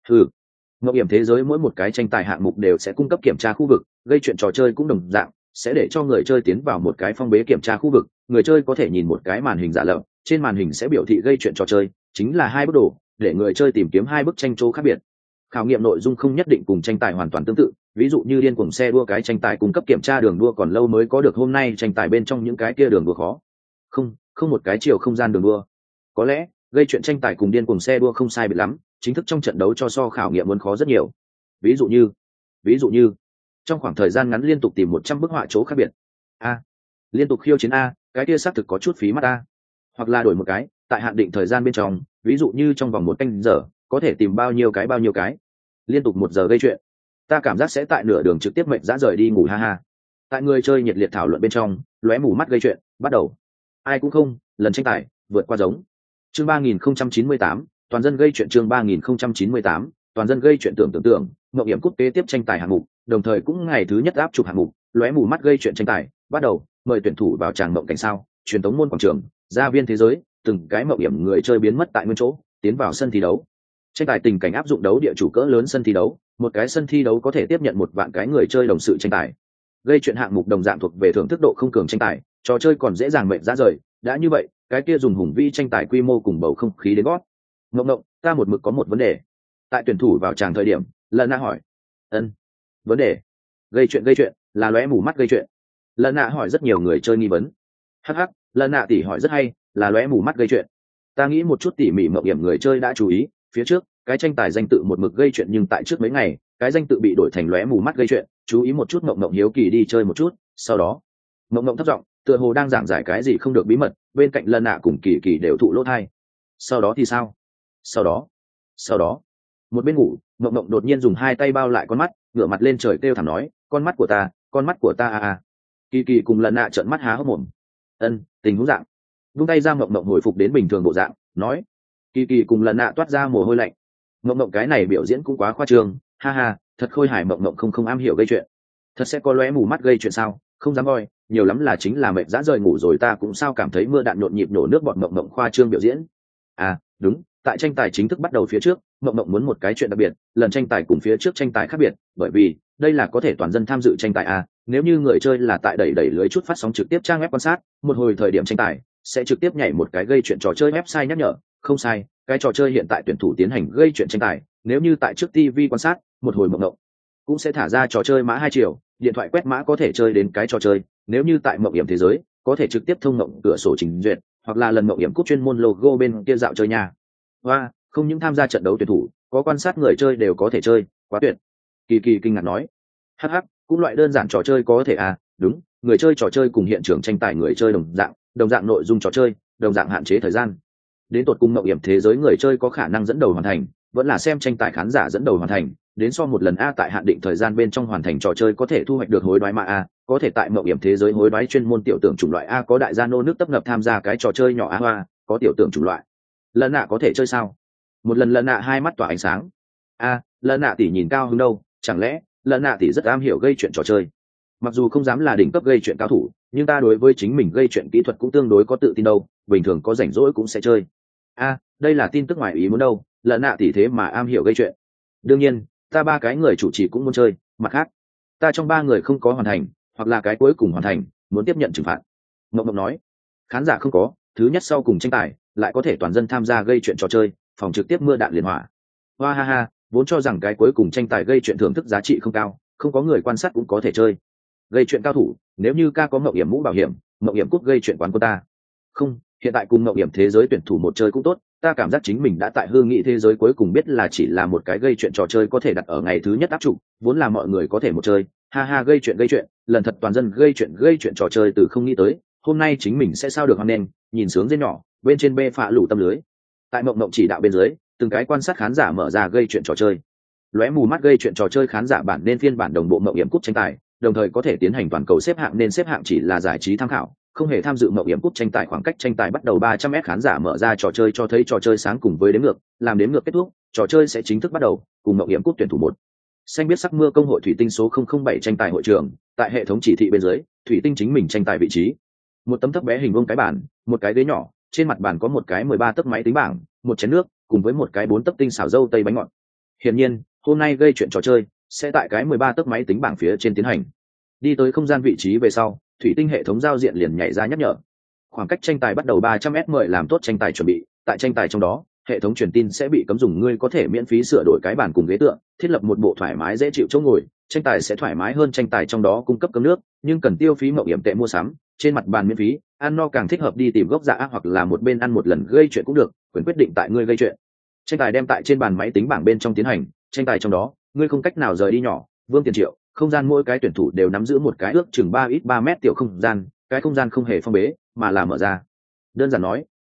Mộng hiểm thế giới mỗi một cái tranh tài hạng mục đều sẽ cung cấp kiểm tra khu vực, gây chuyện trò chơi cũng đồng dạng, sẽ để cho người chơi tiến vào một cái phong bế kiểm tra khu vực, người chơi có thể nhìn một cái màn hình giả lập, trên màn hình sẽ biểu thị gây chuyện trò chơi, chính là hai bức đồ, để người chơi tìm kiếm hai bức tranh chỗ khác biệt. Khảo nghiệm nội dung không nhất định cùng tranh tài hoàn toàn tương tự, ví dụ như điên cuồng xe đua cái tranh tài cung cấp kiểm tra đường đua còn lâu mới có được hôm nay tranh tài bên trong những cái kia đường đua khó. Không một cái chiều không gian đường đua. Có lẽ, gây chuyện tranh tài cùng điên cuồng xe đua không sai biệt lắm, chính thức trong trận đấu cho so khảo nghiệm muốn khó rất nhiều. Ví dụ như trong khoảng thời gian ngắn liên tục tìm 100 bức họa chỗ khác biệt. Liên tục khiêu chiến a, cái kia xác thực có chút phí mắt a. hoặc là đổi một cái, tại hạn định thời gian bên trong, ví dụ như trong vòng 1 canh giờ có thể tìm bao nhiêu cái, liên tục 1 giờ gây chuyện. Ta cảm giác sẽ tại nửa đường trực tiếp mệnh dã rời đi ngủ, ha ha. Tại người chơi nhiệt liệt thảo luận bên trong, lóe mù mắt gây chuyện bắt đầu. Ai cũng không, lần tranh tài vượt qua giống. Chương 3098, toàn dân gây chuyện. Chương 3098, toàn dân gây chuyện. Tưởng Ngọc Hiểm cúp kế tiếp tranh tài hạng mục, đồng thời cũng ngày thứ nhất áp chụp hạng mục, lóe mù mắt gây chuyện tranh tài bắt đầu. Mời tuyển thủ vào tràng mộng cảnh sao, truyền tống môn quảng trường, gia viên thế giới, từng cái mộng hiểm người chơi biến mất tại nguyên chỗ, tiến vào sân thi đấu. Tranh tài tình cảnh áp dụng đấu địa chủ cỡ lớn sân thi đấu, một cái sân thi đấu có thể tiếp nhận 1 vạn cái người chơi đồng sự tranh tài. Gây chuyện hạng mục đồng dạng thuộc về thưởng thức độ không cường tranh tài, trò chơi còn dễ dàng mệnh ra rời. Đã như vậy, cái kia dùng hùng vĩ tranh tài quy mô cùng bầu không khí đến gót. Ngộng, ta một mực có một vấn đề. Tại tuyển thủ vào tràng thời điểm, Lần Nạ hỏi. Vấn đề? Gây chuyện là lóe mù mắt gây chuyện. Lần Nạ hỏi rất nhiều người chơi nghi vấn. Hắc, Lần Nạ tỷ hỏi rất hay, là lóe mù mắt gây chuyện. Ta nghĩ một chút tỉ mỉ mộng hiểm người chơi đã chú ý, phía trước cái tranh tài danh tự một mực gây chuyện, nhưng tại trước mấy ngày cái danh tự bị đổi thành lóe mù mắt gây chuyện. Chú ý một chút. Ngộng hiếu kỳ đi chơi một chút. Sau đó Ngộng thấp giọng, tựa hồ đang giảng giải cái gì không được bí mật, bên cạnh Lần Nạ cùng Kỳ đều thụ lỗ thai. Sau đó thì sao? Sau đó một bên ngủ, Ngộng đột nhiên dùng 2 tay bao lại con mắt, ngửa mặt lên trời kêu thảm nói, con mắt của ta à. Kỳ cùng Lần Nạ trợn mắt há hốc mồm. Tình huống dạng. Vung tay ra, Ngộng hồi phục đến bình thường bộ dạng, nói. Kỳ cùng Lần Nạ toát ra mồ hôi lạnh. Ngộng cái này biểu diễn cũng quá khoa trương, ha ha, thật khôi hài. Ngộng không am hiểu gây chuyện. Thật sẽ có lóe mù mắt gây chuyện sao? Không dám voi, nhiều lắm là chính là mệt dã rời ngủ rồi. Ta cũng sao cảm thấy mưa đạn nhộn nhịp nổ nước bọt. Ngộng khoa trương biểu diễn. À đúng, tại tranh tài chính thức bắt đầu phía trước, Ngộng muốn một cái chuyện đặc biệt. Lần tranh tài cùng phía trước tranh tài khác biệt, bởi vì đây là có thể toàn dân tham dự tranh tài. À nếu như người chơi là tại đẩy lưới chút phát sóng trực tiếp trang web quan sát, một hồi thời điểm tranh tài sẽ trực tiếp nhảy một cái gây chuyện trò chơi website nhắc nhở. Không sai, cái trò chơi hiện tại tuyển thủ tiến hành gây chuyện tranh tài, nếu như tại trước TV quan sát, một hồi Ngộng cũng sẽ thả ra trò chơi mã 2 chiều, điện thoại quét mã có thể chơi đến cái trò chơi. Nếu như tại mộng hiểm thế giới, có thể trực tiếp thông mộng cửa sổ trình duyệt, hoặc là lần mộng hiểm cúp chuyên môn logo bên kia dạo chơi nhà. Và không những tham gia trận đấu tuyển thủ, có quan sát người chơi đều có thể chơi, quá tuyệt. Kỳ kinh ngạc nói. Cũng loại đơn giản trò chơi có thể à? Đúng, người chơi trò chơi cùng hiện trường tranh tài người chơi đồng dạng nội dung trò chơi, đồng dạng hạn chế thời gian. Đến tột cùng mộng hiểm thế giới người chơi có khả năng dẫn đầu hoàn thành, vẫn là xem tranh tài khán giả dẫn đầu hoàn thành. Đến so một lần A tại hạn định thời gian bên trong hoàn thành trò chơi có thể thu hoạch được hối đoái mã A, có thể tại mộng hiểm thế giới hối đoái chuyên môn tiểu tưởng chủng loại A, có đại gia nô nước tấp nập tham gia cái trò chơi nhỏ A hoa, có tiểu tưởng chủng loại. Lần Nạ có thể chơi sao? Một lần Lần Nạ hai mắt tỏa ánh sáng. Lần Nạ tỷ nhìn cao hứng đâu, chẳng lẽ Lần Nạ tỷ rất am hiểu gây chuyện trò chơi? Mặc dù không dám là đỉnh cấp gây chuyện cao thủ, nhưng ta đối với chính mình gây chuyện kỹ thuật cũng tương đối có tự tin đâu, bình thường có rảnh rỗi cũng sẽ chơi. Đây là tin tức ngoài ý muốn đâu, Lần Nạ tỷ thế mà am hiểu gây chuyện. Đương nhiên, ta 3 cái người chủ trì cũng muốn chơi, mặt khác ta trong 3 người không có hoàn thành, hoặc là cái cuối cùng hoàn thành, muốn tiếp nhận trừng phạt. Ngộng nói. Khán giả không có, thứ nhất sau cùng tranh tài lại có thể toàn dân tham gia gây chuyện trò chơi, phòng trực tiếp mưa đạn liền hỏa. Hoa ha ha, vốn cho rằng cái cuối cùng tranh tài gây chuyện thưởng thức giá trị không cao, không có người quan sát cũng có thể chơi. Gây chuyện cao thủ, nếu như ca có Ngộng hiểm mũ bảo hiểm, Ngộng hiểm cúp gây chuyện quán của ta. Không, hiện tại cùng Ngộng hiểm thế giới tuyển thủ một chơi cũng tốt, ta cảm giác chính mình đã tại hương nghị thế giới cuối cùng biết là chỉ là một cái gây chuyện trò chơi có thể đặt ở ngày thứ nhất áp dụng, vốn là mọi người có thể một chơi, ha ha gây chuyện, lần thật toàn dân gây chuyện trò chơi từ không nghĩ tới, hôm nay chính mình sẽ sao được hoan nên, nhìn sướng dê nhỏ, bên trên bê phạ lủ tâm lưới. Tại Ngộng chỉ đạo bên dưới, từng cái quan sát khán giả mở ra gây chuyện trò chơi. Lóe mù mắt gây chuyện trò chơi khán giả bản nên phiên bản đồng bộ Ngộng hiểm cúp tranh tài, đồng thời có thể tiến hành toàn cầu xếp hạng, nên xếp hạng chỉ là giải trí tham khảo, không hề tham dự Ngộng hiểm cúp tranh tài. Khoảng cách tranh tài bắt đầu 300m, khán giả mở ra trò chơi cho thấy trò chơi sáng cùng với đếm ngược, làm đếm ngược kết thúc, trò chơi sẽ chính thức bắt đầu, cùng Ngộng hiểm cúp tuyển thủ 1. Xanh biết sắc mưa công hội thủy tinh số 007 tranh tài hội trường, tại hệ thống chỉ thị bên dưới, thủy tinh chính mình tranh tài vị trí. Một tấm thấp bé hình vuông cái bàn, một cái ghế nhỏ, trên mặt bàn có một cái 13 tấc máy tính bảng, một chén nước, cùng với một cái 4 tấc tinh xảo dâu tây bánh ngọt. Hiển nhiên, hôm nay gây chuyện trò chơi sẽ tại cái 13 tấc máy tính bảng phía trên tiến hành. Đi tới không gian vị trí về sau, thủy tinh hệ thống giao diện liền nhảy ra nhắc nhở. Khoảng cách tranh tài bắt đầu 300m, mời làm tốt tranh tài chuẩn bị. Tại tranh tài trong đó, hệ thống truyền tin sẽ bị cấm dùng, ngươi có thể miễn phí sửa đổi cái bàn cùng ghế tựa, thiết lập một bộ thoải mái dễ chịu chỗ ngồi, tranh tài sẽ thoải mái hơn. Tranh tài trong đó cung cấp cơm nước, nhưng cần tiêu phí Mộng hiểm tệ mua sắm. Trên mặt bàn miễn phí, ăn no càng thích hợp đi tìm gốc dạ, hoặc là một bên ăn một lần gây chuyện cũng được, quyền quyết định tại ngươi gây chuyện. Tranh tài đem tại trên bàn máy tính bảng bên trong tiến hành, tranh tài trong đó, ngươi không cách nào rời đi nhỏ, vương tiền triệu, không gian mỗi cái tuyển thủ đều nắm giữ một cái ước chừng 3x3m tiểu không gian, cái không gian không hề phong bế, mà là mở ra. Đơn giản nói,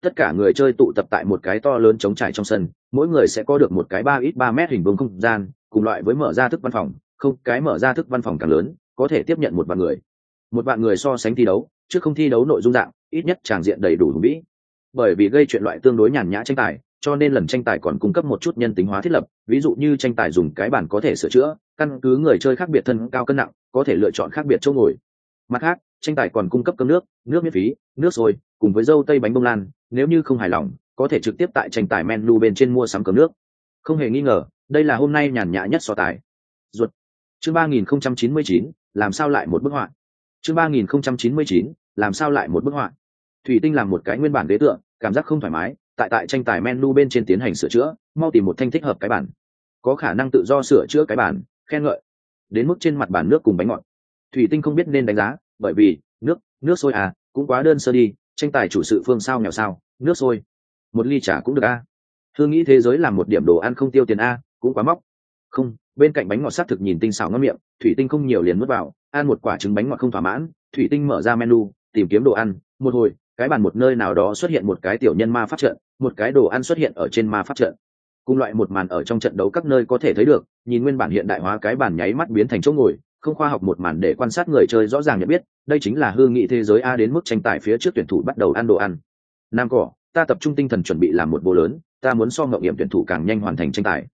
tất cả người chơi tụ tập tại một cái to lớn trống trải trong sân, mỗi người sẽ có được một cái 3x3 mét hình vuông không gian, cùng loại với mở ra thức văn phòng, không cái mở ra thức văn phòng càng lớn có thể tiếp nhận 1 vạn người. 1 vạn người so sánh thi đấu chứ không thi đấu nội dung dạng, ít nhất tràng diện đầy đủ hùng vĩ. Bởi vì gây chuyện loại tương đối nhàn nhã tranh tài, cho nên lần tranh tài còn cung cấp một chút nhân tính hóa thiết lập, ví dụ như tranh tài dùng cái bàn có thể sửa chữa, căn cứ người chơi khác biệt thân cao cân nặng có thể lựa chọn khác biệt chỗ ngồi. Mặt khác, tranh tài còn cung cấp cơm nước, nước miễn phí, nước sôi cùng với dâu tây bánh bông lan, nếu như không hài lòng có thể trực tiếp tại tranh tài menu bên trên mua sắm cơm nước. Không hề nghi ngờ, đây là hôm nay nhàn nhã nhất so tài. Ruột. Chương 3099, làm sao lại một bức họa. Chương 3099, làm sao lại một bức họa. Thủy Tinh làm một cái nguyên bản đế tượng, cảm giác không thoải mái, tại tranh tài menu bên trên tiến hành sửa chữa, mau tìm một thanh thích hợp cái bản. Có khả năng tự do sửa chữa cái bản, khen ngợi. Đến mức trên mặt bản nước cùng bánh ngọt, Thủy Tinh không biết nên đánh giá, bởi vì nước sôi à, cũng quá đơn sơ đi, tranh tài chủ sự phương sao nghèo sao, nước sôi, 1 ly trà cũng được a. Hương nghĩ thế giới làm một điểm đồ ăn không tiêu tiền a, cũng quá móc. Không, bên cạnh bánh ngọt sắc thực nhìn tinh xảo ngon miệng, Thủy Tinh không nhiều liền nuốt vào, ăn một quả trứng bánh ngọt không thỏa mãn, Thủy Tinh mở ra menu, tìm kiếm đồ ăn, một hồi, cái bàn một nơi nào đó xuất hiện một cái tiểu nhân ma pháp trận, một cái đồ ăn xuất hiện ở trên ma pháp trận. Cùng loại một màn ở trong trận đấu các nơi có thể thấy được, nhìn nguyên bản hiện đại hóa cái bàn nháy mắt biến thành chỗ ngồi, không khoa học một màn để quan sát người chơi rõ ràng nhận biết, đây chính là hương nghị thế giới a. Đến mức tranh tài phía trước tuyển thủ bắt đầu ăn đồ ăn. Nam cỏ, ta tập trung tinh thần chuẩn bị làm một bố lớn, ta muốn so ngậu nghiệm tuyển thủ càng nhanh hoàn thành tranh tài.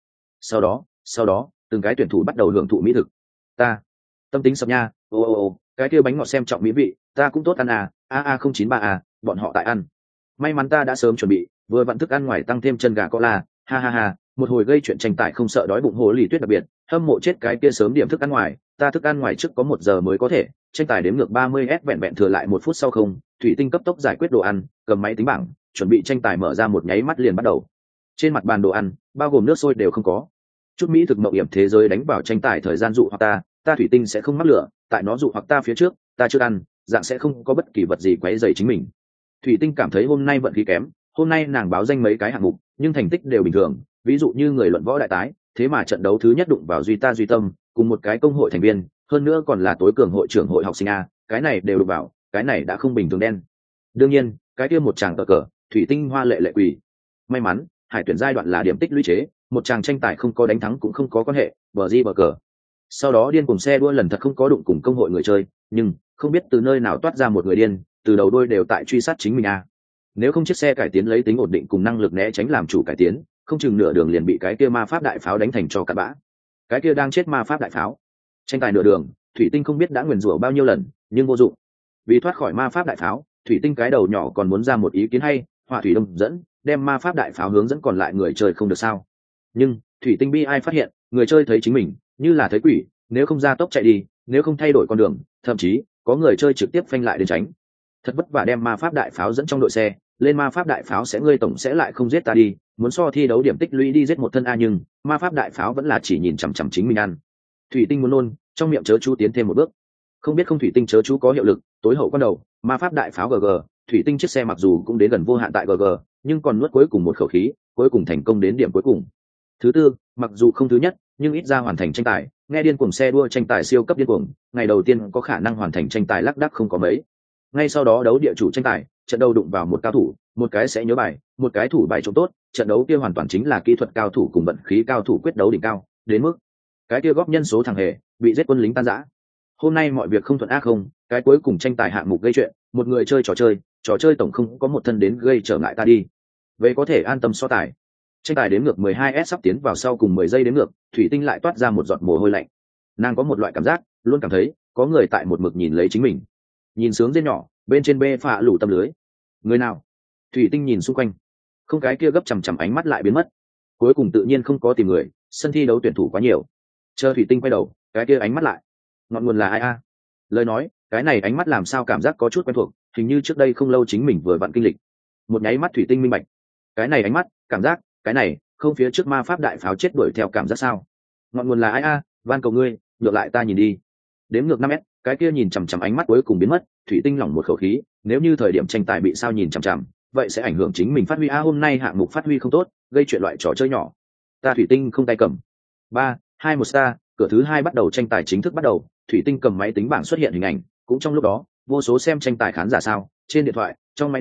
Sau đó, từng cái tuyển thủ bắt đầu hưởng thụ mỹ thực. Ta tâm tính sập nha, cái kia bánh ngọt xem trọng mỹ vị, ta cũng tốt ăn à, AA093 bọn họ tại ăn. May mắn ta đã sớm chuẩn bị, vừa vặn thức ăn ngoài tăng thêm chân gà cola, ha, một hồi gây chuyện tranh tài không sợ đói bụng hồ lì tuyết đặc biệt, hâm mộ chết cái kia sớm điểm thức ăn ngoài, ta thức ăn ngoài trước có 1 giờ mới có thể, tranh tài đếm ngược 30s vẹn vẹn thừa lại 1 phút sau không, Thủy Tinh cấp tốc giải quyết đồ ăn, cầm máy tính bảng, chuẩn bị tranh tài mở ra một nháy mắt liền bắt đầu. Trên mặt bàn đồ ăn, bao gồm nước sôi đều không có. Chút mỹ thực mậu hiểm thế giới đánh vào tranh tài thời gian dụ hoặc ta Thủy Tinh sẽ không mắc lửa, tại nó dụ hoặc ta phía trước, ta chưa ăn, dạng sẽ không có bất kỳ vật gì quấy rầy chính mình. Thủy Tinh cảm thấy hôm nay vận khí kém, hôm nay nàng báo danh mấy cái hạng mục, nhưng thành tích đều bình thường, ví dụ như người luận võ đại tái, thế mà trận đấu thứ nhất đụng vào Duy Tâm, cùng một cái công hội thành viên, hơn nữa còn là tối cường hội trưởng hội học sinh a, cái này đều đụng vào, cái này đã không bình thường đen. Đương nhiên, cái kia một chàng cờ, Thủy Tinh hoa lệ quỳ. May mắn, hải tuyển giai đoạn là điểm tích lũy chế, một chàng tranh tài không có đánh thắng cũng không có quan hệ, bờ cờ. Sau đó điên cùng xe đua lần thật không có đụng cùng công hội người chơi, nhưng không biết từ nơi nào toát ra một người điên, từ đầu đuôi đều tại truy sát chính mình a. Nếu không chiếc xe cải tiến lấy tính ổn định cùng năng lực né tránh làm chủ cải tiến, không chừng nửa đường liền bị cái kia ma pháp đại pháo đánh thành cho cặn bã. Cái kia đang chết ma pháp đại pháo. Tranh tài nửa đường, Thủy Tinh không biết đã nguyền rủa bao nhiêu lần, nhưng vô dụng. Vì thoát khỏi ma pháp đại pháo, Thủy Tinh cái đầu nhỏ còn muốn ra một ý kiến hay, hỏa thủy đông dẫn, đem ma pháp đại pháo hướng dẫn còn lại người chơi không được sao? Nhưng Thủy Tinh bi ai phát hiện, người chơi thấy chính mình như là thấy quỷ, nếu không ra tốc chạy đi, nếu không thay đổi con đường, thậm chí có người chơi trực tiếp phanh lại đến tránh. Thật vất vả đem ma pháp đại pháo dẫn trong đội xe, lên ma pháp đại pháo sẽ ngươi tổng sẽ lại không giết ta đi, muốn so thi đấu điểm tích lũy đi giết một thân a, nhưng ma pháp đại pháo vẫn là chỉ nhìn chằm chằm chính mình ăn. Thủy Tinh muốn nôn, trong miệng chớ chú tiến thêm một bước. Không biết không Thủy Tinh chớ chú có hiệu lực, tối hậu quan đầu, ma pháp đại pháo GG, Thủy Tinh chiếc xe mặc dù cũng đến gần vô hạn tại GG, nhưng còn nuốt cuối cùng một khẩu khí, cuối cùng thành công đến điểm cuối cùng. Thứ tư, mặc dù không thứ nhất, nhưng ít ra hoàn thành tranh tài, nghe điên cuồng xe đua tranh tài siêu cấp điên cuồng, ngày đầu tiên có khả năng hoàn thành tranh tài lác đác không có mấy. Ngay sau đó đấu địa chủ tranh tài, trận đấu đụng vào một cao thủ, một cái sẽ nhớ bài, một cái thủ bài trông tốt, trận đấu kia hoàn toàn chính là kỹ thuật cao thủ cùng vận khí cao thủ quyết đấu đỉnh cao, đến mức cái kia góp nhân số thằng hề bị giết quân lính tan rã. Hôm nay mọi việc không thuận ác không, cái cuối cùng tranh tài hạng mục gây chuyện, một người chơi trò chơi tổng không có một thân đến gây trở ngại ta đi. Vậy có thể an tâm so tài. Tranh tài đếm ngược 12s sắp tiến vào sau cùng 10 giây đếm ngược, Thủy Tinh lại toát ra một giọt mồ hôi lạnh. Nàng có một loại cảm giác, luôn cảm thấy có người tại một mực nhìn lấy chính mình. Nhìn sướng dên nhỏ, bên trên bê phạ lủ tâm lưới. Người nào? Thủy Tinh nhìn xung quanh, không cái kia gấp chằm chằm ánh mắt lại biến mất. Cuối cùng tự nhiên không có tìm người, sân thi đấu tuyển thủ quá nhiều. Chờ Thủy Tinh quay đầu, cái kia ánh mắt lại. Ngọn nguồn là ai a? Lời nói, cái này ánh mắt làm sao cảm giác có chút quen thuộc, hình như trước đây không lâu chính mình vừa vặn kinh lịch. Một nháy mắt Thủy Tinh minh bạch. Cái này ánh mắt, cảm giác, cái này, không phía trước ma pháp đại pháo chết đuổi theo cảm giác sao? Ngọn nguồn là ai a? Van cầu ngươi, ngược lại ta nhìn đi. Đếm ngược 5s, cái kia nhìn chằm chằm ánh mắt cuối cùng biến mất, Thủy Tinh lỏng một khẩu khí, nếu như thời điểm tranh tài bị sao nhìn chằm chằm, vậy sẽ ảnh hưởng chính mình phát huy a, hôm nay hạng mục phát huy không tốt, gây chuyện loại trò chơi nhỏ. Ta Thủy Tinh không tay cầm. 3-2-1 star, cửa thứ 2 bắt đầu, tranh tài chính thức bắt đầu, Thủy Tinh cầm máy tính bảng xuất hiện hình ảnh, cũng trong lúc đó, vô số xem tranh tài khán giả sao, trên điện thoại, trong máy tính,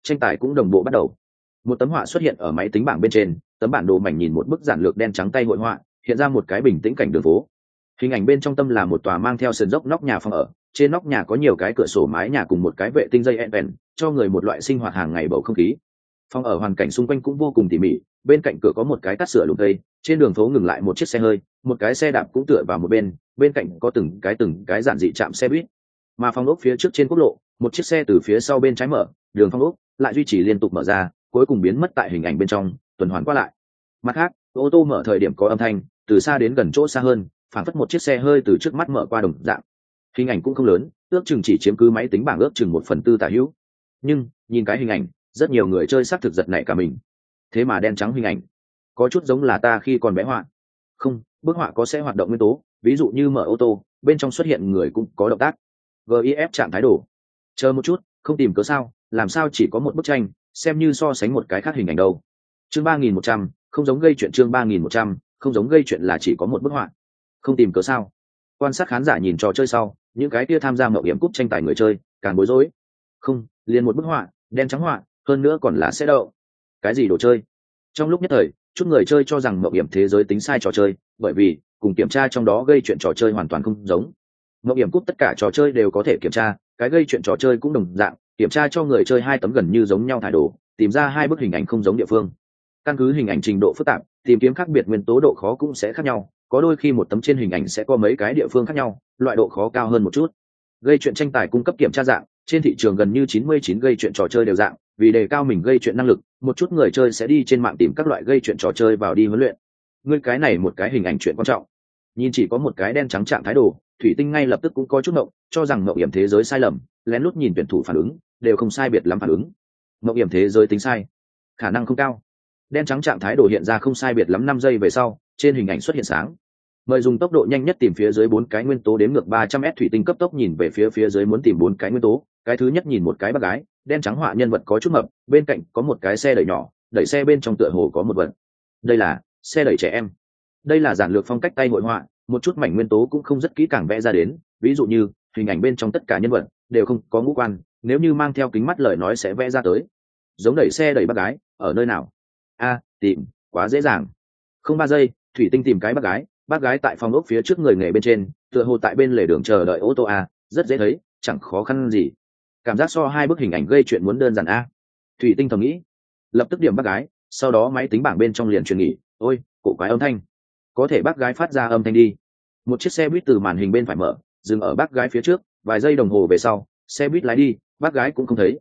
tranh tài cũng đồng bộ bắt đầu. Một tấm họa xuất hiện ở máy tính bảng bên trên, tấm bản đồ mảnh nhìn một bức giản lược đen trắng tay hội họa, hiện ra một cái bình tĩnh cảnh đường phố. Hình ảnh bên trong tâm là một tòa mang theo sườn dốc nóc nhà phòng ở, trên nóc nhà có nhiều cái cửa sổ mái nhà cùng một cái vệ tinh dây ẹn cho người một loại sinh hoạt hàng ngày bầu không khí. Phòng ở hoàn cảnh xung quanh cũng vô cùng tỉ mỉ, bên cạnh cửa có một cái cắt sửa lùm cây, trên đường phố ngừng lại một chiếc xe hơi, một cái xe đạp cũng tựa vào một bên, bên cạnh có từng cái giản dị trạm xe buýt. Mà phòng ốc phía trước trên quốc lộ, một chiếc xe từ phía sau bên trái mở, đường phong ốc lại duy trì liên tục mở ra, cuối cùng biến mất tại hình ảnh bên trong, tuần hoàn qua lại. Mặt khác, ô tô mở thời điểm có âm thanh, từ xa đến gần chỗ xa hơn, phản phất một chiếc xe hơi từ trước mắt mở qua đồng dạng. Hình ảnh cũng không lớn, ước chừng chỉ chiếm cứ máy tính bảng ước chừng 1/4 tả hữu. Nhưng nhìn cái hình ảnh, rất nhiều người chơi xác thực giật nảy cả mình. Thế mà đen trắng hình ảnh, có chút giống là ta khi còn bé họa. Không, bức họa có sẽ hoạt động nguyên tố, ví dụ như mở ô tô, bên trong xuất hiện người cũng có động tác. GIF trạng thái đồ. Chờ một chút, không tìm cớ sao, làm sao chỉ có một bức tranh, xem như so sánh một cái khác hình ảnh đâu. Chương 3100, không giống gây chuyện. Chương 3100, không giống gây chuyện là chỉ có một bức họa. Không tìm cớ sao? Quan sát khán giả nhìn trò chơi sau, những cái kia tham gia mạo hiểm cúp tranh tài người chơi, càng bối rối. Không, liền một bức họa, đen trắng họa, hơn nữa còn là sẽ đậu. Cái gì đồ chơi? Trong lúc nhất thời, chút người chơi cho rằng mạo hiểm thế giới tính sai trò chơi, bởi vì cùng kiểm tra trong đó gây chuyện trò chơi hoàn toàn không giống. Mạo hiểm cúp tất cả trò chơi đều có thể kiểm tra, cái gây chuyện trò chơi cũng đồng dạng, kiểm tra cho người chơi hai tấm gần như giống nhau thải đồ, tìm ra hai bức hình ảnh không giống địa phương. Căn cứ hình ảnh trình độ phức tạp, tìm kiếm khác biệt nguyên tố độ khó cũng sẽ khác nhau, có đôi khi một tấm trên hình ảnh sẽ có mấy cái địa phương khác nhau, loại độ khó cao hơn một chút. Gây chuyện tranh tài cung cấp kiểm tra dạng, trên thị trường gần như 99 gây chuyện trò chơi đều dạng, vì đề cao mình gây chuyện năng lực, một chút người chơi sẽ đi trên mạng tìm các loại gây chuyện trò chơi vào đi huấn luyện. Ngươi cái này một cái hình ảnh chuyện quan trọng. Nhìn chỉ có một cái đen trắng trạng thái đồ, Thủy Tinh ngay lập tức cũng có chút ngộng, cho rằng mạo hiểm thế giới sai lầm, lén lút nhìn tuyển thủ phản ứng, đều không sai biệt lắm phản ứng. Mạo hiểm thế giới tính sai, khả năng không cao. Đen trắng trạng thái đồ hiện ra không sai biệt lắm 5 giây về sau, trên hình ảnh xuất hiện sáng. Mời dùng tốc độ nhanh nhất tìm phía dưới 4 cái nguyên tố đếm ngược 300m. Thủy Tinh cấp tốc nhìn về phía dưới muốn tìm 4 cái nguyên tố, cái thứ nhất nhìn một cái bác gái, đen trắng họa nhân vật có chút mập, bên cạnh có một cái xe đẩy nhỏ, đẩy xe bên trong tựa hồ có một vật. Đây là xe đẩy trẻ em. Đây là giản lược phong cách tay hội họa, một chút mảnh nguyên tố cũng không rất kỹ càng vẽ ra đến, ví dụ như hình ảnh bên trong tất cả nhân vật đều không có ngũ quan, nếu như mang theo kính mắt lời nói sẽ vẽ ra tới. Giống đẩy xe đẩy bác gái, ở nơi nào? Tìm, quá dễ dàng. Không 3 giây, Thủy Tinh tìm cái bác gái tại phòng ốc phía trước người nghề bên trên, tựa hồ tại bên lề đường chờ đợi ô tô rất dễ thấy, chẳng khó khăn gì. Cảm giác so hai bức hình ảnh gây chuyện muốn đơn giản Thủy Tinh thầm nghĩ. Lập tức điểm bác gái, sau đó máy tính bảng bên trong liền truyền nghỉ, ôi, cổ quái âm thanh. Có thể bác gái phát ra âm thanh đi. Một chiếc xe buýt từ màn hình bên phải mở, dừng ở bác gái phía trước, vài giây đồng hồ về sau, xe buýt lái đi, bác gái cũng không thấy.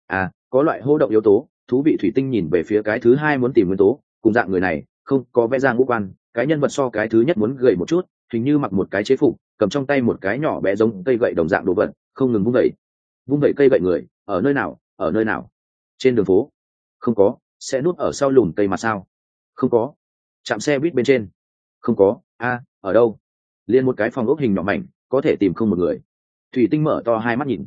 Có loại hô động yếu tố, thú vị. Thủy Tinh nhìn về phía cái thứ hai muốn tìm nguyên tố, cùng dạng người này, không có vẽ ra ngũ quan, cái nhân vật so cái thứ nhất muốn gầy một chút, hình như mặc một cái chế phục, cầm trong tay một cái nhỏ bé giống cây gậy đồng dạng đồ vật, không ngừng vung vẩy cây gậy người, ở nơi nào? Trên đường phố? Không có. Sẽ núp ở sau lùm cây mà sao? Không có. Trạm xe buýt bên trên? Không có. Ở đâu? Liên một cái phòng ốc hình nhỏ mảnh, có thể tìm không một người. Thủy Tinh mở to hai mắt nhìn.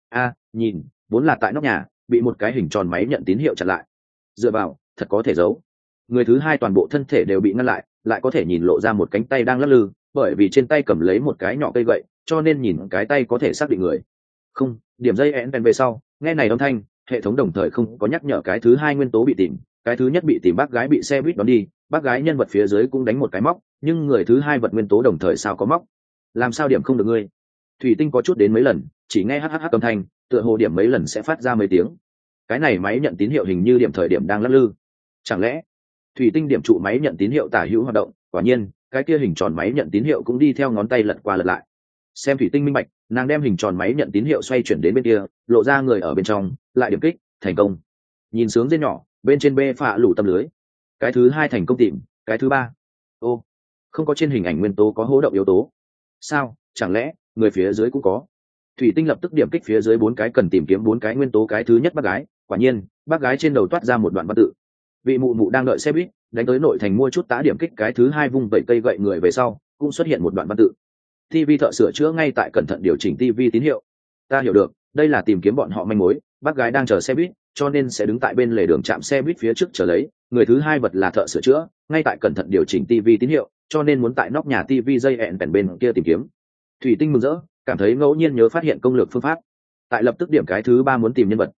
Nhìn, vốn là tại nóc nhà, bị một cái hình tròn máy nhận tín hiệu chặn lại. Dựa vào, thật có thể giấu. Người thứ hai toàn bộ thân thể đều bị ngăn lại có thể nhìn lộ ra một cánh tay đang lắc lư, bởi vì trên tay cầm lấy một cái nhỏ cây gậy, cho nên nhìn cái tay có thể xác định người. Không, điểm dây én về sau, nghe này âm thanh, hệ thống đồng thời không có nhắc nhở cái thứ hai nguyên tố bị tìm, cái thứ nhất bị tìm bác gái bị xe buýt đón đi, bác gái nhân vật phía dưới cũng đánh một cái móc, nhưng người thứ hai vật nguyên tố đồng thời sao có móc? Làm sao điểm không được ngươi? Thủy Tinh có chút đến mấy lần, chỉ nghe hh âm thanh, tựa hồ điểm mấy lần sẽ phát ra mấy tiếng. Cái này máy nhận tín hiệu hình như điểm thời điểm đang lắc lư. Chẳng lẽ Thủy Tinh điểm trụ máy nhận tín hiệu tả hữu hoạt động, quả nhiên, cái kia hình tròn máy nhận tín hiệu cũng đi theo ngón tay lật qua lật lại. Xem Thủy Tinh minh bạch, nàng đem hình tròn máy nhận tín hiệu xoay chuyển đến bên kia, lộ ra người ở bên trong, lại điểm kích, thành công. Nhìn sướng dên nhỏ, bên trên bê phạ lủ tâm lưới. Cái thứ hai thành công tìm, cái thứ ba. Không có trên hình ảnh nguyên tố có hố động yếu tố. Sao, chẳng lẽ người phía dưới cũng có? Thủy Tinh lập tức điểm kích phía dưới 4 cái cần tìm kiếm 4 cái nguyên tố, cái thứ nhất bác gái, quả nhiên, bác gái trên đầu toát ra một đoạn văn tự. Vị mụ mụ đang đợi xe buýt, đánh tới nội thành mua chút tá. Điểm kích cái thứ hai vung vẩy cây gậy người về sau, cũng xuất hiện một đoạn văn tự. TV thợ sửa chữa ngay tại cẩn thận điều chỉnh TV tín hiệu. Ta hiểu được, đây là tìm kiếm bọn họ manh mối, bác gái đang chờ xe buýt, cho nên sẽ đứng tại bên lề đường trạm xe buýt phía trước chờ lấy. Người thứ hai vật là thợ sửa chữa, ngay tại cẩn thận điều chỉnh TV tín hiệu, cho nên muốn tại nóc nhà TV dây ẹn bèn bên kia tìm kiếm. Thủy Tinh mừng rỡ, cảm thấy ngẫu nhiên nhớ phát hiện công lược phương pháp, tại lập tức điểm cái thứ ba muốn tìm nhân vật.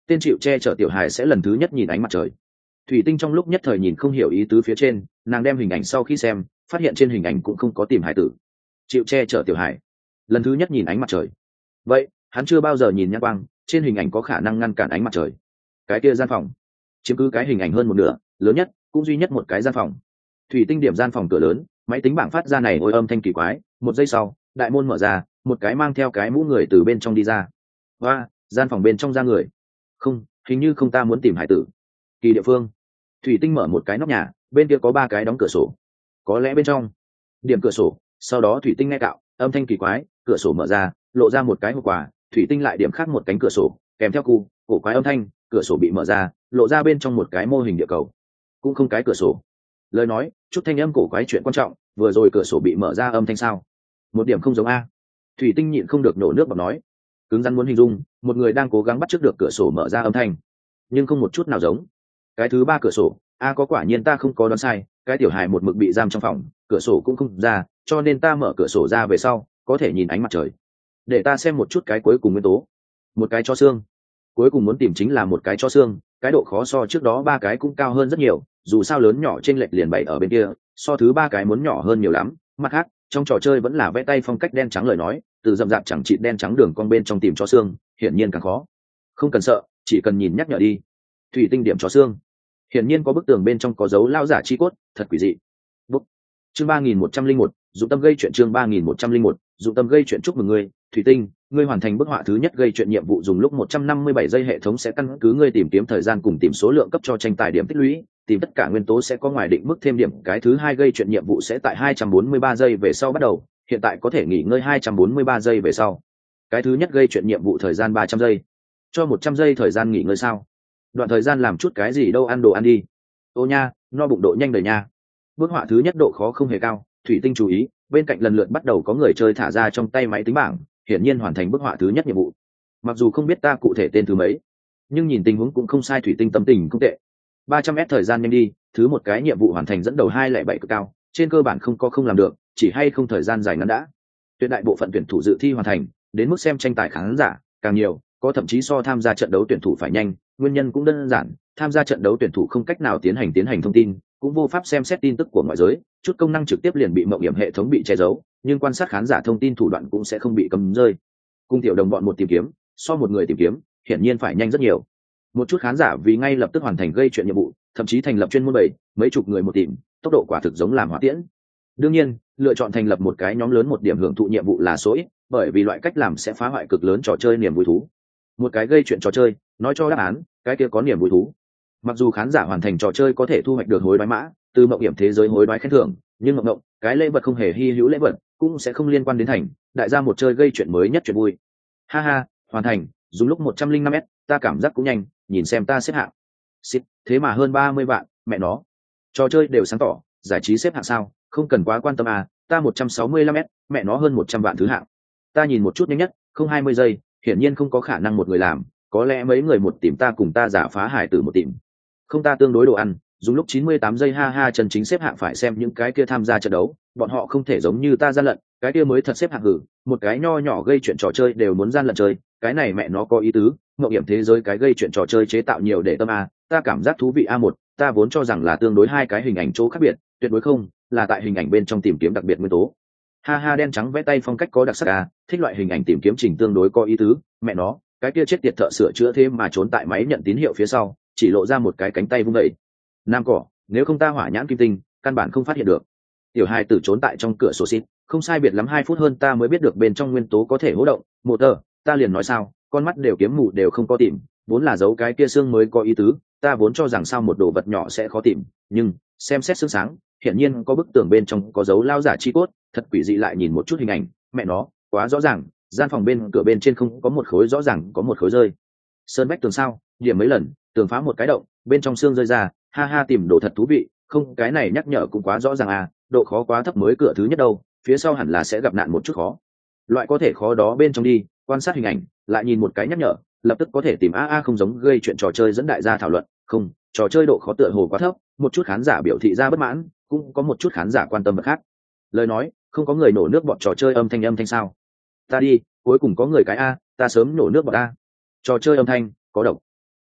tên chịu che chở tiểu hài sẽ lần thứ nhất nhìn ánh mặt trời. Thủy Tinh trong lúc nhất thời nhìn không hiểu ý tứ phía trên, nàng đem hình ảnh sau khi xem, phát hiện trên hình ảnh cũng không có tìm hải tử. Chịu che chở tiểu hài, lần thứ nhất nhìn ánh mặt trời. Vậy, hắn chưa bao giờ nhìn nhãn quang, trên hình ảnh có khả năng ngăn cản ánh mặt trời. Cái kia gian phòng, chiếm cứ cái hình ảnh hơn một nửa, lớn nhất, cũng duy nhất một cái gian phòng. Thủy Tinh điểm gian phòng cửa lớn, máy tính bảng phát ra này ôi âm thanh kỳ quái, một giây sau, đại môn mở ra, một cái mang theo cái mũ người từ bên trong đi ra. Và, gian phòng bên trong ra người. Không, hình như không, ta muốn tìm hải tử. Kỳ địa phương. Thủy Tinh mở một cái nóc nhà, bên kia có 3 cái đóng cửa sổ. Có lẽ bên trong. Điểm cửa sổ, sau đó Thủy Tinh nghe cạo, âm thanh kỳ quái, cửa sổ mở ra, lộ ra một cái hộp quà. Thủy Tinh lại điểm khác một cánh cửa sổ, kèm theo cổ quái âm thanh, cửa sổ bị mở ra, lộ ra bên trong một cái mô hình địa cầu. Cũng không cái cửa sổ. Lời nói, chút thanh âm cổ quái chuyện quan trọng, vừa rồi cửa sổ bị mở ra âm thanh sao? Một điểm không giống a. Thủy Tinh nhịn không được nổ nước bọt nói, cứng rắn muốn hình dung, một người đang cố gắng bắt chước được cửa sổ mở ra âm thanh, nhưng không một chút nào giống. Cái thứ 3 cửa sổ, có quả nhiên ta không có đoán sai, cái tiểu hài một mực bị giam trong phòng, cửa sổ cũng không ra, cho nên ta mở cửa sổ ra về sau, có thể nhìn ánh mặt trời. Để ta xem một chút cái cuối cùng nguyên tố. Một cái cho xương. Cuối cùng muốn tìm chính là một cái cho xương, cái độ khó so trước đó 3 cái cũng cao hơn rất nhiều, dù sao lớn nhỏ trên lệch liền bày ở bên kia, so thứ 3 cái muốn nhỏ hơn nhiều lắm. Mặt khác, trong trò chơi vẫn là vẽ tay phong cách đen trắng lời nói, từ rậm rạp chẳng chịt đen trắng đường cong bên trong tìm cho xương, hiển nhiên càng khó. Không cần sợ, chỉ cần nhìn nhắc nhở đi. Thủy Tinh điểm cho xương. Hiển nhiên có bức tường bên trong có dấu lao giả chi cốt, thật quỷ dị. Bút. Chương 3101, dụng tâm gây chuyện. Chương 3101, dụng tâm gây chuyện. Chúc mừng ngươi, Thủy Tinh, ngươi hoàn thành bức họa thứ nhất gây chuyện nhiệm vụ, dùng lúc 157 giây, hệ thống sẽ căn cứ ngươi tìm kiếm thời gian cùng tìm số lượng cấp cho tranh tài điểm tích lũy, tìm tất cả nguyên tố sẽ có ngoài định mức thêm điểm. Cái thứ 2 gây chuyện nhiệm vụ sẽ tại 243 giây về sau bắt đầu, hiện tại có thể nghỉ ngơi 243 giây về sau. Cái thứ nhất gây chuyện nhiệm vụ thời gian 300 giây. Cho 100 giây thời gian nghỉ ngơi sao? Đoạn thời gian làm chút cái gì đâu, ăn đồ ăn đi. Ô nha, no bụng độ nhanh đời nha. Bức họa thứ nhất độ khó không hề cao, Thủy Tinh chú ý, bên cạnh lần lượt bắt đầu có người chơi thả ra trong tay máy tính bảng, hiển nhiên hoàn thành bức họa thứ nhất nhiệm vụ. Mặc dù không biết ta cụ thể tên thứ mấy, nhưng nhìn tình huống cũng không sai, Thủy Tinh tâm tình không tệ. 300m thời gian nhanh đi, thứ một cái nhiệm vụ hoàn thành dẫn đầu 207 cực cao, trên cơ bản không làm được, chỉ hay không thời gian dài ngắn đã. Tuyệt đại bộ phận tuyển thủ dự thi hoàn thành, đến mức xem tranh tài khán giả càng nhiều, có thậm chí so tham gia trận đấu tuyển thủ phải nhanh, nguyên nhân cũng đơn giản, tham gia trận đấu tuyển thủ không cách nào tiến hành thông tin, cũng vô pháp xem xét tin tức của ngoại giới, chút công năng trực tiếp liền bị mộng hiểm hệ thống bị che giấu, nhưng quan sát khán giả thông tin thủ đoạn cũng sẽ không bị cấm rơi. Cung tiểu đồng bọn một tìm kiếm, so một người tìm kiếm, hiển nhiên phải nhanh rất nhiều. Một chút khán giả vì ngay lập tức hoàn thành gây chuyện nhiệm vụ, thậm chí thành lập chuyên môn bầy, mấy chục người một tìm, tốc độ quả thực giống làm hỏa tiễn. Đương nhiên, lựa chọn thành lập một cái nhóm lớn một điểm hưởng thụ nhiệm vụ là số ít, bởi vì loại cách làm sẽ phá hoại cực lớn trò chơi niềm vui thú. Một cái gây chuyện trò chơi, nói cho đáp án, cái kia có niềm vui thú. Mặc dù khán giả hoàn thành trò chơi có thể thu hoạch được hối đoái mã, từ mộng hiểm thế giới hối đoái khen thưởng, nhưng mộng cái lễ vật không hề hy hữu, lễ vật cũng sẽ không liên quan đến thành, đại gia một chơi gây chuyện mới nhất chuyện vui. Ha ha, hoàn thành, dùng lúc 105m, ta cảm giác cũng nhanh, nhìn xem ta xếp hạng. Xịt, thế mà hơn 30 vạn, mẹ nó. Trò chơi đều sáng tỏ, giải trí xếp hạng sao, không cần quá quan tâm à, ta 165m, mẹ nó hơn 100 vạn thứ hạng. Ta nhìn một chút nhanh nhất, không 20 giây, hiển nhiên không có khả năng một người làm, có lẽ mấy người một tìm, ta cùng ta giả phá hải tử một tìm. Không, ta tương đối đồ ăn, dùng lúc 98 giây, ha ha, chân chính xếp hạng phải xem những cái kia tham gia trận đấu, bọn họ không thể giống như ta gian lận, cái kia mới thật xếp hạng hử, một cái nho nhỏ gây chuyện trò chơi đều muốn gian lận chơi, cái này mẹ nó có ý tứ, mộng hiểm thế giới cái gây chuyện trò chơi chế tạo nhiều để tâm a, ta cảm giác thú vị A1, ta vốn cho rằng là tương đối hai cái hình ảnh chỗ khác biệt, tuyệt đối không, là tại hình ảnh bên trong tìm kiếm đặc biệt nguyên tố. Ha ha, đen trắng vẽ tay phong cách có đặc sắc a, thích loại hình ảnh tìm kiếm trình tương đối có ý tứ, mẹ nó, cái kia chết tiệt thợ sửa chữa thế mà trốn tại máy nhận tín hiệu phía sau, chỉ lộ ra một cái cánh tay vung dậy. Nam cỏ, nếu không ta hỏa nhãn kim tinh, căn bản không phát hiện được. Tiểu hài tử trốn tại trong cửa sổ xịt, không sai biệt lắm 2 phút hơn ta mới biết được bên trong nguyên tố có thể hỗ động, motor, ta liền nói sao, con mắt đều kiếm mù đều không có tìm, vốn là giấu cái kia xương mới có ý tứ, ta vốn cho rằng sao một đồ vật nhỏ sẽ khó tìm, nhưng xem xét xương sáng, hiển nhiên có bức tường bên trong có dấu lao giả chi cốt, thật quỷ dị, lại nhìn một chút hình ảnh, mẹ nó, quá rõ ràng, gian phòng bên cửa bên trên không có một khối, rõ ràng có một khối rơi. Sơn bách tường sao, điểm mấy lần, tường phá một cái động, bên trong xương rơi ra, ha ha, tìm đồ thật thú vị, không cái này nhắc nhở cũng quá rõ ràng à, độ khó quá thấp mới cửa thứ nhất đâu, phía sau hẳn là sẽ gặp nạn một chút khó. Loại có thể khó đó bên trong đi, quan sát hình ảnh, lại nhìn một cái nhắc nhở, lập tức có thể tìm không giống gây chuyện trò chơi dẫn đại gia thảo luận, không, trò chơi độ khó tựa hồ quá thấp, một chút khán giả biểu thị ra bất mãn, cũng có một chút khán giả quan tâm vật khác. Lời nói, không có người nổ nước bọt trò chơi âm thanh sao? Ta đi, cuối cùng có người cái ta sớm nổ nước bọt a. Trò chơi âm thanh có độc.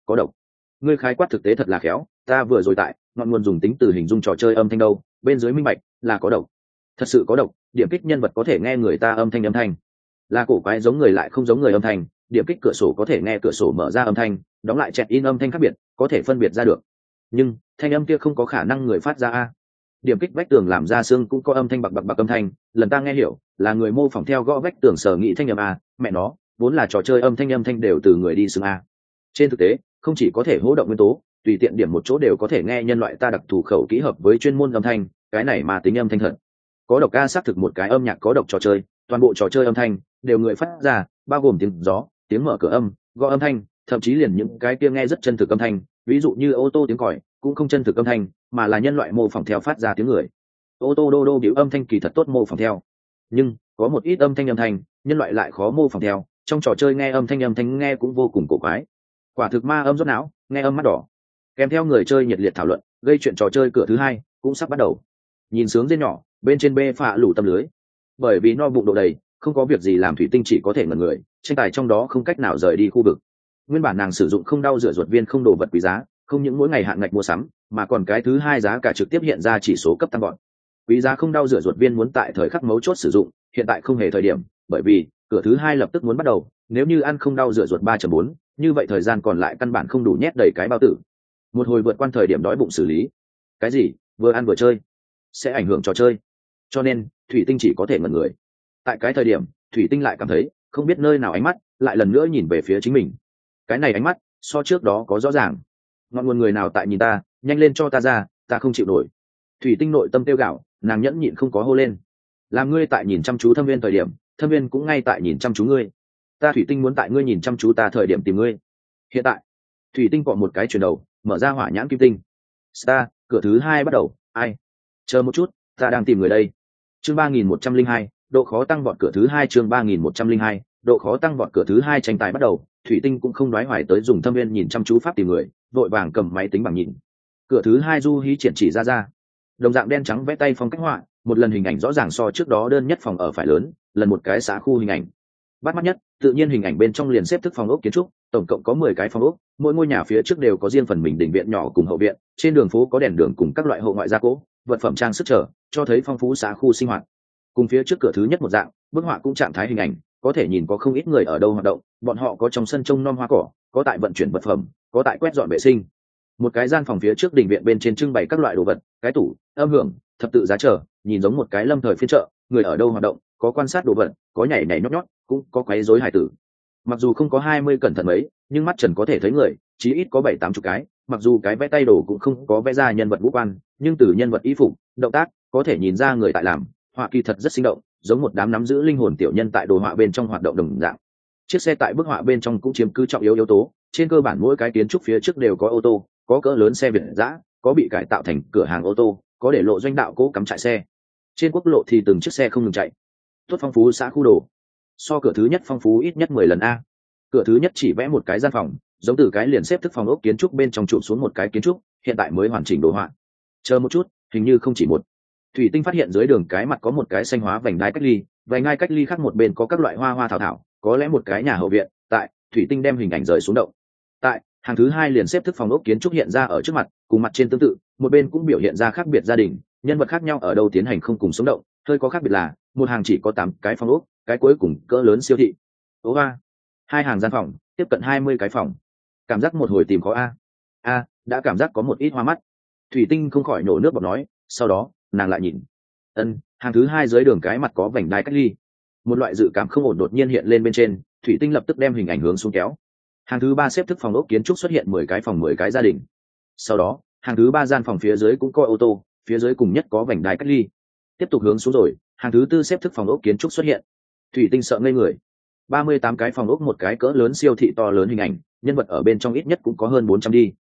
có độc. Ngươi khái quát thực tế thật là khéo, ta vừa rồi tại ngọn nguồn dùng tính từ hình dung trò chơi âm thanh đâu, bên dưới minh bạch là có độc. Thật sự có độc, điểm kích nhân vật có thể nghe người ta âm thanh, là cổ quái giống người lại không giống người âm thanh, điểm kích cửa sổ có thể nghe cửa sổ mở ra âm thanh, đóng lại check in âm thanh khác biệt, có thể phân biệt ra được. Nhưng thanh âm kia không có khả năng người phát ra a. Điểm kích vách tường làm ra xương cũng có âm thanh bạc bạc bạc âm thanh, lần ta nghe hiểu là người mô phỏng theo gõ vách tường sở nghĩ thanh âm a, mẹ nó, vốn là trò chơi âm thanh đều từ người đi xương a. Trên thực tế, không chỉ có thể hỗ động nguyên tố, tùy tiện điểm một chỗ đều có thể nghe nhân loại ta đặc thù khẩu kỹ hợp với chuyên môn âm thanh, cái này mà tính âm thanh thật. Có độc a xác thực một cái âm nhạc có độc trò chơi, toàn bộ trò chơi âm thanh đều người phát ra, bao gồm tiếng gió, tiếng mở cửa âm, gõ âm thanh, thậm chí liền những cái kia nghe rất chân thực âm thanh, ví dụ như ô tô tiếng còi, cũng không chân thực âm thanh, mà là nhân loại mô phỏng theo phát ra tiếng người. Ô tô đô đô biểu âm thanh kỳ thật tốt mô phỏng theo, nhưng có một ít âm thanh nhân loại lại khó mô phỏng theo, trong trò chơi nghe âm thanh nghe cũng vô cùng cổ quái. Quả thực ma âm rốt não, nghe âm mắt đỏ. Kèm theo người chơi nhiệt liệt thảo luận, gây chuyện trò chơi cửa thứ hai cũng sắp bắt đầu. Nhìn sướng dên nhỏ, bên trên bê phạ lủ tâm lưới. Bởi vì no bụng độ đầy, không có việc gì làm, thủy tinh chỉ có thể ngẩn người, tranh tài trong đó không cách nào rời đi khu vực. Nguyên bản nàng sử dụng không đau rửa ruột viên không đồ vật quý giá, không những mỗi ngày hạn ngạch mua sắm, mà còn cái thứ hai giá cả trực tiếp hiện ra chỉ số cấp tăng gọn. Quý giá không đau rửa ruột viên muốn tại thời khắc mấu chốt sử dụng, hiện tại không hề thời điểm, bởi vì cửa thứ hai lập tức muốn bắt đầu, nếu như ăn không đau rửa ruột 3.4, như vậy thời gian còn lại căn bản không đủ nhét đầy cái bao tử. Một hồi vượt qua thời điểm đói bụng xử lý. Cái gì? Vừa ăn vừa chơi, sẽ ảnh hưởng trò chơi. Cho nên, thủy tinh chỉ có thể ngẩn người. Tại cái thời điểm, thủy tinh lại cảm thấy không biết nơi nào ánh mắt lại lần nữa nhìn về phía chính mình. Cái này ánh mắt so trước đó có rõ ràng. Ngọn nguồn người nào tại nhìn ta, nhanh lên cho ta ra, ta không chịu nổi. Thủy tinh nội tâm tiêu gạo, nàng nhẫn nhịn không có hô lên. Làm ngươi tại nhìn chăm chú Thâm Viên thời điểm, Thâm Viên cũng ngay tại nhìn chăm chú ngươi. Ta thủy tinh muốn tại ngươi nhìn chăm chú ta thời điểm tìm ngươi. Hiện tại, thủy tinh cọ một cái chuyển đầu, mở ra hỏa nhãn kim tinh. Star, cửa thứ hai bắt đầu. Ai? Chờ một chút, ta đang tìm người đây. Chương 3102, độ khó tăng vọt cửa thứ hai. Chương 3102, độ khó tăng vọt cửa thứ hai. Tranh tài bắt đầu, thủy tinh cũng không đoái hoài tới dùng Thâm Viên nhìn chăm chú pháp tìm người, vội vàng cầm máy tính bảng nhìn. Cửa thứ hai du hí triển chỉ ra, đồng dạng đen trắng vẽ tay phong cách họa, một lần hình ảnh rõ ràng so trước đó đơn nhất phòng ở phải lớn, lần một cái xã khu hình ảnh. Bắt mắt nhất, tự nhiên hình ảnh bên trong liền xếp thức phòng ốc kiến trúc, tổng cộng có 10 cái phòng ốc, mỗi ngôi nhà phía trước đều có riêng phần mình đình viện nhỏ cùng hậu viện, trên đường phố có đèn đường cùng các loại hộ ngoại gia cố, vật phẩm trang sức trở, cho thấy phong phú xã khu sinh hoạt. Cùng phía trước cửa thứ nhất một dạng, bức họa cũng trạng thái hình ảnh, có thể nhìn có không ít người ở đâu hoạt động, bọn họ có trong sân trông nom hoa cỏ, có tại vận chuyển vật phẩm, có tại quét dọn vệ sinh. Một cái gian phòng phía trước đình viện bên trên trưng bày các loại đồ vật, cái tủ, âm hưởng, thập tự giá trở, nhìn giống một cái lâm thời phiên chợ, người ở đâu hoạt động, có quan sát đồ vật, có nhảy nhảy nhót nhót, cũng có quấy rối hải tử. Mặc dù không có 20 cẩn thận mấy, nhưng mắt trần có thể thấy người, chí ít có 7-80 cái, mặc dù cái vẽ tay đồ cũng không có vẽ ra nhân vật vũ quan, nhưng từ nhân vật y phục, động tác, có thể nhìn ra người tại làm, họa kỳ thật rất sinh động, giống một đám nắm giữ linh hồn tiểu nhân tại đồ họa bên trong hoạt động đồng dạng. Chiếc xe tại bức họa bên trong cũng chiếm cứ trọng yếu tố, trên cơ bản mỗi cái kiến trúc phía trước đều có ô tô, có cỡ lớn xe Việt dã, có bị cải tạo thành cửa hàng ô tô, có để lộ doanh đạo cố cắm trại xe. Trên quốc lộ thì từng chiếc xe không ngừng chạy. Tốt phong phú xã khu đồ. So cửa thứ nhất phong phú ít nhất 10 lần a. Cửa thứ nhất chỉ vẽ một cái gian phòng, giống từ cái liền xếp thức phòng ốc kiến trúc bên trong chụp xuống một cái kiến trúc, hiện tại mới hoàn chỉnh đồ họa. Chờ một chút, hình như không chỉ một. Thủy tinh phát hiện dưới đường cái mặt có một cái xanh hóa vành đai cách ly, vành đai cách ly khác một bên có các loại hoa hoa thảo thảo, có lẽ một cái nhà hậu viện. Tại, thủy tinh đem hình ảnh rời xuống động. Tại, hàng thứ hai liền xếp thức phòng ốc kiến trúc hiện ra ở trước mặt, cùng mặt trên tương tự, một bên cũng biểu hiện ra khác biệt gia đình, nhân vật khác nhau ở đâu tiến hành không cùng sống động, hơi có khác biệt là một hàng chỉ có 8 cái phòng ốc, cái cuối cùng cỡ lớn siêu thị. Ố ba, hai hàng gian phòng, tiếp cận 20 cái phòng. Cảm giác một hồi tìm khó a. Đã cảm giác có một ít hoa mắt. Thủy tinh không khỏi nổ nước bọt nói, sau đó, nàng lại nhìn. Hàng thứ hai dưới đường cái mặt có vành đai cách ly. Một loại dự cảm không ổn đột nhiên hiện lên bên trên, thủy tinh lập tức đem hình ảnh hướng xuống kéo. Hàng thứ ba xếp thức phòng ốc kiến trúc xuất hiện 10 cái phòng 10 cái gia đình. Sau đó, hàng thứ ba gian phòng phía dưới cũng có ô tô, phía dưới cùng nhất có vành đai cách ly. Tiếp tục hướng xuống rồi, hàng thứ tư xếp thức phòng ốc kiến trúc xuất hiện. Thủy tinh sợ ngây người. 38 cái phòng ốc một cái cỡ lớn siêu thị to lớn hình ảnh, nhân vật ở bên trong ít nhất cũng có hơn 400 đi.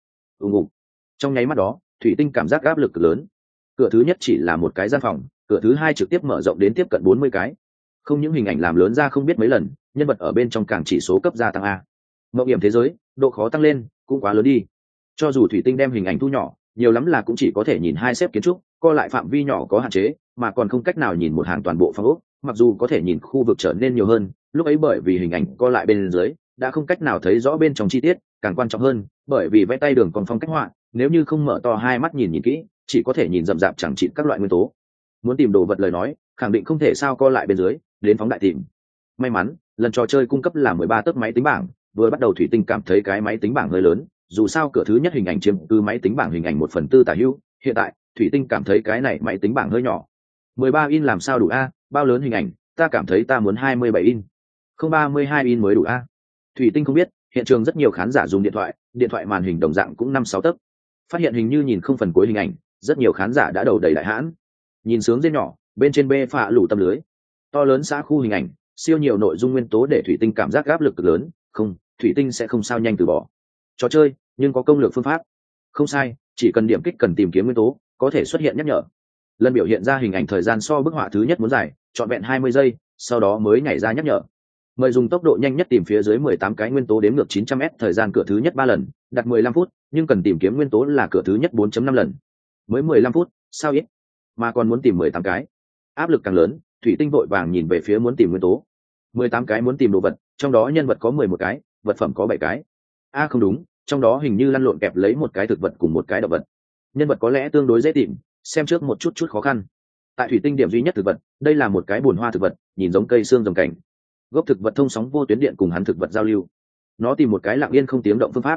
Trong nháy mắt đó, thủy tinh cảm giác áp lực lớn. Cửa thứ nhất chỉ là một cái gian phòng, cửa thứ hai trực tiếp mở rộng đến tiếp cận 40 cái. Không những hình ảnh làm lớn ra không biết mấy lần, nhân vật ở bên trong càng chỉ số cấp gia tăng a. Mộng hiểm thế giới, độ khó tăng lên cũng quá lớn đi. Cho dù thủy tinh đem hình ảnh thu nhỏ, nhiều lắm là cũng chỉ có thể nhìn hai xếp kiến trúc, co lại phạm vi nhỏ có hạn chế, mà còn không cách nào nhìn một hàng toàn bộ phòng ốc, mặc dù có thể nhìn khu vực trở nên nhiều hơn, lúc ấy bởi vì hình ảnh co lại bên dưới, đã không cách nào thấy rõ bên trong chi tiết, càng quan trọng hơn, bởi vì vẽ tay đường còn phong cách họa, nếu như không mở to hai mắt nhìn kỹ, chỉ có thể nhìn rậm rạp chẳng chịt các loại nguyên tố. Muốn tìm đồ vật lời nói, khẳng định không thể sao co lại bên dưới, đến phóng đại tìm. May mắn, lần trò chơi cung cấp là 13 tấc máy tính bảng, vừa bắt đầu Thủy Tinh cảm thấy cái máy tính bảng hơi lớn, dù sao cửa thứ nhất hình ảnh chiếm cứ máy tính bảng hình ảnh 1/4 tả hữu, hiện tại, Thủy Tinh cảm thấy cái này máy tính bảng hơi nhỏ. 13 in làm sao đủ a, bao lớn hình ảnh, ta cảm thấy ta muốn 27 in. Không 32 in mới đủ a. Thủy Tinh không biết, hiện trường rất nhiều khán giả dùng điện thoại màn hình đồng dạng cũng 5-6 tấc. Phát hiện hình như nhìn không phần cuối hình ảnh, rất nhiều khán giả đã đầu đầy đại hãn. Nhìn sướng dên nhỏ, bên trên bê phạ lủ tâm lưới. To lớn xã khu hình ảnh, siêu nhiều nội dung nguyên tố để Thủy Tinh cảm giác áp lực cực lớn, không, Thủy Tinh sẽ không sao nhanh từ bỏ. Trò chơi, nhưng có công lược phương pháp. Không sai, chỉ cần điểm kích cần tìm kiếm nguyên tố, có thể xuất hiện nhắc nhở. Lần biểu hiện ra hình ảnh thời gian so bức họa thứ nhất muốn dài, trọn vẹn 20 giây, sau đó mới nhảy ra nhắc nhở. Mời dùng tốc độ nhanh nhất tìm phía dưới 18 cái nguyên tố đếm ngược 900m, thời gian cửa thứ nhất 3 lần, đặt 15 phút, nhưng cần tìm kiếm nguyên tố là cửa thứ nhất 4.5 lần. Mới 15 phút, sao ít? Mà còn muốn tìm 18 cái. Áp lực càng lớn, Thủy Tinh vội vàng nhìn về phía muốn tìm nguyên tố. 18 cái muốn tìm đồ vật, trong đó nhân vật có 11 cái, vật phẩm có 7 cái. Không đúng, trong đó hình như lăn lộn kẹp lấy một cái thực vật cùng một cái động vật. Nhân vật có lẽ tương đối dễ tìm, xem trước một chút khó khăn. Tại Thủy Tinh điểm duy nhất thực vật, đây là một cái bùn hoa thực vật, nhìn giống cây xương rồng cảnh. Gốc thực vật thông sóng vô tuyến điện cùng hắn thực vật giao lưu. Nó tìm một cái lặng yên không tiếng động phương pháp.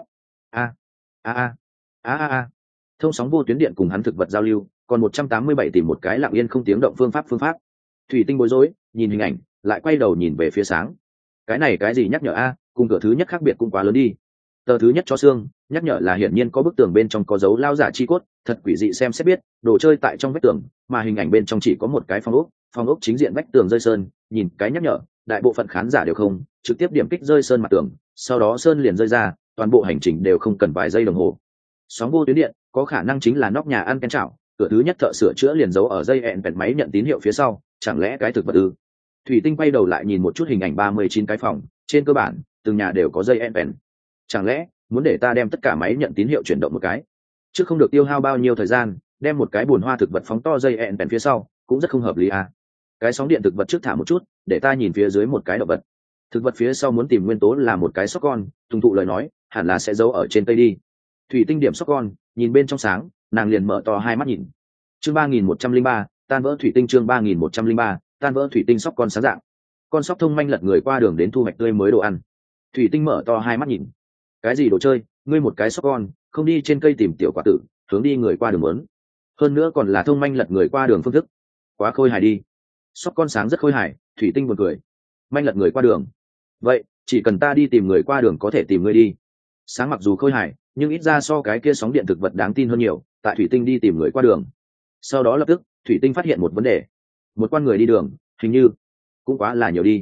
Thông sóng vô tuyến điện cùng hắn thực vật giao lưu, còn 187 tìm một cái lặng yên không tiếng động phương pháp. Thủy Tinh bối rối, nhìn hình ảnh, lại quay đầu nhìn về phía sáng. Cái này cái gì nhắc nhở cùng cửa thứ nhất khác biệt cũng quá lớn đi. Tờ thứ nhất cho xương, nhắc nhở là hiển nhiên có bức tường bên trong có dấu lao giả chi cốt, thật quỷ dị xem xét biết, đồ chơi tại trong vách tường, mà hình ảnh bên trong chỉ có một cái phòng ốc chính diện vách tường rơi sơn, nhìn cái nhắc nhở, đại bộ phận khán giả đều không, trực tiếp điểm kích rơi sơn mặt tường, sau đó sơn liền rơi ra, toàn bộ hành trình đều không cần vài giây đồng hồ. Sóng vô tuyến điện, có khả năng chính là nóc nhà ăn ken chảo, cửa thứ nhất thợ sửa chữa liền giấu ở dây ẹn vẹn máy nhận tín hiệu phía sau, chẳng lẽ cái thực vật ư? Thủy Tinh quay đầu lại nhìn một chút hình ảnh 39 cái phòng, trên cơ bản, từng nhà đều có dây ẹn vẹn. Chẳng lẽ muốn để ta đem tất cả máy nhận tín hiệu chuyển động một cái, chứ không được tiêu hao bao nhiêu thời gian, đem một cái bùn hoa thực vật phóng to dây ẹn vẹn phía sau, cũng rất không hợp lý Cái sóng điện thực vật trước thả một chút, để ta nhìn phía dưới một cái động vật. Thực vật phía sau muốn tìm nguyên tố là một cái sóc con, Tùng Thụ lời nói, hẳn là sẽ giấu ở trên cây đi. Thủy Tinh điểm sóc con, nhìn bên trong sáng, nàng liền mở to hai mắt nhìn. Chương 3103, tan vỡ thủy tinh. Chương 3103, tan vỡ thủy tinh. Sóc con sáng dạng. Con sóc thông manh lật người qua đường đến thu hoạch tươi mới đồ ăn. Thủy Tinh mở to hai mắt nhìn. Cái gì đồ chơi, ngươi một cái sóc con, không đi trên cây tìm tiểu quả tử, hướng đi người qua đường muốn. Hơn nữa còn là thông manh lật người qua đường phương thức. Quá khôi hài đi. Sóc con sáng rất khôi hài, Thủy Tinh buồn cười. Manh lật người qua đường. Vậy, chỉ cần ta đi tìm người qua đường có thể tìm ngươi đi. Sáng mặc dù khôi hài, nhưng ít ra so cái kia sóng điện thực vật đáng tin hơn nhiều, tại Thủy Tinh đi tìm người qua đường. Sau đó lập tức, Thủy Tinh phát hiện một vấn đề. Một con người đi đường, hình như cũng quá là nhiều đi.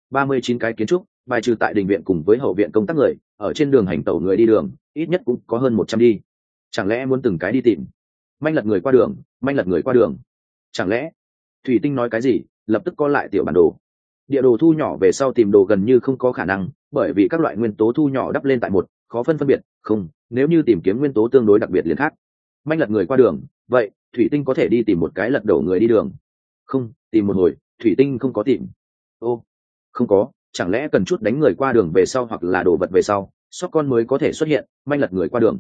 39 cái kiến trúc, bài trừ tại đình viện cùng với hậu viện công tác người, ở trên đường hành tẩu người đi đường, ít nhất cũng có hơn 100 đi. Chẳng lẽ muốn từng cái đi tìm? Manh lật người qua đường, manh lật người qua đường. Chẳng lẽ? Thủy Tinh nói cái gì, lập tức co lại tiểu bản đồ. Địa đồ thu nhỏ về sau tìm đồ gần như không có khả năng, bởi vì các loại nguyên tố thu nhỏ đắp lên tại một, khó phân biệt, không, nếu như tìm kiếm nguyên tố tương đối đặc biệt liền khác. Manh lật người qua đường, vậy, Thủy Tinh có thể đi tìm một cái lật đổ người đi đường. Không, tìm một hồi, Thủy Tinh không có tìm. Ô, không có, chẳng lẽ cần chút đánh người qua đường về sau hoặc là đồ vật về sau, sóc con mới có thể xuất hiện, manh lật người qua đường.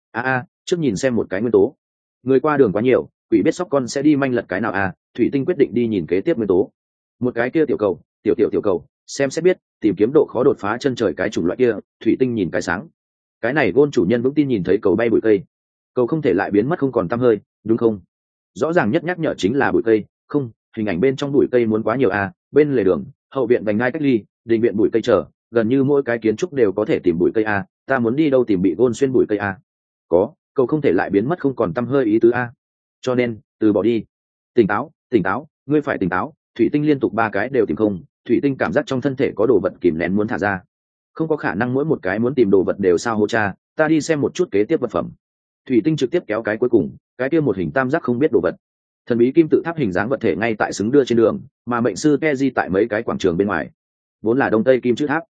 Trước nhìn xem một cái nguyên tố. Người qua đường quá nhiều, quỷ biết sóc con sẽ đi manh lật cái nào Thủy Tinh quyết định đi nhìn kế tiếp nguyên tố. Một cái kia tiểu cầu, tiểu cầu, xem xét biết, tìm kiếm độ khó đột phá chân trời cái chủng loại kia, Thủy Tinh nhìn cái sáng. Cái này Gôn chủ nhân vững tin nhìn thấy cầu bay bụi cây. Cầu không thể lại biến mất không còn tăm hơi, đúng không? Rõ ràng nhất nhắc nhở chính là bụi cây, không, hình ảnh bên trong bụi cây muốn quá nhiều bên lề đường, hậu viện vành ngai cách ly, đình viện bụi cây trở, gần như mỗi cái kiến trúc đều có thể tìm bụi cây ta muốn đi đâu tìm bị Gôn xuyên bụi cây Có, cầu không thể lại biến mất không còn tăm hơi ý tứ Cho nên, từ bỏ đi. Tỉnh táo, ngươi phải tỉnh táo. Thủy Tinh liên tục 3 cái đều tìm không, Thủy Tinh cảm giác trong thân thể có đồ vật kìm nén muốn thả ra. Không có khả năng mỗi một cái muốn tìm đồ vật đều sao hô cha, ta đi xem một chút kế tiếp vật phẩm. Thủy Tinh trực tiếp kéo cái cuối cùng, cái kia một hình tam giác không biết đồ vật. Thần bí kim tự tháp hình dáng vật thể ngay tại xứng đưa trên đường, mà mệnh sư Keji tại mấy cái quảng trường bên ngoài. Vốn là đông tây kim chữ tháp.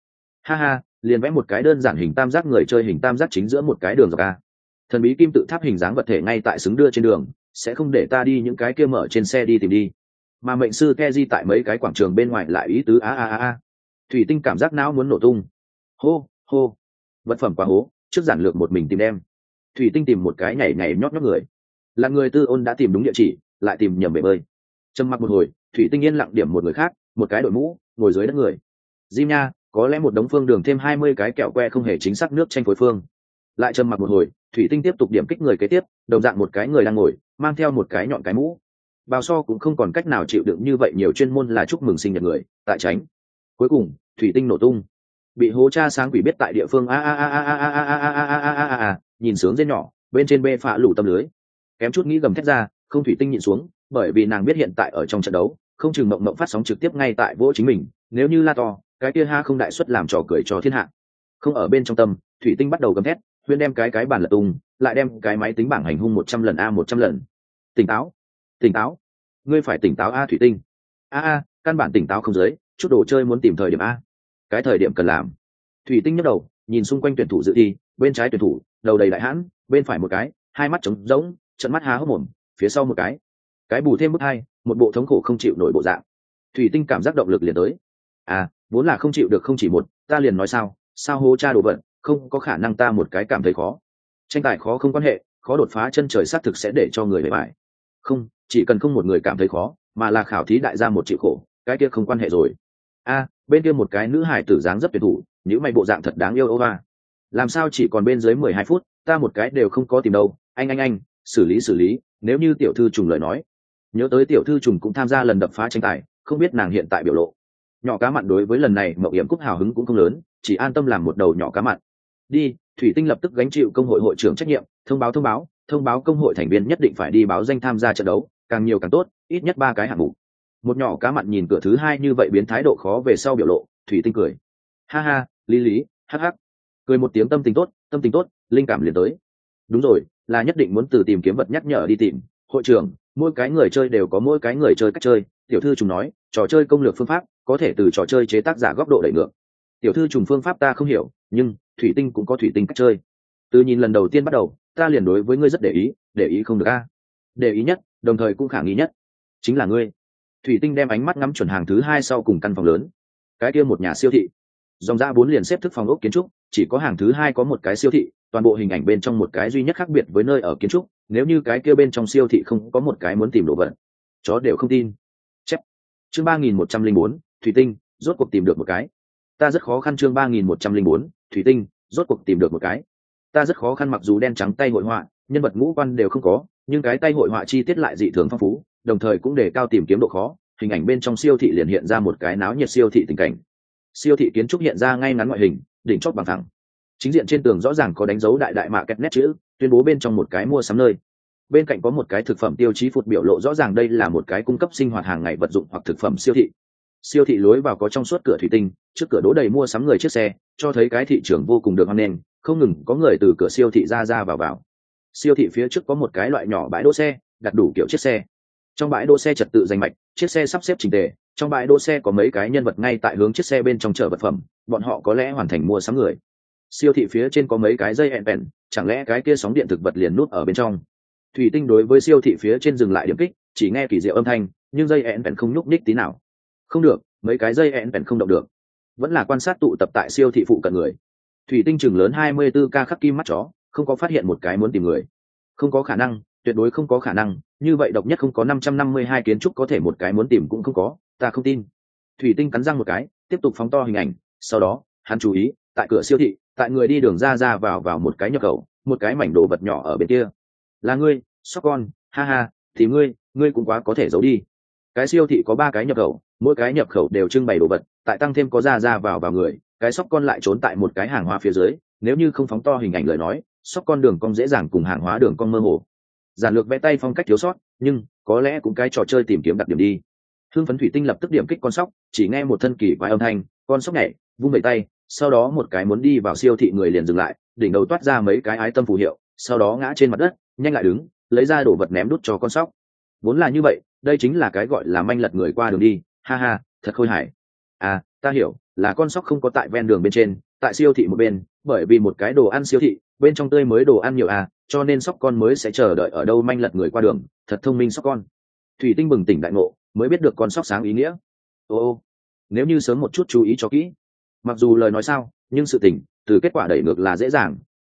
Liền vẽ một cái đơn giản hình tam giác, người chơi hình tam giác chính giữa một cái đường dọc Thần bí kim tự tháp hình dáng vật thể ngay tại xứng đưa trên đường, sẽ không để ta đi những cái kia mở trên xe đi tìm đi. Mà mệnh sư Keji tại mấy cái quảng trường bên ngoài lại ý tứ Thủy Tinh cảm giác não muốn nổ tung. Hô, vật phẩm quá hố, trước giản lược một mình tìm đem. Thủy Tinh tìm một cái nhảy nhảy nhót nhót người, là người Tư Ôn đã tìm đúng địa chỉ, lại tìm nhầm bể bơi. Trầm mặc một hồi, Thủy Tinh yên lặng điểm một người khác, một cái đội mũ ngồi dưới đất người. Jim nha, có lẽ một đống phương đường thêm 20 cái kẹo que không hề chính xác nước chanh phối phương. Lại trầm mặc một hồi, Thủy Tinh tiếp tục điểm kích người kế tiếp, đồng dạng một cái người đang ngồi, mang theo một cái nhọn cái mũ. Bào So cũng không còn cách nào chịu đựng như vậy nhiều chuyên môn là chúc mừng sinh nhật người, tại tránh. Cuối cùng, Thủy Tinh nổ tung, bị hố cha sáng quỷ biết tại địa phương nhìn sướng dên nhỏ, bên trên bê phạ lủ tâm lưới, kém chút nghĩ gầm thét ra, không. Thủy Tinh nhịn xuống, bởi vì nàng biết hiện tại ở trong trận đấu, không chừng mộng phát sóng trực tiếp ngay tại vỗ chính mình, nếu như la to, cái kia ha không đại suất làm trò cười cho thiên hạ. Không ở bên trong tâm, Thủy Tinh bắt đầu gầm thét, Huyên đem cái bàn lật tung, lại đem cái máy tính bảng hành hung 100 lần 100 lần. Tỉnh táo, tỉnh táo, ngươi phải tỉnh táo Thủy Tinh. Căn bản tỉnh táo không dưới, chút đồ chơi muốn tìm thời điểm cái thời điểm cần làm. Thủy Tinh nhấc đầu, nhìn xung quanh tuyển thủ dự thi, bên trái tuyển thủ, đầu đầy đại hãn, bên phải một cái, hai mắt trống rỗng, trận mắt há hốc mồm, phía sau một cái bù thêm bức hai, một bộ thống khổ không chịu nổi bộ dạng. Thủy Tinh cảm giác động lực liền tới. Vốn là không chịu được không chỉ một, ta liền nói sao hô cha đồ vật, không có khả năng ta một cái cảm thấy khó. Tranh tài khó không quan hệ, khó đột phá chân trời xác thực sẽ để cho người bề bại. Không, chỉ cần không một người cảm thấy khó, mà là khảo thí đại gia một chịu khổ, cái kia không quan hệ rồi. Bên kia một cái nữ hải tử dáng dấp tuyệt thủ, những mày bộ dạng thật đáng yêu Ova. Làm sao chỉ còn bên dưới 12 phút, ta một cái đều không có tìm đâu, anh, xử lý, nếu như tiểu thư trùng lời nói. Nhớ tới tiểu thư trùng cũng tham gia lần đập phá tranh tài, không biết nàng hiện tại biểu lộ. Nhỏ cá mặn đối với lần này mậu hiểm cúc hào hứng cũng không lớn, chỉ an tâm làm một đầu nhỏ cá mặn. Đi, Thủy Tinh lập tức gánh chịu công hội hội trưởng trách nhiệm, thông báo công hội thành viên nhất định phải đi báo danh tham gia trận đấu, càng nhiều càng tốt, ít nhất 3 cái hạng mục. Một nhỏ cá mặn nhìn cửa thứ hai như vậy biến thái độ khó về sau biểu lộ, Thủy Tinh cười. Ha, lý, hắc. Cười một tiếng tâm tình tốt, linh cảm liền tới. Đúng rồi, là nhất định muốn từ tìm kiếm vật nhắc nhở đi tìm. Hội trưởng, mỗi cái người chơi đều có mỗi cái người chơi cách chơi, tiểu thư trùng nói, trò chơi công lược phương pháp, có thể từ trò chơi chế tác giả góc độ đẩy ngược. Tiểu thư trùng phương pháp ta không hiểu, nhưng Thủy Tinh cũng có Thủy Tinh cách chơi. Từ nhìn lần đầu tiên bắt đầu, ta liền đối với ngươi rất để ý không được để ý nhất, đồng thời cũng khả nghi nhất, chính là ngươi. Thủy Tinh đem ánh mắt ngắm chuẩn hàng thứ hai sau cùng căn phòng lớn, cái kia một nhà siêu thị, dòng ra 4 liền xếp thức phòng ốc kiến trúc, chỉ có hàng thứ hai có một cái siêu thị, toàn bộ hình ảnh bên trong một cái duy nhất khác biệt với nơi ở kiến trúc, nếu như cái kia bên trong siêu thị không có một cái muốn tìm đồ vật, chó đều không tin. Chép. Chương 3104, Thủy Tinh, rốt cuộc tìm được một cái. Ta rất khó khăn. Chương 3104, Thủy Tinh, rốt cuộc tìm được một cái. Ta rất khó khăn. Mặc dù đen trắng tay hội họa, nhân vật ngũ quan đều không có, nhưng cái tay hội họa chi tiết lại dị thường phong phú, đồng thời cũng đề cao tìm kiếm độ khó. Hình ảnh bên trong siêu thị liền hiện ra một cái náo nhiệt siêu thị tình cảnh. Siêu thị kiến trúc hiện ra ngay ngắn ngoại hình, đỉnh chót bằng thẳng. Chính diện trên tường rõ ràng có đánh dấu đại mạ kẹt nét chữ, tuyên bố bên trong một cái mua sắm nơi. Bên cạnh có một cái thực phẩm tiêu chí phụt biểu lộ rõ ràng đây là một cái cung cấp sinh hoạt hàng ngày vật dụng hoặc thực phẩm siêu thị. Siêu thị lối vào có trong suốt cửa thủy tinh, trước cửa đỗ đầy mua sắm người chiếc xe, cho thấy cái thị trường vô cùng được hoan nghênh, không ngừng có người từ cửa siêu thị ra vào. Siêu thị phía trước có một cái loại nhỏ bãi đỗ xe, đặt đủ kiểu chiếc xe. Trong bãi đỗ xe trật tự danh mạch, chiếc xe sắp xếp chỉnh tề, trong bãi đỗ xe có mấy cái nhân vật ngay tại hướng chiếc xe bên trong chở vật phẩm, bọn họ có lẽ hoàn thành mua sắm người. Siêu thị phía trên có mấy cái dây hẹn bèn, chẳng lẽ cái kia sóng điện thực vật liền nút ở bên trong. Thủy Tinh đối với siêu thị phía trên dừng lại điểm kích, chỉ nghe kỳ diệu âm thanh, nhưng dây hẹn bèn không nhúc nhích tí nào. Không được, mấy cái dây hẹn bèn không động được. Vẫn là quan sát tụ tập tại siêu thị phụ cận người. Thủy Tinh chừng lớn 24K khắc kim mắt chó, không có phát hiện một cái muốn tìm người. Không có khả năng, tuyệt đối không có khả năng, như vậy độc nhất không có 552 kiến trúc có thể một cái muốn tìm cũng không có, ta không tin. Thủy Tinh cắn răng một cái, tiếp tục phóng to hình ảnh, sau đó, hắn chú ý, tại cửa siêu thị, tại người đi đường ra vào một cái nhập khẩu, một cái mảnh đồ vật nhỏ ở bên kia. Là ngươi, sóc con, ha, thì ngươi cũng quá có thể giấu đi. Cái siêu thị có 3 cái nhập khẩu, mỗi cái nhập khẩu đều trưng bày đồ vật, tại tăng thêm có ra vào người, cái sóc con lại trốn tại một cái hàng hóa phía dưới, nếu như không phóng to hình ảnh lời nói, sóc con đường cong dễ dàng cùng hàng hóa đường cong mơ hồ. Giản lược vẽ tay phong cách thiếu sót, nhưng có lẽ cũng cái trò chơi tìm kiếm đặc điểm đi. Hưng phấn Thủy Tinh lập tức điểm kích con sóc, chỉ nghe một thân kỳ quái âm thanh, con sóc nhảy, vung vẩy tay, sau đó một cái muốn đi vào siêu thị người liền dừng lại, đỉnh đầu toát ra mấy cái ái tâm phù hiệu, sau đó ngã trên mặt đất, nhanh lại đứng, lấy ra đồ vật ném đút cho con sóc. Vốn là như vậy, đây chính là cái gọi là manh lật người qua đường đi, ha, thật khôi hài. Ta hiểu, là con sóc không có tại ven đường bên trên, tại siêu thị một bên, bởi vì một cái đồ ăn siêu thị, bên trong tươi mới đồ ăn nhiều cho nên sóc con mới sẽ chờ đợi ở đâu manh lật người qua đường, thật thông minh sóc con. Thủy Tinh bừng tỉnh đại ngộ, mới biết được con sóc sáng ý nghĩa. Ô, nếu như sớm một chút chú ý cho kỹ. Mặc dù lời nói sao, nhưng sự tình, từ kết quả đẩy ngược là dễ dàng,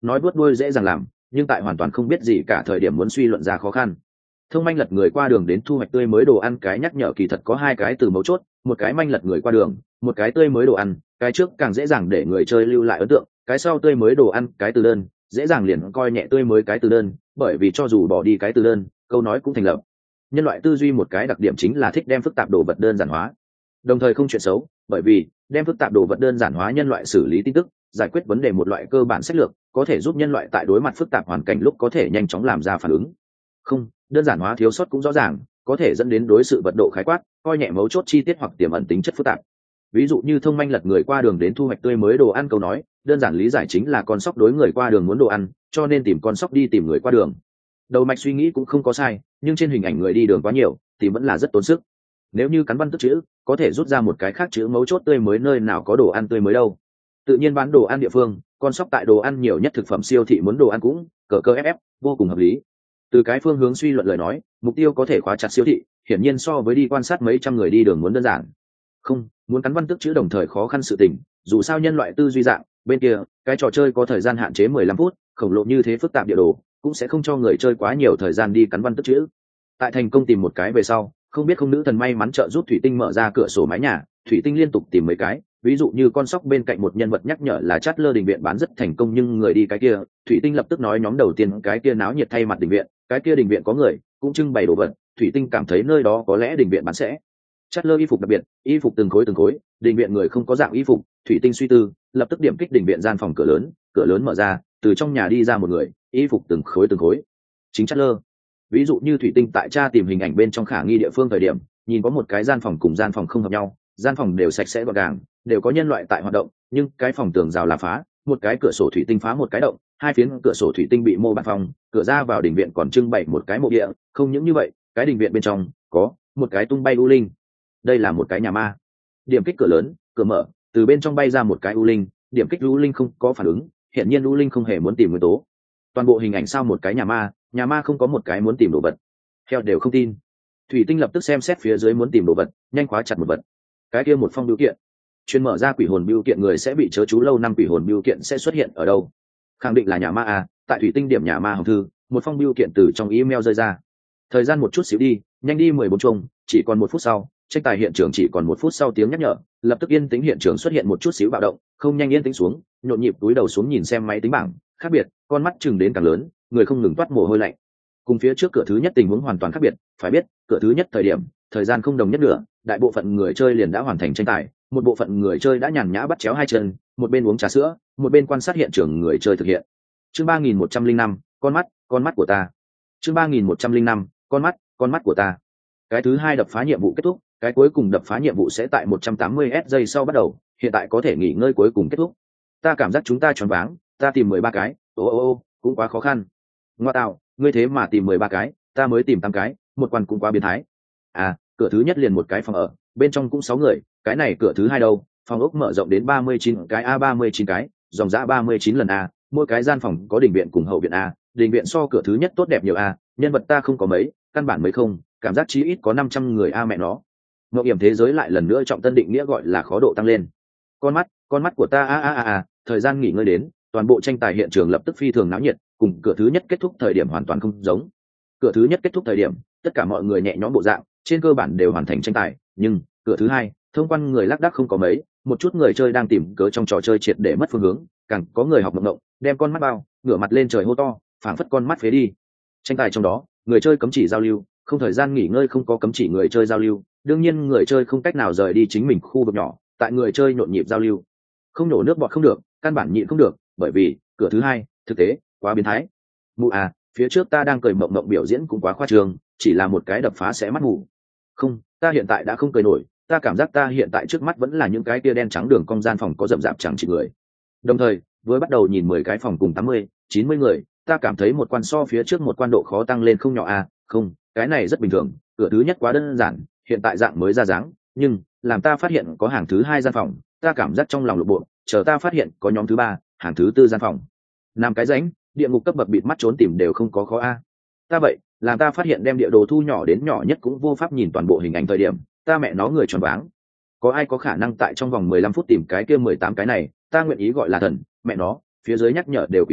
nói vuốt đuôi dễ dàng làm, nhưng tại hoàn toàn không biết gì cả thời điểm muốn suy luận ra khó khăn. Thông manh lật người qua đường đến thu hoạch tươi mới đồ ăn, cái nhắc nhở kỳ thật có hai cái từ mấu chốt, một cái manh lật người qua đường, một cái tươi mới đồ ăn. Cái trước càng dễ dàng để người chơi lưu lại ấn tượng, cái sau tươi mới đồ ăn cái từ đơn dễ dàng liền coi nhẹ tươi mới cái từ đơn, bởi vì cho dù bỏ đi cái từ đơn, câu nói cũng thành lập. Nhân loại tư duy một cái đặc điểm chính là thích đem phức tạp đồ vật đơn giản hóa, đồng thời không chuyện xấu, bởi vì đem phức tạp đồ vật đơn giản hóa nhân loại xử lý tin tức, giải quyết vấn đề một loại cơ bản sách lược, có thể giúp nhân loại tại đối mặt phức tạp hoàn cảnh lúc có thể nhanh chóng làm ra phản ứng. Không, đơn giản hóa thiếu sót cũng rõ ràng, có thể dẫn đến đối sự vật độ khái quát, coi nhẹ mấu chốt chi tiết hoặc tiềm ẩn tính chất phức tạp. Ví dụ như thông manh lật người qua đường đến thu hoạch tươi mới đồ ăn câu nói, đơn giản lý giải chính là con sóc đối người qua đường muốn đồ ăn, cho nên tìm con sóc đi tìm người qua đường. Đầu mạch suy nghĩ cũng không có sai, nhưng trên hình ảnh người đi đường quá nhiều thì vẫn là rất tốn sức. Nếu như cắn văn tức chữ, có thể rút ra một cái khác chữ mấu chốt tươi mới, nơi nào có đồ ăn tươi mới đâu. Tự nhiên bán đồ ăn địa phương, con sóc tại đồ ăn nhiều nhất thực phẩm siêu thị muốn đồ ăn cũng cờ cờ ép vô cùng hợp lý. Từ cái phương hướng suy luận lời nói, mục tiêu có thể khóa chặt siêu thị, hiển nhiên so với đi quan sát mấy trăm người đi đường muốn đơn giản. Không, muốn cắn văn tức chữ đồng thời khó khăn sự tình, dù sao nhân loại tư duy dạng, bên kia, cái trò chơi có thời gian hạn chế 15 phút, khổng lồ như thế phức tạp địa đồ, cũng sẽ không cho người chơi quá nhiều thời gian đi cắn văn tức chữ. Tại thành công tìm một cái về sau, không biết không nữ thần may mắn trợ giúp Thủy Tinh mở ra cửa sổ mái nhà, Thủy Tinh liên tục tìm mấy cái, ví dụ như con sóc bên cạnh một nhân vật nhắc nhở là chát lơ đình viện bán rất thành công, nhưng người đi cái kia, Thủy Tinh lập tức nói nhóm đầu tiên cái kia náo nhiệt thay mặt đình viện, cái kia đình viện có người, cũng trưng bày đồ vật, Thủy Tinh cảm thấy nơi đó có lẽ đình viện bán sẽ. Chát lơ y phục đặc biệt, y phục từng khối, đình viện người không có dạng y phục, Thủy Tinh suy tư, lập tức điểm kích đình viện gian phòng cửa lớn mở ra, từ trong nhà đi ra một người, y phục từng khối, chính Chát lơ. Ví dụ như Thủy Tinh tại tra tìm hình ảnh bên trong khả nghi địa phương thời điểm, nhìn có một cái gian phòng cùng gian phòng không hợp nhau, gian phòng đều sạch sẽ gọn gàng, đều có nhân loại tại hoạt động, nhưng cái phòng tường rào là phá, một cái cửa sổ thủy tinh phá một cái động, hai phiến cửa sổ thủy tinh bị mô bản phòng, cửa ra vào đình viện còn trưng bày một cái mộ địa, không những như vậy, cái đình viện bên trong có một cái tung bay u linh. Đây là một cái nhà ma. Điểm kích cửa lớn, cửa mở, từ bên trong bay ra một cái u linh, điểm kích u linh không có phản ứng, hiện nhiên u linh không hề muốn tìm nguyên tố. Toàn bộ hình ảnh sao một cái nhà ma không có một cái muốn tìm đồ vật. Theo đều không tin. Thủy Tinh lập tức xem xét phía dưới muốn tìm đồ vật, nhanh khóa chặt một vật. Cái kia một phong bưu kiện. Chuyên mở ra quỷ hồn bưu kiện người sẽ bị chớ chú lâu năm, quỷ hồn bưu kiện sẽ xuất hiện ở đâu? Khẳng định là nhà ma à, tại Thủy Tinh điểm nhà ma hồng thư, một phong bưu kiện từ trong email rơi ra. Thời gian một chút xíu đi, nhanh đi 14 chung, chỉ còn 1 phút sau, tranh tài hiện trường chỉ còn 1 phút sau tiếng nhắc nhở, lập tức yên tĩnh, hiện trường xuất hiện một chút xíu bạo động, không nhanh yên tĩnh xuống, nhộn nhịp túi đầu xuống nhìn xem máy tính bảng, khác biệt, con mắt chừng đến càng lớn, người không ngừng toát mồ hôi lạnh. Cùng phía trước cửa thứ nhất tình huống hoàn toàn khác biệt, phải biết, cửa thứ nhất thời điểm, thời gian không đồng nhất nữa, đại bộ phận người chơi liền đã hoàn thành tranh tài, một bộ phận người chơi đã nhàn nhã bắt chéo hai chân, một bên uống trà sữa, một bên quan sát hiện trường người chơi thực hiện. Chương 3105, con mắt của ta. Chương 3105, con mắt của ta. Cái thứ hai đập phá nhiệm vụ kết thúc, cái cuối cùng đập phá nhiệm vụ sẽ tại 180 giây sau bắt đầu, hiện tại có thể nghỉ ngơi cuối cùng kết thúc. Ta cảm giác chúng ta choáng váng, ta tìm 13 cái, cũng quá khó khăn. Ngoa tạo, ngươi thế mà tìm 13 cái, ta mới tìm 8 cái, một quan cũng quá biến thái. À, cửa thứ nhất liền một cái phòng ở, bên trong cũng 6 người, cái này cửa thứ hai đâu, phòng ốc mở rộng đến 39 cái a, 39 cái, dòng dã 39 lần a, mỗi cái gian phòng có đình viện cùng hậu viện a, đình viện so cửa thứ nhất tốt đẹp nhiều a, nhân vật ta không có mấy, căn bản mấy không, cảm giác chí ít có 500 người a mẹ nó. Ngộ hiểm thế giới lại lần nữa trọng tân định nghĩa gọi là khó độ tăng lên. Con mắt của ta a, thời gian nghỉ ngơi đến, toàn bộ tranh tài hiện trường lập tức phi thường náo nhiệt, cùng cửa thứ nhất kết thúc thời điểm hoàn toàn không giống. Cửa thứ nhất kết thúc thời điểm, tất cả mọi người nhẹ nhõm bộ dạng, trên cơ bản đều hoàn thành tranh tài, nhưng cửa thứ hai, thông quan người lác đác không có mấy, một chút người chơi đang tìm cớ trong trò chơi triệt để mất phương hướng, càng có người học mộng, đem con mắt bao, ngửa mặt lên trời hô to, phảng phất con mắt phế đi. Tranh tài trong đó, người chơi cấm chỉ giao lưu, không thời gian nghỉ ngơi, không có cấm chỉ người chơi giao lưu, đương nhiên người chơi không cách nào rời đi chính mình khu vực nhỏ, tại người chơi nhộn nhịp giao lưu, không nổ nước bọt không được, căn bản nhịn không được, bởi vì cửa thứ hai, thực tế quá biến thái. Mụ à, phía trước ta đang cười mộng biểu diễn cũng quá khoa trương, chỉ là một cái đập phá sẽ mắt mù. Không, ta hiện tại đã không cười nổi, ta cảm giác ta hiện tại trước mắt vẫn là những cái kia đen trắng đường cong gian phòng có rậm rạp chẳng chỉ người. Đồng thời, với bắt đầu nhìn 10 cái phòng cùng 80, 90 người, ta cảm thấy một quan so phía trước một quan độ khó tăng lên không nhỏ à, không, cái này rất bình thường, cửa thứ nhất quá đơn giản, hiện tại dạng mới ra dáng, nhưng làm ta phát hiện có hàng thứ hai gian phòng, ta cảm giác trong lòng lục bộ, chờ ta phát hiện có nhóm thứ ba, hàng thứ tư gian phòng. Làm cái rãnh, địa ngục cấp bậc bịt mắt trốn tìm đều không có khó a. Ta vậy, làm ta phát hiện đem địa đồ thu nhỏ đến nhỏ nhất cũng vô pháp nhìn toàn bộ hình ảnh thời điểm, ta mẹ nó người tròn váng. Có ai có khả năng tại trong vòng 15 phút tìm cái kia 18 cái này, ta nguyện ý gọi là thần, mẹ nó, phía dưới nhắc nhở đều quỷ a,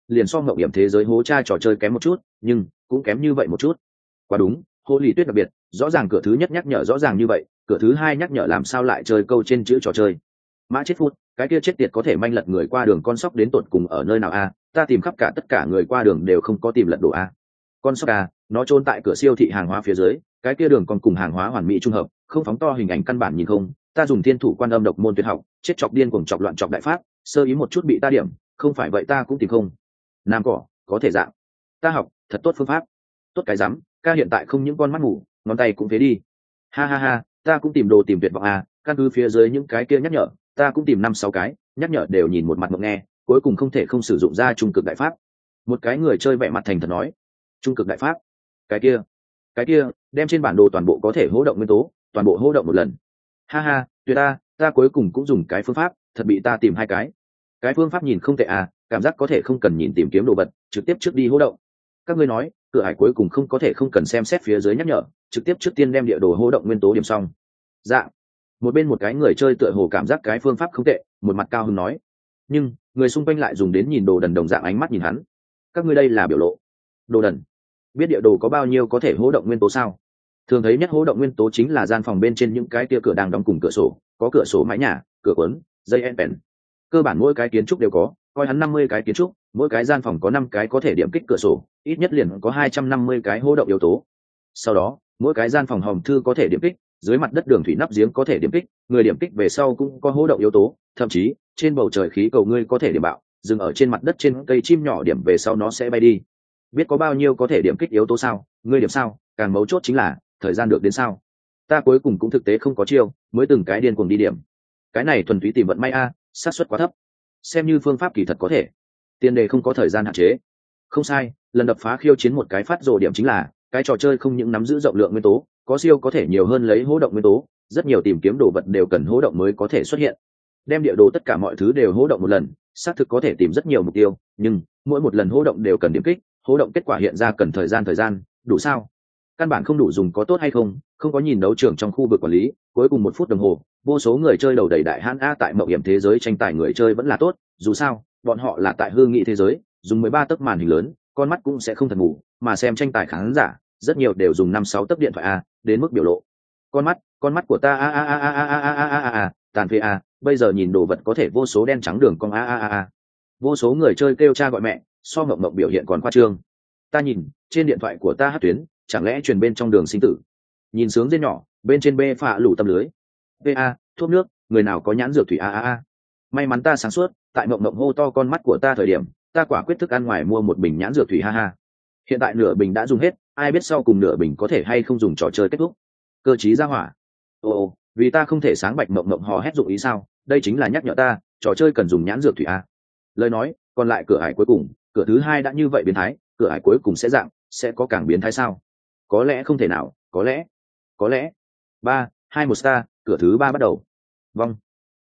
liền so ngậu hiểm thế giới hố tra trò chơi kém một chút, nhưng cũng kém như vậy một chút. Quá đúng, Hồ Lý Tuyết đặc biệt, rõ ràng cửa thứ nhất nhắc nhở rõ ràng như vậy, cửa thứ hai nhắc nhở làm sao lại chơi câu trên chữ trò chơi. Mã chết phút, cái kia chết tiệt có thể manh lật người qua đường con sóc đến tột cùng ở nơi nào a? Ta tìm khắp cả tất cả người qua đường đều không có tìm lật đồ a. Con sóc a, nó trôn tại cửa siêu thị hàng hóa phía dưới, cái kia đường còn cùng hàng hóa hoàn mỹ trung hợp, không phóng to hình ảnh căn bản nhìn không. Ta dùng thiên thủ quan âm độc môn tuyệt học, chết chọc điên cuồng chọc loạn chọc đại pháp, sơ ý một chút bị ta điểm, không phải vậy ta cũng tìm không. Nam cỏ, có thể dạng. Ta học, thật tốt phương pháp. Tốt cái rắm, ca hiện tại không những con mắt ngủ, ngón tay cũng thế đi. Ha ha ha, ta cũng tìm đồ tìm tuyệt vọng à, căn cứ phía dưới những cái kia nhắc nhở, ta cũng tìm 5-6 cái, nhắc nhở đều nhìn một mặt ngậm nghe, cuối cùng không thể không sử dụng ra trung cực đại pháp. Một cái người chơi vẻ mặt thành thật nói, trung cực đại pháp, cái kia, đem trên bản đồ toàn bộ có thể hô động nguyên tố, toàn bộ hô động một lần. Ha ha, tuyệt ta cuối cùng cũng dùng cái phương pháp, thật bị ta tìm 2 cái. Cái phương pháp nhìn không tệ à, cảm giác có thể không cần nhìn tìm kiếm đồ vật, trực tiếp trước đi hô động. Các ngươi nói, cửa hải cuối cùng không có thể không cần xem xét phía dưới nhắc nhở, trực tiếp trước tiên đem địa đồ hô động nguyên tố điểm xong. Dạ. Một bên một cái người chơi tựa hồ cảm giác cái phương pháp không tệ, một mặt cao hứng nói. Nhưng người xung quanh lại dùng đến nhìn đồ đần đồng dạng ánh mắt nhìn hắn. Các ngươi đây là biểu lộ. Đồ đần. Biết địa đồ có bao nhiêu có thể hô động nguyên tố sao? Thường thấy nhất hô động nguyên tố chính là gian phòng bên trên những cái tia cửa đang đóng cùng cửa sổ, có cửa sổ mái nhà, cửa cuốn, dây en. Cơ bản mỗi cái kiến trúc đều có, coi hắn 50 cái kiến trúc, mỗi cái gian phòng có 5 cái có thể điểm kích cửa sổ, ít nhất liền có 250 cái hô động yếu tố. Sau đó, mỗi cái gian phòng hòm thư có thể điểm kích, dưới mặt đất đường thủy nắp giếng có thể điểm kích, người điểm kích về sau cũng có hô động yếu tố, thậm chí trên bầu trời khí cầu ngươi có thể điểm bạo, dừng ở trên mặt đất trên cây chim nhỏ điểm về sau nó sẽ bay đi. Biết có bao nhiêu có thể điểm kích yếu tố sao? Ngươi điểm sao? Càng mấu chốt chính là thời gian được đến sao? Ta cuối cùng cũng thực tế không có chiêu, mới từng cái điên cuồng đi điểm. Cái này thuần túy tìm vận may a, xác suất quá thấp. Xem như phương pháp kỳ thật có thể. Tiền đề không có thời gian hạn chế. Không sai, lần đập phá khiêu chiến một cái phát rồ điểm chính là cái trò chơi không những nắm giữ rộng lượng nguyên tố, có siêu có thể nhiều hơn lấy hô động nguyên tố, rất nhiều tìm kiếm đồ vật đều cần hô động mới có thể xuất hiện. Đem địa đồ tất cả mọi thứ đều hô động một lần, xác thực có thể tìm rất nhiều mục tiêu, nhưng mỗi một lần hô động đều cần điểm kích, hô động kết quả hiện ra cần thời gian, đủ sao? Căn bản không đủ dùng có tốt hay không, không có nhìn đấu trường trong khu vực quản lý, cuối cùng 1 phút đồng hồ, vô số người chơi đầu đầy đại hãn a tại mạo hiểm thế giới tranh tài người chơi vẫn là tốt, dù sao, bọn họ là tại hư nghị thế giới, dùng 13 tấc màn hình lớn, con mắt cũng sẽ không thật ngủ, mà xem tranh tài khán giả, rất nhiều đều dùng 5-6 tấc điện thoại a, đến mức biểu lộ. Con mắt của ta tàn phế a, bây giờ nhìn đồ vật có thể vô số đen trắng đường cong a. Vô số người chơi kêu cha gọi mẹ, so ngậm biểu hiện còn khoa trương. Ta nhìn, trên điện thoại của ta hát tuyến, chẳng lẽ truyền bên trong đường sinh tử. Nhìn sướng dên nhỏ, bên trên bê phạ lủ tâm lưới. Va, thuốc nước, người nào có nhãn dược thủy a. May mắn ta sáng suốt, tại mộng hô to con mắt của ta thời điểm, ta quả quyết thức ăn ngoài mua một bình nhãn dược thủy ha. Hiện tại nửa bình đã dùng hết, ai biết sau cùng nửa bình có thể hay không dùng trò chơi kết thúc. Cơ chí ra hỏa. Ồ, vì ta không thể sáng bạch mộng hò hét dụng ý sao? Đây chính là nhắc nhở ta, trò chơi cần dùng nhãn dược thủy a. Lời nói, còn lại cửa ải cuối cùng, cửa thứ 2 đã như vậy biến thái, cửa ải cuối cùng sẽ có càng biến thái sao? Có lẽ không thể nào, có lẽ 3, 2, 1 star, cửa thứ 3 bắt đầu. Vâng.